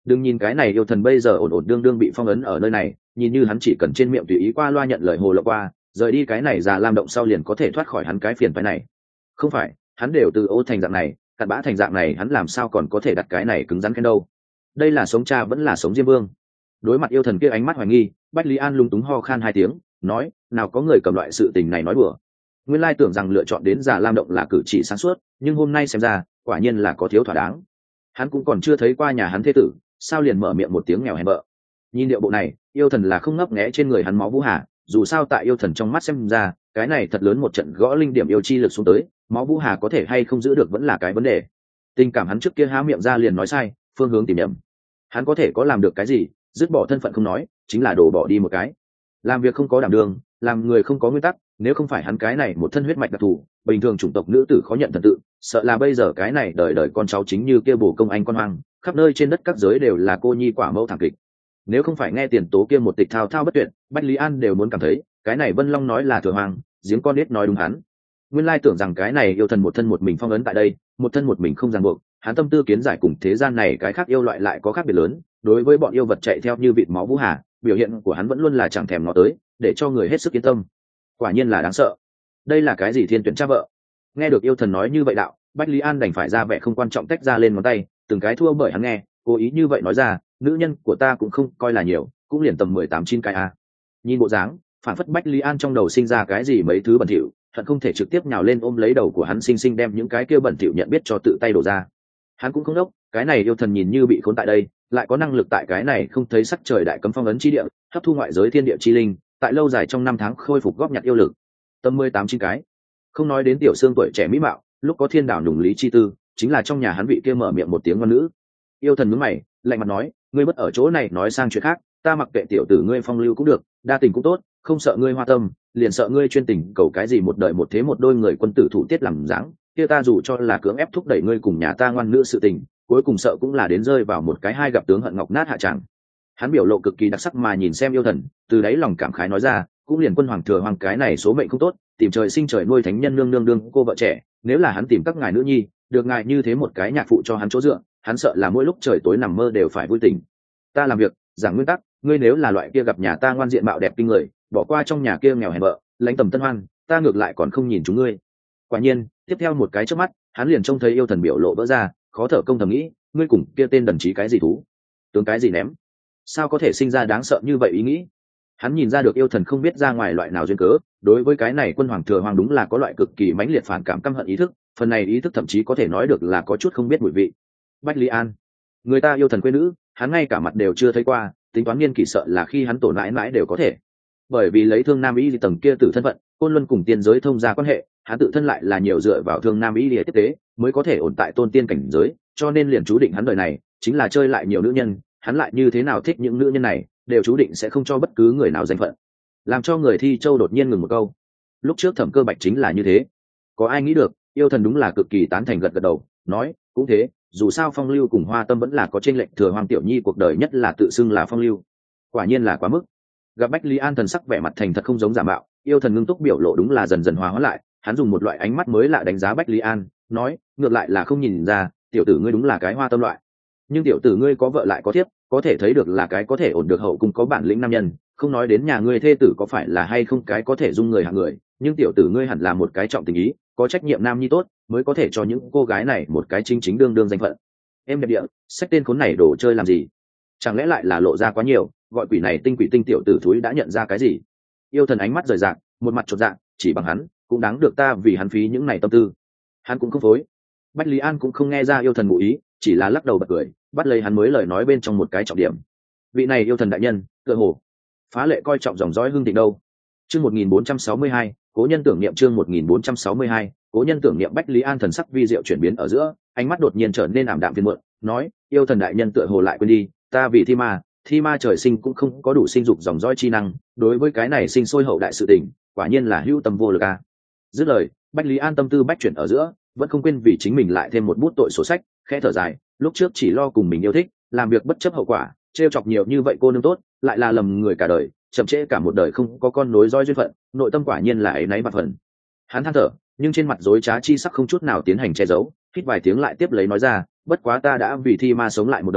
Đừng nhìn cái này yêu thần bây giờ ổn ổn đương đương bị phong ấn ở nơi này, nhìn như hắn chỉ cần trên miệng tùy ý qua loa nhận lời hồ lộng qua, rời đi cái này già lam động sau liền có thể thoát khỏi hắn cái phiền phái này. Không phải, hắn đều từ ô thành dạng này, cặn bã thành dạng này, hắn làm sao còn có thể đặt cái này cứng rắn khen đâu. Đây là sống cha vẫn là sống Diêm Vương. Đối mặt yêu thần kia ánh mắt hoài nghi, Bách Lý An lung túng ho khan hai tiếng, nói, nào có người cầm loại sự tình này nói đùa. Nguyên lai tưởng rằng lựa chọn đến già lam động là cử chỉ sáng suốt, nhưng hôm nay xem ra, quả nhiên là có thiếu thỏa đáng. Hắn cũng còn chưa thấy qua nhà hắn thế tử, sao liền mở miệng một tiếng nghèo hèn vợ. Nhìn điệu bộ này, yêu thần là không ngấp nghé trên người hắn máu Vũ Hà, dù sao tại yêu thần trong mắt xem ra, cái này thật lớn một trận gõ linh điểm yêu chi lực xuống tới, máu Vũ Hà có thể hay không giữ được vẫn là cái vấn đề. Tình cảm hắn trước kia há miệng ra liền nói sai, phương hướng tìm nhầm. Hắn có thể có làm được cái gì, dứt bỏ thân phận không nói, chính là đổ bỏ đi một cái. Làm việc không có đảm đường, làm người không có nguyên tắc, nếu không phải hắn cái này một thân huyết mạch đặc thù, bình thường chủng tộc nữ tử khó nhận thần tự, sợ là bây giờ cái này đời đời con cháu chính như kia bổ công anh con hoang, khắp nơi trên đất các giới đều là cô nhi quả mẫu thảm kịch. Nếu không phải nghe tiền tố kia một tịch thao thao bất tuyệt, Bách Lý An đều muốn cảm thấy cái này Vân Long nói là thừa hoàng, giếng con nết nói đúng hắn. Nguyên lai tưởng rằng cái này yêu thần một thân một mình phong ấn tại đây, một thân một mình không ràng buộc, hắn tâm tư kiến giải cùng thế gian này cái khác yêu loại lại có khác biệt lớn. Đối với bọn yêu vật chạy theo như vịt máu Vũ Hà, biểu hiện của hắn vẫn luôn là chẳng thèm ngó tới, để cho người hết sức yên tâm. Quả nhiên là đáng sợ. Đây là cái gì thiên tuyển cha vợ? Nghe được yêu thần nói như vậy đạo, Bách Lý An đành phải ra vẻ không quan trọng tách ra lên ngón tay, từng cái thua bởi hắn nghe, cố ý như vậy nói ra, nữ nhân của ta cũng không coi là nhiều, cũng liền tầm 18-9 cái a. Nhìn bộ dáng, phản phất Bách Lý An trong đầu sinh ra cái gì mấy thứ bẩn thỉu, thật không thể trực tiếp nhào lên ôm lấy đầu của hắn xinh xinh đem những cái kia bẩn thỉu nhận biết cho tự tay đổ ra. Hắn cũng không đốc, cái này yêu thần nhìn như bị khốn tại đây, lại có năng lực tại cái này không thấy sắc trời đại cấm phong ấn chi địa, hấp thu ngoại giới thiên địa chi linh, tại lâu dài trong năm tháng khôi phục góp nhặt yêu lực. Tầm 18-9 cái. Không nói đến tiểu xương tuổi trẻ mỹ mạo, lúc có thiên đảo nùng lý chi tư, chính là trong nhà hắn vị kia mở miệng một tiếng ngoan nữ. Yêu thần nhướng mày, lạnh mặt nói, ngươi bất ở chỗ này nói sang chuyện khác, ta mặc kệ tiểu tử ngươi phong lưu cũng được, đa tình cũng tốt, không sợ ngươi hoa tâm, liền sợ ngươi chuyên tình cầu cái gì một đời một thế một đôi người quân tử thủ tiết làm dáng, kia ta dù cho là cưỡng ép thúc đẩy ngươi cùng nhà ta ngoan nữ sự tình, cuối cùng sợ cũng là đến rơi vào một cái hai gặp tướng hận ngọc nát hạ tràng. Hắn biểu lộ cực kỳ đặc sắc mà nhìn xem yêu thần, từ đấy lòng cảm khái nói ra, cũng liền quân hoàng thừa hoàng cái này số mệnh không tốt, tìm trời sinh trời nuôi thánh nhân nương nương đương cô vợ trẻ, nếu là hắn tìm các ngài nữ nhi, được ngài như thế một cái nhạc phụ cho hắn chỗ dựa, hắn sợ là mỗi lúc trời tối nằm mơ đều phải vui tỉnh. Ta làm việc giảng nguyên tắc, ngươi nếu là loại kia gặp nhà ta ngoan diện mạo đẹp kinh người, bỏ qua trong nhà kia nghèo hèn vợ, lãnh tầm tân hoan, ta ngược lại còn không nhìn chúng ngươi. Quả nhiên, tiếp theo một cái chớp mắt, hắn liền trông thấy yêu thần biểu lộ vỡ ra, khó thở công thầm nghĩ, ngươi cùng kia tên đần trí cái gì thú, tướng cái gì ném, sao có thể sinh ra đáng sợ như vậy ý nghĩ. Hắn nhìn ra được yêu thần không biết ra ngoài loại nào duyên cớ, đối với cái này quân hoàng thừa hoàng đúng là có loại cực kỳ mãnh liệt phản cảm căm hận ý thức, phần này ý thức thậm chí có thể nói được là có chút không biết mùi vị. Bách Lý An, người ta yêu thần quê nữ, hắn ngay cả mặt đều chưa thấy qua, tính toán niên kỷ sợ là khi hắn tổn mãi mãi đều có thể. Bởi vì lấy thương nam y tầng kia từ thân phận, Côn Luân cùng tiên giới thông gia quan hệ, hắn tự thân lại là nhiều dựa vào thương nam y lìa tiếp tế mới có thể ổn tại tôn tiên cảnh giới, cho nên liền chú định hắn đời này chính là chơi lại nhiều nữ nhân, hắn lại như thế nào thích những nữ nhân này, đều chú định sẽ không cho bất cứ người nào danh phận. Làm cho người thi châu đột nhiên ngừng một câu. Lúc trước Thẩm Cơ Bạch chính là như thế. Có ai nghĩ được, yêu thần đúng là cực kỳ tán thành gật gật đầu, nói, cũng thế, dù sao phong lưu cùng hoa tâm vẫn là có chênh lệch, thừa hoàng tiểu nhi cuộc đời nhất là tự xưng là phong lưu. Quả nhiên là quá mức. Gặp Bách Lý An thần sắc vẻ mặt thành thật không giống giả mạo, yêu thần ngưng túc biểu lộ đúng là dần dần hòa hóa lại, hắn dùng một loại ánh mắt mới lạ đánh giá Bách Lý An, nói, ngược lại là không nhìn ra, tiểu tử ngươi đúng là cái hoa tâm loại. Nhưng tiểu tử ngươi có vợ lại có thiếp, có thể thấy được là cái có thể ổn được hậu cung có bản lĩnh nam nhân, không nói đến nhà ngươi thê tử có phải là hay không cái có thể dung người hạng người, nhưng tiểu tử ngươi hẳn là một cái trọng tình ý, có trách nhiệm nam nhi tốt, mới có thể cho những cô gái này một cái chính chính đương đương danh phận. Em đẹp địa, xách tên khốn này đồ chơi làm gì? Chẳng lẽ lại là lộ ra quá nhiều, gọi quỷ này tinh quỷ tinh tiểu tử thúi đã nhận ra cái gì? Yêu thần ánh mắt rời rạc, một mặt chột dạ, chỉ bằng hắn cũng đáng được ta vì hắn phí những này tâm tư. Hắn cũng không phối. Bách Lý An cũng không nghe ra yêu thần ngụ ý, chỉ là lắc đầu bật cười, bắt lấy hắn mới lời nói bên trong một cái trọng điểm. Vị này yêu thần đại nhân, tựa hồ phá lệ coi trọng dòng dõi hương thịnh đâu. Chương 1462, cố nhân tưởng niệm, chương 1462, cố nhân tưởng niệm. Bách Lý An thần sắc vi diệu chuyển biến ở giữa, ánh mắt đột nhiên trở nên ảm đạm phiền muộn, nói, yêu thần đại nhân tựa hồ lại quên đi, ta vì thi ma trời sinh cũng không có đủ sinh dục dòng dõi chi năng, đối với cái này sinh sôi hậu đại sự tình, quả nhiên là hữu tâm vô lực a. Dứt lời, Bách Lý An tâm tư bách chuyển ở giữa, vẫn không quên vì chính mình lại thêm một bút tội sổ sách, khẽ thở dài, lúc trước chỉ lo cùng mình yêu thích, làm việc bất chấp hậu quả, trêu chọc nhiều như vậy cô nương tốt, lại là lầm người cả đời, chậm trễ cả một đời không có con nối dõi duyên phận, nội tâm quả nhiên là áy náy bạc phần. Hắn than thở, nhưng trên mặt dối trá chi sắc không chút nào tiến hành che giấu, hít vài tiếng lại tiếp lấy nói ra, bất quá ta đã vì thi ma sống lại một đời,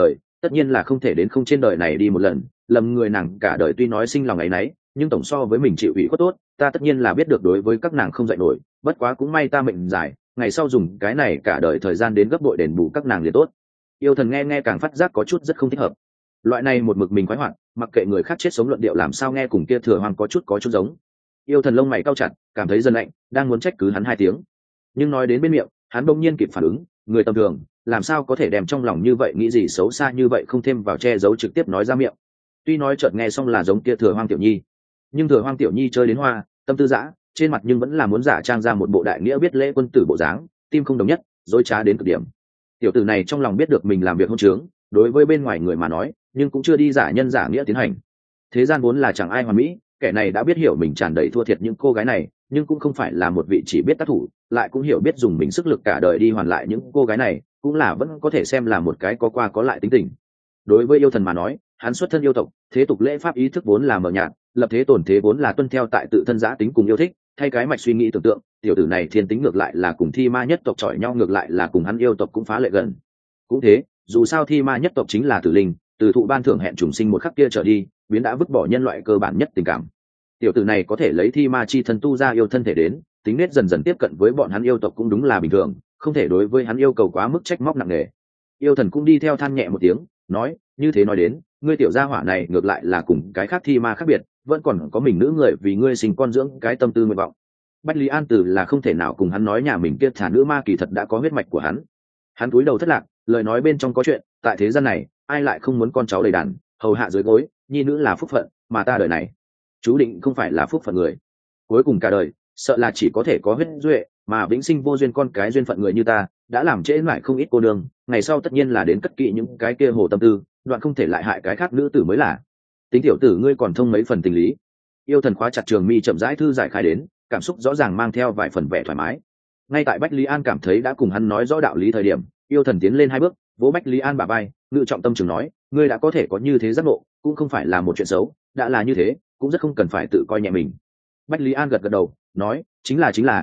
tất nhiên là không thể đến không trên đời này đi một lần, lầm người nàng cả đời tuy nói sinh lòng ấy nấy, nhưng tổng so với mình chịu ủy khuất tốt. Ta tất nhiên là biết được đối với các nàng không dạy nổi, bất quá cũng may ta mệnh dài, ngày sau dùng cái này cả đời thời gian đến gấp bội đền bù các nàng liền tốt. Yêu thần nghe càng phát giác có chút rất không thích hợp. Loại này một mực mình khoái hoạt, mặc kệ người khác chết sống luận điệu làm sao nghe cùng kia Thừa Hoang có chút giống. Yêu thần lông mày cau chặt, cảm thấy dần lạnh, đang muốn trách cứ hắn 2 tiếng, nhưng nói đến bên miệng, hắn bỗng nhiên kịp phản ứng, người tầm thường làm sao có thể đem trong lòng như vậy nghĩ gì xấu xa như vậy không thêm vào che giấu trực tiếp nói ra miệng. Tuy nói chợt nghe xong là giống kia Thừa Hoang tiểu nhi, nhưng Thừa Hoang tiểu nhi chơi đến hoa, tâm tư dã, trên mặt nhưng vẫn là muốn giả trang ra một bộ đại nghĩa biết lễ quân tử bộ dáng, tim không đồng nhất, dối trá đến cực điểm. Tiểu tử này trong lòng biết được mình làm việc hôn trướng, đối với bên ngoài người mà nói, nhưng cũng chưa đi giả nhân giả nghĩa tiến hành. Thế gian vốn là chẳng ai hoàn mỹ, kẻ này đã biết hiểu mình tràn đầy thua thiệt những cô gái này, nhưng cũng không phải là một vị chỉ biết tác thủ, lại cũng hiểu biết dùng mình sức lực cả đời đi hoàn lại những cô gái này, cũng là vẫn có thể xem là một cái có qua có lại tính tình. Đối với yêu thần mà nói, hắn xuất thân yêu tộc, thế tục lễ pháp ý thức vốn là mờ nhạt, lập thế tổn thế vốn là tuân theo tại tự thân giá tính cùng yêu thích, thay cái mạch suy nghĩ tưởng tượng, tiểu tử này thiên tính ngược lại là cùng thi ma nhất tộc chọi nhau, ngược lại là cùng hắn yêu tộc cũng phá lệ gần. Cũng thế, dù sao thi ma nhất tộc chính là tử linh, từ thụ ban thưởng hẹn trùng sinh một khắc kia trở đi, biến đã vứt bỏ nhân loại cơ bản nhất tình cảm. Tiểu tử này có thể lấy thi ma chi thân tu ra yêu thân thể đến, tính nết dần dần tiếp cận với bọn hắn yêu tộc cũng đúng là bình thường, không thể đối với hắn yêu cầu quá mức trách móc nặng nề. Yêu thần cũng đi theo than nhẹ một tiếng, nói, như thế nói đến, ngươi tiểu gia hỏa này ngược lại là cùng cái khác thi ma khác biệt, vẫn còn có mình nữ người vì ngươi sinh con dưỡng cái tâm tư nguyện vọng. Bách Lý An Tử là không thể nào cùng hắn nói nhà mình kia thả nữ ma kỳ thật đã có huyết mạch của hắn. Hắn cúi đầu thất lạc, lời nói bên trong có chuyện, tại thế gian này, ai lại không muốn con cháu đầy đàn, hầu hạ dưới gối, nhi nữ là phúc phận, mà ta đời này, chú định không phải là phúc phận người. Cuối cùng cả đời, sợ là chỉ có thể có huyết duệ, mà vĩnh sinh vô duyên con cái duyên phận người như ta, đã làm trễ mãi không ít cô nương, ngày sau tất nhiên là đến cất kỵ những cái kia hồ tâm tư, đoạn không thể lại hại cái khác nữ tử mới là. Tính tiểu tử ngươi còn thông mấy phần tình lý. Yêu thần khóa chặt trường mi chậm rãi thư giải khai đến, cảm xúc rõ ràng mang theo vài phần vẻ thoải mái. Ngay tại Bách Lý An cảm thấy đã cùng hắn nói rõ đạo lý thời điểm, yêu thần tiến lên 2 bước, vỗ Bách Lý An bả vai, ngự trọng tâm trường nói, ngươi đã có thể có như thế giác ngộ, cũng không phải là một chuyện xấu, đã là như thế, cũng rất không cần phải tự coi nhẹ mình. Bách Lý An gật đầu, nói, chính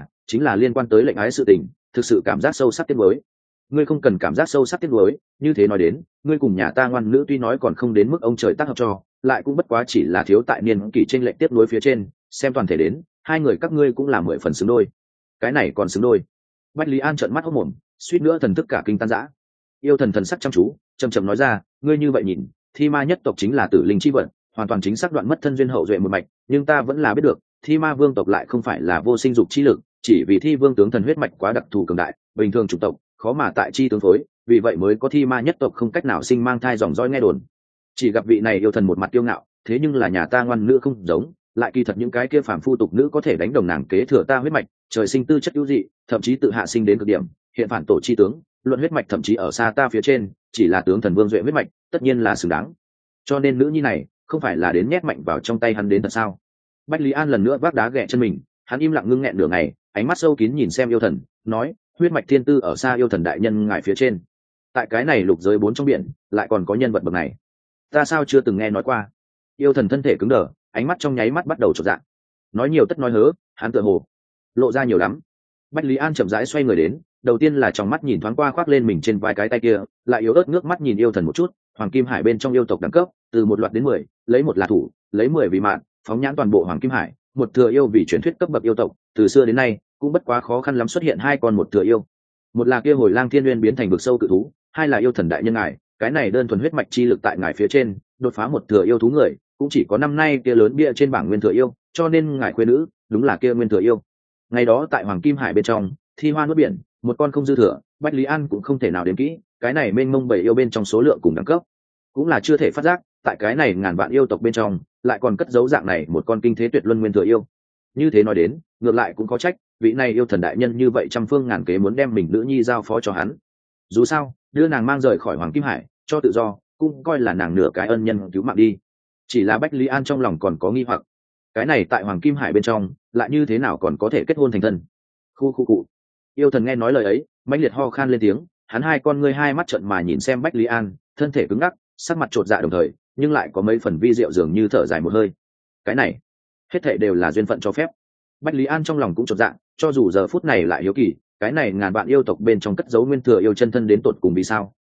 là liên quan tới lệnh ái sự tình, thực sự cảm giác sâu sắc tiếc nuối. Ngươi không cần cảm giác sâu sắc tiếc nuối, như thế nói đến, ngươi cùng nhà ta ngoan nữ tuy nói còn không đến mức ông trời tác hợp cho, lại cũng bất quá chỉ là thiếu tại niên kỷ chênh lệch tiếc nuối phía trên, xem toàn thể đến, hai người các ngươi cũng là 10 phần xứng đôi. Cái này còn xứng đôi? Bách Lý An trợn mắt hốt mồm, suýt nữa thần thức cả kinh tan rã. Yêu thần thần sắc chăm chú, chậm nói ra, ngươi như vậy nhìn, thi ma nhất tộc chính là tử linh chi vận, hoàn toàn chính xác đoạn mất thân duyên hậu duệ một mạch, nhưng ta vẫn là biết được, thi ma vương tộc lại không phải là vô sinh dục chi lực, chỉ vì thi vương tướng thần huyết mạch quá đặc thù cường đại, bình thường chủng tộc khó mà tại chi tướng phối, vì vậy mới có thi ma nhất tộc không cách nào sinh mang thai dòng dõi nghe đồn. Chỉ gặp vị này yêu thần một mặt kiêu ngạo, thế nhưng là nhà ta ngoan nữ không giống, lại kỳ thật những cái kia phàm phu tục nữ có thể đánh đồng nàng kế thừa ta huyết mạch, trời sinh tư chất ưu dị, thậm chí tự hạ sinh đến cực điểm, hiện phản tổ chi tướng, luận huyết mạch thậm chí ở xa ta phía trên, chỉ là tướng thần vương duệ huyết mạch, tất nhiên là xứng đáng. Cho nên nữ nhi này không phải là đến nhét mạnh vào trong tay hắn đến thật sao? Bách Lý An lần nữa vác đá ghẹ chân mình, hắn im lặng ngưng nghẹn nửa ngày, ánh mắt sâu kín nhìn xem yêu thần, nói, huyết mạch thiên tư ở xa yêu thần đại nhân ngài phía trên. Tại cái này lục giới 4 trong biển, lại còn có nhân vật bậc này, ta sao chưa từng nghe nói qua? Yêu thần thân thể cứng đờ, ánh mắt trong nháy mắt bắt đầu chột dạ. Nói nhiều tất nói hớ, hắn tựa hồ lộ ra nhiều lắm. Bách Lý An chậm rãi xoay người đến, đầu tiên là trong mắt nhìn thoáng qua khoác lên mình trên vai cái tay kia, lại yếu ớt ngước mắt nhìn yêu thần một chút. Hoàng Kim Hải bên trong yêu tộc đẳng cấp, từ 1 loạt đến 10, lấy 1 là thủ, lấy 10 vì mạng, phóng nhãn toàn bộ Hoàng Kim Hải, một thừa yêu vì truyền thuyết cấp bậc yêu tộc, từ xưa đến nay cũng bất quá khó khăn lắm xuất hiện 2 con một thừa yêu. Một là kia hồi lang thiên nguyên biến thành vực sâu cự thú, hai là yêu thần đại nhân ngài, cái này đơn thuần huyết mạch chi lực tại ngài phía trên, đột phá một thừa yêu thú người, cũng chỉ có năm nay kia lớn bia trên bảng nguyên thừa yêu, cho nên ngài khuê nữ đúng là kia nguyên thừa yêu. Ngày đó tại Hoàng Kim Hải bên trong, thi hoa nuốt biển, một con không dư thừa, Bách Lý An cũng không thể nào đếm kỹ, cái này mênh mông bảy yêu bên trong số lượng cùng đẳng cấp, cũng là chưa thể phát giác, tại cái này ngàn vạn yêu tộc bên trong, lại còn cất giấu dạng này một con kinh thế tuyệt luân nguyên thừa yêu. Như thế nói đến, ngược lại cũng có trách, vị này yêu thần đại nhân như vậy trăm phương ngàn kế muốn đem mình nữ nhi giao phó cho hắn. Dù sao, đưa nàng mang rời khỏi Hoàng Kim Hải, cho tự do, cũng coi là nàng nửa cái ân nhân cứu mạng đi. Chỉ là Bách Lý An trong lòng còn có nghi hoặc, cái này tại Hoàng Kim Hải bên trong, lại như thế nào còn có thể kết hôn thành thân? Khu. Yêu thần nghe nói lời ấy, mãnh liệt ho khan lên tiếng, hắn hai con ngươi hai mắt trợn mà nhìn xem Bách Lý An, thân thể cứng ngắc, sắc mặt chột dạ đồng thời, nhưng lại có mấy phần vi diệu dường như thở dài một hơi. Cái này, hết thảy đều là duyên phận cho phép. Bách Lý An trong lòng cũng chột dạ, cho dù giờ phút này lại hiếu kỳ, cái này ngàn vạn yêu tộc bên trong cất giấu nguyên thừa yêu chân thân đến tột cùng vì sao,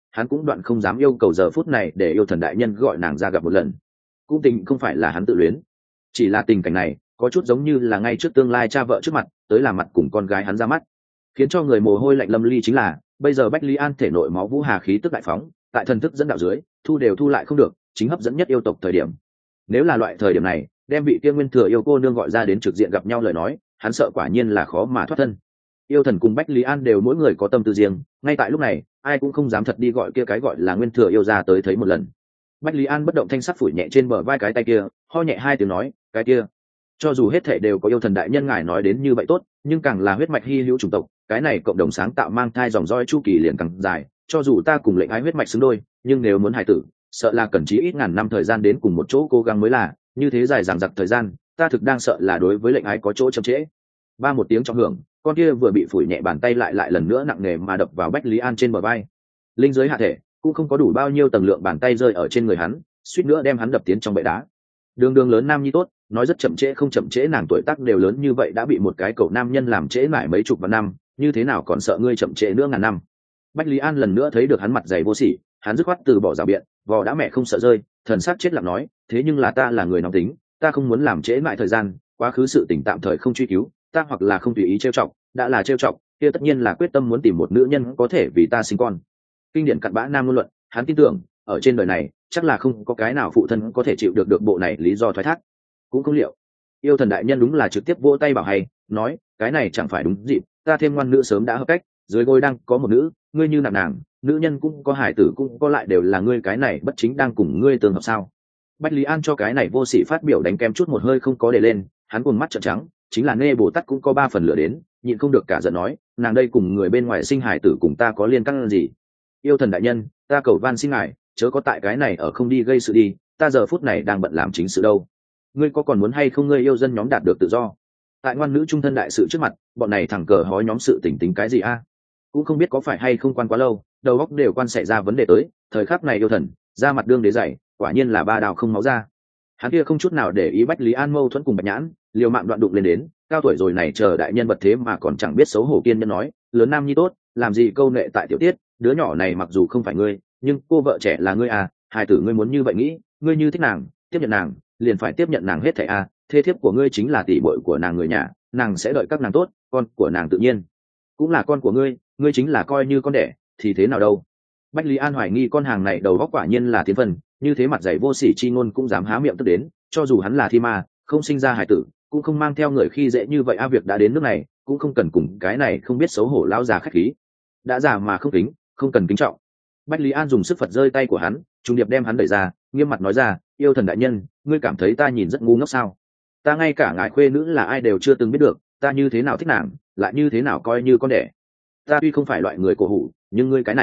hắn cũng đoạn không dám yêu cầu giờ phút này để yêu thần đại nhân gọi nàng ra gặp một lần. Cũng tình không phải là hắn tự luyến, chỉ là tình cảnh này có chút giống như là ngay trước tương lai cha vợ trước mặt tới làm mặt cùng con gái hắn ra mắt. Khiến cho người mồ hôi lạnh lâm ly chính là bây giờ Bách Lý An thể nội máu vũ hà khí tức đại phóng, tại thần thức dẫn đạo dưới thu đều thu lại không được, chính hấp dẫn nhất yêu tộc thời điểm. Nếu là loại thời điểm này đem vị kia nguyên thừa yêu cô nương gọi ra đến trực diện gặp nhau lời nói, hắn sợ quả nhiên là khó mà thoát thân. Yêu thần cùng Bách Lý An đều mỗi người có tâm tư riêng, ngay tại lúc này ai cũng không dám thật đi gọi kia cái gọi là nguyên thừa yêu ra tới thấy một lần. Bách Lý An bất động thanh sắc phủi nhẹ trên bờ vai cái tay kia, ho nhẹ hai tiếng nói, cái kia cho dù hết thể đều có yêu thần đại nhân ngài nói đến như vậy tốt, nhưng càng là huyết mạch hy hữu chủng tộc, cái này cộng đồng sáng tạo mang thai dòng roi chu kỳ liền càng dài, cho dù ta cùng lệnh ái huyết mạch xứng đôi, nhưng nếu muốn hài tử sợ là cần chí ít ngàn năm thời gian đến cùng một chỗ cố gắng mới là, như thế dài dằng dặc thời gian ta thực đang sợ là đối với lệnh ái có chỗ chậm trễ. Ba một tiếng trong hưởng, con kia vừa bị phủi nhẹ bàn tay lại lần nữa nặng nề mà đập vào Bách Lý An trên bờ vai. Linh giới hạ thể cũng không có đủ bao nhiêu tầng lượng bàn tay rơi ở trên người hắn, suýt nữa đem hắn đập tiến trong bệ đá. Đường đường lớn nam nhi tốt, nói rất chậm trễ không chậm trễ, nàng tuổi tác đều lớn như vậy đã bị một cái cậu nam nhân làm trễ mãi mấy chục vạn năm, như thế nào còn sợ ngươi chậm trễ nữa ngàn năm. Bách Lý An lần nữa thấy được hắn mặt dày vô sỉ, hắn dứt khoát từ bỏ rào biện, vò đã mẹ không sợ rơi, thần sắc chết lặng nói, thế nhưng là ta là người nóng tính, ta không muốn làm trễ mãi thời gian, quá khứ sự tình tạm thời không truy cứu, ta hoặc là không tùy ý trêu chọc, đã là trêu chọc kia tất nhiên là quyết tâm muốn tìm một nữ nhân có thể vì ta sinh con. Kinh điển cặn bã nam ngôn luận, hắn tin tưởng ở trên đời này chắc là không có cái nào phụ thân có thể chịu được bộ này lý do thoái thác. Cũng không liệu yêu thần đại nhân đúng là trực tiếp vỗ tay bảo hay, nói cái này chẳng phải đúng dịp, ta thêm ngoan nữ sớm đã hợp cách, dưới ngôi đang có một nữ, ngươi như nạp nàng, nữ nhân cũng có hải tử cũng có lại đều là ngươi, cái này bất chính đang cùng ngươi tương hợp sao. Bách Lý An cho cái này vô sỉ phát biểu đánh kem chút một hơi không có để lên, hắn cuồng mắt trợn trắng, chính là nê Bồ Tát cũng có 3 phần lửa đến, nhịn không được cả giận nói, nàng đây cùng người bên ngoài sinh hải tử cùng ta có liên can gì. Yêu thần đại nhân, ta cầu van xin ngài chớ có tại cái này ở không đi gây sự đi, ta giờ phút này đang bận làm chính sự đâu. Ngươi có còn muốn hay không ngươi yêu dân nhóm đạt được tự do? Tại ngoan nữ trung thân đại sự trước mặt, bọn này thằng cờ hói nhóm sự tỉnh tính cái gì a? Cũng không biết có phải hay không quan quá lâu, đầu óc đều quan xảy ra vấn đề tới, thời khắc này yêu thần ra mặt đương đế dày, quả nhiên là ba đào không máu ra. Hắn kia không chút nào để ý Bách Lý An mâu thuẫn cùng Bạch Nhãn, liều mạng đoạn đụng lên đến, cao tuổi rồi này chờ đại nhân vật thế mà còn chẳng biết xấu hổ kiên nhân nói, lớn nam nhi tốt, làm gì câu nệ tại tiểu tiết, đứa nhỏ này mặc dù không phải ngươi, nhưng cô vợ trẻ là ngươi à, hài tử ngươi muốn như vậy nghĩ, ngươi như thích nàng, tiếp nhận nàng, liền phải tiếp nhận nàng hết thảy à, thê thiếp của ngươi chính là tỷ muội của nàng người nhà, nàng sẽ đợi các nàng tốt, con của nàng tự nhiên cũng là con của ngươi, ngươi chính là coi như con đẻ, thì thế nào đâu. Bách Lý An hoài nghi con hàng này đầu óc quả nhiên là thiên phần, như thế mặt dày vô sỉ chi ngôn cũng dám há miệng tức đến, cho dù hắn là thi ma, không sinh ra hải tử, cũng không mang theo người khi dễ như vậy a, việc đã đến nước này, cũng không cần cùng cái này không biết xấu hổ lão già khách khí. Đã già mà không kính, không cần kính trọng. Bách Lý An dùng sức phật rơi tay của hắn, trung điệp đem hắn đẩy ra, nghiêm mặt nói ra, yêu thần đại nhân, ngươi cảm thấy ta nhìn rất ngu ngốc sao? Ta ngay cả ngài khuê nữ là ai đều chưa từng biết được, ta như thế nào thích nàng, lại như thế nào coi như con đẻ. Ta tuy không phải loại người cổ hủ, nhưng ngươi cái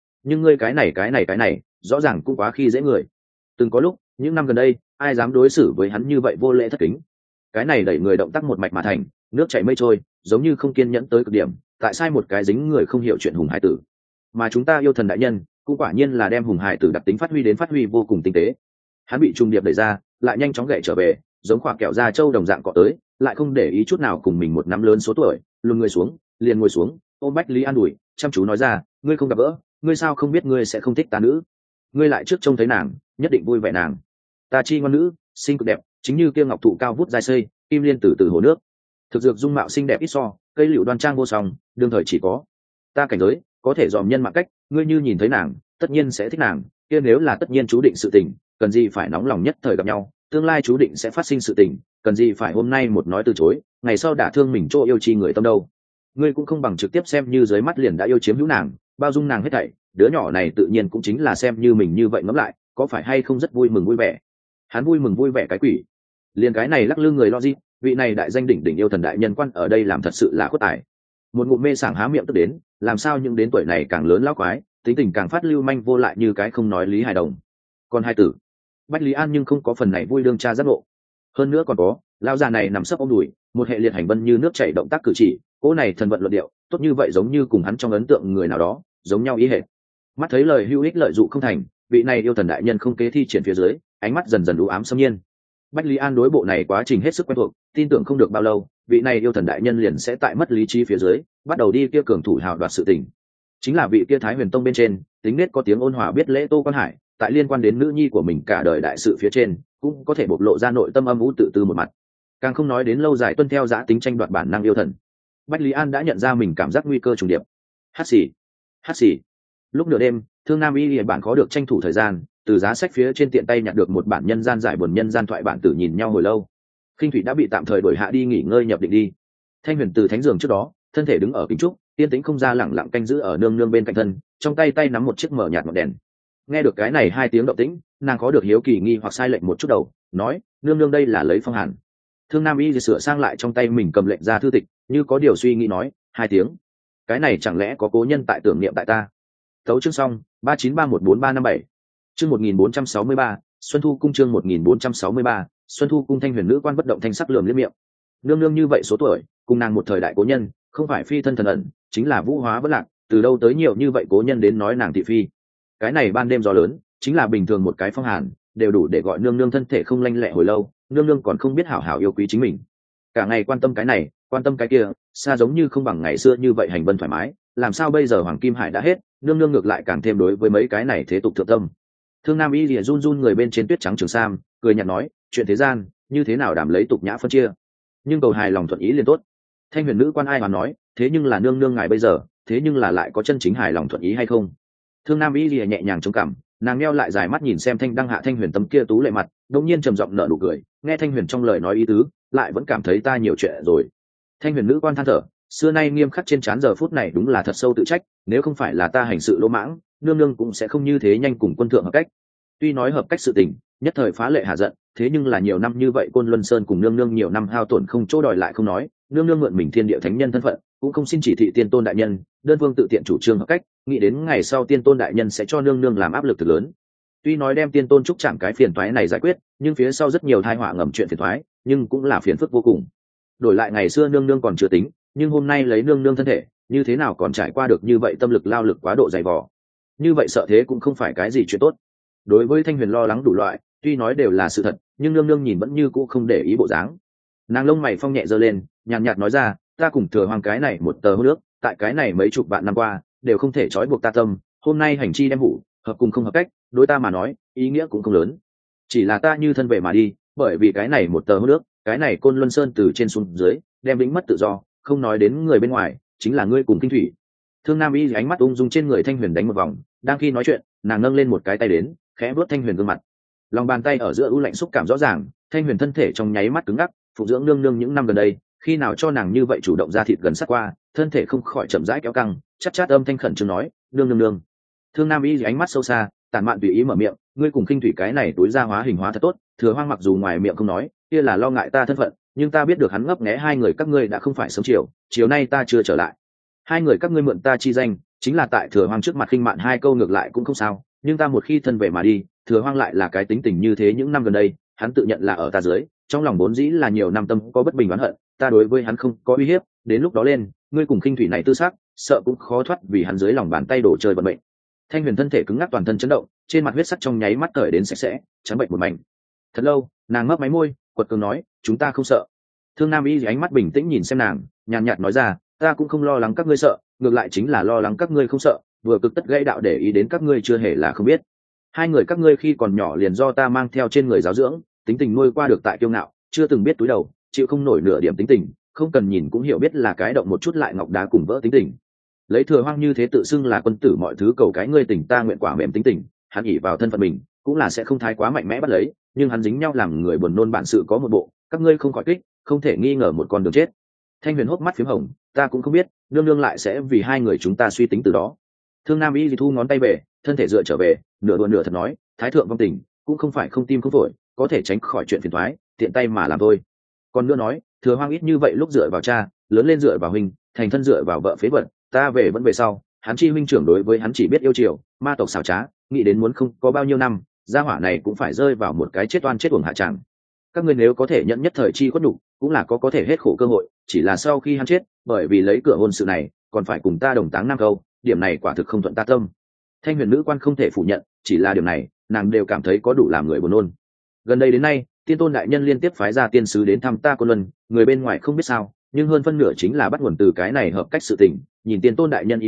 này, rõ ràng cũng quá khi dễ người. Từng có lúc, những năm gần đây, ai dám đối xử với hắn như vậy vô lễ thất kính. Cái này đẩy người động tác một mạch mà thành, nước chảy mây trôi, giống như không kiên nhẫn tới cực điểm, tại sai một cái dính người không hiểu chuyện hùng hải tử. Mà chúng ta yêu thần đại nhân, cũng quả nhiên là đem hùng hải tử đặc tính phát huy vô cùng tinh tế. Hắn bị trung điệp đẩy ra, lại nhanh chóng gậy trở về, giống quả kẹo da trâu đồng dạng cọ tới, lại không để ý chút nào cùng mình một nắm lớn số tuổi, lùn người xuống, liền ngồi xuống, ôm Bách Lý An ủi, chăm chú nói ra, ngươi không gặp gỡ, ngươi sao không biết ngươi sẽ không thích ta nữ? Ngươi lại trước trông thấy nàng, nhất định vui vẻ nàng. Ta chi ngoan nữ, xinh cực đẹp, chính như kia ngọc thụ cao vút dài xây, kim liên từ từ hồ nước. Thực dược dung mạo xinh đẹp ít so, cây liệu đoan trang vô song, đương thời chỉ có ta cảnh giới có thể dòm nhân mạng cách, ngươi như nhìn thấy nàng, tất nhiên sẽ thích nàng, kia nếu là tất nhiên chú định sự tình, cần gì phải nóng lòng nhất thời gặp nhau, tương lai chú định sẽ phát sinh sự tình, cần gì phải hôm nay một nói từ chối, ngày sau đả thương mình chỗ yêu chi người tâm đâu. Ngươi cũng không bằng trực tiếp xem như dưới mắt liền đã yêu chiếm hữu nàng, bao dung nàng hết thảy, đứa nhỏ này tự nhiên cũng chính là xem như mình như vậy ngẫm lại, có phải hay không rất vui mừng vui vẻ. Hắn vui mừng vui vẻ cái quỷ, liền cái này lắc lư người lo gì, vị này đại danh đỉnh đỉnh yêu thần đại nhân quan ở đây làm thật sự là khuất tài. Một ngụm mê sảng há miệng tức đến, làm sao những đến tuổi này càng lớn lão quái, tính tình càng phát lưu manh vô lại như cái không nói lý hài đồng. Còn hai tử Bách Lý An nhưng không có phần này vui đương cha giác ngộ. Hơn nữa còn có lão già này nằm sấp ôm đùi, một hệ liệt hành vân như nước chảy động tác cử chỉ, cỗ này thần vận luận điệu tốt như vậy, giống như cùng hắn trong ấn tượng người nào đó giống nhau ý hệt. Mắt thấy lời hữu ích lợi dụ không thành, vị này yêu thần đại nhân không kế thi triển phía dưới, ánh mắt dần dần u ám xâm nhiên. Bách Lý An đối bộ này quá trình hết sức quen thuộc, tin tưởng không được bao lâu, vị này yêu thần đại nhân liền sẽ tại mất lý trí phía dưới bắt đầu đi kia cường thủ hào đoạt sự tình. chính là vị kia Thái Huyền Tông bên trên tính nết có tiếng ôn hòa biết lễ Tô Quan Hải, tại liên quan đến nữ nhi của mình cả đời đại sự phía trên cũng có thể bộc lộ ra nội tâm âm u tự tư một mặt, càng không nói đến lâu dài tuân theo giã tính tranh đoạt bản năng yêu thần. Bách Lý An đã nhận ra mình cảm giác nguy cơ trùng điệp. Hát xì, hát xì. Lúc nửa đêm, Thương Nam Y bản khó được tranh thủ thời gian, từ giá sách phía trên tiện tay nhặt được một bản nhân gian giải buồn nhân gian thoại bản tử, nhìn nhau hồi lâu. Khinh Thủy đã bị tạm thời đổi hạ đi nghỉ ngơi nhập định đi. Thanh Huyền từ thánh giường trước đó, thân thể đứng ở kính trúc, yên tĩnh không ra, lẳng lặng canh giữ ở nương nương bên cạnh thân, trong tay nắm một chiếc mở nhạt ngọn đèn. Nghe được cái này 2 tiếng động tĩnh, nàng có được hiếu kỳ nghi hoặc sai lệnh một chút đầu, nói: nương nương đây là lấy phong hàn. Thương Nam Y sửa sang lại trong tay mình cầm lệnh ra thư tịch, như có điều suy nghĩ nói: 2 tiếng, cái này chẳng lẽ có cố nhân tại tưởng niệm tại ta? Tấu chương xong, 39314357. Chương 1463, Xuân Thu cung. Chương 1463, Xuân Thu cung. Thanh Huyền nữ quan bất động thanh sắc lườm liếc miệng. Nương nương như vậy số tuổi, cùng nàng một thời đại cố nhân, không phải phi thân thần ẩn, chính là vũ hóa bất lạc, từ đâu tới nhiều như vậy cố nhân đến nói nàng thị phi? Cái này ban đêm gió lớn, chính là bình thường một cái phong hàn, đều đủ để gọi nương nương thân thể không lanh lẹ hồi lâu, nương nương còn không biết hảo hảo yêu quý chính mình. Cả ngày quan tâm cái này, quan tâm cái kia, xa giống như không bằng ngày xưa như vậy hành vân thoải mái, làm sao bây giờ Hoàng Kim Hải đã hết, nương nương ngược lại càng thêm đối với mấy cái này thế tục thượng tâm. Thương Nam Y lìa run run người bên trên tuyết trắng trường sam, cười nhạt nói: chuyện thế gian như thế nào đảm lấy tục nhã phân chia, nhưng cầu hài lòng thuận ý liền tốt. Thanh Huyền nữ quan ai mà nói, thế nhưng là nương nương ngài bây giờ, thế nhưng là lại có chân chính hài lòng thuận ý hay không? Thương Nam Y lìa nhẹ nhàng chống cằm, nàng neo lại dài mắt nhìn xem Thanh Đăng Hạ Thanh Huyền tấm kia tú lệ mặt, đột nhiên trầm giọng nở nụ cười, nghe Thanh Huyền trong lời nói ý tứ, lại vẫn cảm thấy ta nhiều chuyện rồi. Thanh Huyền nữ quan than thở, xưa nay nghiêm khắc trên trán giờ phút này đúng là thật sâu tự trách, nếu không phải là ta hành sự lỗ mãng, nương nương cũng sẽ không như thế nhanh cùng quân thượng hợp cách. Tuy nói hợp cách sự tình, nhất thời phá lệ hạ giận, thế nhưng là nhiều năm như vậy Côn Luân Sơn cùng nương nương nhiều năm hao tổn không chỗ đòi lại không nói, nương nương mượn mình thiên địa thánh nhân thân phận, cũng không xin chỉ thị tiên tôn đại nhân, đơn phương tự tiện chủ trương hợp cách, nghĩ đến ngày sau tiên tôn đại nhân sẽ cho nương nương làm áp lực thực lớn. Tuy nói đem tiên tôn trúc chạm cái phiền toái này giải quyết, nhưng phía sau rất nhiều tai họa ngầm chuyện phiền toái, nhưng cũng là phiền phức vô cùng. Đổi lại ngày xưa nương nương còn chưa tính, nhưng hôm nay lấy nương nương thân thể, như thế nào còn trải qua được như vậy tâm lực lao lực quá độ dày vò. Như vậy sợ thế cũng không phải cái gì chuyện tốt. Đối với Thanh Huyền lo lắng đủ loại, tuy nói đều là sự thật, nhưng nương nương nhìn vẫn như cũ không để ý bộ dáng. Nàng lông mày phong nhẹ giơ lên, nhàn nhạt nói ra: ta cùng Thừa Hoàng cái này một tờ hôn nước, tại cái này mấy chục vạn năm qua, đều không thể trói buộc ta tâm, hôm nay hành chi đem vụ, hợp cùng không hợp cách, đối ta mà nói, ý nghĩa cũng không lớn. Chỉ là ta như thân về mà đi, bởi vì cái này một tờ hôn nước, cái này Côn Luân Sơn từ trên xuống dưới, đem vĩnh mất tự do, không nói đến người bên ngoài, chính là ngươi cùng Kinh Thủy. Thương Nam Y ánh mắt ung dung trên người Thanh Huyền đánh một vòng, đang khi nói chuyện, nàng nâng lên một cái tay đến, khẽ vuốt Thanh Huyền gương mặt. Lòng bàn tay ở giữa u lạnh xúc cảm rõ ràng, Thanh Huyền thân thể trong nháy mắt cứng ngắc, phụ dưỡng nương nương những năm gần đây, khi nào cho nàng như vậy chủ động ra thịt gần sát qua, thân thể không khỏi chậm rãi kéo căng, chát chát âm thanh khẩn trương nói: nương nương nương. Thương Nam Y ánh mắt sâu xa, tàn mạn tùy ý mở miệng: ngươi cùng Kinh Thủy cái này tối ra hóa hình hóa thật tốt, Thừa Hoang mặc dù ngoài miệng không nói, kia là lo ngại ta thân phận, nhưng ta biết được hắn ngấp nghé hai người các ngươi đã không phải sớm chiều nay ta chưa trở lại, hai người các ngươi mượn ta chi danh, chính là tại Thừa Hoang trước mặt khinh mạn hai câu ngược lại cũng không sao, nhưng ta một khi thân về mà đi, Thừa Hoang lại là cái tính tình như thế, những năm gần đây hắn tự nhận là ở ta dưới, trong lòng vốn dĩ là nhiều năm tâm có bất bình oán hận, ta đối với hắn không có uy hiếp, đến lúc đó lên, ngươi cùng Kinh Thủy này tư xác, sợ cũng khó thoát vì hắn dưới lòng bàn tay đổ chơi vận mệnh. Thanh Huyền thân thể cứng ngắc, toàn thân chấn động, trên mặt huyết sắc trong nháy mắt cởi đến sạch sẽ, trắng bệnh một mảnh. Thật lâu, nàng mấp máy môi, quật cường nói: chúng ta không sợ. Thương Nam Y ánh mắt bình tĩnh nhìn xem nàng, nhàn nhạt nói ra: ta cũng không lo lắng các ngươi sợ, ngược lại chính là lo lắng các ngươi không sợ, vừa cực tất gãy đạo để ý đến các ngươi chưa hề là không biết. Hai người các ngươi khi còn nhỏ liền do ta mang theo trên người giáo dưỡng, tính tình nuôi qua được tại kiêu ngạo, chưa từng biết túi đầu, chịu không nổi nửa điểm tính tình, không cần nhìn cũng hiểu biết là cái động một chút lại ngọc đá cùng vỡ tính tình. Lấy Thừa Hoang như thế tự xưng là quân tử, mọi thứ cầu cái ngươi tình ta nguyện, quả mềm tính tình, hắn ỷ vào thân phận mình cũng là sẽ không thái quá mạnh mẽ bắt lấy, nhưng hắn dính nhau làm người buồn nôn bản sự có một bộ, các ngươi không khỏi kích, không thể nghi ngờ một con đường chết. Thanh Huyền hốc mắt phím hồng, ta cũng không biết nương nương lại sẽ vì hai người chúng ta suy tính từ đó. Thương Nam Y thu ngón tay về, thân thể dựa trở về, nửa đùa nửa thật nói: thái thượng vong tình cũng không phải không tim không phổi, có thể tránh khỏi chuyện phiền toái, tiện tay mà làm thôi. Còn nữa nói, Thừa Hoang ít như vậy lúc dựa vào cha, lớn lên dựa vào huynh, thành thân dựa vào vợ phế vật, ta về vẫn về sau, hắn chi huynh trưởng đối với hắn chỉ biết yêu chiều, ma tộc xảo trá, nghĩ đến muốn không có bao nhiêu năm, gia hỏa này cũng phải rơi vào một cái chết oan chết uổng hạ tràng. Các ngươi nếu có thể nhận nhất thời chi khuất đủ, cũng là có thể hết khổ cơ hội, chỉ là sau khi hắn chết, bởi vì lấy cửa hôn sự này, còn phải cùng ta đồng táng năm câu, điểm này quả thực không thuận ta tâm. Thanh Huyền nữ quan không thể phủ nhận, chỉ là điều này, nàng đều cảm thấy có đủ làm người buồn nôn. Gần đây đến nay, tiên tôn đại nhân liên tiếp phái ra tiên sứ đến thăm ta Côn Luân, người bên ngoài không biết sao, nhưng hơn phân nửa chính là bắt nguồn từ cái này hợp cách sự tình, nhìn tiên tôn đại nhân ý tứ,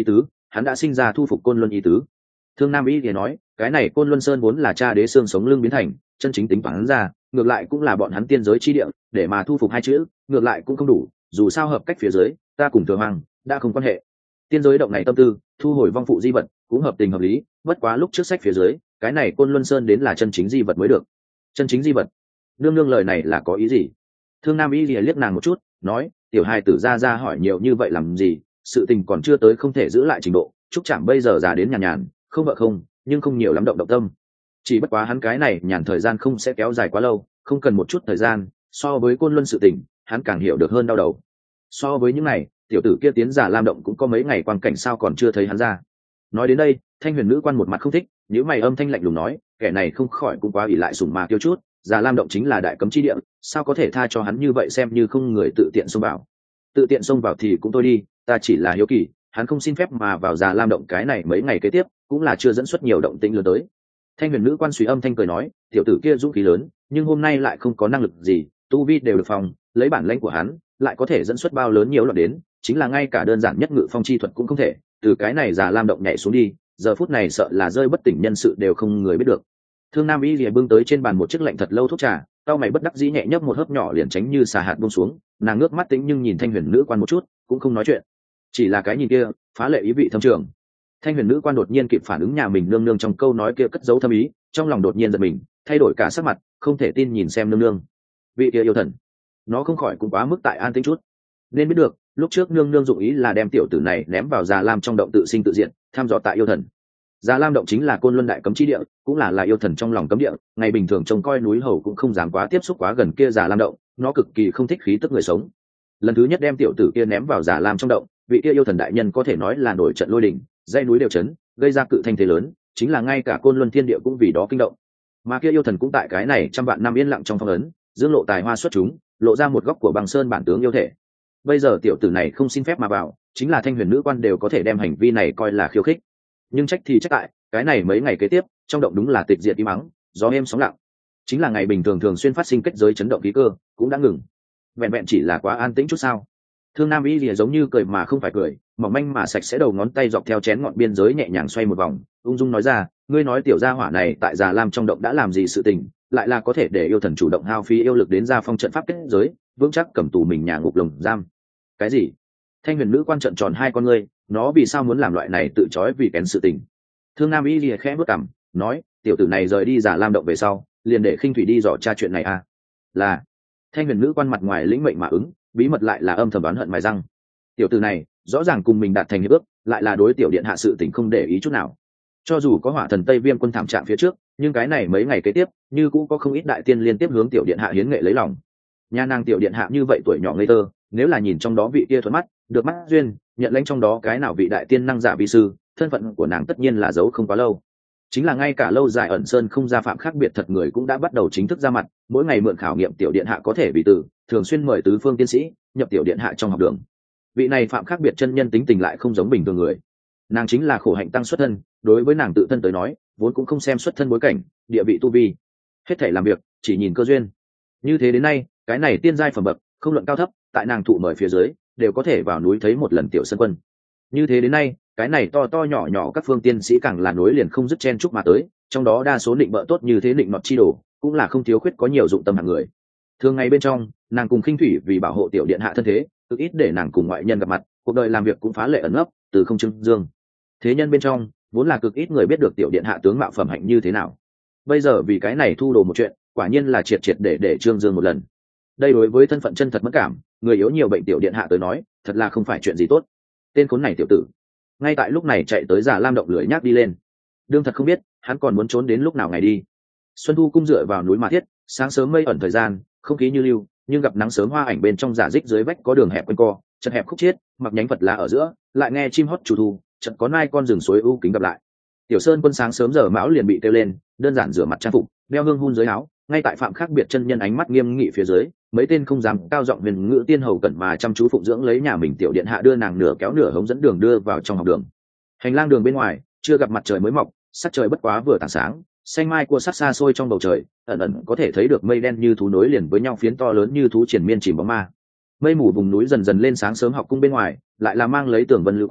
hắn đã sinh ra thu phục Côn Luân ý tứ. Thương Nam Y thì nói, cái này Côn Luân Sơn vốn là cha đế xương sống lưng biến thành, chân chính tính toán ra, ngược lại cũng là bọn hắn tiên giới chi địa, để mà thu phục hai chữ, ngược lại cũng không đủ, dù sao hợp cách phía dưới, ta cùng Thừa Hoàng đã không quan hệ. Tiên giới động này tâm tư, thu hồi vong phụ di vật, cũng hợp tình hợp lý, bất quá lúc trước sách phía dưới, cái này Côn Luân Sơn đến là chân chính di vật mới được. Chân chính di vật? Nương nương lời này là có ý gì? Thương Nam Y liếc nàng một chút, nói, tiểu hài tử ra hỏi nhiều như vậy làm gì, sự tình còn chưa tới không thể giữ lại trình độ, Trúc Trạm bây giờ già đến nhàn, không vợ không, nhưng không nhiều lắm động tâm. Chỉ bất quá hắn cái này nhàn thời gian không sẽ kéo dài quá lâu, không cần một chút thời gian, so với Côn Luân sự tình, hắn càng hiểu được hơn đau đầu. So với những này, tiểu tử kia tiến Già Lam động cũng có mấy ngày quang cảnh sao còn chưa thấy hắn ra. Nói đến đây, Thanh Huyền nữ quan một mặt không thích, nếu mày âm thanh lạnh lùng nói, kẻ này không khỏi cũng quá ỷ lại sủng mà tiêu chút, Già Lam động chính là đại cấm chi địa, sao có thể tha cho hắn như vậy, xem như không người tự tiện xông vào. Tự tiện xông vào thì cũng thôi đi, ta chỉ là hiếu kỳ, hắn không xin phép mà vào Già Lam động cái này mấy ngày kế tiếp, cũng là chưa dẫn xuất nhiều động tĩnh lớn tới. Thanh Huyền nữ quan suy âm thanh cười nói, tiểu tử kia dũng khí lớn, nhưng hôm nay lại không có năng lực gì, tu vi đều được phòng, lấy bản lĩnh của hắn, lại có thể dẫn xuất bao lớn nhiều loạn đến, chính là ngay cả đơn giản nhất ngự phong chi thuật cũng không thể, từ cái này Già Lam động nhảy xuống đi, giờ phút này sợ là rơi bất tỉnh nhân sự đều không người biết được. Thương Nam Y lìa bưng tới trên bàn một chiếc lạnh thật lâu thuốc trà, tao mày bất đắc dĩ nhẹ nhấp một hớp nhỏ liền tránh như xà hạt buông xuống, nàng ngước mắt tĩnh nhưng nhìn Thanh Huyền nữ quan một chút, cũng không nói chuyện, chỉ là cái nhìn kia phá lệ ý vị thâm trường. Thanh Huyền nữ quan đột nhiên kịp phản ứng nhà mình nương nương trong câu nói kia cất giấu thâm ý, trong lòng đột nhiên giật mình, thay đổi cả sắc mặt, không thể tin nhìn xem nương nương. Vị kia yêu thần, nó không khỏi cũng quá mức tại an tĩnh chút. Nên biết được, lúc trước nương nương dụng ý là đem tiểu tử này ném vào Già Lam trong động tự sinh tự diệt, tham dò tại yêu thần. Già Lam động chính là Côn Luân đại cấm chi địa, cũng là yêu thần trong lòng cấm địa, ngày bình thường trông coi núi hầu cũng không dám quá tiếp xúc quá gần kia Già Lam động, nó cực kỳ không thích khí tức người sống. Lần thứ nhất đem tiểu tử kia ném vào Già Lam trong động, vị kia yêu thần đại nhân có thể nói là nổi trận lôi đình, dãy núi đều chấn, gây ra cự thanh thế lớn, chính là ngay cả Côn Luân thiên địa cũng vì đó kinh động. Mà kia yêu thần cũng tại cái này trăm vạn năm yên lặng trong phong ấn, dương lộ tài hoa xuất chúng, lộ ra một góc của băng sơn bản tướng yêu thể. Bây giờ tiểu tử này không xin phép mà vào, chính là Thanh Huyền nữ quan đều có thể đem hành vi này coi là khiêu khích. Nhưng trách thì trách tại, cái này mấy ngày kế tiếp, trong động đúng là tịch diệt im mắng, gió êm sóng lặng. Chính là ngày bình thường thường xuyên phát sinh kết giới chấn động khí cơ, cũng đã ngừng. Vẹn vẹn chỉ là quá an tĩnh chút sao? Thương Nam Y lìa giống như cười mà không phải cười, mỏng manh mà sạch sẽ đầu ngón tay dọc theo chén ngọn biên giới nhẹ nhàng xoay một vòng, ung dung nói ra, ngươi nói tiểu gia hỏa này tại Già Lam trong động đã làm gì sự tình, lại là có thể để yêu thần chủ động hao phí yêu lực đến ra phong trận pháp kết giới, vững chắc cầm tù mình nhà ngục lồng giam. Cái gì? Thanh Huyền nữ quan trợn tròn hai con ngươi, nó vì sao muốn làm loại này tự chói vì kén sự tình? Thương Nam Y lìa khẽ bước cằm, nói, tiểu tử này rời đi Già Lam động về sau, liền để Khinh Thủy đi dò tra chuyện này à? Là. Thanh Huyền nữ quan mặt ngoài lĩnh mệnh mà ứng, bí mật lại là âm thầm đoán hận mài răng. Tiểu tử này rõ ràng cùng mình đạt thành hiệp ước, lại là đối tiểu điện hạ sự tình không để ý chút nào. Cho dù có Hỏa Thần Tây Viêm quân thảm trạng phía trước, nhưng cái này mấy ngày kế tiếp, như cũng có không ít đại tiên liên tiếp hướng tiểu điện hạ hiến nghệ lấy lòng. Nha nàng tiểu điện hạ như vậy tuổi nhỏ ngây thơ, nếu là nhìn trong đó vị kia thuận mắt, được mắt duyên, nhận lãnh trong đó cái nào vị đại tiên năng giả vi sư, thân phận của nàng tất nhiên là giấu không quá lâu. Chính là ngay cả lâu dài ẩn sơn không gia phạm khác biệt thật người cũng đã bắt đầu chính thức ra mặt, mỗi ngày mượn khảo nghiệm tiểu điện hạ có thể bị tử, thường xuyên mời tứ phương tiên sĩ nhập tiểu điện hạ trong học đường. Vị này phạm khác biệt chân nhân tính tình lại không giống bình thường người, nàng chính là khổ hạnh tăng xuất thân, đối với nàng tự thân tới nói vốn cũng không xem xuất thân bối cảnh địa vị tu vi, hết thể làm việc chỉ nhìn cơ duyên. Như thế đến nay cái này tiên giai phẩm bậc không luận cao thấp, tại nàng thụ mời phía dưới đều có thể vào núi thấy một lần tiểu sân quân. Như thế đến nay cái này to to nhỏ nhỏ các phương tiên sĩ càng là nối liền không dứt chen chúc mà tới, trong đó đa số định bợ tốt như thế định nọt chi đồ, cũng là không thiếu khuyết có nhiều dụng tâm hạng người. Thường ngày bên trong nàng cùng Khinh Thủy vì bảo hộ tiểu điện hạ thân thế, cực ít để nàng cùng ngoại nhân gặp mặt, cuộc đời làm việc cũng phá lệ ẩn ấp, từ không trưng dương. Thế nhân bên trong vốn là cực ít người biết được tiểu điện hạ tướng mạo phẩm hạnh như thế nào. Bây giờ vì cái này thu đồ một chuyện, quả nhiên là triệt triệt để trương dương một lần. Đây đối với thân phận chân thật mất cảm, người yếu nhiều bệnh tiểu điện hạ tới nói, thật là không phải chuyện gì tốt. Tên khốn này tiểu tử, ngay tại lúc này chạy tới Già Lam động lưỡi nhác đi lên. Đương thật không biết, hắn còn muốn trốn đến lúc nào ngày đi. Xuân thu cung dựa vào núi mà thiết, sáng sớm mây ẩn thời gian, không khí như lưu, nhưng gặp nắng sớm hoa ảnh bên trong giả dích dưới vách có đường hẹp quanh co, chật hẹp khúc chiết, mặc nhánh vật lá ở giữa, lại nghe chim hót chủ thu, chợt có nai con rừng suối u kính gặp lại. Tiểu Sơn quân sáng sớm giờ mão liền bị kêu lên, đơn giản rửa mặt trang phục, đeo hương hun dưới áo, ngay tại phạm khác biệt chân nhân ánh mắt nghiêm nghị phía dưới, mấy tên không dám cao giọng huyền ngữ tiên hầu cẩn mà chăm chú phụng dưỡng lấy nhà mình tiểu điện hạ đưa nàng nửa kéo nửa hống dẫn đường đưa vào trong học đường. Hành lang đường bên ngoài chưa gặp mặt trời mới mọc, sắc trời bất quá vừa tảng sáng, xanh mai cua sắc xa xôi trong bầu trời, ẩn ẩn có thể thấy được mây đen như thú nối liền với nhau phiến to lớn như thú triển miên chìm bóng ma. Mây mù vùng núi dần dần lên sáng sớm học cung bên ngoài, lại là mang lấy tường vân lưu quang,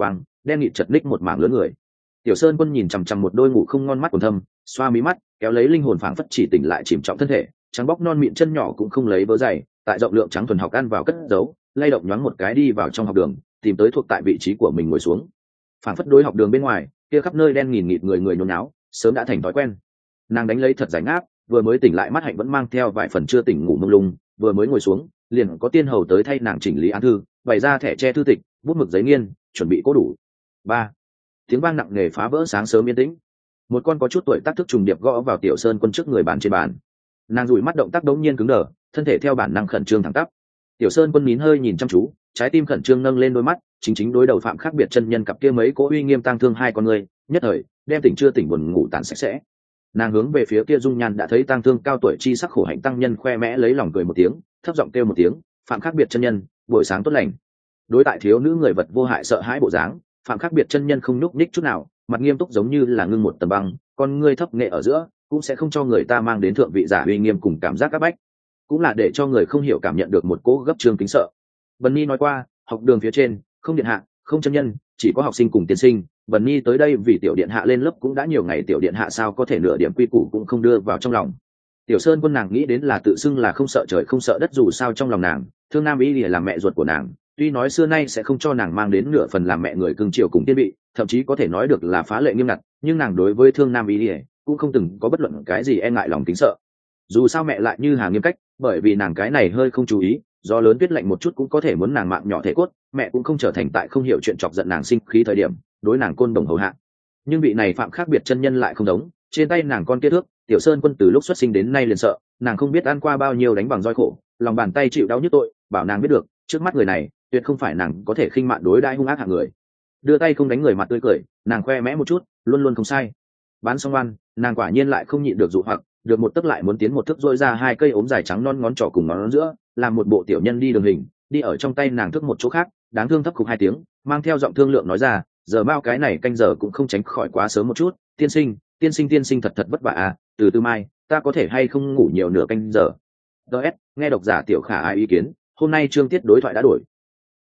đen nghịt chật ních một mảng lớn người. Tiểu Sơn Quân nhìn chằm chằm một đôi ngủ không ngon mắt quần thâm, xoa mí mắt, kéo lấy linh hồn phảng phất chỉ tỉnh lại chìm trọng thân thể, trắng bóc non mịn chân nhỏ cũng không lấy vớ giày, tại rộng lượng trắng thuần học ăn vào cất giấu, lay động nhoáng một cái đi vào trong học đường, tìm tới thuộc tại vị trí của mình ngồi xuống. Phảng phất đối học đường bên ngoài, kia khắp nơi đen nghìn nghịt người người nhốn nháo, sớm đã thành thói quen. Nàng đánh lấy thật giải ngáp, vừa mới tỉnh lại mắt hạnh vẫn mang theo vài phần chưa tỉnh ngủ mông lung, vừa mới ngồi xuống, liền có tiên hầu tới thay nàng chỉnh lý án thư, bày ra thẻ che thư tịch, bút mực giấy nghiên, chuẩn bị cố đủ. Ba, tiếng vang nặng nề phá vỡ sáng sớm yên tĩnh. Một con có chút tuổi tác thức trùng điệp gõ vào Tiểu Sơn Quân trước người bàn trên bàn. Nàng dụi mắt động tác đống nhiên cứng đờ, thân thể theo bản năng khẩn trương thẳng tắp. Tiểu Sơn Quân nín hơi nhìn chăm chú, trái tim khẩn trương nâng lên đôi mắt, chính đối đầu Phạm Khác Biệt chân nhân cặp kia mấy cố uy nghiêm tang thương hai con người, nhất thời đem tỉnh chưa tỉnh buồn ngủ tàn sạch sẽ. Nàng hướng về phía kia dung nhan đã thấy tang thương cao tuổi chi sắc khổ hạnh tăng nhân khoe mẽ lấy lòng cười một tiếng, thấp giọng kêu một tiếng, Phạm Khác Biệt chân nhân, buổi sáng tốt lành. Đối tại thiếu nữ người vật vô hại sợ hãi bộ dáng, Phạm Khác Biệt chân nhân không nhúc nhích chút nào, mặt nghiêm túc giống như là ngưng một tầng băng, con ngươi thấp nghệ ở giữa cũng sẽ không cho người ta mang đến thượng vị giả uy nghiêm cùng cảm giác áp bách, cũng là để cho người không hiểu cảm nhận được một cỗ gấp trương kính sợ. Bần Nhi nói qua, học đường phía trên không điện hạ, không chân nhân, chỉ có học sinh cùng tiên sinh. Bần Nhi tới đây vì tiểu điện hạ lên lớp cũng đã nhiều ngày, tiểu điện hạ sao có thể nửa điểm quy củ cũng không đưa vào trong lòng. Tiểu Sơn Quân nàng nghĩ đến là tự xưng là không sợ trời không sợ đất, dù sao trong lòng nàng thương Nam Y Lìa là mẹ ruột của nàng, tuy nói xưa nay sẽ không cho nàng mang đến nửa phần làm mẹ người cưng chiều cùng tiên vị, thậm chí có thể nói được là phá lệ nghiêm ngặt, nhưng nàng đối với thương Nam Y Lìa cũng không từng có bất luận cái gì e ngại lòng kính sợ. Dù sao mẹ lại như Hà Nghiêm cách, bởi vì nàng cái này hơi không chú ý, do lớn tuyết lạnh một chút cũng có thể muốn nàng mạng nhỏ thể cốt, mẹ cũng không trở thành tại không hiểu chuyện chọc giận nàng sinh khí thời điểm đối nàng côn đồng hầu hạ. Nhưng vị này Phạm Khác Biệt chân nhân lại không giống, trên tay nàng con kia thước, Tiểu Sơn Quân từ lúc xuất sinh đến nay liền sợ, nàng không biết ăn qua bao nhiêu đánh bằng roi khổ, lòng bàn tay chịu đau nhức tội, bảo nàng biết được, trước mắt người này tuyệt không phải nàng có thể khinh mạn đối đãi hung ác hạng người. Đưa tay không đánh người mặt tươi cười, nàng khoe mẽ một chút, luôn luôn không sai. Bán xong ăn, nàng quả nhiên lại không nhịn được dụ hoặc, được một tấc lại muốn tiến một thước, rôi ra hai cây ốm dài trắng non ngón trỏ cùng ngón giữa, làm một bộ tiểu nhân đi đường hình, đi ở trong tay nàng thước một chỗ khác, đáng thương thấp khục hai tiếng, mang theo giọng thương lượng nói ra, giờ bao cái này canh giờ cũng không tránh khỏi quá sớm một chút, tiên sinh thật vất vả à, từ từ mai ta có thể hay không ngủ nhiều nửa canh giờ. DS, nghe độc giả Tiểu Khả ai ý kiến, hôm nay chương tiết đối thoại đã đổi,